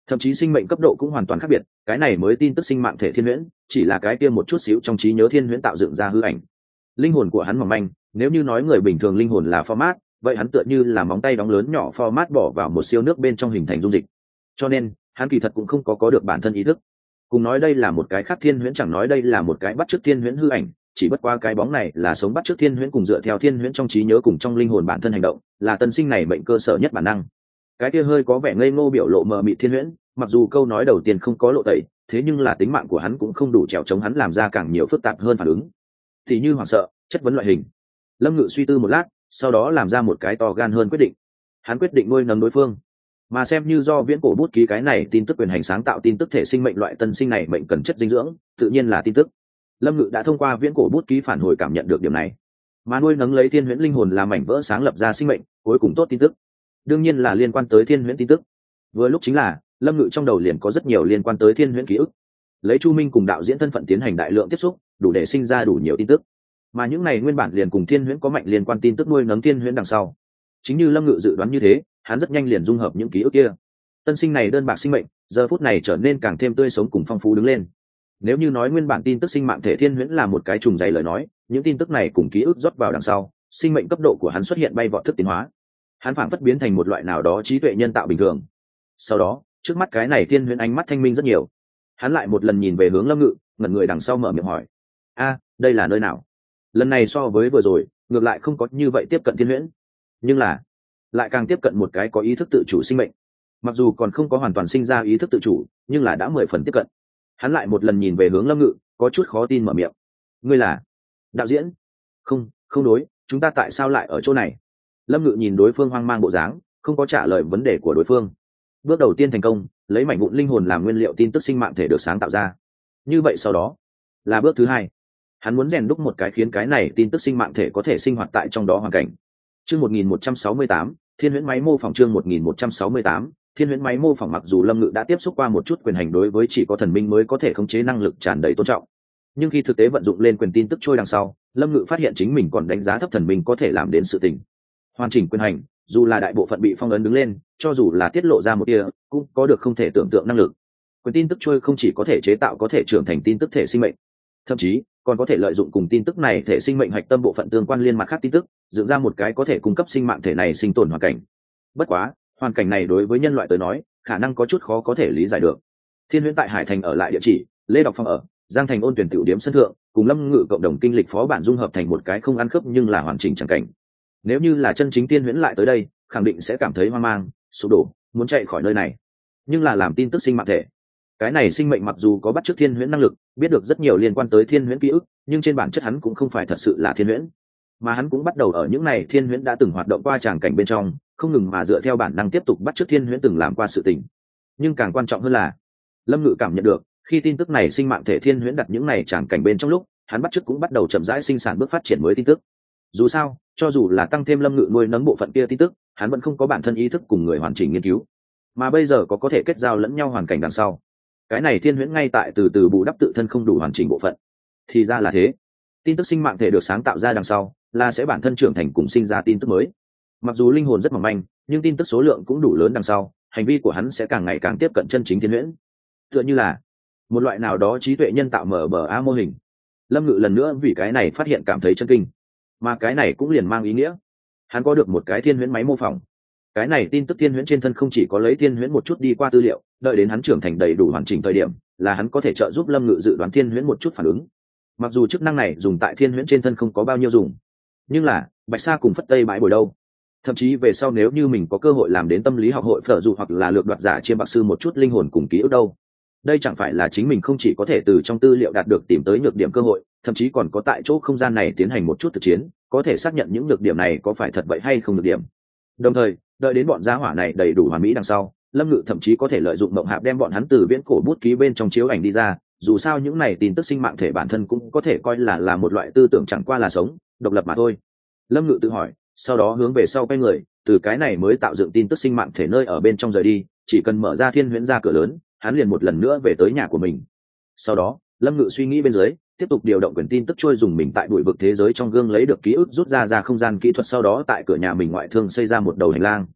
thậm chí sinh mệnh cấp độ cũng hoàn toàn khác biệt. Cái này mới tin tức sinh mạng thể thiên huyễn chỉ là cái kia một chút xíu trong trí nhớ thiên huyễn tạo dựng ra hư ảnh. Linh hồn của hắn mỏng manh, nếu như nói người bình thường linh hồn là format, vậy hắn tựa như là móng tay đóng lớn nhỏ format bỏ vào một siêu nước bên trong hình thành dung dịch, cho nên hắn kỳ thật cũng không có được bản thân ý thức. Cùng nói đây là một cái khác thiên huyễn, chẳng nói đây là một cái bắt chước thiên huyễn hư ảnh, chỉ bất qua cái bóng này là sống bắt chước thiên huyễn cùng dựa theo thiên huyễn trong trí nhớ cùng trong linh hồn bản thân hành động, là tân sinh này mệnh cơ sở nhất bản năng. Cái kia hơi có vẻ ngây ngô biểu lộ mờ mịt thiên huyễn, mặc dù câu nói đầu tiên không có lộ tẩy, thế nhưng là tính mạng của hắn cũng không đủ trèo chống hắn làm ra càng nhiều phức tạp hơn phản ứng, thì như hoảng sợ, chất vấn loại hình. Lâm Ngự suy tư một lát, sau đó làm ra một cái to gan hơn quyết định. Hắn quyết định nuôi nấng đối phương, mà xem như do viễn cổ bút ký cái này tin tức quyền hành sáng tạo tin tức thể sinh mệnh loại tân sinh này mệnh cần chất dinh dưỡng, tự nhiên là tin tức. Lâm Ngự đã thông qua viễn cổ bút ký phản hồi cảm nhận được điểm này, mà nuôi nấng lấy thiên huyễn linh hồn làm mảnh vỡ sáng lập ra sinh mệnh cuối cùng tốt tin tức, đương nhiên là liên quan tới thiên huyễn tin tức. Vừa lúc chính là Lâm Ngự trong đầu liền có rất nhiều liên quan tới thiên huyễn ký ức, lấy Chu Minh cùng đạo diễn thân phận tiến hành đại lượng tiếp xúc, đủ để sinh ra đủ nhiều tin tức, mà những này nguyên bản liền cùng thiên huyễn có mạnh liên quan tin tức nuôi nấng thiên huyễn đằng sau. Chính như Lâm Ngự dự đoán như thế, hắn rất nhanh liền dung hợp những ký ức kia. Tân sinh này đơn bạc sinh mệnh giờ phút này trở nên càng thêm tươi sống cùng phong phú đứng lên. Nếu như nói nguyên bản tin tức sinh mạng thể thiên huyễn là một cái trùng dày lời nói, những tin tức này cùng ký ức rót vào đằng sau, sinh mệnh cấp độ của hắn xuất hiện bay vọt thức tiến hóa. Hắn phảng phất biến thành một loại nào đó trí tuệ nhân tạo bình thường. Sau đó, trước mắt cái này thiên huyễn ánh mắt thanh minh rất nhiều. Hắn lại một lần nhìn về hướng Lâm Ngự, ngẩn người đằng sau mở miệng hỏi: "A, đây là nơi nào?" Lần này so với vừa rồi, ngược lại không có như vậy tiếp cận thiên huyễn, nhưng là lại càng tiếp cận một cái có ý thức tự chủ sinh mệnh. Mặc dù còn không có hoàn toàn sinh ra ý thức tự chủ, nhưng là đã 10 phần tiếp cận. Hắn lại một lần nhìn về hướng Lâm Ngự, có chút khó tin mở miệng: "Ngươi là đạo diễn?" Không đối, chúng ta tại sao lại ở chỗ này?" Lâm Ngự nhìn đối phương hoang mang bộ dáng, không có trả lời vấn đề của đối phương. Bước đầu tiên thành công, lấy mảnh vụn linh hồn làm nguyên liệu tin tức sinh mạng thể được sáng tạo ra. Như vậy sau đó là bước thứ hai. Hắn muốn rèn đúc một cái khiến cái này tin tức sinh mạng thể có thể sinh hoạt tại trong đó hoàn cảnh. Chương 1168, Thiên huyễn máy mô phỏng. Chương 1168, Thiên huyễn máy mô phỏng. Mặc dù Lâm Ngự đã tiếp xúc qua một chút quyền hành đối với chỉ có thần minh mới có thể khống chế năng lực tràn đầy tôn trọng, nhưng khi thực tế vận dụng lên quyền tin tức trôi đằng sau, Lâm Ngự phát hiện chính mình còn đánh giá thấp thần minh có thể làm đến sự tình. Hoàn chỉnh quyền hành, dù là đại bộ phận bị phong ấn đứng lên, cho dù là tiết lộ ra một tia, cũng có được không thể tưởng tượng năng lực. Quyền tin tức trôi không chỉ có thể chế tạo có thể trưởng thành tin tức thể sinh mệnh, thậm chí còn có thể lợi dụng cùng tin tức này thể sinh mệnh hạch tâm bộ phận tương quan liên mặt khác tin tức, dựng ra một cái có thể cung cấp sinh mạng thể này sinh tồn hoàn cảnh. Bất quá, hoàn cảnh này đối với nhân loại tới nói, khả năng có chút khó có thể lý giải được. Thiên huyễn tại Hải Thành ở lại địa chỉ, Lê Đọc Phong ở, Giang Thành ôn tuyển tiểu điểm sân thượng, cùng Lâm Ngự cộng đồng kinh lịch phó bản dung hợp thành một cái không ăn khớp nhưng là hoàn chỉnh chẳng cảnh. Nếu như là chân chính Thiên huyễn lại tới đây, khẳng định sẽ cảm thấy hoang mang, sụp đổ, muốn chạy khỏi nơi này. Nhưng là làm tin tức sinh mạng thể, cái này sinh mệnh mặc dù có bắt chước thiên huyễn năng lực, biết được rất nhiều liên quan tới thiên huyễn ký ức, nhưng trên bản chất hắn cũng không phải thật sự là thiên huyễn, mà hắn cũng bắt đầu ở những này thiên huyễn đã từng hoạt động qua tràng cảnh bên trong, không ngừng mà dựa theo bản năng tiếp tục bắt chước thiên huyễn từng làm qua sự tình. Nhưng càng quan trọng hơn là, Lâm Ngự cảm nhận được, khi tin tức này sinh mạng thể thiên huyễn đặt những này tràng cảnh bên trong lúc, hắn bắt chước cũng bắt đầu chậm rãi sinh sản bước phát triển mới tin tức. Dù sao, cho dù là tăng thêm Lâm Ngự nuôi nấng bộ phận kia tin tức, hắn vẫn không có bản thân ý thức cùng người hoàn chỉnh nghiên cứu, mà bây giờ có thể kết giao lẫn nhau hoàn cảnh đằng sau, cái này thiên huyễn ngay tại từ từ bù đắp tự thân không đủ hoàn chỉnh bộ phận. Thì ra là thế, tin tức sinh mạng thể được sáng tạo ra đằng sau là sẽ bản thân trưởng thành cùng sinh ra tin tức mới. Mặc dù linh hồn rất mỏng manh, nhưng tin tức số lượng cũng đủ lớn đằng sau, hành vi của hắn sẽ càng ngày càng tiếp cận chân chính thiên huyễn, tựa như là một loại nào đó trí tuệ nhân tạo MBA mô hình. Lâm Ngự lần nữa vì cái này phát hiện cảm thấy chân kinh, mà cái này cũng liền mang ý nghĩa hắn có được một cái thiên huyễn máy mô phỏng. Cái này tin tức thiên huyễn trên thân không chỉ có lấy thiên huyễn một chút đi qua tư liệu, đợi đến hắn trưởng thành đầy đủ hoàn chỉnh thời điểm, là hắn có thể trợ giúp Lâm Ngự dự đoán thiên huyễn một chút phản ứng. Mặc dù chức năng này dùng tại thiên huyễn trên thân không có bao nhiêu dùng, nhưng là Bạch Sa cùng Phất Tây bãi bồi đâu. Thậm chí về sau nếu như mình có cơ hội làm đến tâm lý học hội phở dù hoặc là lược đoạt giả chiêm bạc sư một chút linh hồn cùng ký ức đâu, đây chẳng phải là chính mình không chỉ có thể từ trong tư liệu đạt được tìm tới nhược điểm cơ hội, thậm chí còn có tại chỗ không gian này tiến hành một chút thực chiến, có thể xác nhận những nhược điểm này có phải thật vậy hay không nhược điểm. Đồng thời, đợi đến bọn gia hỏa này đầy đủ hoàn mỹ đằng sau, Lâm Ngự thậm chí có thể lợi dụng mộng hạp đem bọn hắn từ viễn cổ bút ký bên trong chiếu ảnh đi ra. Dù sao những này tin tức sinh mạng thể bản thân cũng có thể coi là một loại tư tưởng chẳng qua là sống độc lập mà thôi. Lâm Ngự tự hỏi, sau đó hướng về sau quay người, từ cái này mới tạo dựng tin tức sinh mạng thể nơi ở bên trong rời đi. Chỉ cần mở ra thiên huyễn ra cửa lớn, hắn liền một lần nữa về tới nhà của mình. Sau đó, Lâm Ngự suy nghĩ bên dưới, tiếp tục điều động quyền tin tức trôi dùng mình tại bụi vực thế giới trong gương lấy được ký ức rút ra không gian kỹ thuật, sau đó tại cửa nhà mình ngoại thương xây ra một đầu hành lang.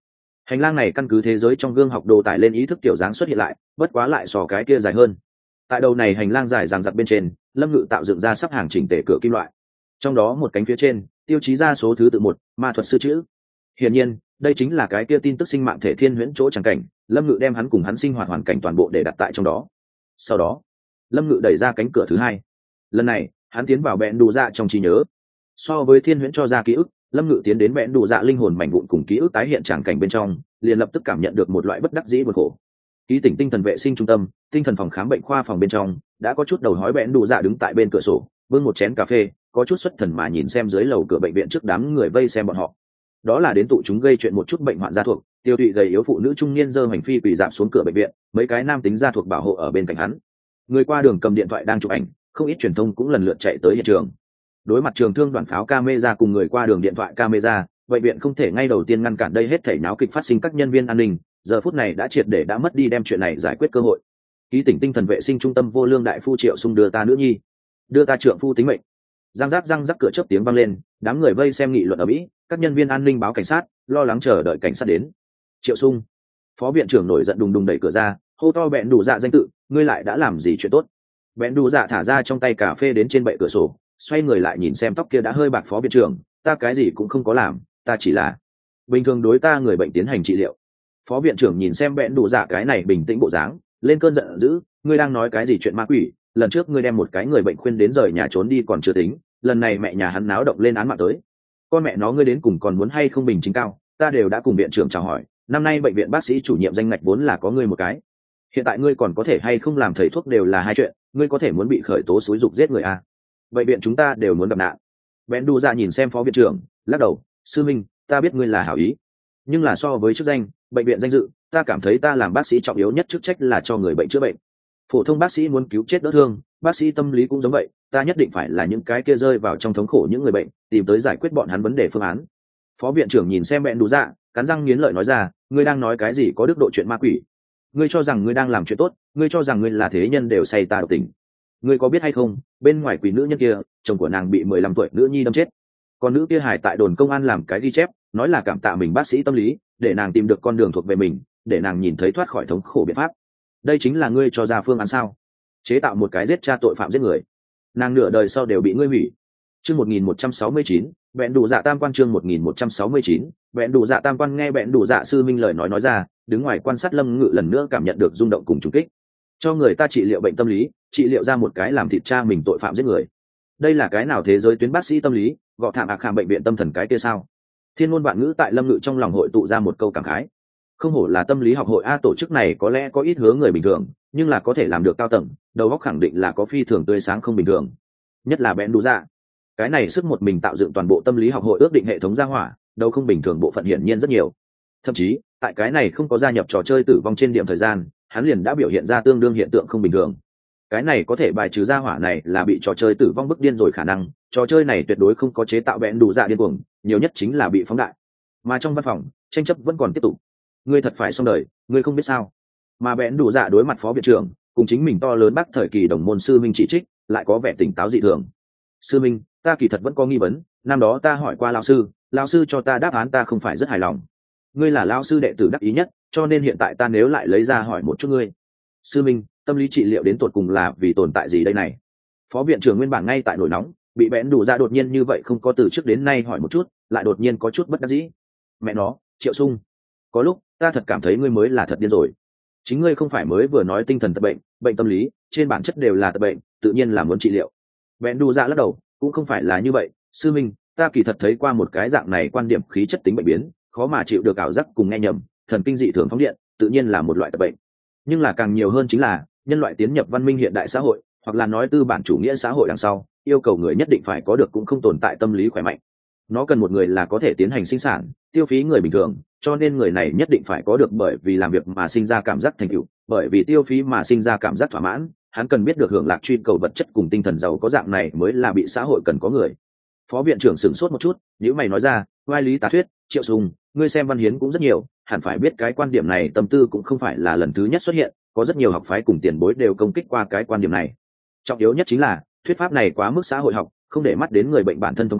Hành lang này căn cứ thế giới trong gương học đồ tải lên ý thức kiểu dáng xuất hiện lại, bất quá lại so cái kia dài hơn. Tại đầu này hành lang dài dằng dặc bên trên, Lâm Ngự tạo dựng ra sắp hàng chỉnh tề cửa kim loại. Trong đó một cánh phía trên, tiêu chí ra số thứ tự 1, ma thuật sư chữ. Hiển nhiên, đây chính là cái kia tin tức sinh mạng thể thiên huyễn chỗ chẳng cảnh, Lâm Ngự đem hắn cùng hắn sinh hoạt hoàn cảnh toàn bộ để đặt tại trong đó. Sau đó, Lâm Ngự đẩy ra cánh cửa thứ 2. Lần này, hắn tiến vào bẹn đủ dạ trong trí nhớ. So với thiên huyễn cho ra ký ức, Lâm Ngự tiến đến bẹn đủ dạ linh hồn mảnh vụn cùng ký ức tái hiện tràng cảnh bên trong, liền lập tức cảm nhận được một loại bất đắc dĩ buồn khổ. Ký tỉnh tinh thần vệ sinh trung tâm, tinh thần phòng khám bệnh khoa phòng bên trong, đã có chút đầu hói bẹn đủ dạ đứng tại bên cửa sổ, bưng một chén cà phê, có chút xuất thần mà nhìn xem dưới lầu cửa bệnh viện trước đám người vây xem bọn họ. Đó là đến tụ chúng gây chuyện một chút bệnh hoạn gia thuộc, tiêu tụy gầy yếu phụ nữ trung niên giơ hành phi quỳ dạp xuống cửa bệnh viện, mấy cái nam tính gia thuộc bảo hộ ở bên cạnh hắn. Người qua đường cầm điện thoại đang chụp ảnh, không ít truyền thông cũng lần lượt chạy tới hiện trường. Đối mặt trường thương đoàn pháo camera cùng người qua đường điện thoại camera, bệnh viện không thể ngay đầu tiên ngăn cản đây hết thảy náo kịch phát sinh, các nhân viên an ninh giờ phút này đã triệt để đã mất đi đem chuyện này giải quyết cơ hội. Ký tỉnh tinh thần vệ sinh trung tâm vô lương đại phu Triệu Sung đưa ta nữ nhi, đưa ta trượng phu tính mệnh. Răng rắc cửa chớp tiếng vang lên, đám người vây xem nghị luận ở mỹ, các nhân viên an ninh báo cảnh sát, lo lắng chờ đợi cảnh sát đến. Triệu Sung, phó viện trưởng nổi giận đùng đùng đẩy cửa ra, hô to bẹn đủ dạ danh tự, ngươi lại đã làm gì chuyện tốt? Bẹn đủ dạ thả ra trong tay cà phê đến trên bệ cửa sổ, xoay người lại nhìn xem tóc kia đã hơi bạc phó viện trưởng, ta cái gì cũng không có làm, ta chỉ là bình thường đối ta người bệnh tiến hành trị liệu. Phó viện trưởng nhìn xem bẹn đủ dạ cái này bình tĩnh bộ dáng, lên cơn giận dữ, ngươi đang nói cái gì chuyện ma quỷ? Lần trước ngươi đem một cái người bệnh khuyên đến rời nhà trốn đi còn chưa tính, lần này mẹ nhà hắn náo động lên án mạng tới, con mẹ nó ngươi đến cùng còn muốn hay không bình chính cao? Ta đều đã cùng viện trưởng chào hỏi, năm nay bệnh viện bác sĩ chủ nhiệm danh ngạch vốn là có ngươi một cái, hiện tại ngươi còn có thể hay không làm thầy thuốc đều là hai chuyện, ngươi có thể muốn bị khởi tố xúi dục giết người à? Bệnh viện chúng ta đều muốn gặp nạn. Bén đu ra nhìn xem phó viện trưởng, lắc đầu, sư minh, ta biết ngươi là hảo ý, nhưng là so với chức danh, bệnh viện danh dự, ta cảm thấy ta làm bác sĩ trọng yếu nhất chức trách là cho người bệnh chữa bệnh. Phổ thông bác sĩ muốn cứu chết đỡ thương, bác sĩ tâm lý cũng giống vậy, ta nhất định phải là những cái kia rơi vào trong thống khổ những người bệnh, tìm tới giải quyết bọn hắn vấn đề phương án. Phó viện trưởng nhìn xem bẹn đủ dạ, cắn răng nghiến lợi nói ra, ngươi đang nói cái gì có đức độ chuyện ma quỷ? Ngươi cho rằng ngươi đang làm chuyện tốt, ngươi cho rằng ngươi là thế nhân đều say ta độc tình. Ngươi có biết hay không, bên ngoài quỷ nữ nhân kia, chồng của nàng bị 15 tuổi nữ nhi đâm chết. Còn nữ kia hài tại đồn công an làm cái ghi chép, nói là cảm tạ mình bác sĩ tâm lý, để nàng tìm được con đường thuộc về mình, để nàng nhìn thấy thoát khỏi thống khổ biện pháp. Đây chính là ngươi cho ra phương án sao? Chế tạo một cái giết cha tội phạm giết người. Nàng nửa đời sau đều bị ngươi hủy. Chương 1169, Bẹn đủ dạ tam quan. Chương 1169, Bẹn đủ dạ tam quan. Nghe Bẹn đủ dạ sư minh lời nói ra, đứng ngoài quan sát Lâm Ngự lần nữa cảm nhận được rung động cùng trùng kích. Cho người ta trị liệu bệnh tâm lý, trị liệu ra một cái làm thịt cha mình tội phạm giết người. Đây là cái nào thế giới tuyến bác sĩ tâm lý, gọ thảm ạc khảm bệnh viện tâm thần cái kia sao? Thiên ngôn vạn ngữ tại Lâm Ngự trong lòng hội tụ ra một câu cảm khái. Không hổ là tâm lý học hội a, tổ chức này có lẽ có ít hướng người bình thường, nhưng là có thể làm được cao tầng, đầu óc khẳng định là có phi thường tươi sáng không bình thường. Nhất là Bẹn đủ dạ, cái này sức một mình tạo dựng toàn bộ tâm lý học hội ước định hệ thống gia hỏa, đâu không bình thường bộ phận hiển nhiên rất nhiều. Thậm chí tại cái này không có gia nhập trò chơi tử vong trên điểm thời gian, hắn liền đã biểu hiện ra tương đương hiện tượng không bình thường. Cái này có thể bài trừ gia hỏa này là bị trò chơi tử vong bức điên rồi khả năng, trò chơi này tuyệt đối không có chế tạo Bẹn đủ dạ điên cuồng, nhiều nhất chính là bị phóng đại. Mà trong văn phòng, tranh chấp vẫn còn tiếp tục. Ngươi thật phải xong đời, ngươi không biết sao? Mà Bẹn đủ dạ đối mặt phó viện trưởng, cùng chính mình to lớn bác thời kỳ đồng môn sư minh chỉ trích, lại có vẻ tỉnh táo dị thường. Sư minh, ta kỳ thật vẫn có nghi vấn, năm đó ta hỏi qua lão sư cho ta đáp án ta không phải rất hài lòng. Ngươi là lão sư đệ tử đắc ý nhất, cho nên hiện tại ta nếu lại lấy ra hỏi một chút ngươi. Sư minh, tâm lý trị liệu đến tột cùng là vì tồn tại gì đây này? Phó viện trưởng nguyên bản ngay tại nổi nóng, bị Bẹn đủ dạ đột nhiên như vậy không có từ trước đến nay hỏi một chút, lại đột nhiên có chút bất đắc dĩ. Mẹ nó, Triệu Sung, có lúc ta thật cảm thấy ngươi mới là thật điên rồi. Chính ngươi không phải mới vừa nói tinh thần tật bệnh, bệnh tâm lý trên bản chất đều là tật bệnh, tự nhiên là muốn trị liệu. Bẹn đủ dạ lắc đầu, cũng không phải là như vậy, sư minh, ta kỳ thật thấy qua một cái dạng này quan điểm khí chất tính bệnh biến, khó mà chịu được ảo giác cùng nghe nhầm, thần kinh dị thường phóng điện, tự nhiên là một loại tật bệnh. Nhưng là càng nhiều hơn chính là nhân loại tiến nhập văn minh hiện đại xã hội, hoặc là nói tư bản chủ nghĩa xã hội đằng sau, yêu cầu người nhất định phải có được cũng không tồn tại tâm lý khỏe mạnh. Nó cần một người là có thể tiến hành sinh sản, tiêu phí người bình thường, cho nên người này nhất định phải có được bởi vì làm việc mà sinh ra cảm giác thành tựu, bởi vì tiêu phí mà sinh ra cảm giác thỏa mãn, hắn cần biết được hưởng lạc truy cầu vật chất cùng tinh thần giàu có, dạng này mới là bị xã hội cần có người. Phó viện trưởng sửng sốt một chút, nếu mày nói ra, vai lý tá thuyết, Triệu Sung, ngươi xem văn hiến cũng rất nhiều, hẳn phải biết cái quan điểm này tâm tư cũng không phải là lần thứ nhất xuất hiện, có rất nhiều học phái cùng tiền bối đều công kích qua cái quan điểm này. Trọng yếu nhất chính là thuyết pháp này quá mức xã hội học, không để mắt đến người bệnh bản thân thống khổ,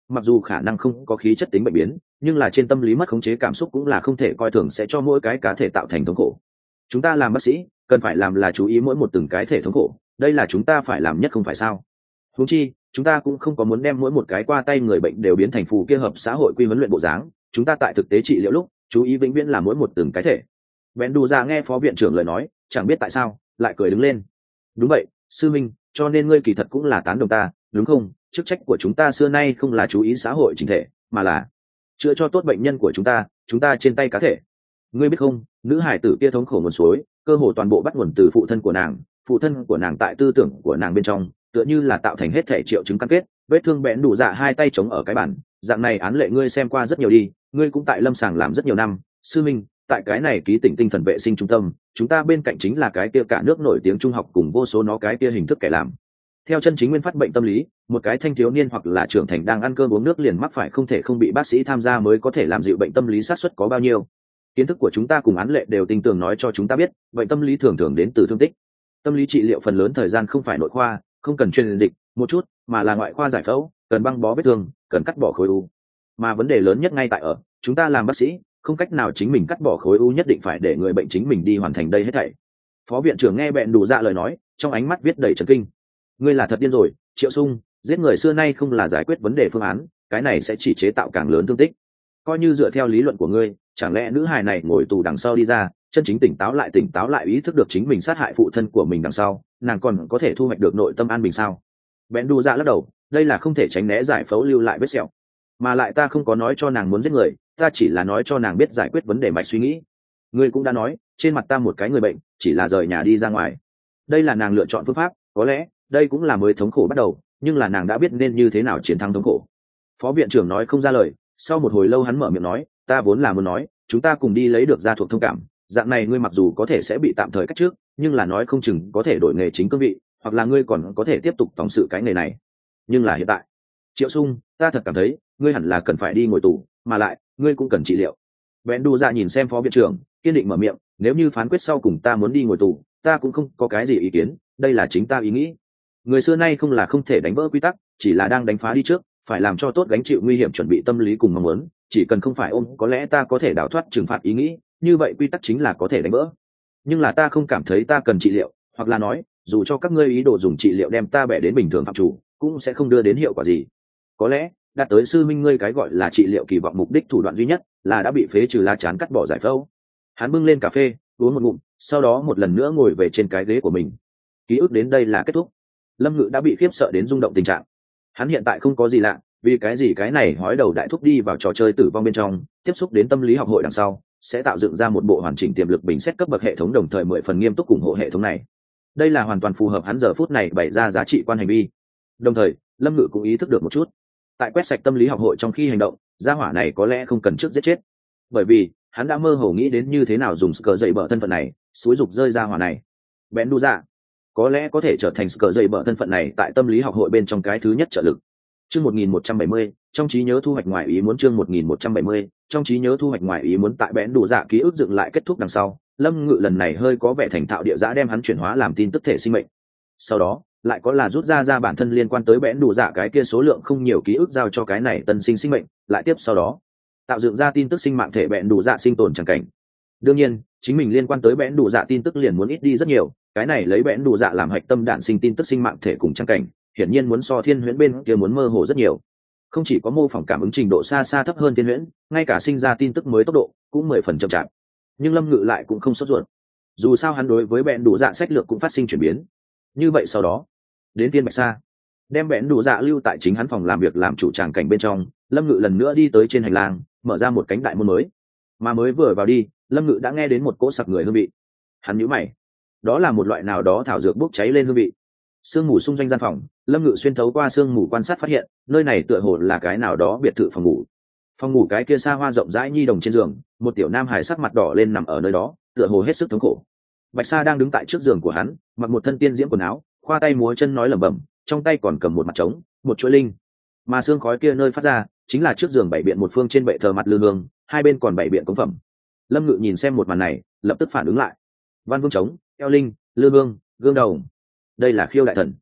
mặc dù khả năng không có khí chất tính bệnh biến, nhưng là trên tâm lý mất khống chế cảm xúc cũng là không thể coi thường, sẽ cho mỗi cái cá thể tạo thành thống khổ. Chúng ta làm bác sĩ cần phải làm là chú ý mỗi một từng cái thể thống khổ, đây là chúng ta phải làm nhất, không phải sao? Huống chi chúng ta cũng không có muốn đem mỗi một cái qua tay người bệnh đều biến thành phù kia hợp xã hội quy huấn luyện bộ dáng, chúng ta tại thực tế trị liệu lúc chú ý vĩnh viễn là mỗi một từng cái thể. Bèn Đủ Dạ nghe phó viện trưởng lời nói, chẳng biết tại sao lại cười đứng lên. Đúng vậy, sư minh, cho nên ngươi kỳ thật cũng là tán đồng ta, đúng không? Chức trách của chúng ta xưa nay không là chú ý xã hội chỉnh thể, mà là chữa cho tốt bệnh nhân của chúng ta trên tay cá thể. Ngươi biết không, nữ hải tử kia thống khổ nguồn suối cơ hồ toàn bộ bắt nguồn từ phụ thân của nàng tại tư tưởng của nàng bên trong tựa như là tạo thành hết thể triệu chứng cam kết. Vết thương Bẽn Đủ Dạ hai tay chống ở cái bản, dạng này án lệ ngươi xem qua rất nhiều đi, ngươi cũng tại lâm sàng làm rất nhiều năm. Sư minh, tại cái này ký tỉnh tinh thần vệ sinh trung tâm, chúng ta bên cạnh chính là cái kia cả nước nổi tiếng trung học cùng vô số nó cái kia hình thức kẻ làm. Theo chân chính nguyên phát bệnh tâm lý, một cái thanh thiếu niên hoặc là trưởng thành đang ăn cơm uống nước liền mắc phải không thể không bị bác sĩ tham gia mới có thể làm dịu bệnh tâm lý, xác suất có bao nhiêu? Kiến thức của chúng ta cùng án lệ đều tinh tường nói cho chúng ta biết, bệnh tâm lý thường thường đến từ thương tích. Tâm lý trị liệu phần lớn thời gian không phải nội khoa, không cần truyền dịch một chút, mà là ngoại khoa giải phẫu, cần băng bó vết thương, cần cắt bỏ khối u. Mà vấn đề lớn nhất ngay tại ở, chúng ta làm bác sĩ không cách nào chính mình cắt bỏ khối u, nhất định phải để người bệnh chính mình đi hoàn thành đây hết thảy. Phó viện trưởng nghe Bẹn Đủ Dạ lời nói, trong ánh mắt viết đầy trấn kinh. Ngươi là thật điên rồi, Triệu Sung, giết người xưa nay không là giải quyết vấn đề phương án, cái này sẽ chỉ chế tạo càng lớn thương tích. Coi như dựa theo lý luận của ngươi, chẳng lẽ nữ hài này ngồi tù đằng sau đi ra, chân chính tỉnh táo lại ý thức được chính mình sát hại phụ thân của mình đằng sau, nàng còn có thể thu hoạch được nội tâm an bình sao? Bẹn Đủ Dạ lắc đầu, đây là không thể tránh né giải phẫu lưu lại vết sẹo, mà lại ta không có nói cho nàng muốn giết người, ta chỉ là nói cho nàng biết giải quyết vấn đề mạch suy nghĩ. Ngươi cũng đã nói, trên mặt ta một cái người bệnh, chỉ là rời nhà đi ra ngoài. Đây là nàng lựa chọn phương pháp, có lẽ đây cũng là mới thống khổ bắt đầu, nhưng là nàng đã biết nên như thế nào chiến thắng thống khổ. Phó viện trưởng nói không ra lời, sau một hồi lâu hắn mở miệng nói, ta vốn là muốn nói, chúng ta cùng đi lấy được gia thuộc thông cảm, dạng này ngươi mặc dù có thể sẽ bị tạm thời cách trước, nhưng là nói không chừng có thể đổi nghề chính cương vị, hoặc là ngươi còn có thể tiếp tục tổng sự cái nghề này. Nhưng là hiện tại, Triệu Sung, ta thật cảm thấy ngươi hẳn là cần phải đi ngồi tù, mà lại ngươi cũng cần trị liệu. Bẽn Đủ Dạ nhìn xem phó viện trưởng, kiên định mở miệng, nếu như phán quyết sau cùng ta muốn đi ngồi tù, ta cũng không có cái gì ý kiến, đây là chính ta ý nghĩ. Người xưa nay không là không thể đánh vỡ quy tắc, chỉ là đang đánh phá đi trước, phải làm cho tốt gánh chịu nguy hiểm, chuẩn bị tâm lý cùng mong muốn, chỉ cần không phải ôm có lẽ ta có thể đào thoát trừng phạt ý nghĩ, như vậy quy tắc chính là có thể đánh vỡ. Nhưng là ta không cảm thấy ta cần trị liệu, hoặc là nói, dù cho các ngươi ý đồ dùng trị liệu đem ta bẻ đến bình thường phạm chủ, cũng sẽ không đưa đến hiệu quả gì. Có lẽ đạt tới sư minh ngươi cái gọi là trị liệu kỳ vọng mục đích thủ đoạn duy nhất là đã bị phế trừ lá chán cắt bỏ giải phẫu. Hắn bưng lên cà phê, uống một ngụm, sau đó một lần nữa ngồi về trên cái ghế của mình. Ký ức đến đây là kết thúc. Lâm Ngự đã bị khiếp sợ đến rung động tình trạng. Hắn hiện tại không có gì lạ, vì cái gì cái này hói đầu đại thúc đi vào trò chơi tử vong bên trong, tiếp xúc đến tâm lý học hội đằng sau, sẽ tạo dựng ra một bộ hoàn chỉnh tiềm lực bình xét cấp bậc hệ thống, đồng thời 10 phần nghiêm túc ủng hộ hệ thống này. Đây là hoàn toàn phù hợp hắn giờ phút này bày ra giá trị quan hành vi. Đồng thời, Lâm Ngự cũng ý thức được một chút, tại quét sạch tâm lý học hội trong khi hành động, gia hỏa này có lẽ không cần trước giết chết, bởi vì hắn đã mơ hồ nghĩ đến như thế nào dùng cờ dậy bở thân phận này xúi dục rơi gia hỏa này. Bẽn Đủ Dạ có lẽ có thể trở thành cờ dậy bở thân phận này tại tâm lý học hội bên trong cái thứ nhất trợ lực. Chương 1170, trong trí nhớ thu hoạch ngoài ý muốn. Chương 1170, trong trí nhớ thu hoạch ngoài ý muốn. Tại Bẽn Đủ Dạ ký ức dựng lại kết thúc đằng sau, Lâm Ngự lần này hơi có vẻ thành thạo địa dã đem hắn chuyển hóa làm tin tức thể sinh mệnh. Sau đó lại có là rút ra bản thân liên quan tới Bẽn Đủ Dạ cái kia số lượng không nhiều ký ức giao cho cái này tân sinh sinh mệnh, lại tiếp sau đó tạo dựng ra tin tức sinh mạng thể Bẽn Đủ Dạ sinh tồn chẳng cảnh. Đương nhiên, chính mình liên quan tới Bẽn Đủ Dạ tin tức liền muốn ít đi rất nhiều, cái này lấy Bẽn Đủ Dạ làm hạch tâm đạn sinh tin tức sinh mạng thể cùng chẳng cảnh, hiển nhiên muốn so Thiên Huyễn bên kia muốn mơ hồ rất nhiều. Không chỉ có mô phỏng cảm ứng trình độ xa xa thấp hơn Thiên Huyễn, ngay cả sinh ra tin tức mới tốc độ cũng 10 phần chậm chạp. Nhưng Lâm Ngự lại cũng không sốt ruột. Dù sao hắn đối với Bẽn Đủ Dạ sách lược cũng phát sinh chuyển biến. Như vậy sau đó, đến Tiên Bạch Sa, đem Bẽn Đủ Dạ lưu tại chính hắn phòng làm việc làm chủ tràng cảnh bên trong, Lâm Ngự lần nữa đi tới trên hành lang, mở ra một cánh đại môn mới. Mà mới vừa vào đi, Lâm Ngự đã nghe đến một cỗ sặc người hương vị. Hắn nhíu mày, đó là một loại nào đó thảo dược bốc cháy lên hương vị. Sương mù xung quanh gian phòng, Lâm Ngự xuyên thấu qua sương mù quan sát phát hiện, nơi này tựa hồ là cái nào đó biệt thự phòng ngủ. Phòng ngủ cái kia xa hoa rộng rãi nhi đồng trên giường, một tiểu nam hài sắc mặt đỏ lên nằm ở nơi đó, tựa hồ hết sức thống khổ. Bạch Sa đang đứng tại trước giường của hắn, mặc một thân tiên diễm quần áo, khoa tay múa chân nói lẩm bẩm, trong tay còn cầm một mặt trống, một chuỗi linh. Mà xương khói kia nơi phát ra, chính là trước giường bảy biện một phương trên bệ thờ mặt lư hương, hai bên còn bảy biện cống phẩm. Lâm Ngự nhìn xem một màn này, lập tức phản ứng lại. Văn Vương trống, eo linh, lư hương, gương đầu. Đây là Khiêu đại thần.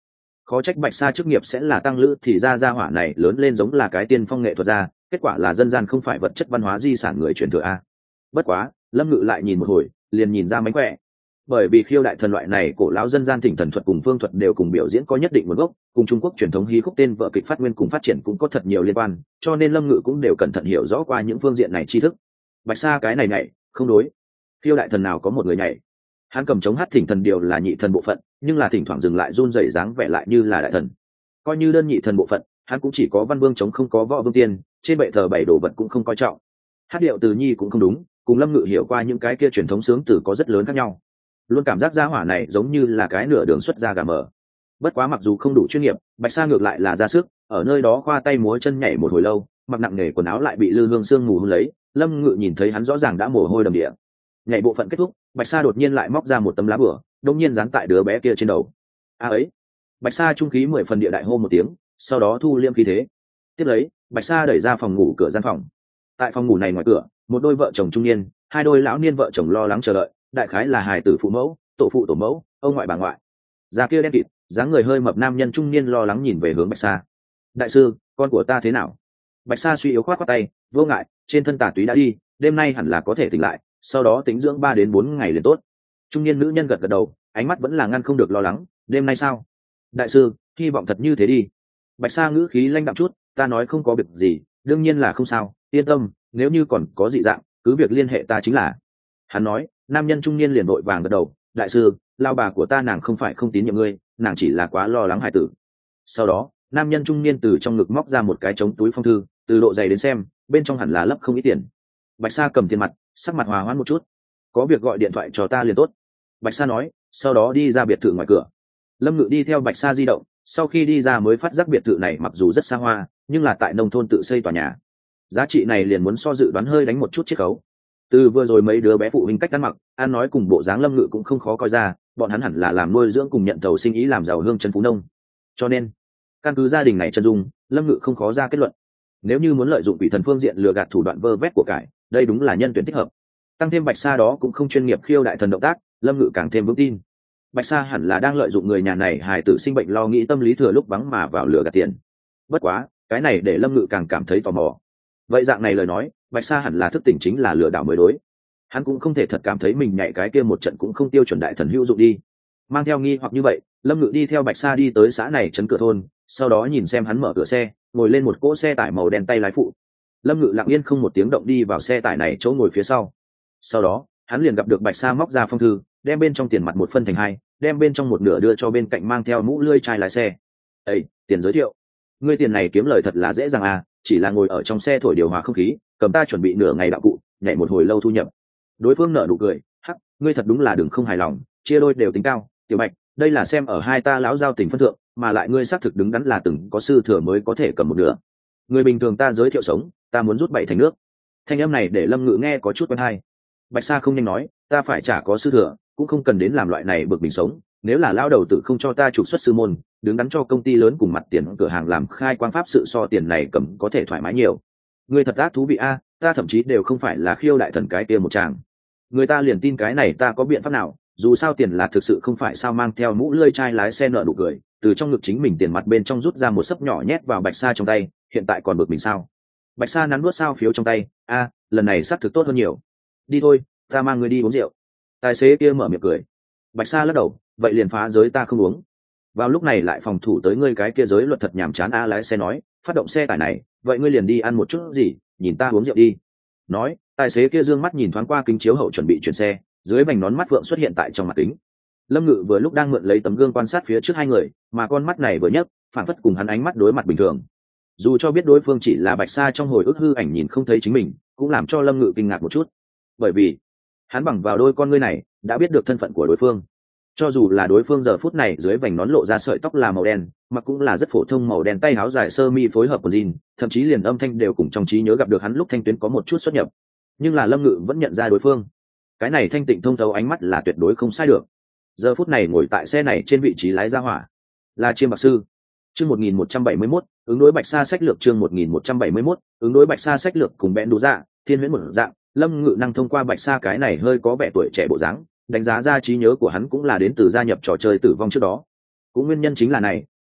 khó trách Bạch Sa chức nghiệp sẽ là tăng lữ, thì ra hỏa này lớn lên giống là cái tiên phong nghệ thuật gia, kết quả là dân gian không phải vật chất văn hóa di sản người truyền thừa a. Bất quá Lâm Ngự lại nhìn một hồi liền nhìn ra mánh khỏe, bởi vì khiêu đại thần loại này cổ lão dân gian thỉnh thần thuật cùng phương thuật đều cùng biểu diễn có nhất định nguồn gốc, cùng Trung Quốc truyền thống hí khúc tên vợ kịch phát nguyên cùng phát triển cũng có thật nhiều liên quan, cho nên Lâm Ngự cũng đều cẩn thận hiểu rõ qua những phương diện này tri thức. Bạch Sa cái này nhảy không đối, khiêu đại thần nào có một người nhảy, hắn cầm chống hát thỉnh thần điều là nhị thần bộ phận, nhưng là thỉnh thoảng dừng lại run rẩy dáng vẻ lại như là đại thần. Coi như đơn nhị thần bộ phận, hắn cũng chỉ có văn vương chống không có võ vương tiên, trên bệ thờ bảy đồ vật cũng không coi trọng. Hát điệu từ nhi cũng không đúng, cùng Lâm Ngự hiểu qua những cái kia truyền thống sướng từ có rất lớn khác nhau. Luôn cảm giác gia hỏa này giống như là cái nửa đường xuất ra gà mờ. Bất quá mặc dù không đủ chuyên nghiệp, Bạch Sa ngược lại là ra sức, ở nơi đó khoa tay múa chân nhảy một hồi lâu, mặc nặng nề quần áo lại bị lư hương sương mù hôn lấy, Lâm Ngự nhìn thấy hắn rõ ràng đã mồ hôi đầm địa. Nhảy bộ phận kết thúc, Bạch Sa đột nhiên lại móc ra một tấm lá bửa, đột nhiên dán tại đứa bé kia trên đầu. Ấy! Bạch Sa trung khí 10 phần địa đại hô một tiếng, sau đó thu liêm khí thế. Tiếp lấy, Bạch Sa đẩy ra phòng ngủ cửa gian phòng. Tại phòng ngủ này ngoài cửa, một đôi vợ chồng trung niên, hai đôi lão niên vợ chồng lo lắng chờ đợi, đại khái là hài tử phụ mẫu, tổ phụ tổ mẫu, ông ngoại bà ngoại. Già kia đen kịt, dáng người hơi mập nam nhân trung niên lo lắng nhìn về hướng Bạch Sa. Đại sư, con của ta thế nào? Bạch Sa suy yếu khoát khoát tay, vô ngại, trên thân tà túy đã đi, đêm nay hẳn là có thể tỉnh lại, sau đó tính dưỡng 3 đến 4 ngày liền tốt. Trung niên nữ nhân gật gật đầu, ánh mắt vẫn là ngăn không được lo lắng. Đêm nay sao? Đại sư, hy vọng thật như thế đi. Bạch Sa ngữ khí lanh đạm chút, ta nói không có việc gì, đương nhiên là không sao, yên tâm, nếu như còn có dị dạng, cứ việc liên hệ ta chính là. Hắn nói, nam nhân trung niên liền vội vàng gật đầu, đại sư, lao bà của ta nàng không phải không tín nhiệm ngươi, nàng chỉ là quá lo lắng hài tử. Sau đó, nam nhân trung niên từ trong ngực móc ra một cái trống túi phong thư, từ độ dày đến xem, bên trong hẳn là lấp không ít tiền. Bạch Sa cầm tiền mặt, sắc mặt hòa hoãn một chút. Có việc gọi điện thoại cho ta liền tốt. Bạch Sa nói, sau đó đi ra biệt thự ngoài cửa. Lâm Ngự đi theo Bạch Sa di động, sau khi đi ra mới phát giác biệt thự này mặc dù rất xa hoa, nhưng là tại nông thôn tự xây tòa nhà. Giá trị này liền muốn so dự đoán hơi đánh một chút chiết khấu. Từ vừa rồi mấy đứa bé phụ huynh cách ăn mặc, ăn nói cùng bộ dáng Lâm Ngự cũng không khó coi ra, bọn hắn hẳn là làm nuôi dưỡng cùng nhận thầu sinh ý làm giàu hương chân phú nông. Cho nên, căn cứ gia đình này chân dung, Lâm Ngự không khó ra kết luận. Nếu như muốn lợi dụng quỷ thần phương diện lừa gạt thủ đoạn vơ vét của cải, đây đúng là nhân tuyển thích hợp. Tăng thêm Bạch Sa đó cũng không chuyên nghiệp khiêu đại thần động tác, Lâm Ngự càng thêm vững tin. Bạch Sa hẳn là đang lợi dụng người nhà này hài tử sinh bệnh lo nghĩ tâm lý thừa lúc vắng mà vào lừa gạt tiền. Bất quá, cái này để Lâm Ngự càng cảm thấy tò mò. Vậy dạng này lời nói, Bạch Sa hẳn là thức tỉnh chính là lừa đảo mới đối. Hắn cũng không thể thật cảm thấy mình nhảy cái kia một trận cũng không tiêu chuẩn đại thần hữu dụng đi. Mang theo nghi hoặc như vậy, Lâm Ngự đi theo Bạch Sa đi tới xã này trấn cửa thôn, sau đó nhìn xem hắn mở cửa xe, ngồi lên một cỗ xe tải màu đen tay lái phụ. Lâm Ngự lặng yên không một tiếng động đi vào xe tải này chỗ ngồi phía sau. Sau đó, hắn liền gặp được Bạch Sa móc ra phong thư, đem bên trong tiền mặt một phân thành hai, đem bên trong một nửa đưa cho bên cạnh mang theo mũ lưỡi chai lái xe. "Ê, tiền giới thiệu. Ngươi tiền này kiếm lời thật là dễ dàng à, chỉ là ngồi ở trong xe thổi điều hòa không khí, cầm ta chuẩn bị nửa ngày đạo cụ, nhảy một hồi lâu thu nhập." Đối phương nở nụ cười, "Hắc, ngươi thật đúng là đừng không hài lòng, chia đôi đều tính cao, Tiểu Bạch, đây là xem ở hai ta lão giao tình phân thượng, mà lại ngươi xác thực đứng đắn là từng có sư thừa mới có thể cầm một nửa. Người bình thường ta giới thiệu sống, ta muốn rút 7 thành nước." Thanh âm này để Lâm Ngự nghe có chút quen hay. Bạch Sa không nhanh nói, "Ta phải chả có sư thừa, cũng không cần đến làm loại này bực mình sống, nếu là lao đầu tự không cho ta trục xuất sư môn, đứng đắn cho công ty lớn cùng mặt tiền cửa hàng làm khai quang pháp sự so tiền này cầm có thể thoải mái nhiều. Ngươi thật ác thú vị a, ta thậm chí đều không phải là khiêu đại thần cái kia một chàng. Người ta liền tin cái này ta có biện pháp nào, dù sao tiền là thực sự không phải sao." Mang theo mũ lưỡi chai lái xe nợ nụ cười, từ trong ngực chính mình tiền mặt bên trong rút ra một sấp nhỏ nhét vào Bạch Sa trong tay, "Hiện tại còn bực mình sao?" Bạch Sa nắn nuốt sao phiếu trong tay, "A, lần này xác thực tốt hơn nhiều. Đi thôi, ta mang ngươi đi uống rượu." Tài xế kia mở miệng cười. Bạch Sa lắc đầu, "Vậy liền phá giới ta không uống." Vào lúc này lại phòng thủ tới ngươi cái kia giới luật thật nhàm chán a. Lái xe nói, "Phát động xe tải này, vậy ngươi liền đi ăn một chút gì, nhìn ta uống rượu đi." Nói, tài xế kia dương mắt nhìn thoáng qua kính chiếu hậu chuẩn bị chuyển xe, dưới vành nón mắt vượng xuất hiện tại trong mặt kính. Lâm Ngự vừa lúc đang mượn lấy tấm gương quan sát phía trước hai người, mà con mắt này vừa nhấc, phản phất cùng hắn ánh mắt đối mặt bình thường. Dù cho biết đối phương chỉ là Bạch Sa trong hồi ức hư ảnh nhìn không thấy chính mình, cũng làm cho Lâm Ngự kinh ngạc một chút. Bởi vì hắn bằng vào đôi con ngươi này đã biết được thân phận của đối phương. Cho dù là đối phương giờ phút này dưới vành nón lộ ra sợi tóc là màu đen, mặc cũng là rất phổ thông màu đen tay áo dài sơ mi phối hợp quần jean, thậm chí liền âm thanh đều cùng trong trí nhớ gặp được hắn lúc thanh tuyến có một chút xuất nhập. Nhưng là Lâm Ngự vẫn nhận ra đối phương. Cái này thanh tịnh thông thấu ánh mắt là tuyệt đối không sai được. Giờ phút này ngồi tại xe này trên vị trí lái ra hỏa là Chiêm Bạc Sư. Chương 1171, ứng đối Bạch Sa sách lược. Chương 1171, ứng đối Bạch Sa sách lược cùng bẽn đủ dạ, thiên huyễn một dạng. Lâm Ngự năng thông qua Bạch Sa cái này hơi có vẻ tuổi trẻ bộ dáng, đánh giá ra trí nhớ của hắn cũng là đến từ gia nhập trò chơi tử vong trước đó. Cũng nguyên nhân chính là này,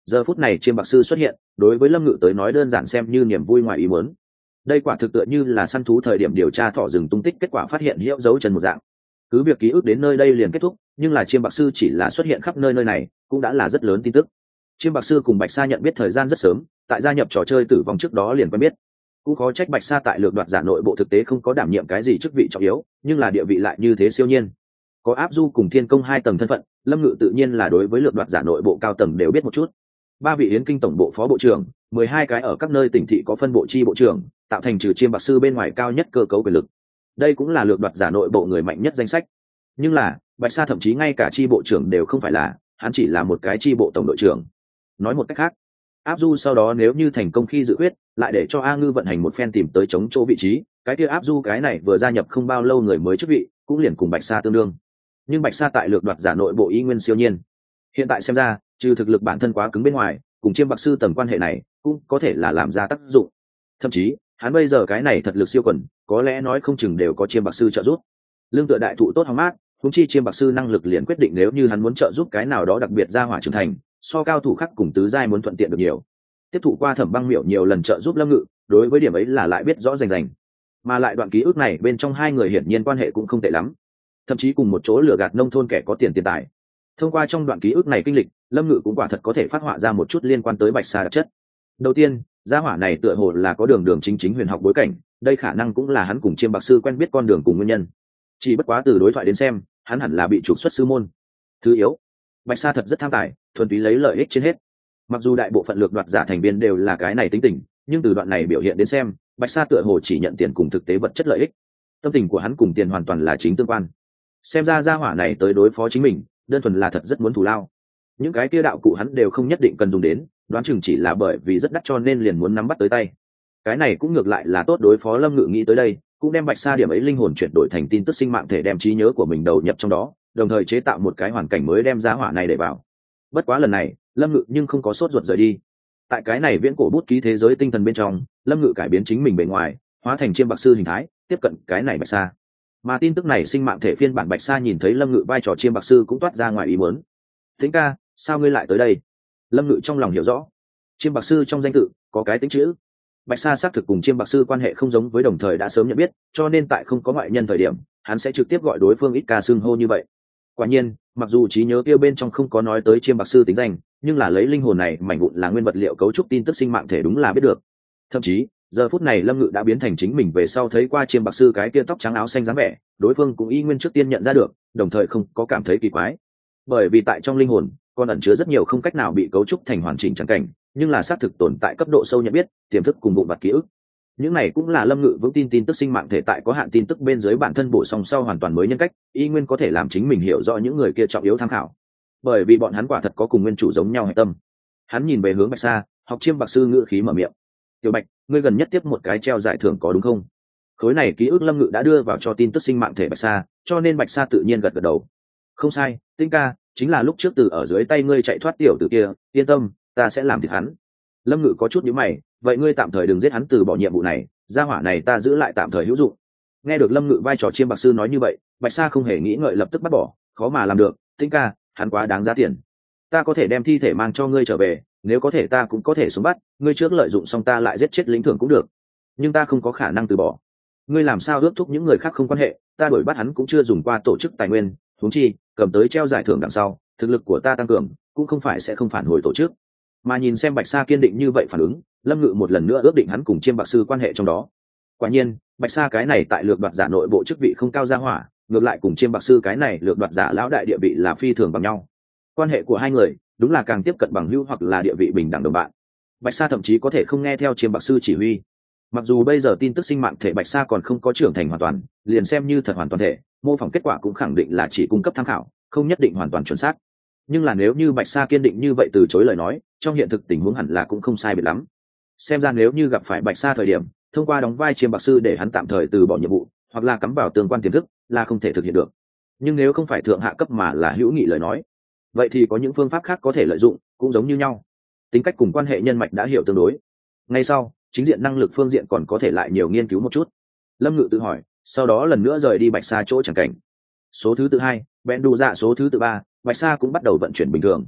giờ phút này chiêm bạc sư xuất hiện đối với lâm ngự tới nói đơn giản xem như niềm vui ngoài ý muốn. Đây quả thực tựa như là săn thú thời điểm điều tra thỏ rừng tung tích kết quả phát hiện hiệu dấu chân một dạng. Cứ việc ký ức đến nơi đây liền kết thúc, nhưng là chiêm bạc sư chỉ là xuất hiện khắp nơi nơi này cũng đã là rất lớn tin tức. Chiêm bạc sư cùng Bạch Sa nhận biết thời gian rất sớm, tại gia nhập trò chơi tử vong trước đó liền quen biết. Cũng khó trách Bạch Sa tại lược đoạt giả nội bộ thực tế không có đảm nhiệm cái gì chức vị trọng yếu, nhưng là địa vị lại như thế siêu nhiên. Có áp du cùng thiên công hai tầng thân phận, lâm ngự tự nhiên là đối với lược đoạt giả nội bộ cao tầng đều biết một chút. 3 vị yến kinh tổng bộ phó bộ trưởng, 12 cái ở các nơi tỉnh thị có phân bộ chi bộ trưởng, tạo thành trừ chiêm bạc sư bên ngoài cao nhất cơ cấu quyền lực. Đây cũng là lược đoạt giả nội bộ người mạnh nhất danh sách. Nhưng là Bạch Sa thậm chí ngay cả chi bộ trưởng đều không phải là, hắn chỉ là một cái chi bộ tổng đội trưởng. Nói một cách khác, áp du sau đó nếu như thành công khi dự quyết, lại để cho A Ngư vận hành một phen tìm tới chống chỗ vị trí, cái kia áp du cái này vừa gia nhập không bao lâu người mới chức vị cũng liền cùng Bạch Sa tương đương. Nhưng Bạch Sa tại lược đoạt giả nội bộ ý nguyên siêu nhiên, hiện tại xem ra trừ thực lực bản thân quá cứng bên ngoài, cùng chiêm bạc sư tầm quan hệ này cũng có thể là làm ra tác dụng. Thậm chí hắn bây giờ cái này thật lực siêu quần, có lẽ nói không chừng đều có chiêm bạc sư trợ giúp. Lương tựa đại thụ tốt hóng mát, húng chi chiêm bạc sư năng lực liền quyết định nếu như hắn muốn trợ giúp cái nào đó đặc biệt ra hỏa trưởng thành, so cao thủ khác cùng tứ giai muốn thuận tiện được nhiều. Tiếp thụ qua Thẩm Băng Miểu nhiều lần trợ giúp lâm ngự, đối với điểm ấy là lại biết rõ rành rành. Mà lại đoạn ký ức này bên trong hai người hiển nhiên quan hệ cũng không tệ lắm, thậm chí cùng một chỗ lừa gạt nông thôn kẻ có tiền tài. Thông qua trong đoạn ký ức này kinh lịch, lâm ngự cũng quả thật có thể phát họa ra một chút liên quan tới Bạch Sa đặc chất. Đầu tiên, gia hỏa này tựa hồ là có đường đường chính chính huyền học bối cảnh, đây khả năng cũng là hắn cùng chiêm bạc sư quen biết con đường cùng nguyên nhân. Chỉ bất quá từ đối thoại đến xem, hắn hẳn là bị trục xuất sư môn. Thứ yếu, Bạch Sa thật rất tham tài, thuần túy lấy lợi ích trên hết. Mặc dù đại bộ phận lược đoạt giả thành viên đều là cái này tính tình, nhưng từ đoạn này biểu hiện đến xem, Bạch Sa tựa hồ chỉ nhận tiền cùng thực tế vật chất lợi ích. Tâm tình của hắn cùng tiền hoàn toàn là chính tương quan. Xem ra gia hỏa này tới đối phó chính mình, đơn thuần là thật rất muốn thù lao. Những cái kia đạo cụ hắn đều không nhất định cần dùng đến, đoán chừng chỉ là bởi vì rất đắt cho nên liền muốn nắm bắt tới tay. Cái này cũng ngược lại là tốt đối phó lâm ngự nghĩ tới đây, cũng đem Bạch Sa điểm ấy linh hồn chuyển đổi thành tin tức sinh mạng thể đem trí nhớ của mình đầu nhập trong đó, đồng thời chế tạo một cái hoàn cảnh mới đem gia hỏa này để vào. Bất quá lần này lâm ngự nhưng không có sốt ruột rời đi. Tại cái này viễn cổ bút ký thế giới tinh thần bên trong, lâm ngự cải biến chính mình bề ngoài, hóa thành chiêm bạc sư hình thái, tiếp cận cái này Bạch Sa. Mà tin tức này sinh mạng thể phiên bản Bạch Sa nhìn thấy lâm ngự vai trò chiêm bạc sư cũng toát ra ngoài ý muốn. Tĩnh ca, sao ngươi lại tới đây? Lâm ngự trong lòng hiểu rõ, chiêm bạc sư trong danh tự có cái tính chữ. Bạch Sa xác thực cùng chiêm bạc sư quan hệ không giống với đồng thời đã sớm nhận biết, cho nên tại không có ngoại nhân thời điểm, hắn sẽ trực tiếp gọi đối phương ít ca xưng hô như vậy. Quả nhiên, mặc dù trí nhớ kia bên trong không có nói tới chiêm bạc sư tính danh, nhưng là lấy linh hồn này mảnh vụn là nguyên vật liệu cấu trúc tin tức sinh mạng thể đúng là biết được. Thậm chí giờ phút này lâm ngự đã biến thành chính mình về sau thấy qua chiêm bạc sư cái kia tóc trắng áo xanh dáng vẻ, đối phương cũng y nguyên trước tiên nhận ra được, đồng thời không có cảm thấy kỳ quái. Bởi vì tại trong linh hồn còn ẩn chứa rất nhiều không cách nào bị cấu trúc thành hoàn chỉnh trắng cảnh, nhưng là xác thực tồn tại cấp độ sâu nhận biết, tiềm thức cùng vụn vặt ký ức. Những này cũng là lâm ngự vững tin tin tức sinh mạng thể tại có hạn tin tức bên dưới bản thân bổ sung sau hoàn toàn mới nhân cách, y nguyên có thể làm chính mình hiểu rõ những người kia trọng yếu tham khảo, bởi vì bọn hắn quả thật có cùng nguyên chủ giống nhau hệ tâm. Hắn nhìn về hướng Bạch Sa, học chiêm bạc sư ngữ khí mở miệng: "Tiểu Bạch, ngươi gần nhất tiếp một cái treo giải thưởng có đúng không?" Khối này ký ức lâm ngự đã đưa vào cho tin tức sinh mạng thể Bạch Sa, cho nên Bạch Sa tự nhiên gật gật đầu. "Không sai, Tinh ca, chính là lúc trước từ ở dưới tay ngươi chạy thoát tiểu tử kia, yên tâm, ta sẽ làm thịt hắn." Lâm ngự có chút nhíu mày: "Vậy ngươi tạm thời đừng giết hắn, từ bỏ nhiệm vụ này, gia hỏa này ta giữ lại tạm thời hữu dụng." Nghe được lâm ngự vai trò chiêm bạc sư nói như vậy, Bạch Sa không hề nghĩ ngợi lập tức bắt bỏ: "Khó mà làm được, Tinh ca, hắn quá đáng giá tiền. Ta có thể đem thi thể mang cho ngươi trở về, nếu có thể ta cũng có thể xuống bắt, ngươi trước lợi dụng xong ta lại giết chết lĩnh thưởng cũng được, nhưng ta không có khả năng từ bỏ. Ngươi làm sao ước thúc những người khác không quan hệ, ta đuổi bắt hắn cũng chưa dùng qua tổ chức tài nguyên, huống chi cầm tới treo giải thưởng đằng sau, thực lực của ta tăng cường, cũng không phải sẽ không phản hồi tổ chức." Mà nhìn xem Bạch Sa kiên định như vậy phản ứng, lâm ngự một lần nữa ước định hắn cùng chiêm bạc sư quan hệ trong đó. Quả nhiên, Bạch Sa cái này tại lược đoạt giả nội bộ chức vị không cao ra hỏa, ngược lại cùng chiêm bạc sư cái này lược đoạt giả lão đại địa vị là phi thường bằng nhau. Quan hệ của hai người đúng là càng tiếp cận bằng hữu hoặc là địa vị bình đẳng đồng bạn. Bạch Sa thậm chí có thể không nghe theo chiêm bạc sư chỉ huy. Mặc dù bây giờ tin tức sinh mạng thể Bạch Sa còn không có trưởng thành hoàn toàn, liền xem như thật hoàn toàn thể, mô phỏng kết quả cũng khẳng định là chỉ cung cấp tham khảo, không nhất định hoàn toàn chuẩn xác. Nhưng là nếu như Bạch Sa kiên định như vậy từ chối lời nói, trong hiện thực tình huống hẳn là cũng không sai biệt lắm. Xem ra nếu như gặp phải Bạch Sa thời điểm, thông qua đóng vai chiêm bạc sư để hắn tạm thời từ bỏ nhiệm vụ, hoặc là cắm vào tương quan tiềm thức, là không thể thực hiện được. Nhưng nếu không phải thượng hạ cấp mà là hữu nghị lời nói, vậy thì có những phương pháp khác có thể lợi dụng, cũng giống như nhau. Tính cách cùng quan hệ nhân mạch đã hiểu tương đối. Ngay sau, chính diện năng lực phương diện còn có thể lại nhiều nghiên cứu một chút. Lâm ngự tự hỏi, sau đó lần nữa rời đi Bạch Sa chỗ chẳng cảnh. Số thứ tự 2, bèn đủ dạ số thứ tự 3, Bạch Sa cũng bắt đầu vận chuyển bình thường.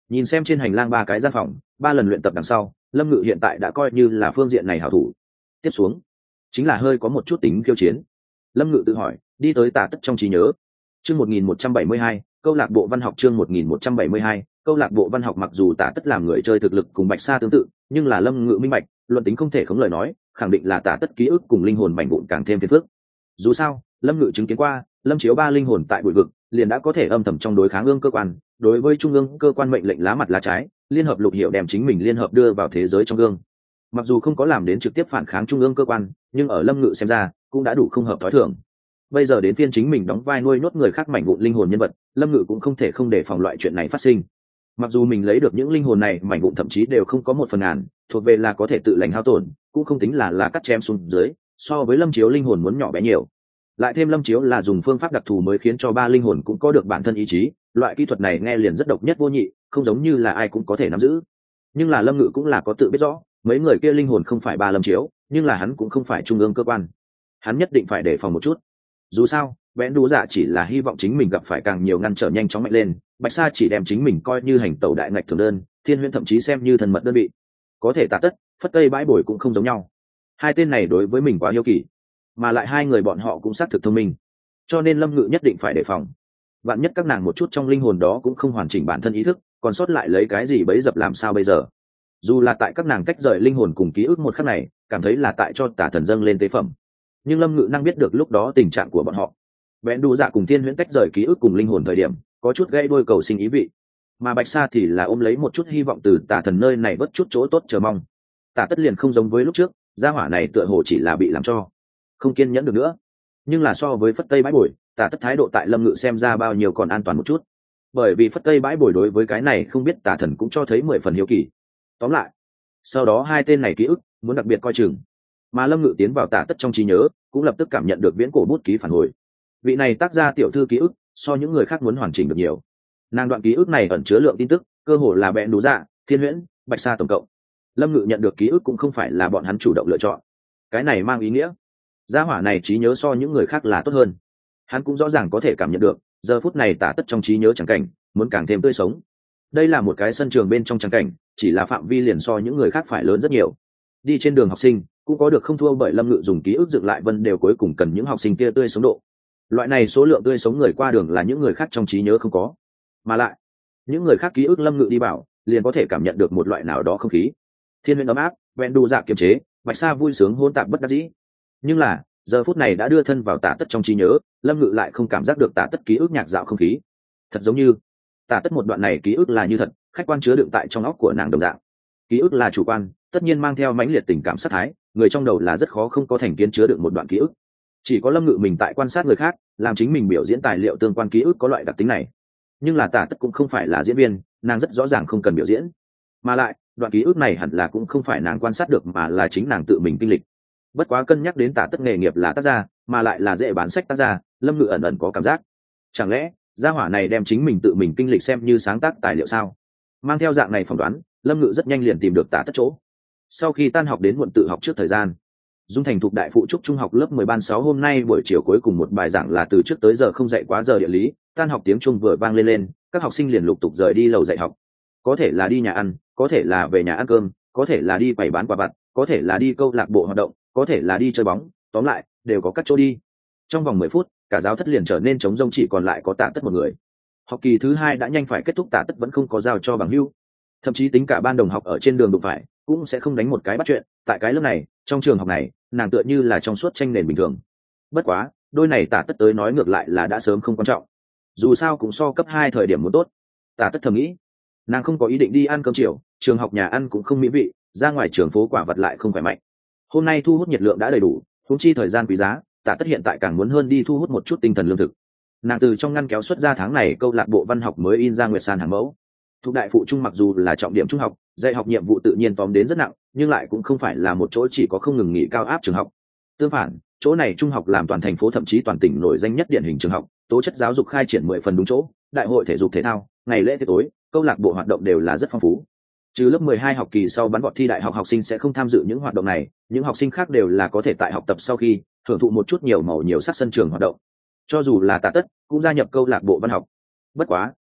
Nhìn xem trên hành lang ba cái gian phòng, 3 lần luyện tập đằng sau, Lâm Ngự hiện tại đã coi như là phương diện này hảo thủ. Tiếp xuống chính là hơi có một chút tính khiêu chiến. Lâm Ngự tự hỏi, đi tới Tả Tất trong trí nhớ. Chương 1172, câu lạc bộ văn học. Chương 1172, câu lạc bộ văn học. Mặc dù Tả Tất làm người chơi thực lực cùng Bạch Sa tương tự, nhưng là Lâm Ngự minh bạch, luận tính không thể khống lời nói, khẳng định là Tả Tất ký ức cùng linh hồn mảnh vụn càng thêm phiền phức. Dù sao, Lâm Ngự chứng kiến qua, Lâm Chiếu 3 linh hồn tại bụi vực, liền đã có thể âm thầm trong đối kháng ương cơ quan, đối với trung ương cơ quan mệnh lệnh lá mặt lá trái, liên hợp lục hiệu đem chính mình liên hợp đưa vào thế giới trong gương. Mặc dù không có làm đến trực tiếp phản kháng trung ương cơ quan, nhưng ở Lâm Ngự xem ra, cũng đã đủ không hợp thói thường. Bây giờ đến phiên chính mình đóng vai nuôi nhốt người khác mảnh vụn linh hồn nhân vật, Lâm Ngự cũng không thể không đề phòng loại chuyện này phát sinh. Mặc dù mình lấy được những linh hồn này mảnh vụn thậm chí đều không có 1/1000, thuộc về là có thể tự lành hao tổn, cũng không tính là cắt chém xuống dưới, so với Lâm Chiếu linh hồn muốn nhỏ bé nhiều. Lại thêm Lâm Chiếu là dùng phương pháp đặc thù mới khiến cho 3 linh hồn cũng có được bản thân ý chí, loại kỹ thuật này nghe liền rất độc nhất vô nhị, không giống như là ai cũng có thể nắm giữ. Nhưng là Lâm Ngự cũng là có tự biết rõ, mấy người kia linh hồn không phải 3 Lâm Chiếu, nhưng là hắn cũng không phải trung ương cơ quan, hắn nhất định phải đề phòng một chút. Dù sao, vẽn đú dạ chỉ là hy vọng chính mình gặp phải càng nhiều ngăn trở nhanh chóng mạnh lên, Bạch Sa chỉ đem chính mình coi như hành tẩu đại ngạch thường đơn, Thiên Huyễn thậm chí xem như thần mật đơn vị. Có thể Tả Tất, Phất Tây Bãi Bồi cũng không giống nhau. Hai tên này đối với mình quá hiếu kỳ, mà lại hai người bọn họ cũng xác thực thông minh, cho nên Lâm Ngự nhất định phải đề phòng. Vạn nhất các nàng một chút trong linh hồn đó cũng không hoàn chỉnh bản thân ý thức, còn sót lại lấy cái gì bấy dập làm sao bây giờ? Dù là tại các nàng tách rời linh hồn cùng ký ức một khắc này, cảm thấy là tại cho Tả Thần dâng lên tế phẩm, nhưng Lâm Ngự năng biết được lúc đó tình trạng của bọn họ. Vẽn đu dạ cùng Thiên Huyễn tách rời ký ức cùng linh hồn thời điểm, có chút gây đôi cầu sinh ý vị, mà Bạch Sa thì là ôm lấy một chút hy vọng từ Tả Thần nơi này vớt chút chỗ tốt chờ mong. Tả Tất liền không giống với lúc trước, gia hỏa này tựa hồ chỉ là bị làm cho không kiên nhẫn được nữa. Nhưng là so với Phất Tây Bãi Bồi, Tả Tất thái độ tại Lâm Ngự xem ra bao nhiêu còn an toàn một chút, bởi vì Phất Tây Bãi Bồi đối với cái này không biết Tả Thần cũng cho thấy 10 phần hiếu kỳ. Tóm lại, sau đó hai tên này ký ức muốn đặc biệt coi chừng, mà Lâm Ngự tiến vào Tả Tất trong trí nhớ, cũng lập tức cảm nhận được viễn cổ bút ký phản hồi. Vị này tác ra tiểu thư ký ức so những người khác muốn hoàn chỉnh được nhiều. Nàng đoạn ký ức này ẩn chứa lượng tin tức cơ hồ là bẹn đủ dạ, Thiên Huyễn, Bạch Sa tổng cộng. Lâm Ngự nhận được ký ức cũng không phải là bọn hắn chủ động lựa chọn. Cái này mang ý nghĩa gia hỏa này trí nhớ so những người khác là tốt hơn. Hắn cũng rõ ràng có thể cảm nhận được giờ phút này Tả Tất trong trí nhớ chẳng cảnh muốn càng thêm tươi sống. Đây là một cái sân trường bên trong chẳng cảnh, chỉ là phạm vi liền so những người khác phải lớn rất nhiều. Đi trên đường học sinh cũng có được không thua, bởi Lâm Ngự dùng ký ức dựng lại vân đều cuối cùng cần những học sinh kia tươi sống độ. Loại này số lượng tươi sống người qua đường là những người khác trong trí nhớ không có, mà lại những người khác ký ức Lâm Ngự đi bảo liền có thể cảm nhận được một loại nào đó không khí. Thiên Huyễn ấm áp, vẹn đu dạ kiềm chế, Bạch Sa vui sướng hỗn tạp bất đắc dĩ. Nhưng là giờ phút này đã đưa thân vào Tả Tất trong trí nhớ, Lâm Ngự lại không cảm giác được Tả Tất ký ức nhạc dạo không khí. Thật giống như Tả Tất một đoạn này ký ức là như thật, khách quan chứa đựng tại trong óc của nàng đồng dạng. Ký ức là chủ quan, tất nhiên mang theo mãnh liệt tình cảm sát thái, người trong đầu là rất khó không có thành kiến chứa đựng một đoạn ký ức. Chỉ có Lâm Ngự mình tại quan sát người khác, làm chính mình biểu diễn tài liệu tương quan ký ức có loại đặc tính này. Nhưng là Tả Tất cũng không phải là diễn viên, nàng rất rõ ràng không cần biểu diễn, mà lại đoạn ký ức này hẳn là cũng không phải nàng quan sát được, mà là chính nàng tự mình kinh lịch. Bất quá cân nhắc đến Tả Tất nghề nghiệp là tác gia, mà lại là dễ bán sách tác gia, Lâm Ngự ẩn ẩn có cảm giác, chẳng lẽ gia hỏa này đem chính mình tự mình kinh lịch xem như sáng tác tài liệu sao? Mang theo dạng này phỏng đoán, Lâm Ngự rất nhanh liền tìm được Tả Tất chỗ. Sau khi tan học đến muộn tự học trước thời gian, Dung Thành thuộc đại phụ trúc trung học lớp 10 ban 6 hôm nay buổi chiều cuối cùng một bài giảng là từ trước tới giờ không dạy quá giờ địa lý. Tan học tiếng chuông vừa vang lên, các học sinh liền lục tục rời đi lầu dạy học. Có thể là đi nhà ăn, có thể là về nhà ăn cơm, có thể là đi quầy bán quà vặt, có thể là đi câu lạc bộ hoạt động, có thể là đi chơi bóng, tóm lại đều có các chỗ đi. Trong vòng 10 phút, cả giáo thất liền trở nên trống rỗng, chỉ còn lại có Tả Tất một người. Học kỳ thứ 2 đã nhanh phải kết thúc, Tả Tất vẫn không có giao cho bằng hữu, thậm chí tính cả ban đồng học ở trên đường đụng phải cũng sẽ không đánh một cái bắt chuyện. Tại cái lớp này, trong trường học này, nàng tựa như là trong suốt tranh nền bình thường. Bất quá đôi này Tả Tất tới nói ngược lại là đã sớm không quan trọng, dù sao cũng so cấp 2 thời điểm muốn tốt. Tả Tất thầm nghĩ, nàng không có ý định đi ăn cơm chiều, trường học nhà ăn cũng không mỹ vị, ra ngoài trường phố quả vật lại không khỏe mạnh. Hôm nay thu hút nhiệt lượng đã đầy đủ, huống chi thời gian quý giá, Tả Tất hiện tại càng muốn hơn đi thu hút một chút tinh thần lương thực. Nàng từ trong ngăn kéo xuất ra tháng này câu lạc bộ văn học mới in ra Nguyệt San hàng mẫu. Thuộc đại phụ trung mặc dù là trọng điểm trung học, dạy học nhiệm vụ tự nhiên tóm đến rất nặng, nhưng lại cũng không phải là một chỗ chỉ có không ngừng nghỉ cao áp trường học. Tương phản, chỗ này trung học làm toàn thành phố thậm chí toàn tỉnh nổi danh nhất điển hình trường học, tố chất giáo dục khai triển 10 phần đúng chỗ, đại hội thể dục thể thao, ngày lễ tiệc tối, câu lạc bộ hoạt động đều là rất phong phú. Trừ lớp 12 học kỳ sau bắn vọt thi đại học học sinh sẽ không tham dự những hoạt động này, những học sinh khác đều là có thể tại học tập sau khi hưởng thụ một chút nhiều màu nhiều sắc sân trường hoạt động. Cho dù là Tả Tất cũng gia nhập câu lạc bộ văn học. Bất quá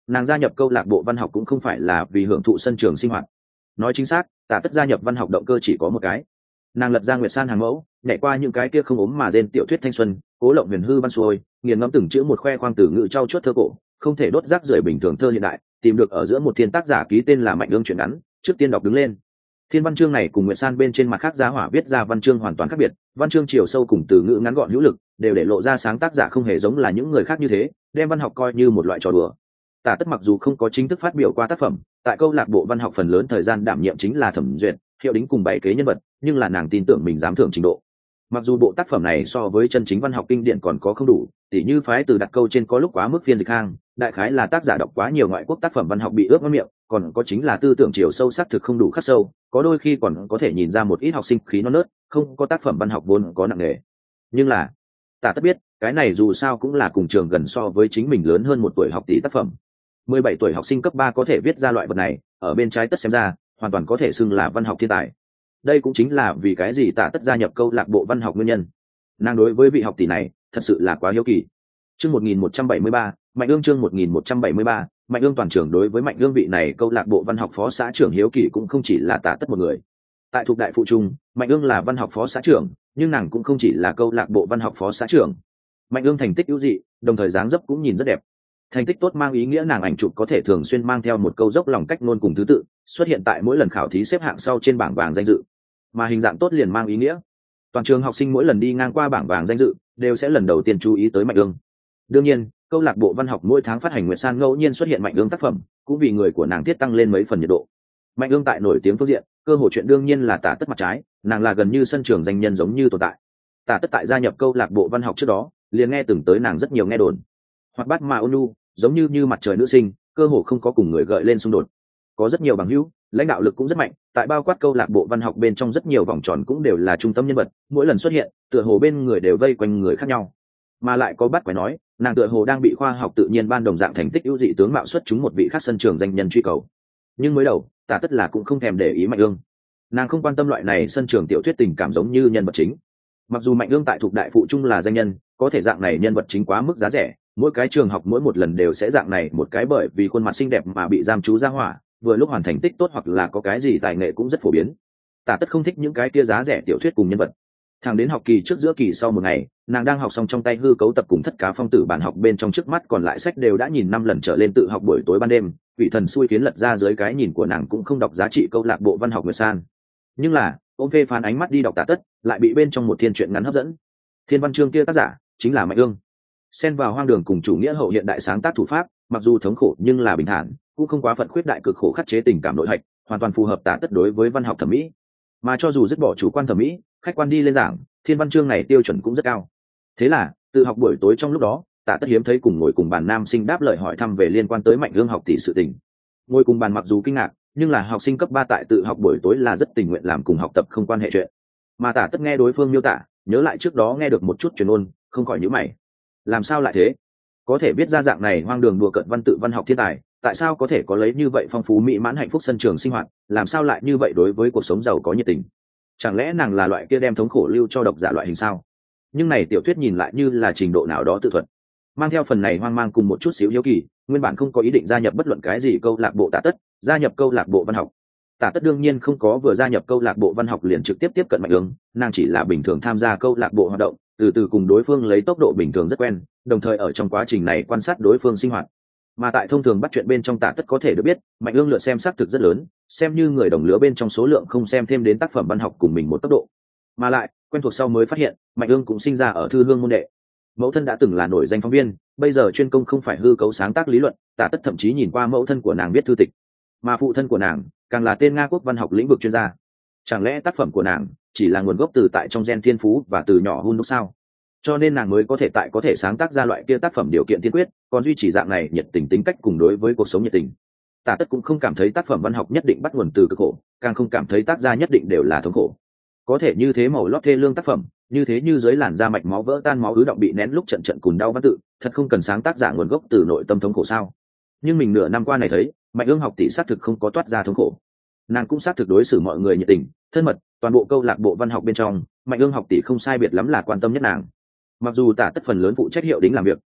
nàng gia nhập câu lạc bộ văn học cũng không phải là vì hưởng thụ sân trường sinh hoạt. Nói chính xác, Tả Tất gia nhập văn học động cơ chỉ có một cái. Nàng lật ra Nguyệt San hàng mẫu, nhảy qua những cái kia không ốm mà rên tiểu thuyết thanh xuân, cố lộng huyền hư văn xuôi, nghiền ngẫm từng chữ một khoe khoang từ ngữ trau chuốt thơ cổ, không thể đốt rác rưởi bình thường thơ hiện đại, tìm được ở giữa một thiên tác giả ký tên là Mạnh Ương truyện ngắn, trước tiên đọc đứng lên. Thiên văn chương này cùng Nguyệt San bên trên mặt khác giá hỏa viết ra văn chương hoàn toàn khác biệt, văn chương chiều sâu cùng từ ngữ ngắn gọn hữu lực, đều để lộ ra sáng tác giả không hề giống là những người khác như thế, đem văn học coi như một loại trò đùa. Tả Tất mặc dù không có chính thức phát biểu qua tác phẩm, tại câu lạc bộ văn học phần lớn thời gian đảm nhiệm chính là thẩm duyệt, hiệu đính cùng bày kế nhân vật, nhưng là nàng tin tưởng mình dám thưởng trình độ. Mặc dù bộ tác phẩm này so với chân chính văn học kinh điển còn có không đủ, tỉ như phái từ đặt câu trên có lúc quá mức phiên dịch hang, đại khái là tác giả đọc quá nhiều ngoại quốc tác phẩm văn học bị ướt mất miệng, còn có chính là tư tưởng chiều sâu sắc thực không đủ khắc sâu, có đôi khi còn có thể nhìn ra một ít học sinh khí non nớt, không có tác phẩm văn học vốn có nặng nề. Nhưng là Tả Tất biết, cái này dù sao cũng là cùng trường gần so với chính mình lớn hơn một tuổi học tỷ tác phẩm. 17 tuổi học sinh cấp 3 có thể viết ra loại vật này, ở bên trái Tất xem ra, hoàn toàn có thể xưng là văn học thiên tài. Đây cũng chính là vì cái gì Tả Tất gia nhập câu lạc bộ văn học nguyên nhân. Nàng đối với vị học tỷ này, thật sự là quá hiếu kỳ. Chương 1173, Mạnh Ương chương 1173, Mạnh Ương toàn trưởng đối với Mạnh Ương vị này câu lạc bộ văn học phó xã trưởng hiếu kỳ cũng không chỉ là Tả Tất một người. Tại thuộc đại phụ trung, Mạnh Ương là văn học phó xã trưởng, nhưng nàng cũng không chỉ là câu lạc bộ văn học phó xã trưởng. Mạnh Ương thành tích ưu dị, đồng thời dáng dấp cũng nhìn rất đẹp. Thành tích tốt mang ý nghĩa nàng ảnh chụp có thể thường xuyên mang theo một câu dốc lòng cách ngôn cùng thứ tự, xuất hiện tại mỗi lần khảo thí xếp hạng sau trên bảng vàng danh dự. Mà hình dạng tốt liền mang ý nghĩa toàn trường học sinh mỗi lần đi ngang qua bảng vàng danh dự đều sẽ lần đầu tiên chú ý tới Mạnh Ương. Đương nhiên, câu lạc bộ văn học mỗi tháng phát hành Nguyệt San ngẫu nhiên xuất hiện Mạnh Ương tác phẩm, cũng vì người của nàng thiết tăng lên mấy phần nhiệt độ. Mạnh Ương tại nổi tiếng phương diện, cơ hội chuyện đương nhiên là Tả Tất mặt trái, nàng là gần như sân trường danh nhân giống như tồn tại. Tả Tất tại gia nhập câu lạc bộ văn học trước đó, liền nghe từng tới nàng rất nhiều nghe đồn. Hoạt bát mà ôn nhu, giống như mặt trời nữ sinh, cơ hồ không có cùng người gợi lên xung đột. Có rất nhiều bằng hữu, lãnh đạo lực cũng rất mạnh, tại bao quát câu lạc bộ văn học bên trong rất nhiều vòng tròn cũng đều là trung tâm nhân vật, mỗi lần xuất hiện, tựa hồ bên người đều vây quanh người khác nhau. Mà lại có bắt quái nói, nàng tựa hồ đang bị khoa học tự nhiên ban đồng dạng thành tích ưu dị tướng mạo xuất chúng một vị khác sân trường danh nhân truy cầu. Nhưng mới đầu, Tả Tất là cũng không thèm để ý Mạnh Ương. Nàng không quan tâm loại này sân trường tiểu thuyết tình cảm giống như nhân vật chính. Mặc dù Mạnh Ương tại thuộc đại phụ trung là danh nhân, có thể dạng này nhân vật chính quá mức giá rẻ, mỗi cái trường học mỗi một lần đều sẽ dạng này một cái bởi vì khuôn mặt xinh đẹp mà bị giam trú ra hỏa, vừa lúc hoàn thành tích tốt hoặc là có cái gì tài nghệ cũng rất phổ biến. Tả Tất không thích những cái kia giá rẻ tiểu thuyết cùng nhân vật. Thẳng đến học kỳ trước giữa kỳ sau một ngày, nàng đang học xong trong tay hư cấu tập cùng Thất Cá Phong Tử bản học bên trong trước mắt còn lại sách đều đã nhìn 5 lần trở lên tự học buổi tối ban đêm, vị thần xui khiến lật ra dưới cái nhìn của nàng cũng không đọc giá trị câu lạc bộ văn học Nguyệt San. Nhưng là, ôm phê phán ánh mắt đi đọc Tả Tất, lại bị bên trong một thiên truyện ngắn hấp dẫn. Thiên văn chương kia tác giả chính là Mạnh Ương. Xen vào hoang đường cùng chủ nghĩa hậu hiện đại sáng tác thủ pháp, mặc dù thống khổ nhưng là bình thản, cũng không quá phận khuyết đại cực khổ khắc chế tình cảm nội hạch, hoàn toàn phù hợp Tả Tất đối với văn học thẩm mỹ. Mà cho dù dứt bỏ chủ quan thẩm mỹ, khách quan đi lên giảng, thiên văn chương này tiêu chuẩn cũng rất cao. Thế là, tự học buổi tối trong lúc đó, Tả Tất hiếm thấy cùng ngồi cùng bàn nam sinh đáp lời hỏi thăm về liên quan tới Mạnh Ương học tỷ sự tình. Ngồi cùng bàn mặc dù kinh ngạc, nhưng là học sinh cấp 3 tại tự học buổi tối là rất tình nguyện làm cùng học tập không quan hệ chuyện. Mà Tả Tất nghe đối phương miêu tả, nhớ lại trước đó nghe được một chút truyền ôn, không khỏi nhíu mày. Làm sao lại thế? Có thể biết ra dạng này hoang đường đùa cợt văn tự văn học thiên tài, tại sao có thể có lấy như vậy phong phú mỹ mãn hạnh phúc sân trường sinh hoạt, làm sao lại như vậy đối với cuộc sống giàu có nhiệt tình? Chẳng lẽ nàng là loại kia đem thống khổ lưu cho độc giả loại hình sao? Nhưng này tiểu thuyết nhìn lại như là trình độ nào đó tự thuật, mang theo phần này hoang mang cùng một chút xíu hiếu kỳ, nguyên bản không có ý định gia nhập bất luận cái gì câu lạc bộ Tả Tất, gia nhập câu lạc bộ văn học. Tả Tất đương nhiên không có vừa gia nhập câu lạc bộ văn học liền trực tiếp tiếp cận Mạnh Ương, nàng chỉ là bình thường tham gia câu lạc bộ hoạt động, từ từ cùng đối phương lấy tốc độ bình thường rất quen, đồng thời ở trong quá trình này quan sát đối phương sinh hoạt. Mà tại thông thường bắt chuyện bên trong Tả Tất có thể được biết, Mạnh Ương lựa xem xác thực rất lớn, xem như người đồng lứa bên trong số lượng không xem thêm đến tác phẩm văn học cùng mình một tốc độ. Mà lại, quen thuộc sau mới phát hiện, Mạnh Ương cũng sinh ra ở thư hương môn đệ. Mẫu thân đã từng là nổi danh phóng viên, bây giờ chuyên công không phải hư cấu sáng tác lý luận, Tả Tất thậm chí nhìn qua mẫu thân của nàng viết thư tịch. Mà phụ thân của nàng, càng là tên Nga quốc văn học lĩnh vực chuyên gia. Chẳng lẽ tác phẩm của nàng chỉ là nguồn gốc từ tại trong gen thiên phú và từ nhỏ hun đúc sao? Cho nên nàng mới có thể sáng tác ra loại kia tác phẩm điều kiện tiên quyết, còn duy trì dạng này nhiệt tình tính cách cùng đối với cuộc sống nhiệt tình. Tả Tất cũng không cảm thấy tác phẩm văn học nhất định bắt nguồn từ cực khổ, càng không cảm thấy tác gia nhất định đều là thống khổ. Có thể như thế màu lót thê lương tác phẩm, như thế như dưới làn da mạch máu vỡ tan máu ứ động bị nén lúc trận trận cùn đau văn tự, thật không cần sáng tác giả nguồn gốc từ nội tâm thống khổ sao? Nhưng mình nửa năm qua này thấy, Mạnh Ương học tỷ xác thực không có toát ra thống khổ. Nàng cũng xác thực đối xử mọi người nhiệt tình, thân mật, toàn bộ câu lạc bộ văn học bên trong, Mạnh Ương học tỷ không sai biệt lắm là quan tâm nhất nàng. Mặc dù Tả Tất phần lớn phụ trách hiệu đính làm việc,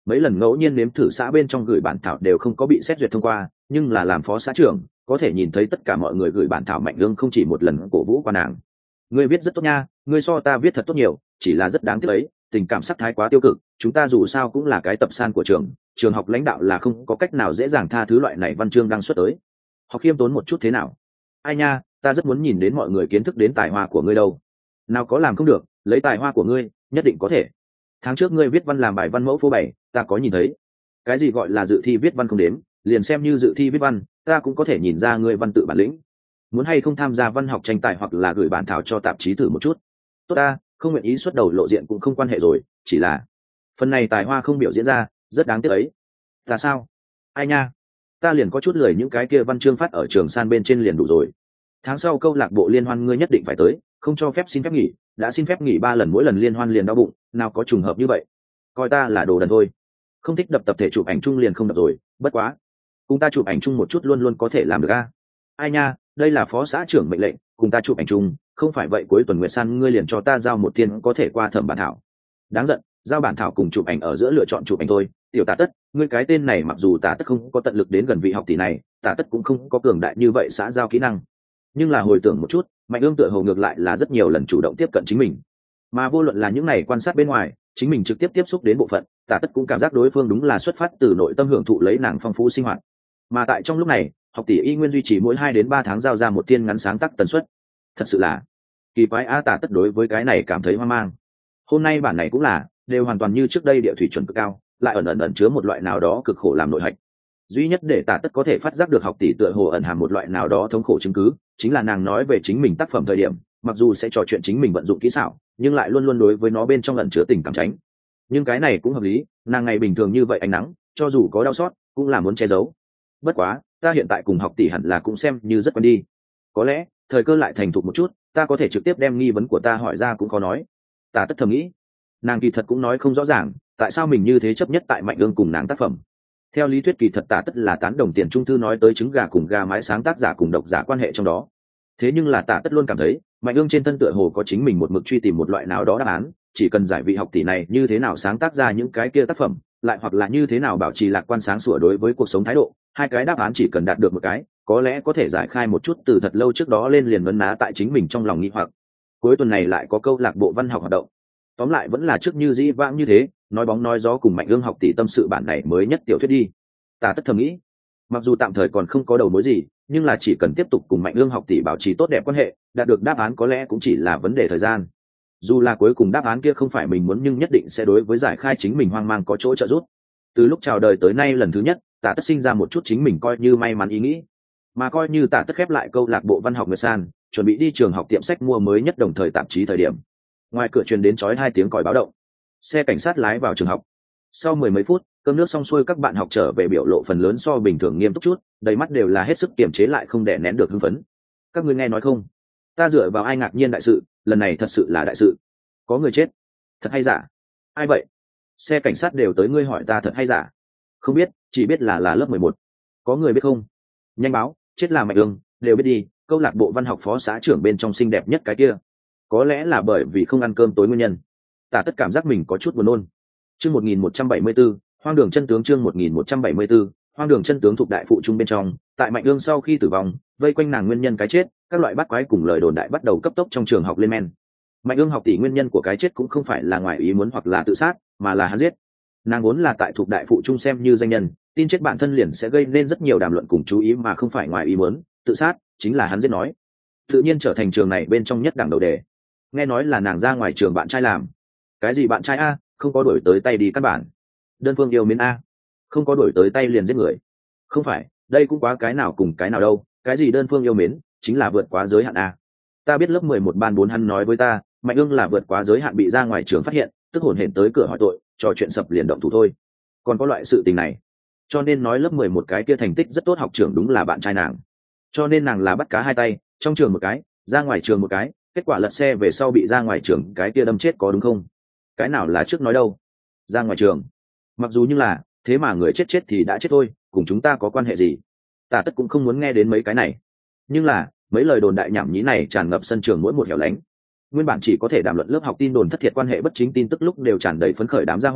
mấy lần ngẫu nhiên nếm thử xã bên trong gửi bản thảo đều không có bị xét duyệt thông qua, nhưng là làm phó xã trưởng có thể nhìn thấy tất cả mọi người gửi bản thảo Mạnh Ương không chỉ một lần cổ vũ qua nàng. Ngươi viết rất tốt nha, ngươi so ta viết thật tốt nhiều, chỉ là rất đáng tiếc ấy, tình cảm sắc thái quá tiêu cực, chúng ta dù sao cũng là cái tập san của trường học lãnh đạo là không có cách nào dễ dàng tha thứ loại này văn chương đăng xuất tới. Học khiêm tốn một chút thế nào? Ai nha, ta rất muốn nhìn đến mọi người kiến thức đến tài hoa của ngươi đâu. Nào có làm không được, lấy tài hoa của ngươi nhất định có thể. Tháng trước ngươi viết văn làm bài văn mẫu phố 7, ta có nhìn thấy. Cái gì gọi là dự thi viết văn không đếm, liền xem như dự thi viết văn, ta cũng có thể nhìn ra ngươi văn tự bản lĩnh. Muốn hay không tham gia văn học tranh tài hoặc là gửi bản thảo cho tạp chí thử một chút? Tốt ta, không nguyện ý xuất đầu lộ diện cũng không quan hệ rồi, chỉ là phần này tài hoa không biểu diễn ra, rất đáng tiếc ấy. Ta sao? Ai nha, ta liền có chút lười những cái kia văn chương phát ở trường san bên trên liền đủ rồi. Tháng sau câu lạc bộ liên hoan ngươi nhất định phải tới, không cho phép xin phép nghỉ, đã xin phép nghỉ 3 lần mỗi lần liên hoan liền đau bụng, nào có trùng hợp như vậy. Coi ta là đồ đần thôi. Không thích đập tập thể chụp ảnh chung liền không đập rồi, bất quá cùng ta chụp ảnh chung một chút luôn luôn có thể làm được a. Ai nha, đây là phó xã trưởng mệnh lệnh, cùng ta chụp ảnh chung, không phải vậy cuối tuần Nguyệt San ngươi liền cho ta giao một tiền có thể qua thẩm bản thảo. Đáng giận, giao bản thảo cùng chụp ảnh ở giữa lựa chọn chụp ảnh thôi. Tiểu Tả Tất, ngươi cái tên này mặc dù Tả Tất không có tận lực đến gần vị học tỷ này, Tả Tất cũng không có cường đại như vậy xã giao kỹ năng. Nhưng là hồi tưởng một chút, Mạnh Ương tựa hồ ngược lại là rất nhiều lần chủ động tiếp cận chính mình, mà vô luận là những này quan sát bên ngoài, chính mình trực tiếp tiếp xúc đến bộ phận, Tả Tất cũng cảm giác đối phương đúng là xuất phát từ nội tâm hưởng thụ lấy nàng phong phú sinh hoạt. Mà tại trong lúc này, học tỷ y nguyên duy trì mỗi 2 đến 3 tháng giao ra một thiên ngắn sáng tác tần suất. Thật sự là kỳ quái a. Tả Tất đối với cái này cảm thấy hoang mang. Hôm nay bản này cũng là đều hoàn toàn như trước đây địa thủy chuẩn cực cao, lại ẩn chứa một loại nào đó cực khổ làm nội hạch. Duy nhất để Tả Tất có thể phát giác được học tỷ tựa hồ ẩn hàm một loại nào đó thống khổ chứng cứ, chính là nàng nói về chính mình tác phẩm thời điểm, mặc dù sẽ trò chuyện chính mình vận dụng kỹ xảo, nhưng lại luôn luôn đối với nó bên trong ẩn chứa tình cảm tránh. Nhưng cái này cũng hợp lý, nàng ngày bình thường như vậy ánh nắng, cho dù có đau xót, cũng là muốn che giấu. Bất quá, ta hiện tại cùng học tỷ hẳn là cũng xem như rất quen đi. Có lẽ, thời cơ lại thành thục một chút, ta có thể trực tiếp đem nghi vấn của ta hỏi ra cũng khó nói. Tả Tất thầm nghĩ, nàng kỳ thật cũng nói không rõ ràng, tại sao mình như thế chấp nhất tại Mạnh Ương cùng nàng tác phẩm. Theo lý thuyết kỳ thật Tả Tất là tán đồng Tiền Trung Thư nói tới trứng gà cùng gà mái sáng tác giả cùng độc giả quan hệ trong đó. Thế nhưng là Tả Tất luôn cảm thấy, Mạnh Ương trên thân tựa hồ có chính mình một mực truy tìm một loại nào đó đáp án, chỉ cần giải vị học tỷ này như thế nào sáng tác ra những cái kia tác phẩm, lại hoặc là như thế nào bảo trì lạc quan sáng sủa đối với cuộc sống thái độ, hai cái đáp án chỉ cần đạt được một cái, có lẽ có thể giải khai một chút từ thật lâu trước đó lên liền vấn ná tại chính mình trong lòng nghi hoặc. Cuối tuần này lại có câu lạc bộ văn học hoạt động. Tóm lại vẫn là trước như dĩ vãng như thế, nói bóng nói gió cùng Mạnh Ương học tỷ tâm sự bản này mới nhất tiểu thuyết đi. Tả Tất thầm nghĩ, mặc dù tạm thời còn không có đầu mối gì, nhưng là chỉ cần tiếp tục cùng Mạnh Ương học tỷ bảo trì tốt đẹp quan hệ, đạt được đáp án có lẽ cũng chỉ là vấn đề thời gian. Dù là cuối cùng đáp án kia không phải mình muốn, nhưng nhất định sẽ đối với giải khai chính mình hoang mang có chỗ trợ giúp. Từ lúc chào đời tới nay lần thứ nhất, Tả Tất sinh ra một chút chính mình coi như may mắn ý nghĩ. Mà coi như Tả Tất khép lại câu lạc bộ văn học Nguyệt San, chuẩn bị đi trường học tiệm sách mua mới nhất đồng thời tạp chí thời điểm, ngoài cửa truyền đến chói 2 tiếng còi báo động. Xe cảnh sát lái vào trường học. Sau 10 mấy phút, cơm nước xong xuôi, các bạn học trở về biểu lộ phần lớn so bình thường nghiêm túc chút, đầy mắt đều là hết sức kiềm chế lại không đè nén được hưng phấn. Các ngươi nghe nói không? Ta dựa vào ai ngạc nhiên đại sự, lần này thật sự là đại sự. Có người chết. Thật hay giả? Ai vậy? Xe cảnh sát đều tới, ngươi hỏi ta thật hay giả? Không biết, chỉ biết là lớp 11. Có người biết không? Nhanh báo, chết là Mạnh Ương, đều biết đi, câu lạc bộ văn học phó xã trưởng bên trong xinh đẹp nhất cái kia. Có lẽ là bởi vì không ăn cơm tối nguyên nhân. Tả Tất cảm giác mình có chút buồn nôn. Chương 1174, hoang đường chân tướng. Chương 1174, hoang đường chân tướng thuộc đại phụ trung bên trong. Tại Mạnh Ương sau khi tử vong, vây quanh nàng nguyên nhân cái chết, các loại bắt quái cùng lời đồn đại bắt đầu cấp tốc trong trường học lên men. Mạnh Ương học tỷ nguyên nhân của cái chết cũng không phải là ngoài ý muốn hoặc là tự sát, mà là hắn giết. Nàng vốn là tại thuộc đại phụ trung xem như danh nhân, tin chết bản thân liền sẽ gây nên rất nhiều đàm luận cùng chú ý, mà không phải ngoài ý muốn, tự sát chính là hắn giết nói. Tự nhiên trở thành trường này bên trong nhất đẳng đầu đề. Nghe nói là nàng ra ngoài trường bạn trai làm. Cái gì bạn trai a, không có đổi tới tay đi căn bản. Đơn phương yêu mến a, không có đổi tới tay liền giết người. Không phải, đây cũng quá cái nào cùng cái nào đâu, cái gì đơn phương yêu mến, chính là vượt quá giới hạn a. Ta biết lớp 11 ban 4 hắn nói với ta, Mạnh Ương là vượt quá giới hạn bị ra ngoài trường phát hiện, tức hổn hển tới cửa hỏi tội, trò chuyện sập liền động thủ thôi. Còn có loại sự tình này. Cho nên nói lớp 11 cái kia thành tích rất tốt học trưởng đúng là bạn trai nàng. Cho nên nàng là bắt cá hai tay, trong trường một cái, ra ngoài trường một cái, kết quả lật xe về sau bị ra ngoài trường cái kia đâm chết, có đúng không? Cái nào là trước nói đâu? Ra ngoài trường. Mặc dù như là, thế mà người chết thì đã chết thôi, cùng chúng ta có quan hệ gì? Tả Tất cũng không muốn nghe đến mấy cái này. Nhưng là, mấy lời đồn đại nhảm nhí này tràn ngập sân trường mỗi một hẻo lánh. Nguyên bản chỉ có thể đàm luận lớp học tin đồn thất thiệt quan hệ bất chính tin tức lúc đều tràn đầy phấn khởi đám gia hỏa,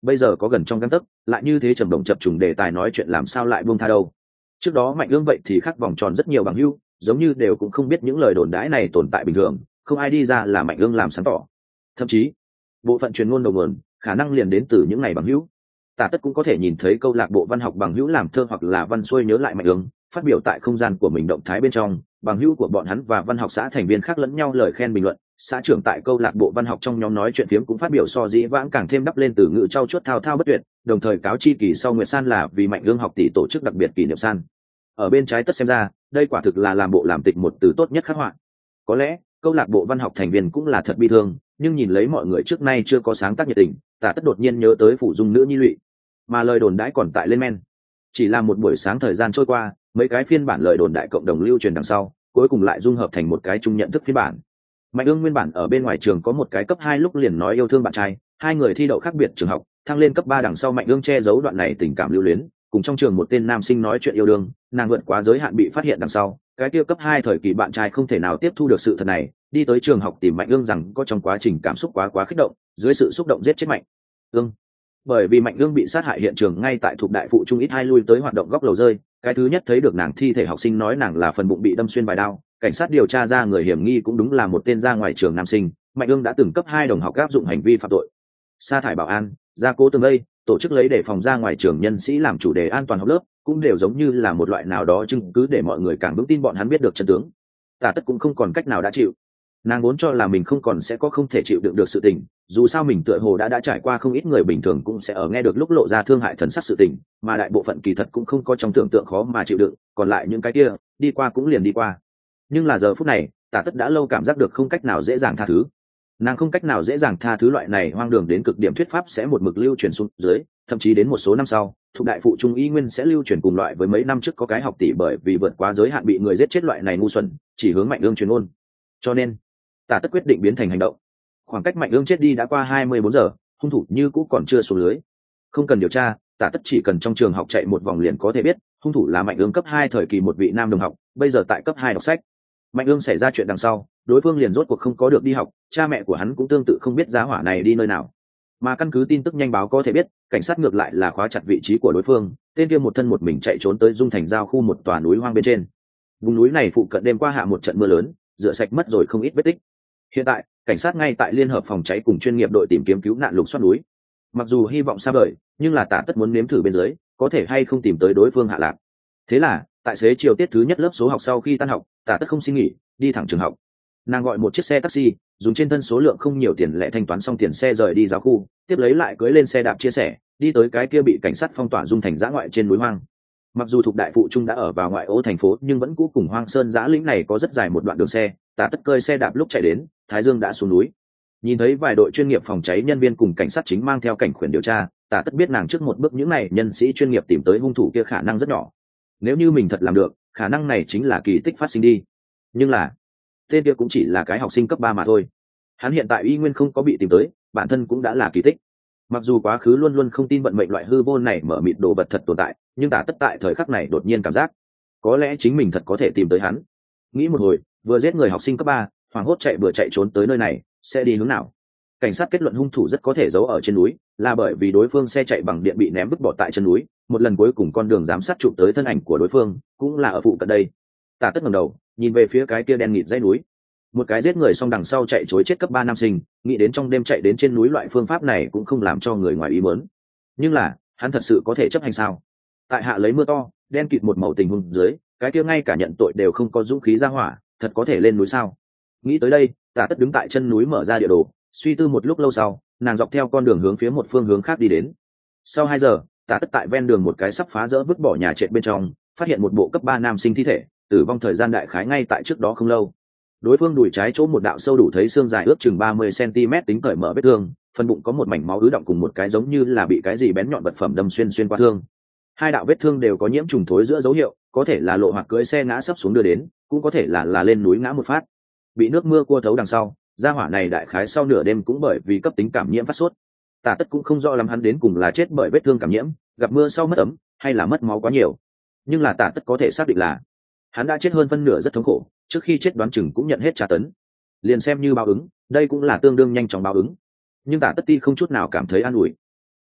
bây giờ có gần trong găng tấc lại như thế trầm động chập trùng đề tài nói chuyện làm sao lại buông tha đâu. Trước đó Mạnh Ương vậy thì khác vòng tròn rất nhiều bằng hữu, giống như đều cũng không biết những lời đồn đãi này tồn tại bình thường, không ai đi ra là Mạnh Ương làm sáng tỏ. Thậm chí bộ phận truyền ngôn đầu nguồn khả năng liền đến từ những ngày bằng hữu. Tả Tất cũng có thể nhìn thấy câu lạc bộ văn học bằng hữu làm thơ hoặc là văn xuôi nhớ lại Mạnh Ương, phát biểu tại không gian của mình động thái bên trong, bằng hữu của bọn hắn và văn học xã thành viên khác lẫn nhau lời khen bình luận. Xã trưởng tại câu lạc bộ văn học trong nhóm nói chuyện phiếm cũng phát biểu so dĩ vãng càng thêm đắp lên từ ngữ trau chuốt thao thao bất tuyệt, đồng thời cáo chi kỳ sau Nguyệt San là vì Mạnh Ương học tỷ tổ chức đặc biệt kỷ niệm san. Ở bên trái Tất xem ra, đây quả thực là làm bộ làm tịch một từ tốt nhất khắc họa. Có lẽ câu lạc bộ văn học thành viên cũng là thật bi thương, nhưng nhìn lấy mọi người trước nay chưa có sáng tác nhiệt tình, Tả Tất đột nhiên nhớ tới phụ dung nữ nhi Lụy, mà lời đồn đãi còn tại lên men. Chỉ là một buổi sáng thời gian trôi qua, mấy cái phiên bản lời đồn đại cộng đồng lưu truyền đằng sau, cuối cùng lại dung hợp thành một cái chung nhận thức phiên bản. Mạnh Ương nguyên bản ở bên ngoài trường có một cái cấp 2 lúc liền nói yêu thương bạn trai, hai người thi đậu khác biệt trường học, thăng lên cấp 3 đằng sau Mạnh Ương che giấu đoạn này tình cảm lưu luyến, cùng trong trường một tên nam sinh nói chuyện yêu đương, nàng vượt quá giới hạn bị phát hiện đằng sau, cái kia cấp 2 thời kỳ bạn trai không thể nào tiếp thu được sự thật này, đi tới trường học tìm Mạnh Ương rằng có trong quá trình cảm xúc quá kích động, dưới sự xúc động giết chết Mạnh Ương. Bởi vì Mạnh Ương bị sát hại hiện trường ngay tại thuộc đại phụ trung ít hai lui tới hoạt động góc lầu rơi, cái thứ nhất thấy được nàng thi thể học sinh nói nàng là phần bụng bị đâm xuyên vài đao, cảnh sát điều tra ra người hiểm nghi cũng đúng là một tên ra ngoài trường nam sinh. Mạnh Ương đã từng cấp 2 đồng học áp dụng hành vi phạm tội, sa thải bảo an, gia cố tường lây, tổ chức lấy để phòng ra ngoài trường nhân sĩ làm chủ đề an toàn học lớp, cũng đều giống như là một loại nào đó chứng cứ để mọi người càng vững tin bọn hắn biết được chân tướng. Tả Tất cũng không còn cách nào đã chịu, nàng vốn cho là mình không còn sẽ có không thể chịu đựng được sự tình, dù sao mình tựa hồ đã trải qua không ít người bình thường cũng sẽ ở nghe được lúc lộ ra thương hại thần sắc sự tình, mà đại bộ phận kỳ thật cũng không có trong tưởng tượng khó mà chịu đựng, còn lại những cái kia đi qua cũng liền đi qua. Nhưng là giờ phút này Tả Tất đã lâu cảm giác được không cách nào dễ dàng tha thứ, nàng không cách nào dễ dàng tha thứ loại này hoang đường đến cực điểm thuyết pháp sẽ một mực lưu truyền xuống dưới, thậm chí đến một số năm sau thuộc đại phụ trung y nguyên sẽ lưu truyền cùng loại với mấy năm trước có cái học tỷ bởi vì vượt quá giới hạn bị người giết chết loại này ngu xuẩn chỉ hướng Mạnh Ương truyền ôn. Cho nên Tả Tất quyết định biến thành hành động. Khoảng cách Mạnh Ương chết đi đã qua 24 giờ, hung thủ như cũ còn chưa xuống lưới. Không cần điều tra, Tả Tất chỉ cần trong trường học chạy một vòng liền có thể biết, hung thủ là Mạnh Ương cấp 2 thời kỳ một vị nam đồng học, bây giờ tại cấp 2 đọc sách. Mạnh Ương xảy ra chuyện đằng sau, đối phương liền rốt cuộc không có được đi học, cha mẹ của hắn cũng tương tự không biết giá hỏa này đi nơi nào. Mà căn cứ tin tức nhanh báo có thể biết, cảnh sát ngược lại là khóa chặt vị trí của đối phương, tên kia một thân một mình chạy trốn tới Dung Thành giao khu một tòa núi hoang bên trên. Vùng núi này phụ cận đêm qua hạ một trận mưa lớn, rửa sạch mất rồi không ít vết tích. Hiện tại cảnh sát ngay tại liên hợp phòng cháy cùng chuyên nghiệp đội tìm kiếm cứu nạn lục soát núi. Mặc dù hy vọng xa vời, nhưng là Tả Tất muốn nếm thử bên dưới có thể hay không tìm tới đối phương hạ lạc. Thế là tại xế chiều tiết thứ nhất lớp số học sau khi tan học, Tả Tất không xin nghỉ, đi thẳng trường học. Nàng gọi một chiếc xe taxi, dùng trên thân số lượng không nhiều tiền lẻ thanh toán xong tiền xe rời đi giáo khu, tiếp lấy lại cưỡi lên xe đạp chia sẻ, đi tới cái kia bị cảnh sát phong tỏa Dung Thành dã ngoại trên núi hoang. Mặc dù thuộc đại phụ trung đã ở vào ngoại ô thành phố, nhưng vẫn cũ cùng hoang sơn dã lĩnh này có rất dài một đoạn đường xe. Tả Tất cơi xe đạp lúc chạy đến, thái dương đã xuống núi. Nhìn thấy vài đội chuyên nghiệp phòng cháy nhân viên cùng cảnh sát chính mang theo cảnh khuyển điều tra, Tả Tất biết nàng trước một bước những này nhân sĩ chuyên nghiệp tìm tới hung thủ kia khả năng rất nhỏ. Nếu như mình thật làm được, khả năng này chính là kỳ tích phát sinh đi. Nhưng là tên kia cũng chỉ là cái học sinh cấp 3 mà thôi. Hắn hiện tại y nguyên không có bị tìm tới, bản thân cũng đã là kỳ tích. Mặc dù quá khứ luôn luôn không tin vận mệnh loại hư vô này mở mịt đồ vật thật tồn tại, nhưng Tả Tất tại thời khắc này đột nhiên cảm giác có lẽ chính mình thật có thể tìm tới hắn. Nghĩ một hồi, vừa giết người học sinh cấp 3, hoảng hốt chạy vừa chạy trốn tới nơi này, sẽ đi hướng nào? Cảnh sát kết luận hung thủ rất có thể giấu ở trên núi, là bởi vì đối phương xe chạy bằng điện bị ném vứt bỏ tại chân núi, một lần cuối cùng con đường giám sát chụp tới thân ảnh của đối phương cũng là ở phụ cận đây. Tả Tất ngẩng đầu, nhìn về phía cái kia đen nghịt dãy núi. Một cái giết người xong đằng sau chạy trối chết cấp 3 nam sinh, nghĩ đến trong đêm chạy đến trên núi loại phương pháp này cũng không làm cho người ngoài ý muốn. Nhưng là, hắn thật sự có thể chấp hành sao? Tại hạ lấy mưa to, đen kịt một màu tình huống dưới, cái kia ngay cả nhận tội đều không có dũng khí ra hỏa, thật có thể lên núi sao? Nghĩ tới đây, Tả Tất đứng tại chân núi mở ra địa đồ, suy tư một lúc lâu sau, nàng dọc theo con đường hướng phía một phương hướng khác đi đến. Sau 2 giờ, Tả Tất tại ven đường một cái sắp phá rỡ vứt bỏ nhà trệt bên trong, phát hiện một bộ cấp 3 nam sinh thi thể, tử vong thời gian đại khái ngay tại trước đó không lâu. Đối phương đùi trái chỗ một đạo sâu đủ thấy xương dài ước chừng 30 cm tính cởi mở vết thương, phần bụng có một mảnh máu ứ đọng cùng một cái giống như là bị cái gì bén nhọn vật phẩm đâm xuyên qua thương. Hai đạo vết thương đều có nhiễm trùng thối giữa dấu hiệu, có thể là lộ hoặc cưỡi xe ngã sấp xuống đưa đến, cũng có thể là lên núi ngã một phát. Bị nước mưa cua thấu đằng sau, gia hỏa này đại khái sau nửa đêm cũng bởi vì cấp tính cảm nhiễm phát sốt. Tả Tất cũng không rõ lắm hắn đến cùng là chết bởi vết thương cảm nhiễm, gặp mưa sau mất ấm, hay là mất máu quá nhiều. Nhưng là Tả Tất có thể xác định là hắn đã chết hơn phân nửa rất thống khổ, trước khi chết đoán chừng cũng nhận hết tra tấn. Liền xem như báo ứng, đây cũng là tương đương nhanh chóng báo ứng. Nhưng Tả Tất Ti không chút nào cảm thấy an ủi.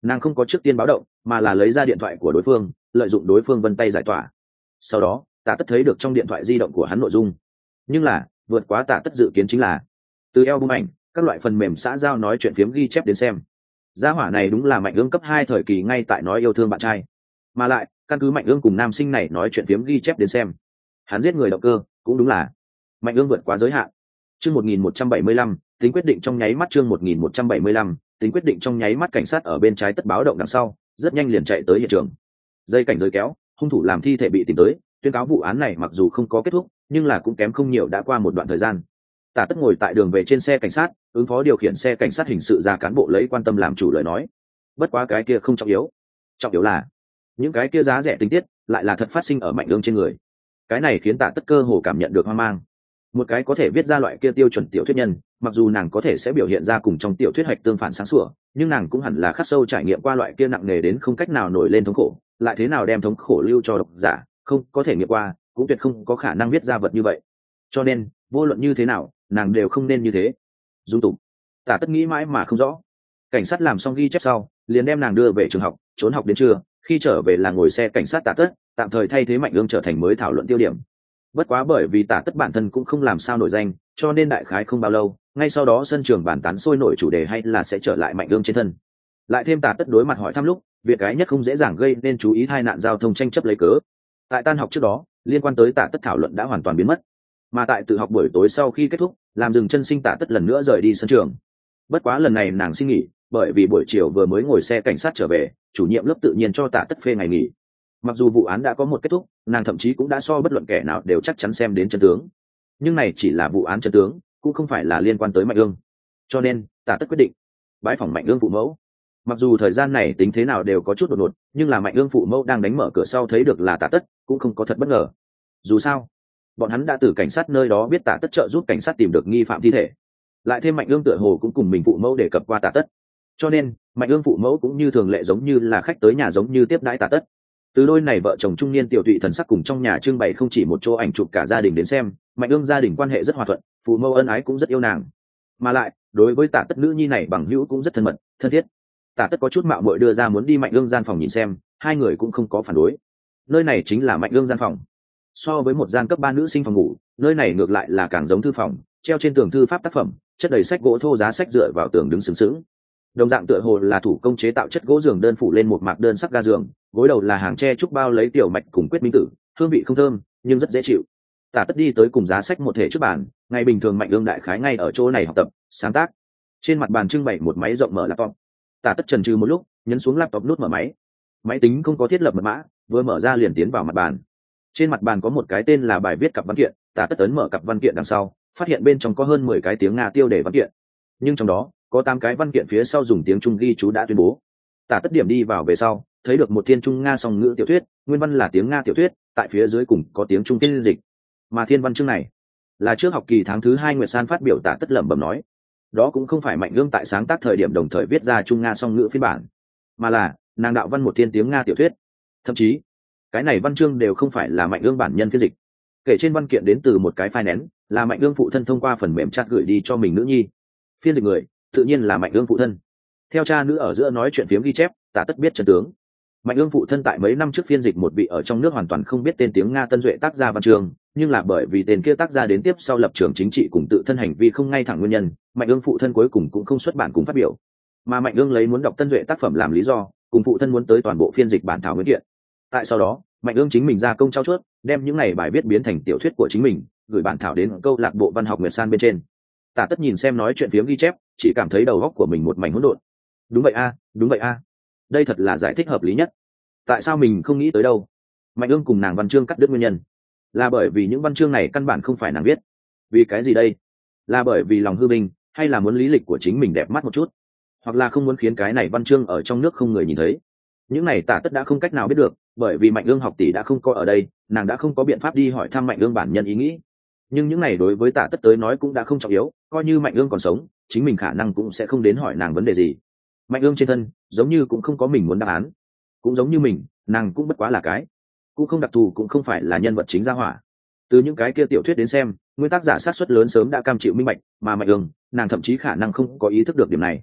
Nàng không có trước tiên báo động, mà là lấy ra điện thoại của đối phương, lợi dụng đối phương vân tay giải tỏa. Sau đó Tạ Tất thấy được trong điện thoại di động của hắn nội dung, nhưng là vượt quá Tạ Tất dự kiến chính là từ album ảnh, các loại phần mềm xã giao nói chuyện phiếm ghi chép đến xem, gia hỏa này đúng là Mạnh Ương cấp 2 thời kỳ ngay tại nói yêu thương bạn trai. Mà lại căn cứ Mạnh Ương cùng nam sinh này nói chuyện phiếm ghi chép đến xem, hắn giết người động cơ cũng đúng là Mạnh Ương vượt quá giới hạn. Chương 1175, tính quyết định trong nháy mắt. Chương 1175, tính quyết định trong nháy mắt. Cảnh sát ở bên trái tất báo động đằng sau, rất nhanh liền chạy tới hiện trường. Dây cảnh giới kéo, hung thủ làm thi thể bị tìm tới, tuyên cáo vụ án này mặc dù không có kết thúc, nhưng là cũng kém không nhiều đã qua một đoạn thời gian. Tạ Tất ngồi tại đường về trên xe cảnh sát, ứng phó điều khiển xe cảnh sát hình sự ra cán bộ lấy quan tâm làm chủ lời nói. Bất quá cái kia không trọng yếu, trọng yếu là những cái kia giá rẻ tình tiết lại là thật phát sinh ở Mạnh Ương trên người. Cái này khiến Tạ Tất cơ hồ cảm nhận được hoang mang. Một cái có thể viết ra loại kia tiêu chuẩn tiểu thuyết nhân, mặc dù nàng có thể sẽ biểu hiện ra cùng trong tiểu thuyết hạch tương phản sáng sủa, nhưng nàng cũng hẳn là khắc sâu trải nghiệm qua loại kia nặng nề đến không cách nào nổi lên thống khổ, lại thế nào đem thống khổ lưu cho độc giả, không có thể nghiệm qua, cũng tuyệt không có khả năng viết ra vật như vậy. Cho nên vô luận như thế nào, nàng đều không nên như thế. Dung tục. Tạ Tất nghĩ mãi mà không rõ. Cảnh sát làm xong ghi chép sau, liền đem nàng đưa về trường học, trốn học đến trưa, khi trở về là ngồi xe cảnh sát Tạ Tất, tạm thời thay thế Mạnh Ương trở thành mới thảo luận tiêu điểm. Bất quá bởi vì Tạ Tất bản thân cũng không làm sao nổi danh, cho nên đại khái không bao lâu, ngay sau đó sân trường bàn tán sôi nổi chủ đề hay là sẽ trở lại Mạnh Ương trên thân. Lại thêm Tạ Tất đối mặt hỏi thăm lúc, việc cái nhất không dễ dàng gây nên chú ý tai nạn giao thông tranh chấp lấy cớ. Tại tan học trước đó, liên quan tới Tạ Tất thảo luận đã hoàn toàn biến mất. Mà tại tự học buổi tối sau khi kết thúc, làm dừng chân sinh Tạ Tất lần nữa rời đi sân trường. Bất quá lần này nàng xin nghỉ, bởi vì buổi chiều vừa mới ngồi xe cảnh sát trở về, chủ nhiệm lớp tự nhiên cho Tạ Tất phê ngày nghỉ. Mặc dù vụ án đã có một kết thúc, nàng thậm chí cũng đã so bất luận kẻ nào đều chắc chắn xem đến chân tướng, nhưng này chỉ là vụ án chân tướng, cũng không phải là liên quan tới Mạnh Ương. Cho nên Tạ Tất quyết định bái phỏng Mạnh Ương phụ mẫu. Mặc dù thời gian này tính thế nào đều có chút đột ngột, nhưng là Mạnh Ương phụ mẫu đang đánh mở cửa sau thấy được là Tạ Tất, cũng không có thật bất ngờ. Dù sao bọn hắn đã từ cảnh sát nơi đó biết Tạ Tất trợ giúp cảnh sát tìm được nghi phạm thi thể, lại thêm Mạnh Ương tựa hồ cũng cùng mình phụ mẫu đề cập qua Tạ Tất, cho nên Mạnh Ương phụ mẫu cũng như thường lệ giống như là khách tới nhà giống như tiếp đãi Tạ Tất. Từ đôi này vợ chồng trung niên tiểu tụy thần sắc cùng trong nhà trưng bày không chỉ một chỗ ảnh chụp cả gia đình đến xem, Mạnh Ương gia đình quan hệ rất hòa thuận, phụ mẫu ân ái cũng rất yêu nàng, mà lại đối với Tạ Tất nữ nhi này bằng hữu cũng rất thân mật thân thiết. Tạ Tất có chút mạo muội đưa ra muốn đi Mạnh Ương gian phòng nhìn xem, hai người cũng không có phản đối. Nơi này chính là Mạnh Ương gian phòng. So với một gian cấp 3 nữ sinh phòng ngủ, nơi này ngược lại là càng giống thư phòng, treo trên tường thư pháp tác phẩm, chất đầy sách gỗ thô giá sách dựa vào tường đứng sừng sững. Đồng dạng tựa hồ là thủ công chế tạo chất gỗ giường đơn phủ lên một mạc đơn sắc ga giường, gối đầu là hàng tre trúc bao lấy tiểu mạch cùng quyết minh tử, hương vị không thơm nhưng rất dễ chịu. Tạ Tất đi tới cùng giá sách một thể trước bàn, ngày bình thường Mạnh Ương đại khái ngay ở chỗ này học tập sáng tác. Trên mặt bàn trưng bày một máy rộng mở laptop. Tạ Tất chần chừ một lúc, nhấn xuống laptop nút mở máy. Máy tính không có thiết lập mật mã, vừa mở ra liền tiến vào mặt bàn. Trên mặt bàn có một cái tên là bài viết cặp văn kiện. Tạ Tất ấn mở cặp văn kiện đằng sau, phát hiện bên trong có hơn 10 cái tiếng Nga tiêu đề văn kiện, nhưng trong đó có 8 cái văn kiện phía sau dùng tiếng Trung ghi chú đã tuyên bố. Tạ Tất điểm đi vào về sau, thấy được một thiên Trung Nga song ngữ tiểu thuyết, nguyên văn là tiếng Nga tiểu thuyết, tại phía dưới cùng có tiếng Trung phiên dịch. Mà thiên văn chương này là trước học kỳ tháng thứ 2 Nguyệt San phát biểu. Tạ Tất lẩm bẩm nói, đó cũng không phải Mạnh Ương tại sáng tác thời điểm đồng thời viết ra Trung Nga song ngữ phiên bản, mà là nàng đạo văn một thiên tiếng Nga tiểu thuyết. Thậm chí cái này văn chương đều không phải là Mạnh Ương bản nhân phiên dịch, kể trên văn kiện đến từ một cái file nén, là Mạnh Ương phụ thân thông qua phần mềm chat gửi đi cho mình nữ nhi. Phiên dịch người tự nhiên là Mạnh Ương phụ thân. Theo cha nữ ở giữa nói chuyện phiếm ghi chép, Tạ Tất biết chân tướng. Mạnh Ương phụ thân tại mấy năm trước phiên dịch một vị ở trong nước hoàn toàn không biết tên tiếng Nga tân duệ tác gia văn chương, nhưng là bởi vì tên kia tác gia đến tiếp sau lập trường chính trị cùng tự thân hành vi không ngay thẳng nguyên nhân, Mạnh Ương phụ thân cuối cùng cũng không xuất bản cùng phát biểu. Mà Mạnh Ương lấy muốn đọc tân duệ tác phẩm làm lý do, cùng phụ thân muốn tới toàn bộ phiên dịch bản thảo nguyên kiện. Tại sau đó, Mạnh Ương chính mình ra công trao chuốt, đem những này bài viết biến thành tiểu thuyết của chính mình, gửi bản thảo đến câu lạc bộ văn học Nguyệt San bên trên. Tạ Tất nhìn xem nói chuyện phiếm ghi chép, chỉ cảm thấy đầu óc của mình một mảnh hỗn độn. Đúng vậy a, đúng vậy a. Đây thật là giải thích hợp lý nhất. Tại sao mình không nghĩ tới đâu? Mạnh Ương cùng nàng văn chương cắt đứt nguyên nhân là bởi vì những văn chương này căn bản không phải nàng viết. Vì cái gì đây? Là bởi vì lòng hư vinh, hay là muốn lý lịch của chính mình đẹp mắt một chút, hoặc là không muốn khiến cái này văn chương ở trong nước không người nhìn thấy? Những này Tạ Tất đã không cách nào biết được, bởi vì Mạnh Ương học tỷ đã không có ở đây, nàng đã không có biện pháp đi hỏi thăm Mạnh Ương bản nhân ý nghĩ. Nhưng những này đối với Tạ Tất tới nói cũng đã không trọng yếu, coi như Mạnh Ương còn sống, chính mình khả năng cũng sẽ không đến hỏi nàng vấn đề gì. Mạnh Ương trên thân giống như cũng không có mình muốn đáp án, cũng giống như mình, nàng cũng bất quá là cái, cũng không đặc thù, cũng không phải là nhân vật chính gia hỏa. Từ những cái kia tiểu thuyết đến xem, nguyên tác giả sát suất lớn sớm đã cam chịu minh bạch, mà Mạnh Ương, nàng thậm chí khả năng không có ý thức được điểm này.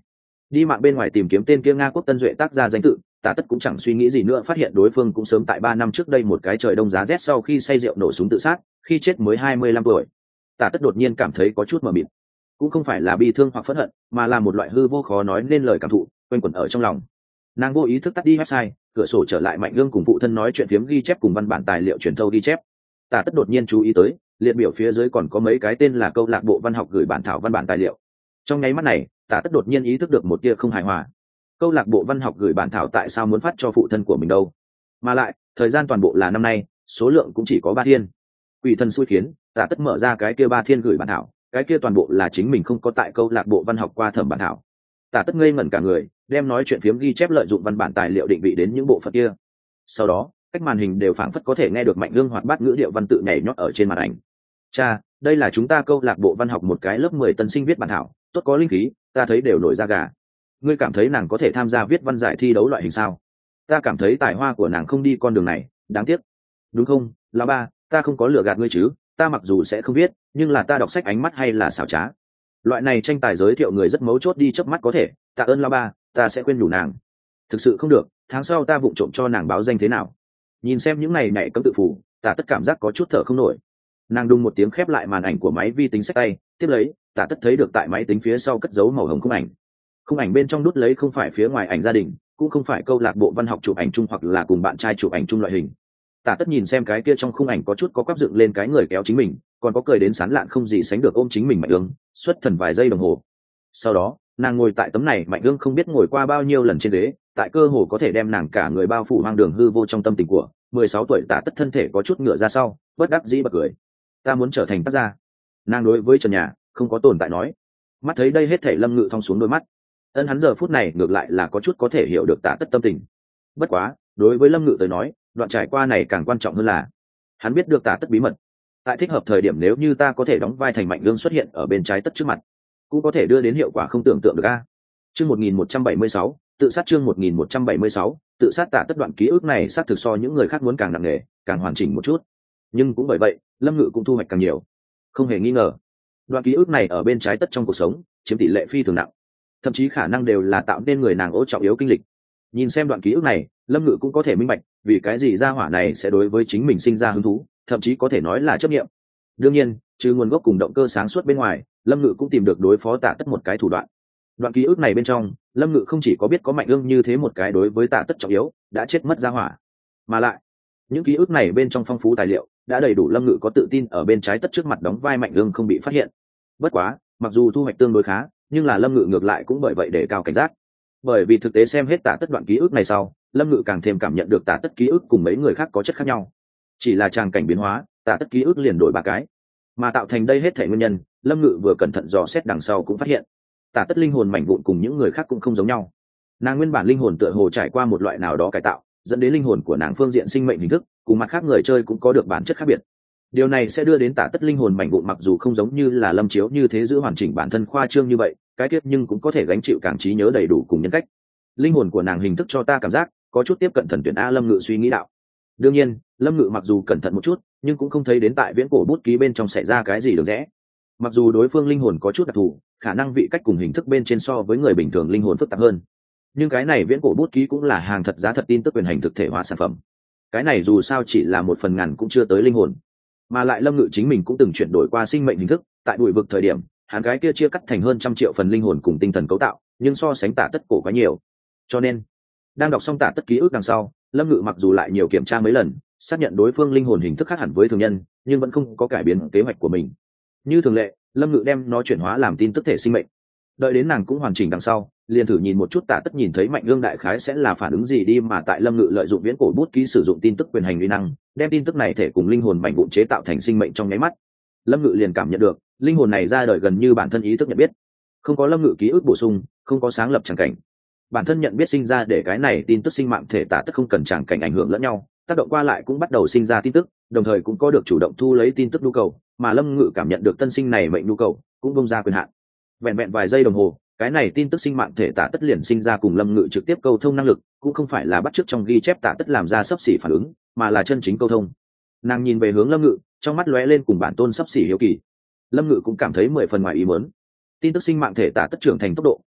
đi mạng bên ngoài tìm kiếm tên kia Nga Quốc Tân Duệ tác ra danh tự, Tả Tất cũng chẳng suy nghĩ gì nữa, phát hiện đối phương cũng sớm tại 3 năm trước đây một cái trời đông giá rét sau khi say rượu nổ súng tự sát, khi chết mới 25 tuổi. Tả Tất đột nhiên cảm thấy có chút mờ mịt, cũng không phải là bi thương hoặc phẫn hận, mà là một loại hư vô khó nói nên lời cảm thụ quanh quẩn ở trong lòng. Nàng vô ý thức tắt đi website, cửa sổ trở lại Mạnh Ương cùng phụ thân nói chuyện phiếm ghi chép cùng văn bản tài liệu truyền thâu ghi chép. Tả Tất đột nhiên chú ý tới, liệt biểu phía dưới còn có mấy cái tên là câu lạc bộ văn học gửi bản thảo văn bản tài liệu. Trong nháy mắt này, Tả Tất đột nhiên ý thức được một tia không hài hòa. Câu lạc bộ văn học gửi bản thảo tại sao muốn phát cho phụ thân của mình đâu? Mà lại, thời gian toàn bộ là năm nay, số lượng cũng chỉ có 3 thiên. Quỷ thần xui khiến, Tả Tất mở ra cái kia 3 thiên gửi bản thảo, cái kia toàn bộ là chính mình không có tại câu lạc bộ văn học qua thẩm bản thảo. Tả Tất ngây ngẩn cả người, đem nói chuyện phiếm ghi chép lợi dụng văn bản tài liệu định vị đến những bộ phận kia. Sau đó, cách màn hình đều phảng phất có thể nghe được Mạnh Ương hoạt bát ngữ điệu văn tự nhảy nhót ở trên màn ảnh. Cha, đây là chúng ta câu lạc bộ văn học một cái lớp 10 tân sinh viết bản thảo, tốt có linh khí, ta thấy đều nổi da gà. Ngươi cảm thấy nàng có thể tham gia viết văn giải thi đấu loại hình sao? Ta cảm thấy tài hoa của nàng không đi con đường này, đáng tiếc. Đúng không, lão ba, ta không có lừa gạt ngươi chứ? Ta mặc dù sẽ không viết, nhưng là ta đọc sách ánh mắt hay là xảo trá. Loại này tranh tài giới thiệu người rất mấu chốt đi chớp mắt có thể, tạ ơn lão ba, ta sẽ khuyên nhủ nàng. Thực sự không được, tháng sau ta vụng trộm cho nàng báo danh thế nào? Nhìn xem những này nhảy cấm tự phủ, Tả Tất cảm giác có chút thở không nổi. Nàng đùng một tiếng khép lại màn ảnh của máy vi tính xách tay, tiếp lấy, Tả Tất thấy được tại máy tính phía sau cất dấu màu hồng khung ảnh. Khung ảnh bên trong đút lấy không phải phía ngoài ảnh gia đình, cũng không phải câu lạc bộ văn học chụp ảnh chung hoặc là cùng bạn trai chụp ảnh chung loại hình. Tả Tất nhìn xem cái kia trong khung ảnh có chút có quắp dựng lên cái người kéo chính mình, còn có cười đến sán lạn không gì sánh được ôm chính mình Mạnh Ương, xuất thần vài giây đồng hồ. Sau đó, nàng ngồi tại tấm này Mạnh Ương không biết ngồi qua bao nhiêu lần trên ghế, tại cơ hồ có thể đem nàng cả người bao phủ hoang đường hư vô trong tâm tình của 16 tuổi. Tả Tất thân thể có chút ngựa ra sau, bất đắc dĩ bật cười. Ta muốn trở thành tác gia. Nàng đối với trần nhà không có tồn tại nói. Mắt thấy đây hết thể Lâm Ngự thong xuống đôi mắt. Hắn giờ phút này ngược lại là có chút có thể hiểu được Tả Tất tâm tình. Bất quá, đối với Lâm Ngự tới nói, đoạn trải qua này càng quan trọng hơn là hắn biết được Tả Tất bí mật. Tại thích hợp thời điểm nếu như ta có thể đóng vai thành Mạnh Ương xuất hiện ở bên trái Tất trước mặt, cũng có thể đưa đến hiệu quả không tưởng tượng được a. Chương 1176, tự sát. Chương 1176, tự sát. Tả Tất đoạn ký ức này xác thực so những người khác muốn càng nặng nề, càng hoàn chỉnh một chút. Nhưng cũng bởi vậy, Lâm Ngự cũng thu hoạch càng nhiều. Không hề nghi ngờ, đoạn ký ức này ở bên trái Tất trong cuộc sống chiếm tỷ lệ phi thường nặng, thậm chí khả năng đều là tạo nên người nàng ố trọng yếu kinh lịch. Nhìn xem đoạn ký ức này, Lâm Ngự cũng có thể minh bạch vì cái gì gia hỏa này sẽ đối với chính mình sinh ra hứng thú, thậm chí có thể nói là chấp nghiệm. Đương nhiên, trừ nguồn gốc cùng động cơ sáng suốt bên ngoài, Lâm Ngự cũng tìm được đối phó Tả Tất một cái thủ đoạn. Đoạn ký ức này bên trong, Lâm Ngự không chỉ có biết có Mạnh Ương như thế một cái đối với Tả Tất trọng yếu đã chết mất gia hỏa, mà lại những ký ức này bên trong phong phú tài liệu đã đầy đủ Lâm Ngự có tự tin ở bên trái Tất trước mặt đóng vai Mạnh Ương không bị phát hiện. Bất quá, mặc dù thu hoạch tương đối khá, nhưng là Lâm Ngự ngược lại cũng bởi vậy để cao cảnh giác. Bởi vì thực tế xem hết Tả Tất đoạn ký ức này sau, Lâm Ngự càng thêm cảm nhận được Tả Tất ký ức cùng mấy người khác có chất khác nhau. Chỉ là tràng cảnh biến hóa, Tả Tất ký ức liền đổi 3 cái, mà tạo thành đây hết thể nguyên nhân, Lâm Ngự vừa cẩn thận dò xét đằng sau cũng phát hiện Tả Tất linh hồn mảnh vụn cùng những người khác cũng không giống nhau. Nàng nguyên bản linh hồn tựa hồ trải qua một loại nào đó cải tạo, dẫn đến linh hồn của nàng phương diện sinh mệnh hình thức cùng mặt khác người chơi cũng có được bản chất khác biệt. Điều này sẽ đưa đến Tả Tất linh hồn mảnh vụn mặc dù không giống như là Lâm Chiếu như thế giữ hoàn chỉnh bản thân khoa trương như vậy, cái kết nhưng cũng có thể gánh chịu càng trí nhớ đầy đủ cùng nhân cách. Linh hồn của nàng hình thức cho ta cảm giác có chút tiếp cận thần tuyển a. Lâm Ngự suy nghĩ đạo. Đương nhiên, Lâm Ngự mặc dù cẩn thận một chút, nhưng cũng không thấy đến tại viễn cổ bút ký bên trong xảy ra cái gì được rẽ. Mặc dù đối phương linh hồn có chút đặc thù, khả năng vị cách cùng hình thức bên trên so với người bình thường linh hồn phức tạp hơn, nhưng cái này viễn cổ bút ký cũng là hàng thật giá thật tin tức quyền hành thực thể hóa sản phẩm. Cái này dù sao chỉ là 1/1000 cũng chưa tới linh hồn, mà lại Lâm Ngự chính mình cũng từng chuyển đổi qua sinh mệnh hình thức. Tại bụi vực thời điểm, hắn cái kia chia cắt thành hơn 100 triệu phần linh hồn cùng tinh thần cấu tạo, nhưng so sánh Tả Tất cổ quá nhiều. Cho nên, đang đọc xong Tả Tất ký ức đằng sau, Lâm Ngự mặc dù lại nhiều kiểm tra mấy lần, xác nhận đối phương linh hồn hình thức khác hẳn với thường nhân, nhưng vẫn không có cải biến kế hoạch của mình. Như thường lệ, Lâm Ngự đem nó chuyển hóa làm tin tức thể sinh mệnh. Đợi đến nàng cũng hoàn chỉnh đằng sau, liền thử nhìn một chút Tả Tất nhìn thấy Mạnh Ương đại khái sẽ là phản ứng gì đi, mà tại Lâm Ngự lợi dụng viễn cổ bút ký sử dụng tin tức quyền hành uy năng, đem tin tức này thể cùng linh hồn mảnh vụn chế tạo thành sinh mệnh trong nháy mắt. Lâm Ngự liền cảm nhận được, linh hồn này ra đời gần như bản thân ý thức nhận biết. Không có Lâm Ngự ký ức bổ sung, không có sáng lập tràng cảnh. Bản thân nhận biết sinh ra để cái này tin tức sinh mạng thể Tả Tất không cần tràng cảnh ảnh hưởng lẫn nhau, tác động qua lại cũng bắt đầu sinh ra tin tức, đồng thời cũng có được chủ động thu lấy tin tức nhu cầu, mà Lâm Ngự cảm nhận được tân sinh này mệnh nhu cầu, cũng bung ra quyền hạn. Vẹn vẹn vài giây đồng hồ, cái này tin tức sinh mạng thể Tả Tất liền sinh ra cùng Lâm Ngự trực tiếp câu thông năng lực, cũng không phải là bắt chước trong ghi chép Tả Tất làm ra sắp xỉ phản ứng, mà là chân chính câu thông. Nàng nhìn về hướng Lâm Ngự, trong mắt lóe lên cùng bản tôn sắp xỉ hiếu kỳ. Lâm Ngự cũng cảm thấy 10 phần ngoài ý muốn. Tin tức sinh mạng thể Tả Tất trưởng thành tốc độ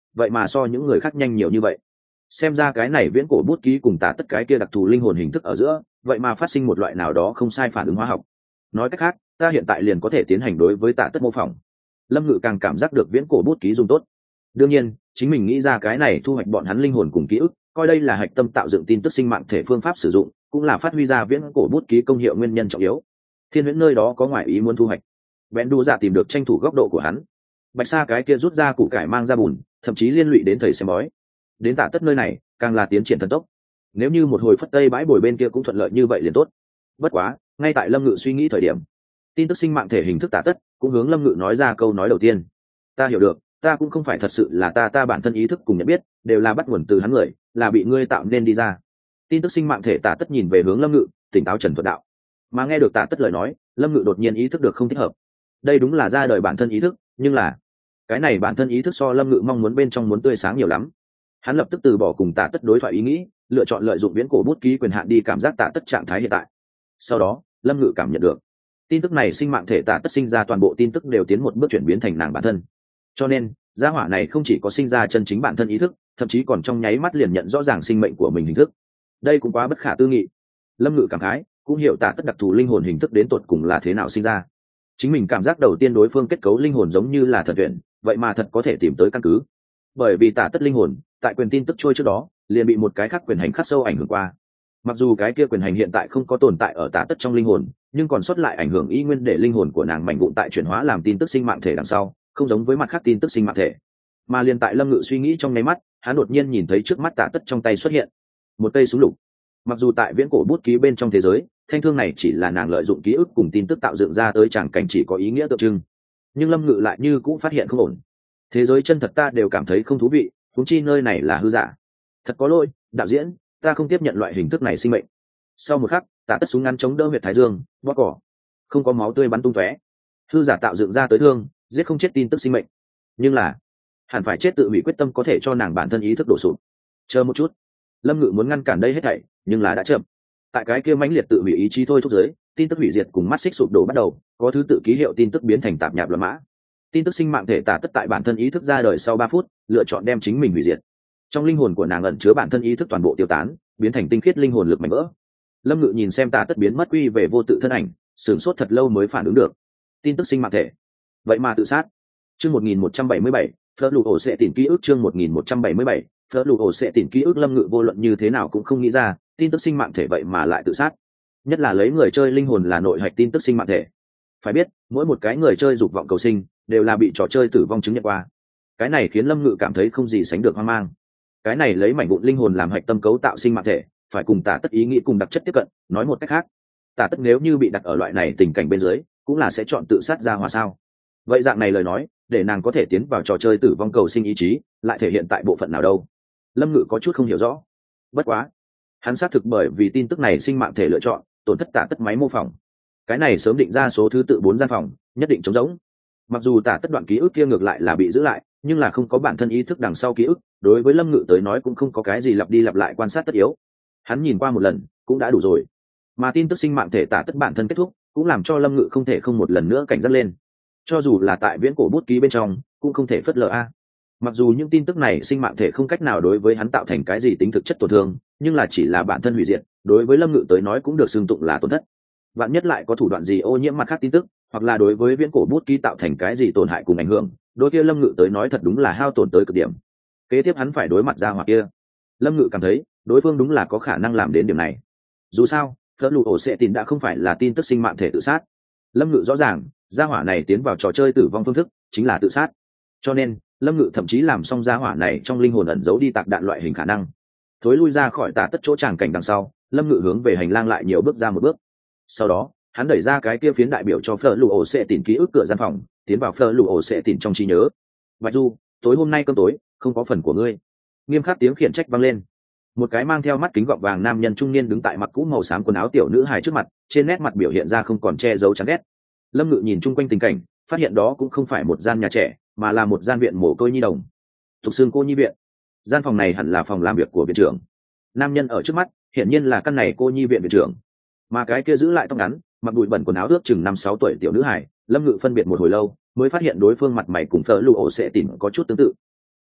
vậy mà so những người khác nhanh nhiều như vậy. Xem ra cái này viễn cổ bút ký cùng Tạ Tất cái kia đặc thù linh hồn hình thức ở giữa vậy mà phát sinh một loại nào đó không sai phản ứng hóa học. Nói cách khác, ta hiện tại liền có thể tiến hành đối với Tạ Tất mô phỏng. Lâm Ngự càng cảm giác được viễn cổ bút ký dùng tốt. Đương nhiên, chính mình nghĩ ra cái này thu hoạch bọn hắn linh hồn cùng ký ức, coi đây là hạch tâm tạo dựng tin tức sinh mạng thể phương pháp sử dụng, cũng là phát huy ra viễn cổ bút ký công hiệu nguyên nhân trọng yếu. Thiên huyễn nơi đó có ngoại ý muốn thu hoạch. Vẹn Đu Dạ tìm được tranh thủ góc độ của hắn. Bạch Sa cái kia rút ra củ cải mang ra bùn, thậm chí liên lụy đến thầy xem bói. Đến Tạ Tất nơi này, càng là tiến triển thần tốc. Nếu như một hồi phất tây bãi bồi bên kia cũng thuận lợi như vậy liền tốt. Bất quá, ngay tại Lâm Ngự suy nghĩ thời điểm, tin tức sinh mạng thể hình thức Tạ Tất cũng hướng Lâm Ngự nói ra câu nói đầu tiên. Ta hiểu được, ta cũng không phải thật sự là ta bản thân ý thức cùng nhận biết đều là bắt nguồn từ hắn người, là bị ngươi tạo nên đi ra. Tin tức sinh mạng thể Tạ Tất nhìn về hướng Lâm Ngự, tỉnh táo trần thuật đạo. Mà nghe được Tạ Tất lời nói, Lâm Ngự đột nhiên ý thức được không thích hợp. Đây đúng là ra đời bản thân ý thức, nhưng là cái này bản thân ý thức so Lâm Ngự mong muốn bên trong muốn tươi sáng nhiều lắm. Hắn lập tức từ bỏ cùng Tạ Tất đối thoại ý nghĩ, lựa chọn lợi dụng viễn cổ bút ký quyền hạn đi cảm giác Tạ Tất trạng thái hiện tại. Sau đó, Lâm Ngự cảm nhận được tin tức này sinh mạng thể Tạ Tất sinh ra toàn bộ tin tức đều tiến một bước chuyển biến thành nàng bản thân. Cho nên, gia hỏa này không chỉ có sinh ra chân chính bản thân ý thức, thậm chí còn trong nháy mắt liền nhận rõ ràng sinh mệnh của mình hình thức. Đây cũng quá bất khả tư nghị. Lâm Ngự cảm khái, cũng hiểu Tạ Tất đặc thù linh hồn hình thức đến tột cùng là thế nào sinh ra. Chính mình cảm giác đầu tiên đối phương kết cấu linh hồn giống như là thật tuyển, vậy mà thật có thể tìm tới căn cứ. Bởi vì Tạ Tất linh hồn tại quyền tin tức trôi trước đó liền bị một cái khác quyền hành khắc sâu ảnh hưởng qua. Mặc dù cái kia quyền hành hiện tại không có tồn tại ở Tạ Tất trong linh hồn, nhưng còn sót lại ảnh hưởng y nguyên để linh hồn của nàng mảnh vụn tại chuyển hóa làm tin tức sinh mạng thể đằng sau, không giống với mặt khác tin tức sinh mạng thể. Mà liền tại Lâm Ngự suy nghĩ trong nháy mắt, hắn đột nhiên nhìn thấy trước mắt Tạ Tất trong tay xuất hiện một cây súng lục. Mặc dù tại viễn cổ bút ký bên trong thế giới, thanh thương này chỉ là nàng lợi dụng ký ức cùng tin tức tạo dựng ra tới tràng cảnh chỉ có ý nghĩa tượng trưng, nhưng Lâm Ngự lại như cũng phát hiện không ổn. Thế giới chân thật ta đều cảm thấy không thú vị, huống chi nơi này là hư giả. Thật có lỗi, đạo diễn, ta không tiếp nhận loại hình thức này sinh mệnh. Sau một khắc, Tạ Tất súng ngắn chống đỡ huyệt thái dương, bóp cỏ, không có máu tươi bắn tung tóe. Hư giả tạo dựng ra tới thương, giết không chết tin tức sinh mệnh, nhưng là hẳn phải chết tự hủy quyết tâm có thể cho nàng bản thân ý thức đổ sụp. Chờ một chút, Lâm Ngự muốn ngăn cản đây hết thảy, nhưng là đã chậm. Tại cái kia mãnh liệt tự hủy ý chí thôi thúc giới, tin tức hủy diệt cùng mắt xích sụp đổ bắt đầu, có thứ tự ký hiệu tin tức biến thành tạp nhạp loạn mã. Tin tức sinh mạng thể Tạ Tất tại bản thân ý thức ra đời sau 3 phút, lựa chọn đem chính mình hủy diệt. Trong linh hồn của nàng ẩn chứa bản thân ý thức toàn bộ tiêu tán, biến thành tinh khiết linh hồn lực mảnh vỡ. Lâm Ngự nhìn xem Tạ Tất biến mất quy về vô tự thân ảnh, sửng sốt thật lâu mới phản ứng được. Tin tức sinh mạng thể, vậy mà tự sát. Chương 1177, Phở Lù ổ sẽ tìm ký ức chương 1177, Phở Lù ổ sẽ tìm ký ức. Lâm Ngự vô luận như thế nào cũng không nghĩ ra, tin tức sinh mạng thể vậy mà lại tự sát. Nhất là lấy người chơi linh hồn là nội hạch tin tức sinh mạng thể. Phải biết, mỗi một cái người chơi dục vọng cầu sinh đều là bị trò chơi tử vong chứng nhận qua. Cái này khiến Lâm Ngự cảm thấy không gì sánh được hoang mang. Cái này lấy mảnh vụn linh hồn làm hạch tâm cấu tạo sinh mạng thể, phải cùng Tạ Tất ý nghĩ cùng đặc chất tiếp cận. Nói một cách khác, Tạ Tất nếu như bị đặt ở loại này tình cảnh bên dưới, cũng là sẽ chọn tự sát ra hòa sao. Vậy dạng này lời nói, để nàng có thể tiến vào trò chơi tử vong cầu sinh ý chí, lại thể hiện tại bộ phận nào đâu? Lâm Ngự có chút không hiểu rõ. Bất quá, hắn xác thực bởi vì tin tức này sinh mạng thể lựa chọn tổn thất Tạ Tất máy mô phỏng. Cái này sớm định ra số thứ tự 4 gian phòng, nhất định trống rỗng. Mặc dù Tạ Tất đoạn ký ức kia ngược lại là bị giữ lại, nhưng là không có bản thân ý thức đằng sau ký ức, đối với Lâm Ngự tới nói cũng không có cái gì lặp đi lặp lại quan sát tất yếu. Hắn nhìn qua một lần cũng đã đủ rồi. Mà tin tức sinh mạng thể Tạ Tất bản thân kết thúc, cũng làm cho Lâm Ngự không thể không một lần nữa cảnh giác lên. Cho dù là tại viễn cổ bút ký bên trong, cũng không thể phớt lờ a. Mặc dù những tin tức này sinh mạng thể không cách nào đối với hắn tạo thành cái gì tính thực chất tổn thương, nhưng là chỉ là bản thân hủy diệt, đối với Lâm Ngự tới nói cũng được xưng tụng là tổn thất. Vạn nhất lại có thủ đoạn gì ô nhiễm mặt khác tin tức, hoặc là đối với viễn cổ bút ký tạo thành cái gì tổn hại cùng ảnh hưởng, đôi kia Lâm Ngự tới nói thật đúng là hao tổn tới cực điểm. Kế tiếp hắn phải đối mặt ra hỏa kia. Lâm Ngự cảm thấy đối phương đúng là có khả năng làm đến điểm này. Dù sao, Phở Lù ổ sẽ tin đã không phải là tin tức sinh mạng thể tự sát. Lâm Ngự rõ ràng, gia hỏa này tiến vào trò chơi tử vong phương thức chính là tự sát. Cho nên, Lâm Ngự thậm chí làm xong gia hỏa này trong linh hồn ẩn giấu đi tạc đạn loại hình khả năng. Thối lui ra khỏi Tạ Tất chỗ tràng cảnh đằng sau, Lâm Ngự hướng về hành lang lại nhiều bước ra một bước. Sau đó, hắn đẩy ra cái kia phiến đại biểu cho Phở Lù ổ sẽ tìm ký ức cửa gian phòng, tiến vào Phở Lù ổ sẽ tìm trong trí nhớ. Bạch Du, tối hôm nay cơm tối không có phần của ngươi. Nghiêm khắc tiếng khiển trách vang lên. Một cái mang theo mắt kính gọng vàng nam nhân trung niên đứng tại mặc cũ màu xám quần áo tiểu nữ hài trước mặt, trên nét mặt biểu hiện ra không còn che giấu chán ghét. Lâm Ngự nhìn chung quanh tình cảnh, phát hiện đó cũng không phải một gian nhà trẻ, mà là một gian viện mồ côi nhi đồng. Thục xương cô nhi viện. Gian phòng này hẳn là phòng làm việc của viện trưởng. Nam nhân ở trước mắt hiển nhiên là căn này cô nhi viện viện trưởng. Mà cái kia giữ lại tóc ngắn, mặc bụi bẩn quần áo ước chừng 5-6 tuổi tiểu nữ hài, Lâm Ngự phân biệt một hồi lâu mới phát hiện đối phương mặt mày cùng Phở Lù ổ sẽ tìm có chút tương tự.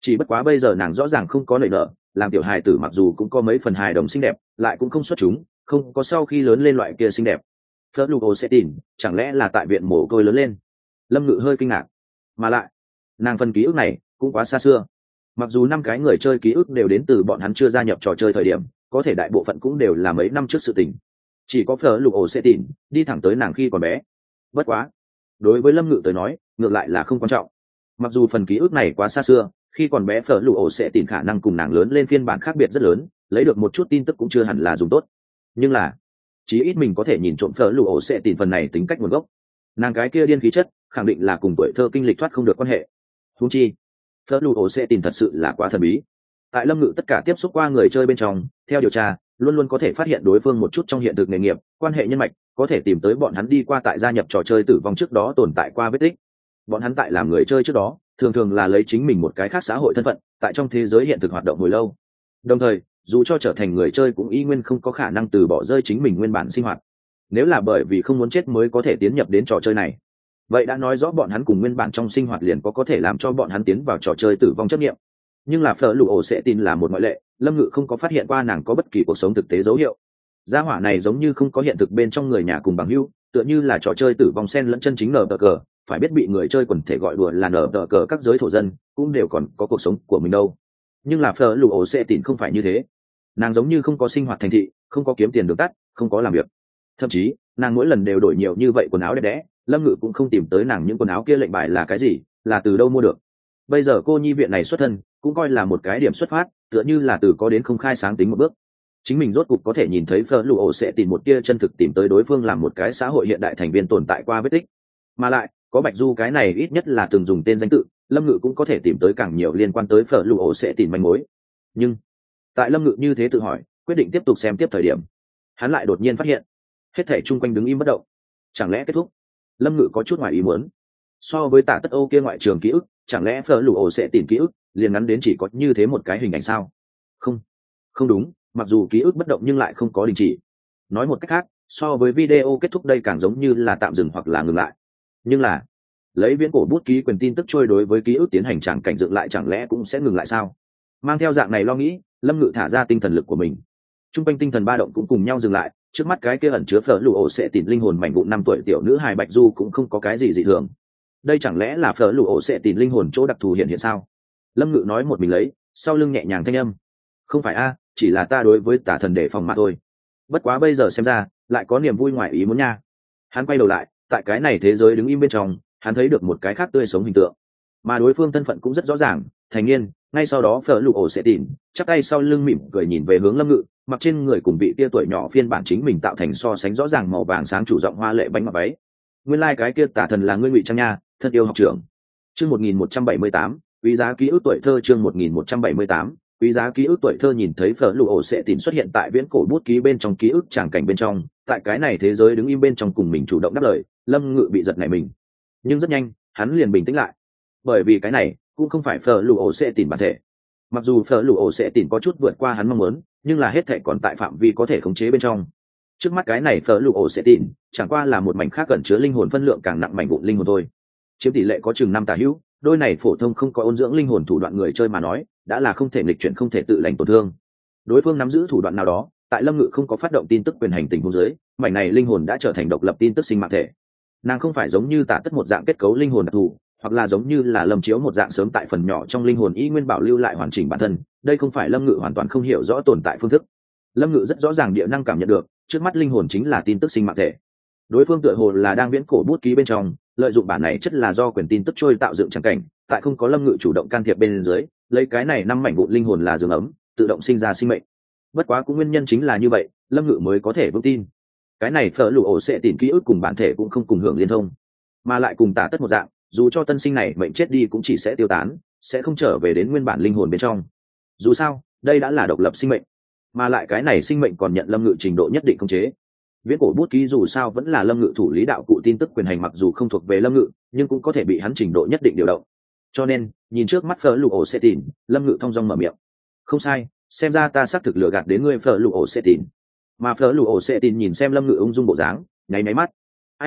chỉ bất quá bây giờ nàng rõ ràng không có nảy nở, làm tiểu hài tử mặc dù cũng có mấy phần hài đồng xinh đẹp, lại cũng không xuất chúng, không có sau khi lớn lên loại kia xinh đẹp. Phớt lù sẽ tìm, chẳng lẽ là tại viện mồ côi lớn lên? Lâm Ngự hơi kinh ngạc. Mà lại, nàng phần ký ức này cũng quá xa xưa. Mặc dù 5 cái người chơi ký ức đều đến từ bọn hắn chưa gia nhập trò chơi thời điểm, có thể đại bộ phận cũng đều là mấy năm trước sự tình. Chỉ có Phớt lù sẽ tìm đi thẳng tới nàng khi còn bé. Bất quá, đối với Lâm Ngự tới nói, ngược lại là không quan trọng. Mặc dù phần ký ức này quá xa xưa, khi còn bé Phở Lụ sẽ tìm khả năng cùng nàng lớn lên phiên bản khác biệt rất lớn, lấy được một chút tin tức cũng chưa hẳn là dùng tốt. Nhưng là, chí ít mình có thể nhìn trộm Phở Lụ sẽ tìm phần này tính cách nguồn gốc. Nàng cái kia điên khí chất, khẳng định là cùng tuổi thơ kinh lịch thoát không được quan hệ. Huống chi, Phở Lụ sẽ tìm thật sự là quá thần bí. Tại Lâm Ngự tất cả tiếp xúc qua người chơi bên trong, theo điều tra, luôn luôn có thể phát hiện đối phương một chút trong hiện thực nghề nghiệp, quan hệ nhân mạch, có thể tìm tới bọn hắn đi qua tại gia nhập trò chơi tử vong trước đó tồn tại qua vết tích. Bọn hắn tại làm người chơi trước đó, thường thường là lấy chính mình một cái khác xã hội thân phận, tại trong thế giới hiện thực hoạt động hồi lâu. Đồng thời, dù cho trở thành người chơi cũng y nguyên không có khả năng từ bỏ rơi chính mình nguyên bản sinh hoạt. Nếu là bởi vì không muốn chết mới có thể tiến nhập đến trò chơi này, vậy đã nói rõ bọn hắn cùng nguyên bản trong sinh hoạt liền có thể làm cho bọn hắn tiến vào trò chơi tử vong chấp nghiệm. Nhưng là Phở Lụ sẽ tin là một ngoại lệ, Lâm Ngự không có phát hiện qua nàng có bất kỳ cuộc sống thực tế dấu hiệu. Gia hỏa này giống như không có hiện thực bên trong người nhà cùng bằng hữu, tựa như là trò chơi tử vong xen lẫn chân chính nở cờ, phải biết bị người chơi quần thể gọi đùa là nở cờ các giới thổ dân, cũng đều còn có cuộc sống của mình đâu. Nhưng là Phở Lụ sẽ tin không phải như thế. Nàng giống như không có sinh hoạt thành thị, không có kiếm tiền được tắt, không có làm việc. Thậm chí, nàng mỗi lần đều đổi nhiều như vậy quần áo đẹp đẽ, Lâm Ngự cũng không tìm tới nàng những quần áo kia lệnh bài là cái gì, là từ đâu mua được. Bây giờ cô nhi viện này xuất thân, cũng coi là một cái điểm xuất phát, tựa như là từ có đến không khai sáng tính một bước. Chính mình rốt cục có thể nhìn thấy Phở Lụ sẽ tìm một tia chân thực tìm tới đối phương làm một cái xã hội hiện đại thành viên tồn tại qua vết tích. Mà lại, có Bạch Du cái này ít nhất là từng dùng tên danh tự, Lâm Ngự cũng có thể tìm tới càng nhiều liên quan tới Phở Lụ sẽ tìm manh mối. Nhưng, tại Lâm Ngự như thế tự hỏi, quyết định tiếp tục xem tiếp thời điểm, hắn lại đột nhiên phát hiện, hết thảy chung quanh đứng im bất động. Chẳng lẽ kết thúc? Lâm Ngự có chút ngoài ý muốn. So với Tả Tất Âu kia ngoại trường ký ức, chẳng lẽ Phở Lụ sẽ tìm ký ức liền ngắn đến chỉ có như thế một cái hình ảnh sao? Không, không đúng, mặc dù ký ức bất động nhưng lại không có đình chỉ. Nói một cách khác, so với video kết thúc đây càng giống như là tạm dừng hoặc là ngừng lại. Nhưng là, lấy viễn cổ bút ký quyền tin tức trôi đối với ký ức tiến hành tràng cảnh dựng lại chẳng lẽ cũng sẽ ngừng lại sao? Mang theo dạng này lo nghĩ, Lâm Ngự thả ra tinh thần lực của mình. Trung quanh tinh thần ba động cũng cùng nhau dừng lại, trước mắt cái kia ẩn chứa Phở Lụ sẽ tìm linh hồn mảnh vụn 5 tuổi tiểu nữ hài Bạch Du cũng không có cái gì dị thường. Đây chẳng lẽ là Phở Lụ sẽ tìm linh hồn chỗ đặc thù hiện hiện sao? Lâm Ngự nói một mình lấy, sau lưng nhẹ nhàng thanh âm. Không phải a, chỉ là ta đối với tà thần đề phòng mà thôi. Bất quá bây giờ xem ra, lại có niềm vui ngoài ý muốn nha. Hắn quay đầu lại, tại cái này thế giới đứng im bên trong, hắn thấy được một cái khác tươi sống hình tượng. Mà đối phương thân phận cũng rất rõ ràng, thành niên, ngay sau đó Phở Lụ sẽ tìm, chắp tay sau lưng mỉm cười nhìn về hướng Lâm Ngự, mặc trên người cùng vị tia tuổi nhỏ phiên bản chính mình tạo thành so sánh rõ ràng màu vàng sáng chủ rộng hoa lệ bánh mặc váy. Nguyên lai cái kia tà thần là ngươi Ngụy Trang nha, thân yêu học trưởng. Chương 1178, quý giá ký ức tuổi thơ chương 1178, quý giá ký ức tuổi thơ nhìn thấy Phở Lụ sẽ tìm xuất hiện tại viễn cổ bút ký bên trong ký ức tràng cảnh bên trong, tại cái này thế giới đứng im bên trong cùng mình chủ động đáp lời, Lâm Ngự bị giật nảy mình. Nhưng rất nhanh, hắn liền bình tĩnh lại. Bởi vì cái này cũng không phải Phở Lụ sẽ tìm bản thể. Mặc dù Phở Lụ sẽ tìm có chút vượt qua hắn mong muốn, nhưng là hết thảy còn tại phạm vi có thể khống chế bên trong. Trước mắt cái này Phở Lụ sẽ tìm chẳng qua là một mảnh khác gần chứa linh hồn phân lượng càng nặng mảnh vụn linh hồn thôi. Chiếm tỷ lệ có chừng 5 tả hữu, đôi này phổ thông không có ôn dưỡng linh hồn thủ đoạn người chơi mà nói, đã là không thể nghịch chuyển không thể tự lành tổn thương. Đối phương nắm giữ thủ đoạn nào đó, tại Lâm Ngự không có phát động tin tức quyền hành tình huống dưới, mảnh này linh hồn đã trở thành độc lập tin tức sinh mạng thể. Nàng không phải giống như Tả Tất một dạng kết cấu linh hồn đặc thù, hoặc là giống như là Lâm Chiếu một dạng sớm tại phần nhỏ trong linh hồn y nguyên bảo lưu lại hoàn chỉnh bản thân, đây không phải Lâm Ngự hoàn toàn không hiểu rõ tồn tại phương thức. Lâm Ngự rất rõ ràng địa năng cảm nhận được, trước mắt linh hồn chính là tin tức sinh mạng thể. Đối phương tựa hồ là đang viễn cổ bút ký bên trong, lợi dụng bản này chất là do quyền tin tức trôi tạo dựng chẳng cảnh, tại không có Lâm Ngự chủ động can thiệp bên dưới, lấy cái này 5 mảnh vụn linh hồn là giường ấm, tự động sinh ra sinh mệnh. Bất quá cũng nguyên nhân chính là như vậy, Lâm Ngự mới có thể vững tin. Cái này Phở Lụ sẽ tìm ký ức cùng bản thể cũng không cùng hưởng liên thông, mà lại cùng Tả Tất một dạng, dù cho tân sinh này mệnh chết đi cũng chỉ sẽ tiêu tán, sẽ không trở về đến nguyên bản linh hồn bên trong. Dù sao, đây đã là độc lập sinh mệnh, mà lại cái này sinh mệnh còn nhận Lâm Ngự trình độ nhất định khống chế. Viễn cổ bút ký dù sao vẫn là Lâm Ngự thủ lý đạo cụ tin tức quyền hành, mặc dù không thuộc về Lâm Ngự, nhưng cũng có thể bị hắn trình độ nhất định điều động. Cho nên, nhìn trước mắt Phở Lụ sẽ tìm, Lâm Ngự thong dong mở miệng. Không sai, xem ra ta xác thực lừa gạt đến ngươi Phở Lụ sẽ tìm. Mà Phở Lụ sẽ tìm nhìn xem Lâm Ngự ung dung bộ dáng, nháy mắt. Ai nha,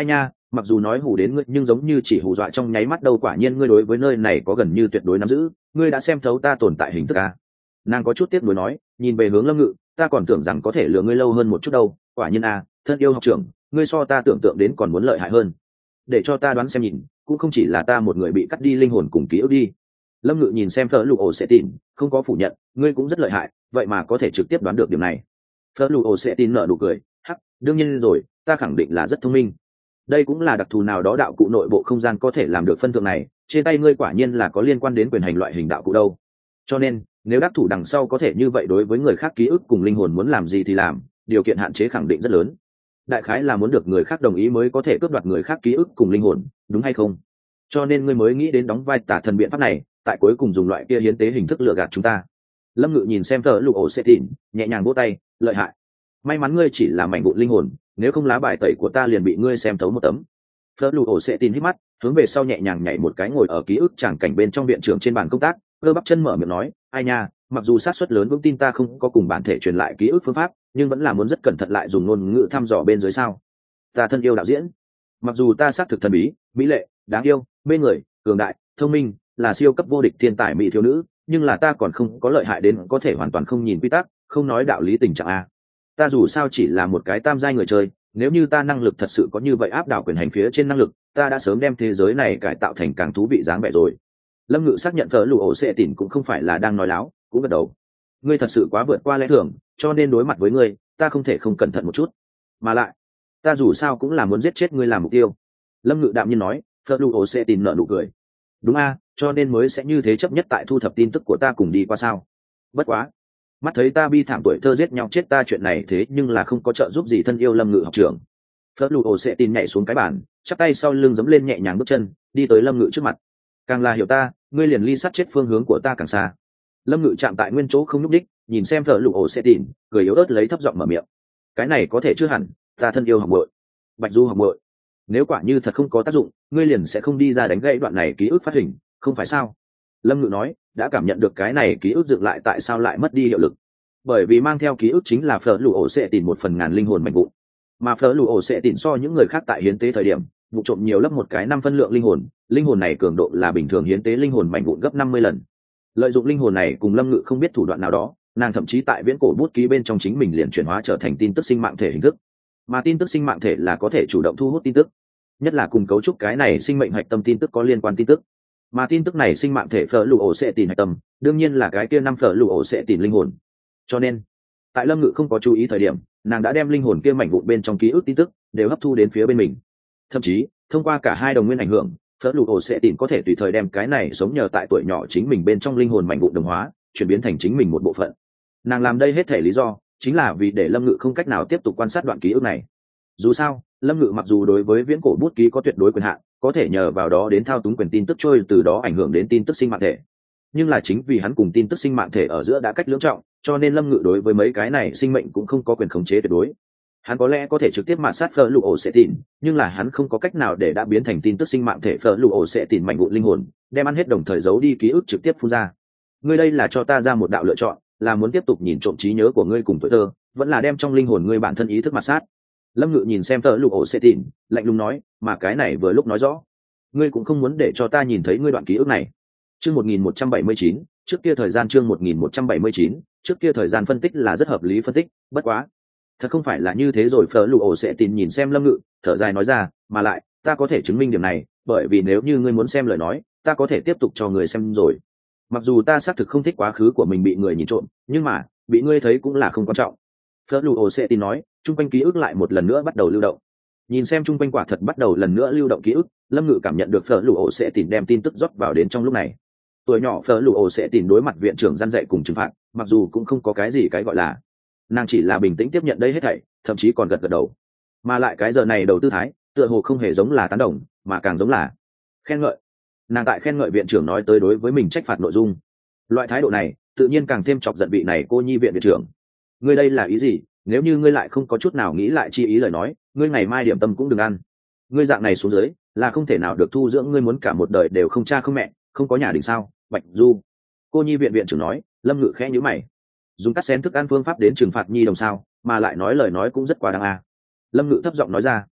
mặc dù nói hù đến ngươi nhưng giống như chỉ hù dọa trong nháy mắt đâu, quả nhiên ngươi đối với nơi này có gần như tuyệt đối nắm giữ, ngươi đã xem thấu ta tồn tại hình thức à. Nàng có chút tiếc nuối nói, nhìn về hướng Lâm Ngự, ta còn tưởng rằng có thể lừa ngươi lâu hơn một chút đâu, quả nhiên à, thân yêu học trưởng, ngươi so ta tưởng tượng đến còn muốn lợi hại hơn. Để cho ta đoán xem nhìn, cũng không chỉ là ta một người bị cắt đi linh hồn cùng ký ức đi. Lâm Ngự nhìn xem Phở Lụ Ổ Sẽ Tìn, không có phủ nhận, ngươi cũng rất lợi hại, vậy mà có thể trực tiếp đoán được điểm này. Phở Lụ Ổ Sẽ Tìn nở nụ cười, hắc, đương nhiên rồi, ta khẳng định là rất thông minh. Đây cũng là đặc thù nào đó đạo cụ nội bộ không gian có thể làm được phân thượng này, trên tay ngươi quả nhiên là có liên quan đến quyền hành loại hình đạo cụ đâu. Cho nên, nếu đắc thủ đằng sau có thể như vậy đối với người khác ký ức cùng linh hồn muốn làm gì thì làm, điều kiện hạn chế khẳng định rất lớn. Đại khái là muốn được người khác đồng ý mới có thể cướp đoạt người khác ký ức cùng linh hồn, đúng hay không? Cho nên ngươi mới nghĩ đến đóng vai tả thần biện pháp này, tại cuối cùng dùng loại kia hiến tế hình thức lừa gạt chúng ta. Lâm Ngự nhìn xem Phở Lụ Ổ Sẽ Tìn, nhẹ nhàng vỗ tay, lợi hại. May mắn ngươi chỉ là mảnh vụn linh hồn, nếu không lá bài tẩy của ta liền bị ngươi xem thấu một tấm. Phở Lụ Ổ Sẽ Tìn hít mắt, hướng về sau nhẹ nhàng nhảy một cái ngồi ở ký ức tràng cảnh bên trong viện trưởng trên bàn công tác, cơ bắp chân mở miệng nói, ai nha, mặc dù xác suất lớn vững tin ta không có cùng bản thể truyền lại ký ức phương pháp, nhưng vẫn là muốn rất cẩn thận lại dùng ngôn ngữ thăm dò bên dưới sao. Ta thân yêu đạo diễn, mặc dù ta xác thực thần bí, mỹ lệ, đáng yêu, mê người, cường đại, thông minh, là siêu cấp vô địch thiên tài mỹ thiếu nữ, nhưng là ta còn không có lợi hại đến có thể hoàn toàn không nhìn quy tắc, không nói đạo lý tình trạng a. Ta dù sao chỉ là một cái tam giai người chơi, nếu như ta năng lực thật sự có như vậy áp đảo quyền hành phía trên năng lực, ta đã sớm đem thế giới này cải tạo thành càng thú vị dáng vẻ rồi. Lâm Ngự xác nhận Phở Lụ Ổ Sẽ Tìn cũng không phải là đang nói láo, cũng gật đầu. Ngươi thật sự quá vượt qua lẽ thường, cho nên đối mặt với ngươi, ta không thể không cẩn thận một chút. Mà lại, ta dù sao cũng là muốn giết chết ngươi làm mục tiêu. Lâm Ngự đạm nhiên nói. Phở Lụ Ổ Sẽ Tìn nở nụ cười. Đúng a, cho nên mới sẽ như thế chấp nhất tại thu thập tin tức của ta cùng đi qua sao. Bất quá, mắt thấy ta bi thảm tuổi thơ giết nhau chết ta chuyện này thế nhưng là không có trợ giúp gì thân yêu Lâm Ngự học trưởng. Phở Lụ Ổ Sẽ Tìn nhảy xuống cái bàn, chắp tay sau lưng giẫm lên nhẹ nhàng bước chân, đi tới Lâm Ngự trước mặt. Càng là hiểu ta, ngươi liền ly sát chết phương hướng của ta càng xa. Lâm Ngự chạm tại nguyên chỗ không nhúc đích, nhìn xem Phở Lụ Ổ Sẽ Tìn, cười yếu ớt lấy thấp giọng mở miệng. Cái này có thể chưa hẳn, ta thân yêu học muội, Bạch Du học muội, nếu quả như thật không có tác dụng, ngươi liền sẽ không đi ra đánh gãy đoạn này ký ức phát hình, không phải sao? Lâm Ngự nói, đã cảm nhận được cái này ký ức dựng lại tại sao lại mất đi hiệu lực, bởi vì mang theo ký ức chính là Phở Lụ Ổ Sẽ Tìn một phần ngàn linh hồn mạnh vụn, mà Phở Lụ Ổ Sẽ Tìn so những người khác tại hiến tế thời điểm vụ trộm nhiều lấp một cái 5 phân lượng linh hồn này cường độ là bình thường hiến tế linh hồn mạnh vụn gấp 50 lần. Lợi dụng linh hồn này cùng Lâm Ngự không biết thủ đoạn nào đó, nàng thậm chí tại viễn cổ bút ký bên trong chính mình liền chuyển hóa trở thành tin tức sinh mạng thể hình thức, mà tin tức sinh mạng thể là có thể chủ động thu hút tin tức, nhất là cùng cấu trúc cái này sinh mệnh hạch tâm tin tức có liên quan tin tức, mà tin tức này sinh mạng thể Phở Lụ Ổ Sẽ Tìn hạch tâm đương nhiên là cái kia 5 Phở Lụ Ổ Sẽ Tìn linh hồn. Cho nên tại Lâm Ngự không có chú ý thời điểm, nàng đã đem linh hồn kia mảnh vụn bên trong ký ức tin tức đều hấp thu đến phía bên mình, thậm chí thông qua cả hai đồng nguyên ảnh hưởng, Phở Lụ Ổ Sẽ Tìn có thể tùy thời đem cái này sống nhờ tại tuổi nhỏ chính mình bên trong linh hồn mảnh vụn đồng hóa, chuyển biến thành chính mình một bộ phận. Nàng làm đây hết thể lý do chính là vì để Lâm Ngự không cách nào tiếp tục quan sát đoạn ký ức này. Dù sao, Lâm Ngự mặc dù đối với viễn cổ bút ký có tuyệt đối quyền hạn, có thể nhờ vào đó đến thao túng quyền tin tức trôi từ đó ảnh hưởng đến tin tức sinh mạng thể. Nhưng là chính vì hắn cùng tin tức sinh mạng thể ở giữa đã cách lưỡng trọng, cho nên Lâm Ngự đối với mấy cái này sinh mệnh cũng không có quyền khống chế tuyệt đối. Hắn có lẽ có thể trực tiếp mạt sát Phở Lụ Ổ Sẽ Tìn, nhưng là hắn không có cách nào để đã biến thành tin tức sinh mạng thể Phở Lụ Ổ Sẽ Tìn mạnh vụn linh hồn, đem ăn hết đồng thời giấu đi ký ức trực tiếp phun ra. Ngươi đây là cho ta ra một đạo lựa chọn, là muốn tiếp tục nhìn trộm trí nhớ của ngươi cùng tuổi thơ, vẫn là đem trong linh hồn ngươi bản thân ý thức mạt sát. Lâm Ngự nhìn xem Phở Lụ Ổ Sẽ Tìn, lạnh lùng nói, mà cái này vừa lúc nói rõ, ngươi cũng không muốn để cho ta nhìn thấy ngươi đoạn ký ức này. Chương 1179, trước kia thời gian chương 1179, trước kia thời gian phân tích là rất hợp lý phân tích, bất quá, thật không phải là như thế rồi. Phở Lụ Ổ Sẽ Tìn nhìn xem Lâm Ngự, thở dài nói ra, mà lại, ta có thể chứng minh điểm này, bởi vì nếu như ngươi muốn xem lời nói, ta có thể tiếp tục cho người xem rồi. Mặc dù ta xác thực không thích quá khứ của mình bị người nhìn trộm, nhưng mà, bị ngươi thấy cũng là không quan trọng. Phở Lụ Ổ Sẽ Tìn nói, trung quanh ký ức lại một lần nữa bắt đầu lưu động. Nhìn xem trung quanh quả thật bắt đầu lần nữa lưu động ký ức, Lâm Ngự cảm nhận được Phở Lụ Ổ Sẽ Tìn đem tin tức rót vào đến trong lúc này. Tuổi nhỏ Phở Lụ Ổ Sẽ Tìn đối mặt viện trưởng gian dạy cùng trừng phạt, mặc dù cũng không có cái gì cái gọi là, nàng chỉ là bình tĩnh tiếp nhận đây hết thảy, thậm chí còn gật gật đầu. Mà lại cái giờ này đầu tư thái, tựa hồ không hề giống là tán đồng, mà càng giống là khen ngợi. Nàng tại khen ngợi viện trưởng nói tới đối với mình trách phạt nội dung. Loại thái độ này, tự nhiên càng thêm chọc giận vị này cô nhi viện viện trưởng. Ngươi đây là ý gì? Nếu như ngươi lại không có chút nào nghĩ lại chi ý lời nói, ngươi ngày mai điểm tâm cũng đừng ăn. Ngươi dạng này xuống dưới, là không thể nào được thu dưỡng, ngươi muốn cả một đời đều không cha không mẹ, không có nhà đình sao? Bạch Du. Cô nhi viện viện trưởng nói. Lâm Ngự khẽ nhíu mày. Dùng cắt xén thức ăn phương pháp đến trừng phạt nhi đồng sao, mà lại nói lời nói cũng rất quá đáng a. Lâm Ngự thấp giọng nói ra.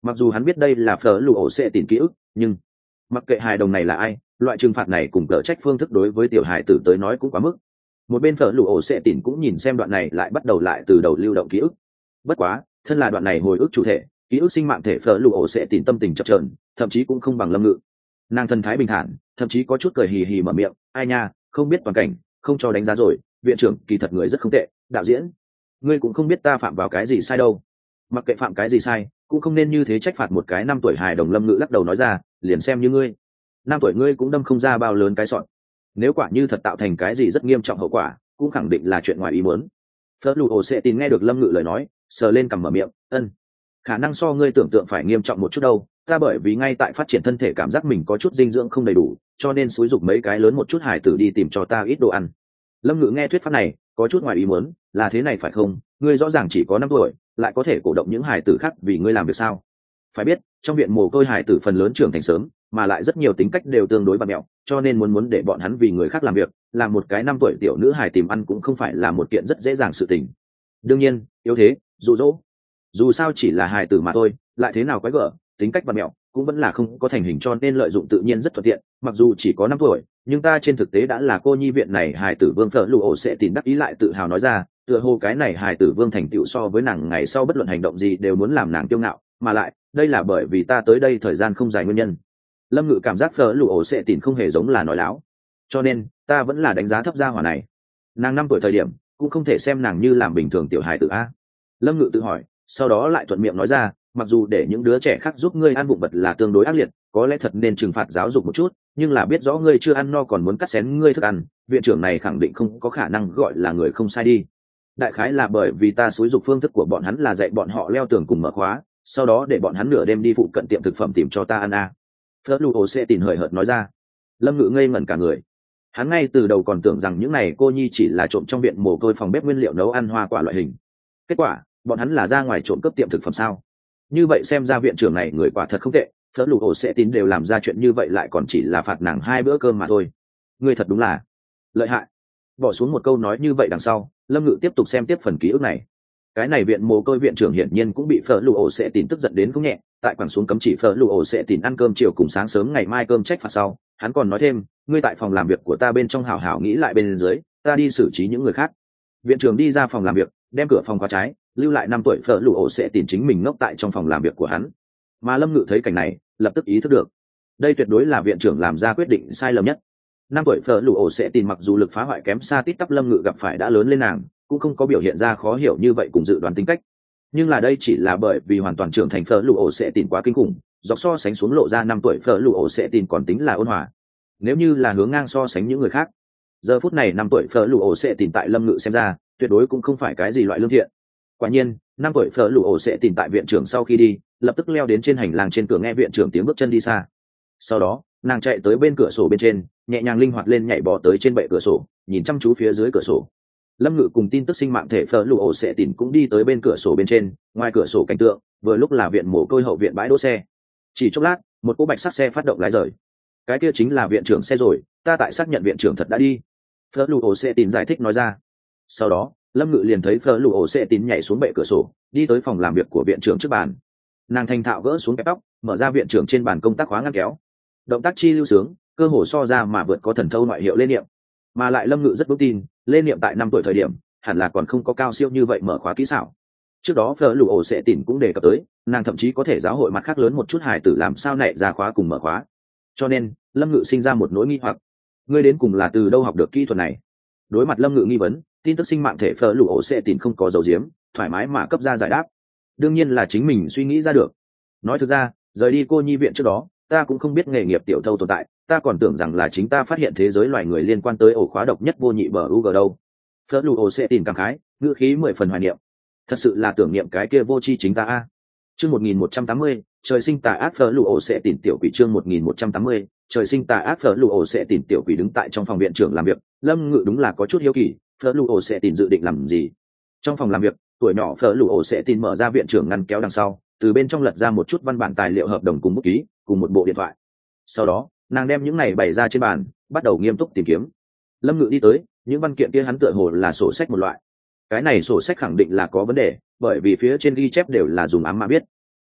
Mặc dù hắn biết đây là phở lụ ổ sẽ tìm ký ức, nhưng mặc kệ hài đồng này là ai, loại trừng phạt này cùng cỡ trách phương thức đối với tiểu hài tử tới nói cũng quá mức. Một bên phở lụ ổ sẽ tìm cũng nhìn xem đoạn này lại bắt đầu lại từ đầu lưu động ký ức. Bất quá thân là đoạn này hồi ức chủ thể, ký ức sinh mạng thể phở lụ ổ sẽ tìm tâm tình chập chờn, thậm chí cũng không bằng Lâm Ngự. Nàng thần thái bình thản, thậm chí có chút cười hì hì mở miệng, ai nha, không biết toàn cảnh, không cho đánh giá rồi, viện trưởng kỳ thật người rất không tệ, đạo diễn ngươi cũng không biết ta phạm vào cái gì sai đâu. Mặc kệ phạm cái gì sai cũng không nên như thế trách phạt một cái 5 tuổi hài đồng. Lâm Ngự lắc đầu nói ra, liền xem như ngươi 5 tuổi ngươi cũng đâm không ra bao lớn cái sọn, nếu quả như thật tạo thành cái gì rất nghiêm trọng hậu quả cũng khẳng định là chuyện ngoài ý muốn. Phớt lù ổ sẽ tin nghe được Lâm Ngự lời nói, sờ lên cằm mở miệng, ân, khả năng so ngươi tưởng tượng phải nghiêm trọng một chút đâu, ta bởi vì ngay tại phát triển thân thể cảm giác mình có chút dinh dưỡng không đầy đủ, cho nên xúi giục mấy cái lớn một chút hài tử đi tìm cho ta ít đồ ăn. Lâm Ngự nghe thuyết pháp này có chút ngoài ý muốn, là thế này phải không, ngươi rõ ràng chỉ có 5 tuổi lại có thể cổ động những hài tử khác vì ngươi làm việc sao? Phải biết trong viện mồ côi hài tử phần lớn trưởng thành sớm, mà lại rất nhiều tính cách đều tương đối bặm mẹo, cho nên muốn để bọn hắn vì người khác làm việc, làm một cái 5 tuổi tiểu nữ hài tìm ăn cũng không phải là một kiện rất dễ dàng sự tình. Đương nhiên yếu thế dụ dỗ, dù sao chỉ là hài tử mà thôi, lại thế nào quái gở, tính cách bặm mẹo cũng vẫn là không có thành hình, cho nên lợi dụng tự nhiên rất thuận tiện. Mặc dù chỉ có 5 tuổi nhưng ta trên thực tế đã là cô nhi viện này hài tử vương. Phở lù ổ sẽ tìm đắc ý lại tự hào nói ra, tựa hồ cái này hài tử vương thành tựu so với nàng ngày sau bất luận hành động gì đều muốn làm nàng kiêu ngạo, mà lại đây là bởi vì ta tới đây thời gian không dài nguyên nhân. Lâm Ngự cảm giác Phở lù ổ sẽ tìm không hề giống là nói láo, cho nên ta vẫn là đánh giá thấp gia hỏa này. Nàng 5 tuổi thời điểm cũng không thể xem nàng như làm bình thường tiểu hài tử a. Lâm Ngự tự hỏi, sau đó lại thuận miệng nói ra, mặc dù để những đứa trẻ khác giúp ngươi ăn vụng vật là tương đối ác liệt, có lẽ thật nên trừng phạt giáo dục một chút, nhưng là biết rõ ngươi chưa ăn no còn muốn cắt xén ngươi thức ăn, viện trưởng này khẳng định không có khả năng gọi là người không sai đi. Đại khái là bởi vì ta xúi giục phương thức của bọn hắn là dạy bọn họ leo tường cùng mở khóa, sau đó để bọn hắn nửa đêm đi phụ cận tiệm thực phẩm tìm cho ta ăn a. Phớt lù ổ sẽ tìm hời hợt nói ra. Lâm Ngự ngây ngẩn cả người, hắn ngay từ đầu còn tưởng rằng những này cô nhi chỉ là trộm trong viện mồ côi phòng bếp nguyên liệu nấu ăn hoa quả loại hình, kết quả bọn hắn là ra ngoài trộm cướp tiệm thực phẩm sao? Như vậy xem ra viện trưởng này người quả thật không tệ, Phớt lù ổ sẽ tin đều làm ra chuyện như vậy lại còn chỉ là phạt nàng 2 bữa cơm mà thôi. Ngươi thật đúng là lợi hại. Bỏ xuống một câu nói như vậy đằng sau, Lâm Ngự tiếp tục xem tiếp phần ký ức này. Cái này viện mồ côi viện trưởng hiển nhiên cũng bị Phớt lù ổ sẽ tin tức giận đến không nhẹ, tại quẳng xuống cấm chỉ Phớt lù ổ sẽ tin ăn cơm chiều cùng sáng sớm ngày mai cơm trách phạt sau, hắn còn nói thêm, ngươi tại phòng làm việc của ta bên trong hảo hảo nghĩ lại bên dưới, ta đi xử trí những người khác. Viện trưởng đi ra phòng làm việc, đem cửa phòng khóa trái, lưu lại 5 tuổi Phở lù ổ sẽ tìm chính mình ngốc tại trong phòng làm việc của hắn. Mà Lâm Ngự thấy cảnh này lập tức ý thức được, đây tuyệt đối là viện trưởng làm ra quyết định sai lầm nhất. 5 tuổi Phở lù ổ sẽ tìm mặc dù lực phá hoại kém xa tít tắp Lâm Ngự gặp phải đã lớn lên, nàng cũng không có biểu hiện ra khó hiểu như vậy cùng dự đoán tính cách, nhưng là đây chỉ là bởi vì hoàn toàn trưởng thành Phở lù ổ sẽ tìm quá kinh khủng, dọc so sánh xuống lộ ra 5 tuổi Phở lù ổ sẽ tìm còn tính là ôn hòa. Nếu như là hướng ngang so sánh những người khác, giờ phút này 5 tuổi Phở lù ổ sẽ tìm tại Lâm Ngự xem ra tuyệt đối cũng không phải cái gì loại lương thiện. Quả nhiên 5 tuổi Phở lù ổ sẽ tìm tại viện trưởng sau khi đi, lập tức leo đến trên hành lang trên cửa nghe viện trưởng tiếng bước chân đi xa. Sau đó nàng chạy tới bên cửa sổ bên trên, nhẹ nhàng linh hoạt lên nhảy bò tới trên bệ cửa sổ, nhìn chăm chú phía dưới cửa sổ. Lâm Ngự cùng tin tức sinh mạng thể Phở lù ổ sẽ tìm cũng đi tới bên cửa sổ bên trên, ngoài cửa sổ cảnh tượng vừa lúc là viện mồ côi hậu viện bãi đỗ xe. Chỉ chốc lát, một cỗ bạch sắc xe phát động lái rời. Cái kia chính là viện trưởng xe rồi, ta tại xác nhận viện trưởng thật đã đi. Phở lù ổ sẽ tìm giải thích nói ra. Sau đó Lâm Ngự liền thấy Phở lù ổ sẽ tín nhảy xuống bệ cửa sổ, đi tới phòng làm việc của viện trưởng trước bàn. Nàng thành thạo gỡ xuống kẹp tóc, mở ra viện trưởng trên bàn công tác khóa ngăn kéo, động tác chi lưu sướng, cơ hồ so ra mà vượt có thần thâu ngoại hiệu lên niệm. Mà lại Lâm Ngự rất vững tin, lên niệm tại 5 tuổi thời điểm hẳn là còn không có cao siêu như vậy mở khóa kỹ xảo. Trước đó Phở lù ổ sẽ tín cũng đề cập tới, nàng thậm chí có thể giáo hội mặt khác lớn một chút hài tử làm sao nảy ra khóa cùng mở khóa. Cho nên Lâm Ngự sinh ra một nỗi nghi hoặc, ngươi đến cùng là từ đâu học được kỹ thuật này? Đối mặt Lâm Ngự nghi vấn, tin tức sinh mạng thể Phở lù ổ sẽ tìm không có dấu diếm, thoải mái mà cấp ra giải đáp. Đương nhiên là chính mình suy nghĩ ra được. Nói thực ra, rời đi cô nhi viện trước đó, ta cũng không biết nghề nghiệp tiểu thâu tồn tại, ta còn tưởng rằng là chính ta phát hiện thế giới loài người liên quan tới ổ khóa độc nhất vô nhị bờ UG đâu. Phở lù ổ sẽ tìm cảm khái, ngữ khí 10 phần hoài niệm. Thật sự là tưởng niệm cái kia vô tri chính ta a. Chương 1180, trời sinh tà ác Phở lù ổ sẽ tìm tiểu quỷ. Chương 1180, trời sinh tà ác Phở lù ổ sẽ tìm tiểu quỷ. Đứng tại trong phòng viện trưởng làm việc, Lâm Ngự đúng là có chút hiếu kỳ, Phở lù ổ sẽ tìm dự định làm gì? Trong phòng làm việc, tuổi nhỏ Phở lù ổ sẽ tìm mở ra viện trưởng ngăn kéo đằng sau, từ bên trong lật ra một chút văn bản tài liệu hợp đồng cùng bút ký, cùng một bộ điện thoại. Sau đó, nàng đem những này bày ra trên bàn, bắt đầu nghiêm túc tìm kiếm. Lâm Ngự đi tới, những văn kiện kia hắn tựa hồ là sổ sách một loại. Cái này sổ sách khẳng định là có vấn đề, bởi vì phía trên ghi chép đều là dùng ám mã viết.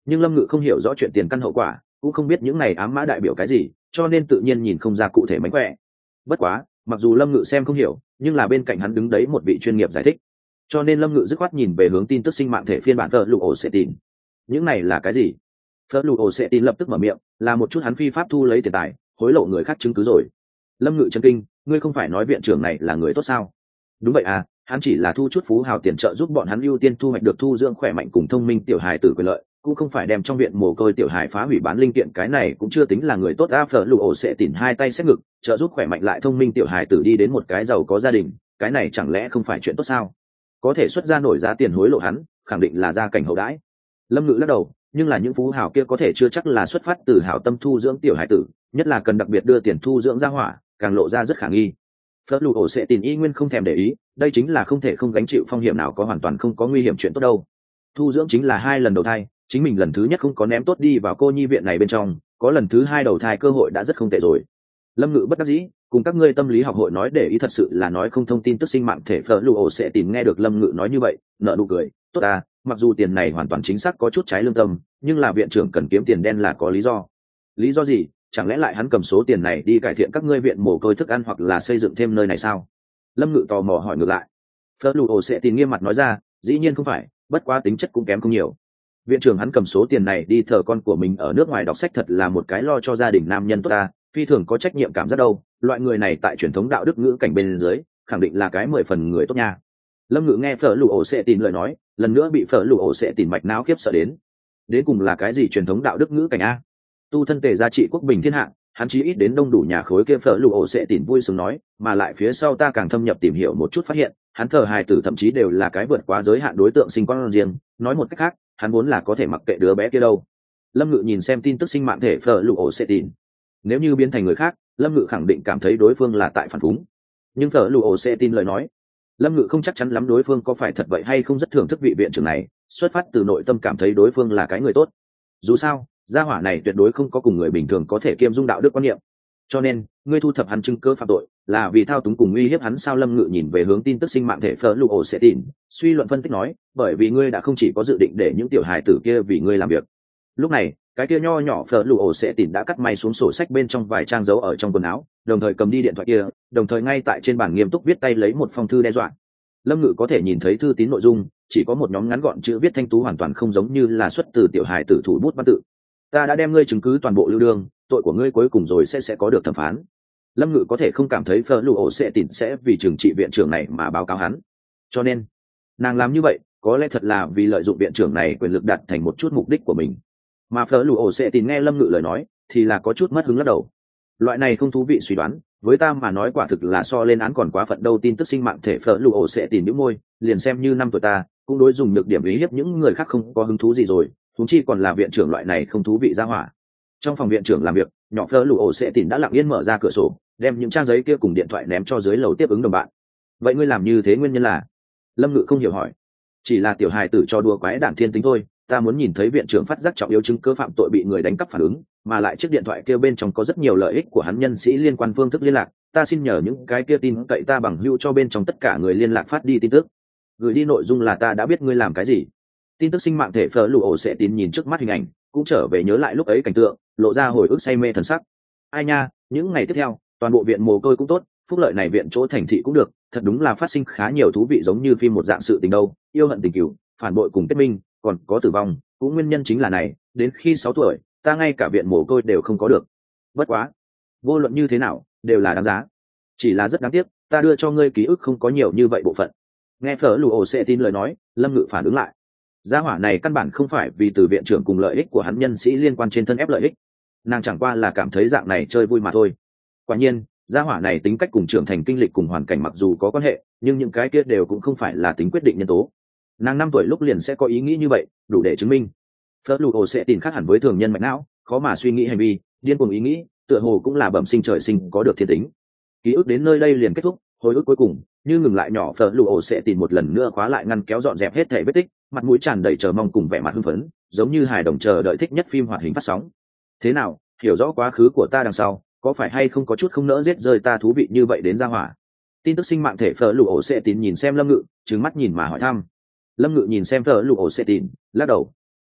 nhưng lâm ngự không hiểu rõ chuyện tiền căn hậu quả, cũng không biết những này ám mã đại biểu cái gì, cho nên tự nhiên nhìn không ra cụ thể mánh khỏe. Bất quá mặc dù lâm ngự xem không hiểu, nhưng là bên cạnh hắn đứng đấy một vị chuyên nghiệp giải thích, cho nên lâm ngự dứt khoát nhìn về hướng tin tức sinh mạng thể phiên bản thợ lụ ổ sẽ tin. Những này là cái gì? Thợ lụ ổ sẽ tin lập tức mở miệng, là một chút hắn phi pháp thu lấy tiền tài, hối lộ người khác chứng cứ rồi. Lâm ngự chấn kinh, ngươi không phải nói viện trưởng này là người tốt sao? Đúng vậy à, hắn chỉ là thu chút phú hào tiền trợ giúp bọn hắn ưu tiên thu hoạch được thu dưỡng khỏe mạnh cùng thông minh tiểu hài tử quyền lợi, cũng không phải đem trong viện mồ côi tiểu hài phá hủy bán linh kiện, cái này cũng chưa tính là người tốt. A phở lụ ổ sẽ tìm hai tay xếp ngực, trợ giúp khỏe mạnh lại thông minh tiểu hài tử đi đến một cái giàu có gia đình, cái này chẳng lẽ không phải chuyện tốt sao? Có thể xuất ra nổi giá tiền hối lộ hắn, khẳng định là gia cảnh hậu đãi. Lâm ngự lắc đầu, nhưng là những phú hào kia có thể chưa chắc là xuất phát từ hảo tâm thu dưỡng tiểu hài tử, nhất là cần đặc biệt đưa tiền thu dưỡng ra hỏa, càng lộ ra rất khả nghi. Phớt lù ổ sẽ tìm y nguyên không thèm để ý, đây chính là không thể không gánh chịu phong hiểm, nào có hoàn toàn không có nguy hiểm chuyện tốt đâu. Thu dưỡng chính là 2 lần đầu thai, chính mình lần thứ nhất không có ném tốt đi vào cô nhi viện này bên trong, có lần thứ 2 đầu thai cơ hội đã rất không tệ rồi. Lâm ngự bất đắc dĩ, cùng các ngươi tâm lý học hội nói để ý thật sự là nói không thông tin tức sinh mạng thể. Phớt lù ổ sẽ tìm nghe được Lâm ngự nói như vậy, nở nụ cười, tốt à, mặc dù tiền này hoàn toàn chính xác có chút trái lương tâm, nhưng là viện trưởng cần kiếm tiền đen là có lý do. Lý do gì? Chẳng lẽ lại hắn cầm số tiền này đi cải thiện các ngươi viện mồ côi thức ăn hoặc là xây dựng thêm nơi này sao? Lâm ngự tò mò hỏi ngược lại. Phớt lù ổ sẽ tìm nghiêm mặt nói ra, dĩ nhiên không phải, bất quá tính chất cũng kém không nhiều. Viện trưởng hắn cầm số tiền này đi thờ con của mình ở nước ngoài đọc sách, thật là một cái lo cho gia đình nam nhân tốt ta, phi thường có trách nhiệm cảm giác đâu. Loại người này tại truyền thống đạo đức ngữ cảnh bên dưới khẳng định là cái 10 phần người tốt nha. Lâm ngự nghe Phớt lù ổ sẽ tìm lời nói, lần nữa bị Phớt lù ổ sẽ tìm mạch não khiếp sợ đến cùng là cái gì truyền thống đạo đức ngữ cảnh a? Tu thân tề gia trị quốc bình thiên hạ, hắn chí ít đến đông đủ nhà khối kia. Phở lù ổ sẽ tìm vui sướng nói, mà lại phía sau ta càng thâm nhập tìm hiểu một chút phát hiện, hắn thờ hài tử thậm chí đều là cái vượt quá giới hạn đối tượng sinh con riêng, nói một cách khác, hắn vốn là có thể mặc kệ đứa bé kia đâu. Lâm ngự nhìn xem tin tức sinh mạng thể Phở lù ổ sẽ tìm, nếu như biến thành người khác, Lâm ngự khẳng định cảm thấy đối phương là tại phản phúng, nhưng Phở lù ổ sẽ tin lời nói, Lâm ngự không chắc chắn lắm đối phương có phải thật vậy hay không, rất thưởng thức vị viện trưởng này, xuất phát từ nội tâm cảm thấy đối phương là cái người tốt. Dù sao gia hỏa này tuyệt đối không có cùng người bình thường có thể kiêm dung đạo đức quan niệm, cho nên ngươi thu thập hắn chứng cứ phạm tội là vì thao túng cùng uy hiếp hắn sao? Lâm ngự nhìn về hướng tin tức sinh mạng thể Phớt lù ổ sẽ tìm, suy luận phân tích nói, bởi vì ngươi đã không chỉ có dự định để những tiểu hài tử kia vì ngươi làm việc. Lúc này cái kia nho nhỏ Phớt lù ổ sẽ tìm đã cắt may xuống sổ sách bên trong vài trang giấu ở trong quần áo, đồng thời cầm đi điện thoại kia, đồng thời ngay tại trên bàn nghiêm túc viết tay lấy một phong thư đe dọa. Lâm ngự có thể nhìn thấy thư tín nội dung, chỉ có một nhóm ngắn gọn chữ viết thanh tú, hoàn toàn không giống như là xuất từ tiểu hài tử thủ bút văn tự. Ta đã đem ngươi chứng cứ toàn bộ lưu đương, tội của ngươi cuối cùng rồi sẽ có được thẩm phán. Lâm ngự có thể không cảm thấy Phớt lù ổ sẽ tìm sẽ vì trừng trị viện trưởng này mà báo cáo hắn, cho nên nàng làm như vậy có lẽ thật là vì lợi dụng viện trưởng này quyền lực đạt thành một chút mục đích của mình. Mà Phớt lù ổ sẽ tìm nghe Lâm ngự lời nói thì là có chút mất hứng lắc đầu. Loại này không thú vị suy đoán với ta mà nói quả thực là so lên án còn quá phận đâu. Tin tức sinh mạng thể Phớt lù ổ sẽ tìm nhíu môi, liền xem như năm tuổi ta cũng đối dùng được điểm ý hiếp những người khác không có hứng thú gì rồi, huống chi còn là viện trưởng loại này không thú vị ra hỏa. Trong phòng viện trưởng làm việc, nhỏ Phớt lù ổ sẽ tìm đã lặng yên mở ra cửa sổ, đem những trang giấy kia cùng điện thoại ném cho dưới lầu tiếp ứng đồng bạn. Vậy ngươi làm như thế nguyên nhân là? Lâm ngự không hiểu hỏi. Chỉ là tiểu hài tử cho đùa quái đản thiên tính thôi, ta muốn nhìn thấy viện trưởng phát giác trọng yếu chứng cứ phạm tội bị người đánh cắp phản ứng, mà lại chiếc điện thoại kia bên trong có rất nhiều lợi ích của hắn nhân sĩ liên quan phương thức liên lạc, ta xin nhờ những cái kia tin cậy ta bằng hữu cho bên trong tất cả người liên lạc phát đi tin tức, gửi đi nội dung là ta đã biết ngươi làm cái gì. Tin tức sinh mạng thể Phớt lù ổ sẽ tin nhìn trước mắt hình ảnh, cũng trở về nhớ lại lúc ấy cảnh tượng, lộ ra hồi ức say mê thần sắc. Ai nha, những ngày tiếp theo toàn bộ viện mồ côi cũng tốt, phúc lợi này viện chỗ thành thị cũng được, thật đúng là phát sinh khá nhiều thú vị giống như phim một dạng sự tình đâu, yêu hận tình cửu, phản bội cùng kết minh, còn có tử vong, cũng nguyên nhân chính là này, đến khi 6 tuổi ta ngay cả viện mồ côi đều không có được. Bất quá vô luận như thế nào đều là đáng giá, chỉ là rất đáng tiếc ta đưa cho ngươi ký ức không có nhiều như vậy bộ phận. Nghe Phớt lù ổ sẽ tin lời nói, Lâm ngự phản ứng lại, gia hỏa này căn bản không phải vì từ viện trưởng cùng lợi ích của hắn nhân sĩ liên quan trên thân ép lợi ích, nàng chẳng qua là cảm thấy dạng này chơi vui mà thôi. Quả nhiên gia hỏa này tính cách cùng trưởng thành kinh lịch cùng hoàn cảnh mặc dù có quan hệ, nhưng những cái kia đều cũng không phải là tính quyết định nhân tố. Nàng 5 tuổi lúc liền sẽ có ý nghĩ như vậy, đủ để chứng minh Phớt lù ổ sẽ tìm khác hẳn với thường nhân mạch não, khó mà suy nghĩ hành vi, điên cuồng ý nghĩ, tựa hồ cũng là bẩm sinh trời sinh có được thiên tính. Ký ức đến nơi đây liền kết thúc, hồi ức cuối cùng như ngừng lại, nhỏ Phớt lù ổ sẽ tìm một lần nữa khóa lại ngăn kéo, dọn dẹp hết thảy vết tích, mặt mũi tràn đầy chờ mong cùng vẻ mặt hưng phấn, giống như hài đồng chờ đợi thích nhất phim hoạt hình phát sóng. Thế nào, hiểu rõ quá khứ của ta đằng sau, có phải hay không có chút không nỡ giết rơi ta thú vị như vậy đến ra hỏa? Tin tức sinh mạng thể Phớt lù ổ sẽ tìm nhìn xem Lâm ngự, trừng mắt nhìn mà hỏi thăm. Lâm ngự nhìn xem Phớt lù ổ sẽ tìm, lắc đầu. Không,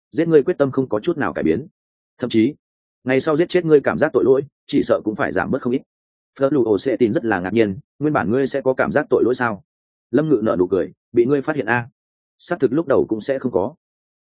giết ngươi quyết tâm không có chút nào cải biến, thậm chí ngày sau giết chết ngươi cảm giác tội lỗi chỉ sợ cũng phải giảm bớt không ít. Phớt lù ổ sẽ tin rất là ngạc nhiên, nguyên bản ngươi sẽ có cảm giác tội lỗi sao? Lâm Ngự nở nụ cười, bị ngươi phát hiện a? Xác thực lúc đầu cũng sẽ không có,